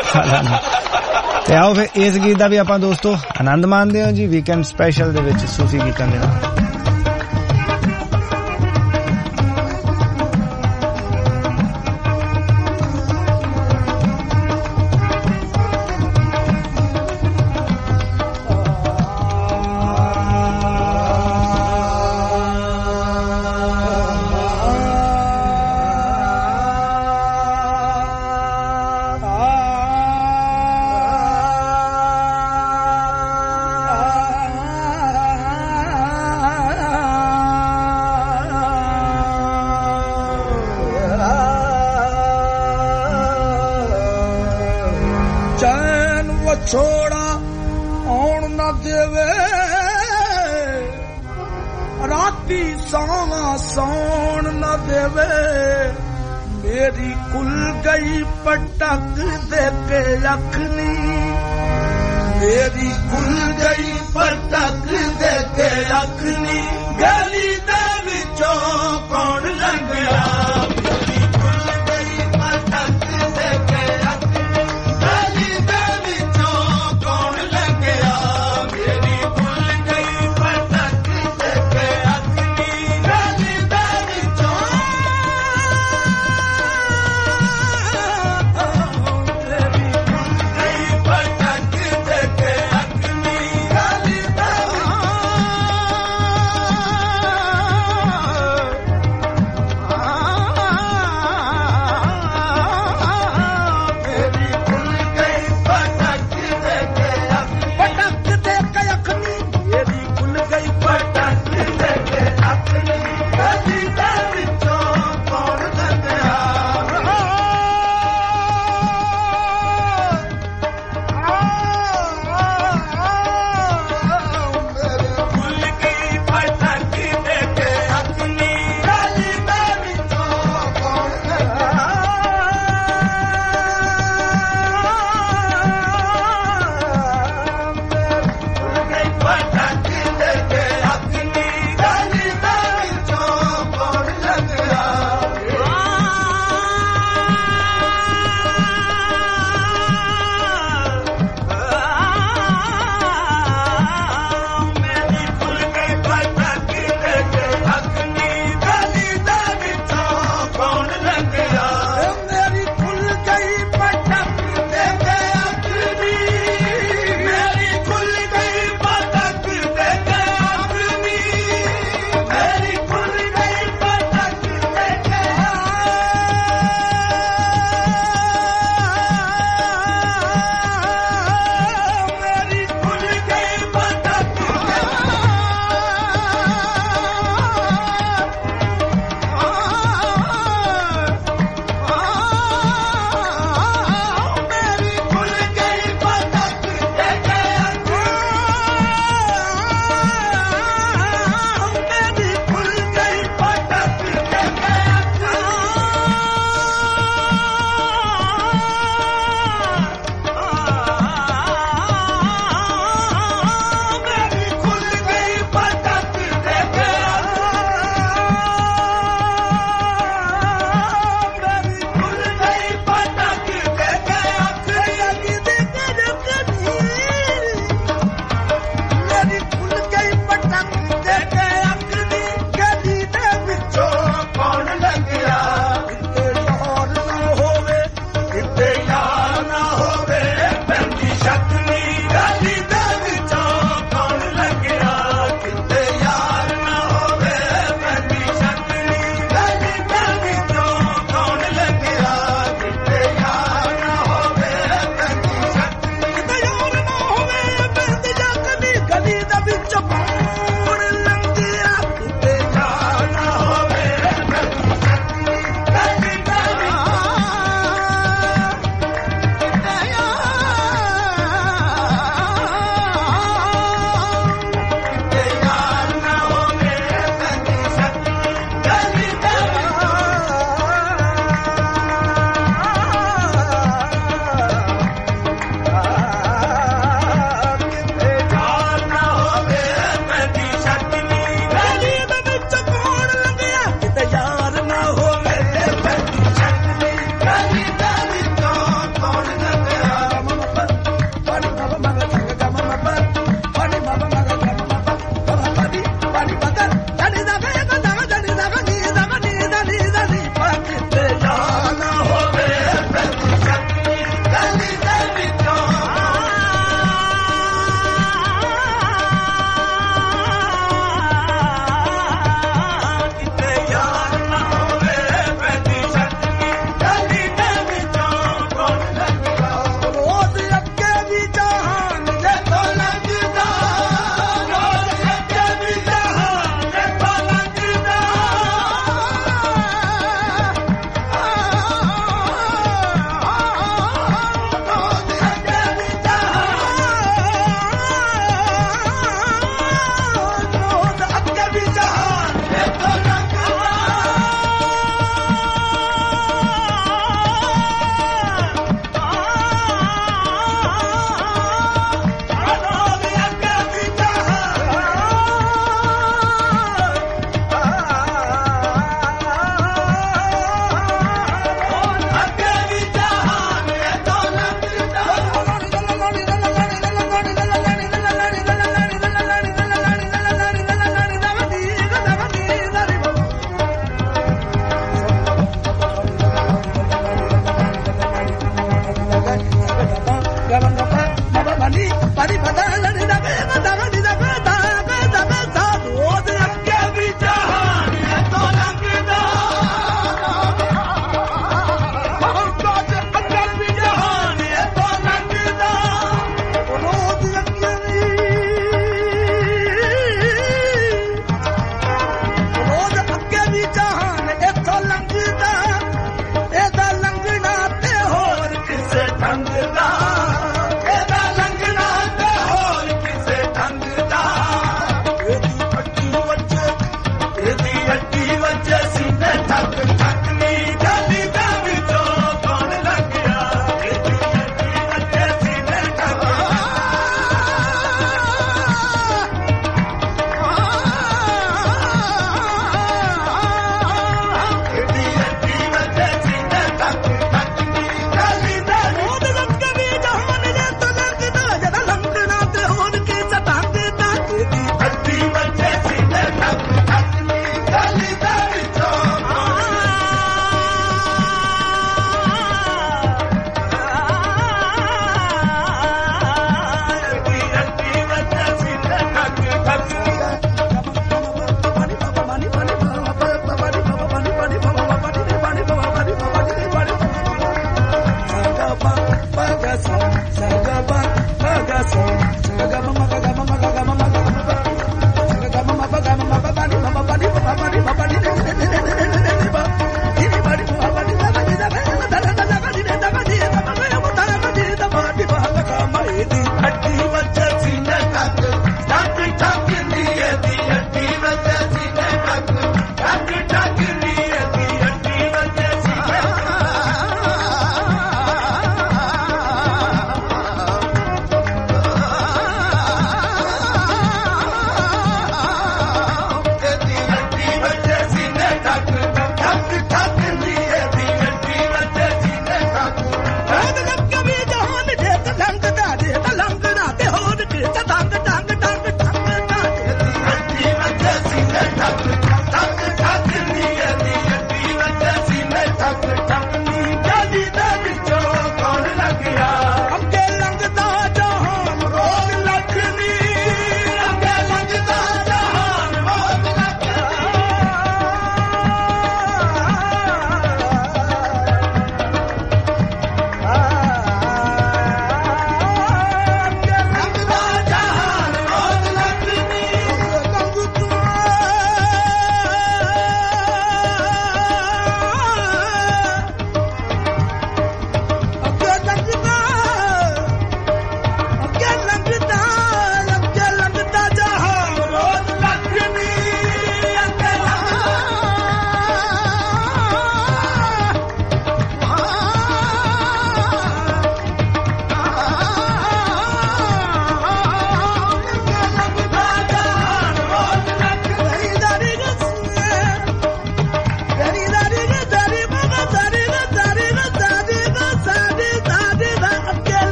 ਤੇ ਆਓ ਫਿਰ ਇਸ ਗੀਤ ਦਾ ਵੀ ਆਪਾਂ ਦੋਸਤੋ ਆਨੰਦ ਮਾਣਦੇ ਹਾਂ ਜੀ ਵੀਕਐਂਡ ਸਪੈਸ਼ਲ ਦੇ ਵਿੱਚ ਸੂਫੀ ਗੀਤਾਂ ਦੇ ਨਾਲ। ਛੋੜਾ ਆਉਣ ਨਾ ਦੇਵੇ ਰਾਤੀ ਸਾਵਾ ਸੌਣ ਨਾ ਦੇਵੇ ਮੇਰੀ ਖੁੱਲ ਗਈ ਪਟਕ ਦੇ ਕੇ ਅੱਖ ਨੀ ਮੇਰੀ ਖੁੱਲ ਗਈ ਪਟਕ ਦੇ ਕੇ ਅੱਖ ਨੀ ਗਲੀ ਦੇ ਵਿੱਚੋਂ ਕੌਣ ਲੰਘਿਆ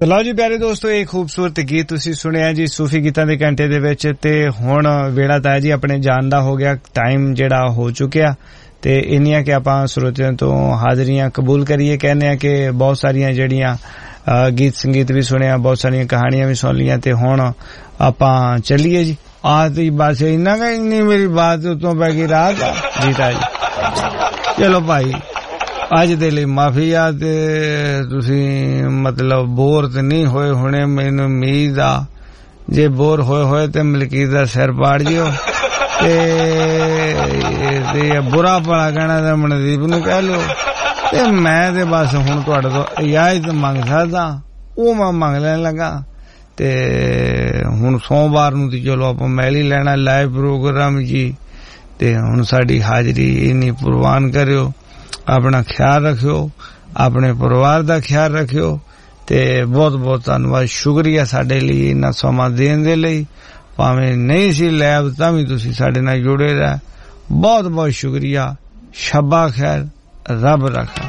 ਤੇ ਲਓ ਜੀ ਪਿਆਰੇ ਦੋਸਤੋ, ਇਹ ਖੂਬਸੂਰਤ ਗੀਤ ਤੁਸੀਂ ਸੁਣਿਆ ਜੀ ਸੂਫੀ ਗੀਤਾਂ ਦੇ ਘੰਟੇ ਦੇ ਵਿੱਚ। ਤੇ ਹੁਣ ਵੇਲਾ ਤਾਂ ਜੀ ਆਪਣੇ ਜਾਣ ਦਾ ਹੋ ਗਿਆ, ਟਾਈਮ ਜਿਹੜਾ ਹੋ ਚੁੱਕਿਆ। ਤੇ ਇੰਨੀਆਂ ਕਿ ਆਪਾਂ ਸਰੋਤਿਆਂ ਤੋਂ ਹਾਜ਼ਰੀਆਂ ਕਬੂਲ ਕਰੀਏ। ਕਹਿੰਦੇ ਆ ਕਿ ਬਹੁਤ ਸਾਰੀਆਂ ਜਿਹੜੀਆਂ ਗੀਤ ਸੰਗੀਤ ਵੀ ਸੁਣਿਆ, ਬਹੁਤ ਸਾਰੀਆਂ ਕਹਾਣੀਆਂ ਵੀ ਸੁਣ ਲਈਆਂ। ਤੇ ਹੁਣ ਆਪਾਂ ਚੱਲੀਏ ਜੀ। ਆਦੀ ਬਸ ਇੰਨਾ ਕਿ ਇੰਨੀ ਮੇਰੀ ਬਾਤ ਉਤੋਂ ਪੈ ਗਈ ਰਾਤ ਜੀਤਾ ਜੀ। ਚਲੋ ਭਾਈ ਅੱਜ ਦੇ ਲਈ ਮਾਫੀ ਆ। ਤੇ ਤੁਸੀਂ ਮਤਲਬ ਬੋਰ ਤੇ ਨਹੀਂ ਹੋਏ ਹੋਣੇ, ਮੈਨੂੰ ਉਮੀਦ ਆ। ਜੇ ਬੋਰ ਹੋਏ ਹੋਏ ਤੇ ਮਲਕੀਤ ਦਾ ਸਿਰ ਪਾੜ ਜਿਓ। ਤੇ ਬੁਰਾ ਭਲਾ ਕਹਿਣਾ ਤਾਂ ਮਨਦੀਪ ਨੂੰ ਕਹਿ ਲਿਓ। ਤੇ ਮੈਂ ਤੇ ਬਸ ਹੁਣ ਤੁਹਾਡੇ ਤੋਂ ਇਜਾਜ਼ਤ ਮੰਗ ਸਕਦਾ, ਉਹ ਮੈਂ ਮੰਗ ਲੈਣ ਲੱਗਾ। ਤੇ ਹੁਣ ਸੋਮਵਾਰ ਨੂੰ ਤੇ ਚਲੋ ਆਪਾਂ ਮੈਲ ਹੀ ਲੈਣਾ ਲਾਈਵ ਪ੍ਰੋਗਰਾਮ ਜੀ। ਤੇ ਹੁਣ ਸਾਡੀ ਹਾਜ਼ਰੀ ਇੰਨੀ ਪ੍ਰਵਾਨ ਕਰਿਓ, ਆਪਣਾ ਖਿਆਲ ਰੱਖਿਓ, ਆਪਣੇ ਪਰਿਵਾਰ ਦਾ ਖਿਆਲ ਰੱਖਿਓ। ਤੇ ਬਹੁਤ ਬਹੁਤ ਧੰਨਵਾਦ, ਸ਼ੁਕਰੀਆ ਸਾਡੇ ਲਈ ਇੰਨਾ ਸਮਾਂ ਦੇਣ ਦੇ ਲਈ। ਭਾਵੇਂ ਨਹੀਂ ਸੀ ਲੈਬ ਤਾਂ ਵੀ ਤੁਸੀਂ ਸਾਡੇ ਨਾਲ ਜੁੜੇ ਰਹਿ। ਬਹੁਤ ਬਹੁਤ ਸ਼ੁਕਰੀਆ। ਸ਼ਬਾ ਖੈਰ, ਰੱਬ ਰੱਖਾ।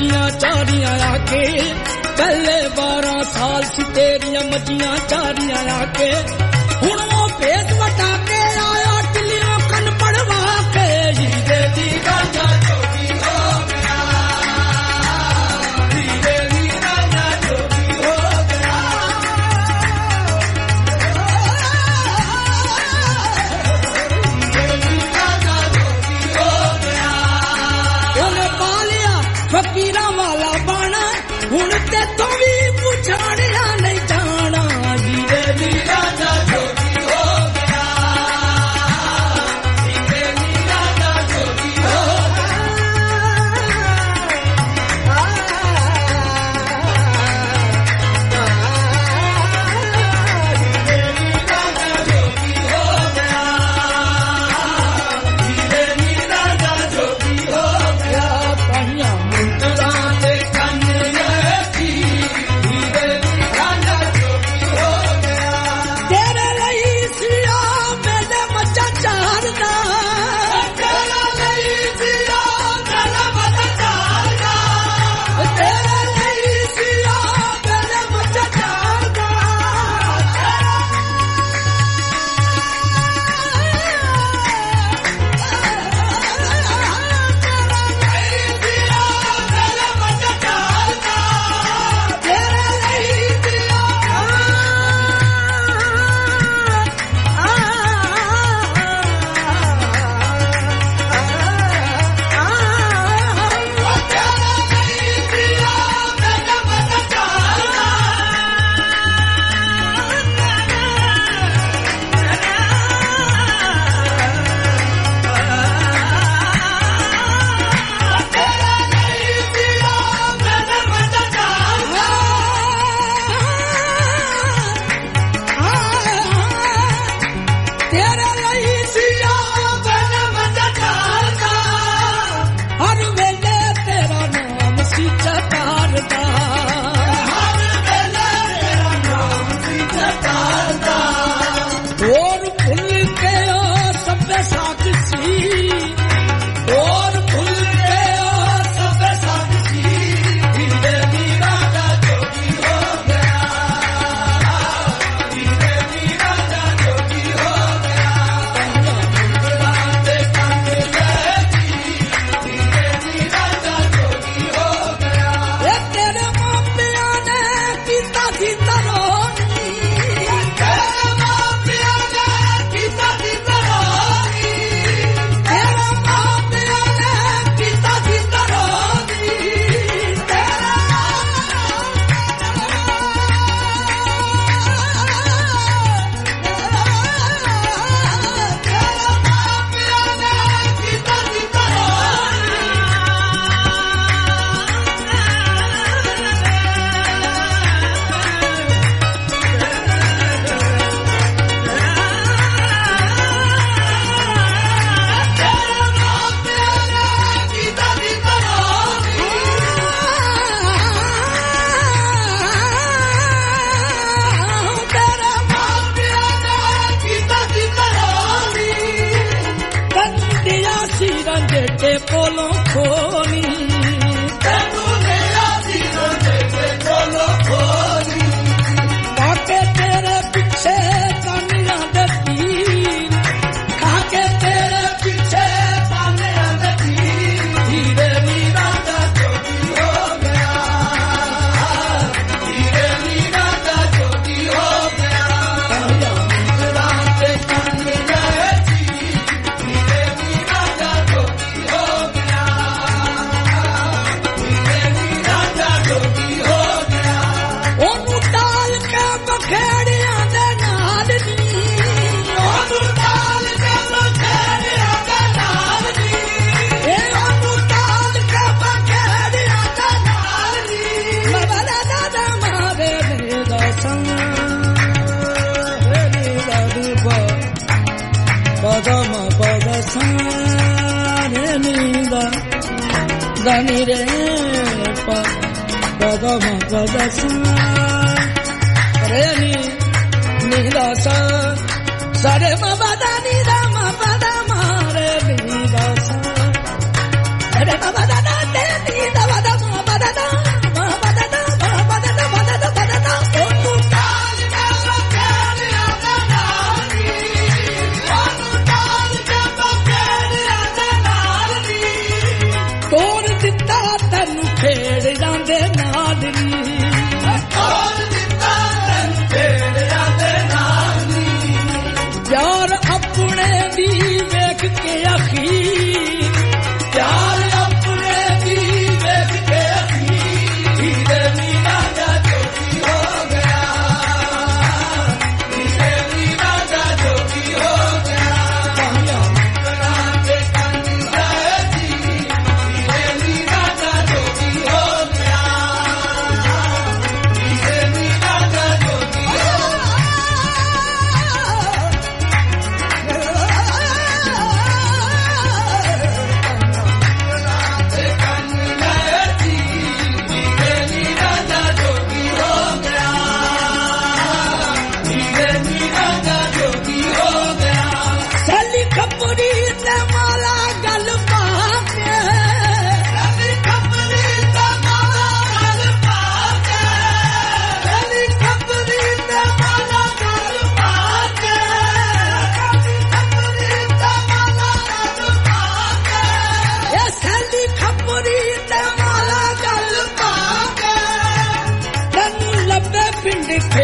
मजियां चारियां आके पहले बारह साल सी तेरियां मजियां चारियां आके हुण वो भेद वटा के आया टिलियों कन पड़वा के हीरे दी राजा जोगी हो गया हीरे दी राजा जोगी हो गया हीरे दी राजा जोगी हो गया उन्हें पालिया फकीरा वाला बना हुण ते तो भी पुछाणिया नहीं जाना हीरे दी राजा जोगी हो गया हीरे दी राजा जोगी हो हीरे दी राजा जोगी हो गया हीरे दी राजा जोगी हो गया पाइया मुंदरा दे कन्ने की हीरे दी राजा जोगी हो गया तेरे ਲਈ सिया मेरे मचा चारदा तेरे ਲਈ सिया मेरे मचा चारदा तेरे ਲਈ सिया मेरे मचा चारदा तेरे ਲਈ सिया मैंने मचा चारदा हर वेले तेरा नाम सी चतारदा हर वेले तेरा नाम सी चतारदा और भूल के ओ सबे साक्षी और भूल के ओ सबे साक्षी हीरे दी राजा जोगी हो गया हीरे दी राजा जोगी हो गया दे काने की हीरे दी राजा जोगी हो गया ए तेरे मापिया ने कीता सी तरोनी तेरे मापिया ने कीता सी तरोनी तेरे मापिया ने कीता सी तरोनी तेरे के पोलो खोनी तेनू दिया सी रोजे के पोलो खोनी काके तेरे पीछे कानिया दे तीर काके तेरे पीछे कानिया दे तीर हीरे दी राजा जोगी हो गया हीरे दी राजा जोगी हो गया कानिया मुंदरा ते कानिया हीरे दी राजा जोगी हो गया हीरे दी राजा जोगी हो गया ओनू डाल के बखेड़ियां दे नाल नी ओनू डाल के बखेड़ियां दे नाल नी ए ओनू डाल के बखेड़ियां दे नाल नी मबला दादा मारे मेरे दसन मेरे दादूबा पदम पदसन रे नीदा दनी रे पा पदम पदसन रे नी नीदा सा सारे मबदा नीदा मबदा मारे नीदा सा अरे मबदा दे नीदा मबदा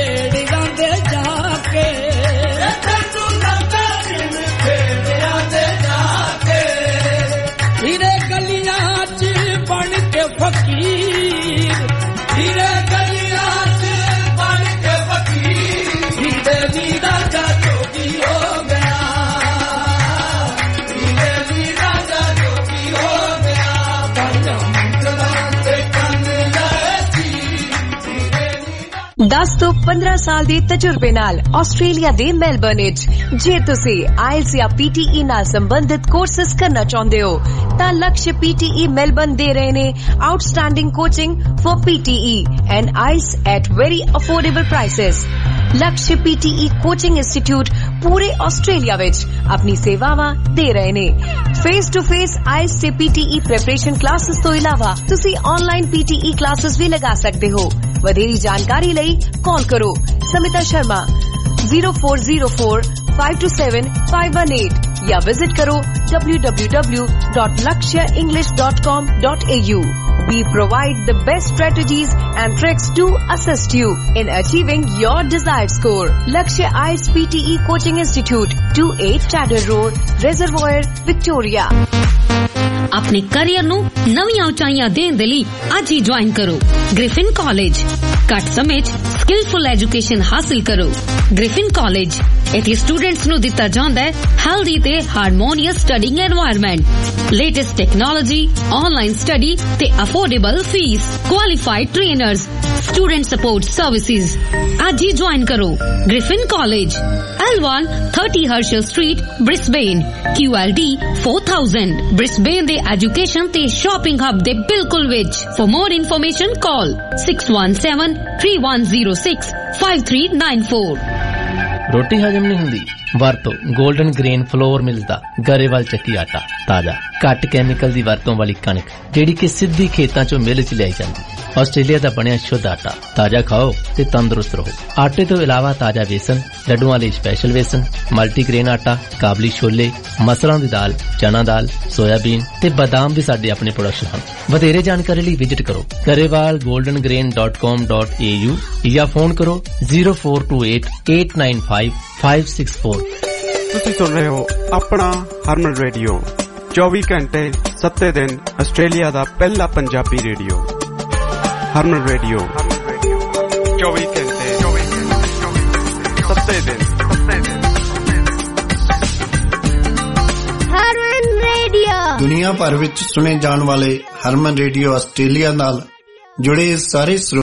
ਖੇੜਿਆਂ ਦੇ ਜਾ ਕੇ ਇੱਥੇ ਤੂੰ ਲੰਘਦਾ ਦਿਨ ਖੇੜਿਆਂ ਦੇ ਜਾ ਕੇ ਹੀਰੇ ਗਲੀਆਂ 'ਚ ਬਣ ਕੇ ਫਕੀਰ ਹੀਰੇ ਗਲੀਆਂ 'ਚ ਬਣ ਕੇ ਫਕੀਰ ਹੀਰੇ ਦੀ ਰਾਜਾ ਜੋਗੀ ਹੋ ਗਿਆ ਹੀਰੇ ਦੀ ਰਾਜਾ ਜੋਗੀ ਹੋ ਗਿਆ ਬਾਜਾਂ ਮੰਗਲਾਂ ਤੇ ਕੰਨ ਲਾਏ ਸੀ ਦਸ ਤੋਂ ਪੰਦਰਾਂ ਸਾਲ ਦੇ ਤਜਰਬੇ ਨਾਲ ਆਸਟ੍ਰੇਲੀਆ ਦੇ ਮੈਲਬਰਨ ਵਿੱਚ ਜੇ ਤੁਸੀਂ ਆਇਲਸ ਜਾਂ ਪੀਟੀਈ ਨਾਲ ਸੰਬੰਧਿਤ ਕੋਰਸਸ ਕਰਨਾ ਚਾਹੁੰਦੇ ਹੋ ਤਾਂ ਲਕਸ਼ ਪੀਟੀਈ ਮੈਲਬਰਨ ਦੇ ਰਹੇ ਨੇ outstanding coaching for PTE and IELTS at very affordable prices. Lakshya PTE coaching institute ਪੂਰੇ ਆਸਟ੍ਰੇਲੀਆ ਵਿੱਚ ਆਪਣੀ ਸੇਵਾਵਾਂ ਦੇ ਰਹੇ ਨੇ। ਫੇਸ ਟੂ ਫੇਸ ਆਇਲਸ ਤੇ ਪੀਟੀਈ ਪ੍ਰੈਪਰੇਸ਼ਨ ਕਲਾਸਿਸ ਤੋਂ ਇਲਾਵਾ ਤੁਸੀਂ ਆਨਲਾਈਨ ਪੀਟੀਈ ਕਲਾਸਿਸ ਵੀ ਲਗਾ ਸਕਦੇ ਹੋ। ਵਧੇਰੀ ਜਾਣਕਾਰੀ ਲਈ ਕਾਲ ਕਰੋ Smita Sharma zero four zero four five two seven five one eight या विजिट करो w w w dot lakshya english dot com dot a u. We provide the best strategies and tricks to assist you in achieving your desired score. Lakshya I E L T S P T E Coaching Institute, twenty-eight Chader Road, Reservoir, Victoria. ਆਪਣੇ career ਨੂੰ ਨਵੀਆਂ ਉਚਾਈਆਂ ਦੇਣ ਦੇ ਲਈ ਅੱਜ ਹੀ join ਕਰੋ ਗ੍ਰਿਫਿਨ ਕਾਲਜ। ਘੱਟ ਸਮੇਂ 'ਚ ਸਕਿਲਫੁਲ ਐਜੂਕੇਸ਼ਨ ਹਾਸਲ ਕਰੋ। ਗ੍ਰਿਫਿਨ ਕਾਲਜ ਇੱਥੇ ਸਟੂਡੈਂਟਸ ਨੂੰ ਦਿੱਤਾ ਜਾਂਦਾ ਹੈ ਹੈਲਦੀ ਤੇ harmonious studying environment, latest technology, online study ਤੇ affordable fees, qualified trainers, student support services. ਅੱਜ ਹੀ ਜੁਆਇਨ ਕਰੋ Griffin college, L one thirty Herschel Street, Brisbane, Q L D four thousand, Brisbane ਦੇ ਐਜੂਕੇਸ਼ਨ ਤੇ shopping hub ਦੇ ਬਿਲਕੁਲ ਵਿੱਚ। For more information call six one seven three one zero six five three nine four। ਰੋਟੀ ਹਜਮ ਨਹੀਂ ਹੁੰਦੀ? ਵਰਤੋ ਗੋਲਡਨ ਗ੍ਰੇਨ ਫਲੋਰ ਮਿਲਸ ਦਾ ਗਰੇਵਾਲ ਚੱਕੀ ਆਟਾ। ਤਾਜ਼ਾ ਘੱਟ ਕੈਮੀਕਲ ਦੀ ਵਰਤੋਂ ਵਾਲੀ ਕਣਕ ਜਿਹੜੀ ਕਿ ਸਿੱਧੀ ਖੇਤਾਂ ਚੋਂ ਮਿਲ 'ਚ ਲਿਆਈ ਜਾਂਦੀ। ਆਸਟ੍ਰੇਲੀਆ ਦਾ ਬਣਿਆ ਸ਼ੁੱਧ ਆਟਾ। ਤਾਜ਼ਾ ਖਾਓ ਤੇ ਤੰਦਰੁਸਤ ਰਹੋ। ਆਟੇ ਤੋਂ ਇਲਾਵਾ ਤਾਜ਼ਾ ਵੇਸਣ, ਲੱਡੂਆਂ ਲਈ ਸਪੈਸ਼ਲ ਵੇਸਣ, ਮਲਟੀਗ੍ਰੇਨ ਆਟਾ, ਕਾਬਲੀ ਛੋਲੇ, ਮਸਰਾਂ ਦੀ ਦਾਲ, ਚਨਾ ਦਾਲ, ਸੋਇਆਬੀਨ ਤੇ ਬਾਦਾਮ ਵੀ ਸਾਡੇ ਆਪਣੇ ਪ੍ਰੋਡਕਸ਼ਨ ਹਨ। ਵਧੇਰੇ ਜਾਣਕਾਰੀ ਲਈ ਵਿਜ਼ਿਟ ਕਰੋ Grewal golden grain dot com dot a u ਜਾਂ ਫੋਨ ਕਰੋ zero four two eight eight nine five five six four। ਤੁਸੀਂ ਸੁਣ ਰਹੇ ਹੋ ਆਪਣਾ ਹਰਮਨ ਰੇਡੀਓ, ਚੌਵੀ ਘੰਟੇ ਸੱਤੇ ਦਿਨ ਆਸਟ੍ਰੇਲੀਆ ਦਾ ਪਹਿਲਾ ਪੰਜਾਬੀ ਰੇਡੀਓ। ਹਰਮਨ ਰੇਡੀਓ ਚੌਵੀ ਘੰਟੇ ਸੱਤੇ ਦਿਨ। ਹਰਮਨ ਰੇਡੀਓ ਦੁਨੀਆ ਭਰ ਵਿੱਚ ਸੁਣੇ ਜਾਣ ਵਾਲੇ ਹਰਮਨ ਰੇਡੀਓ ਆਸਟ੍ਰੇਲੀਆ ਨਾਲ ਜੁੜੇ ਸਾਰੇ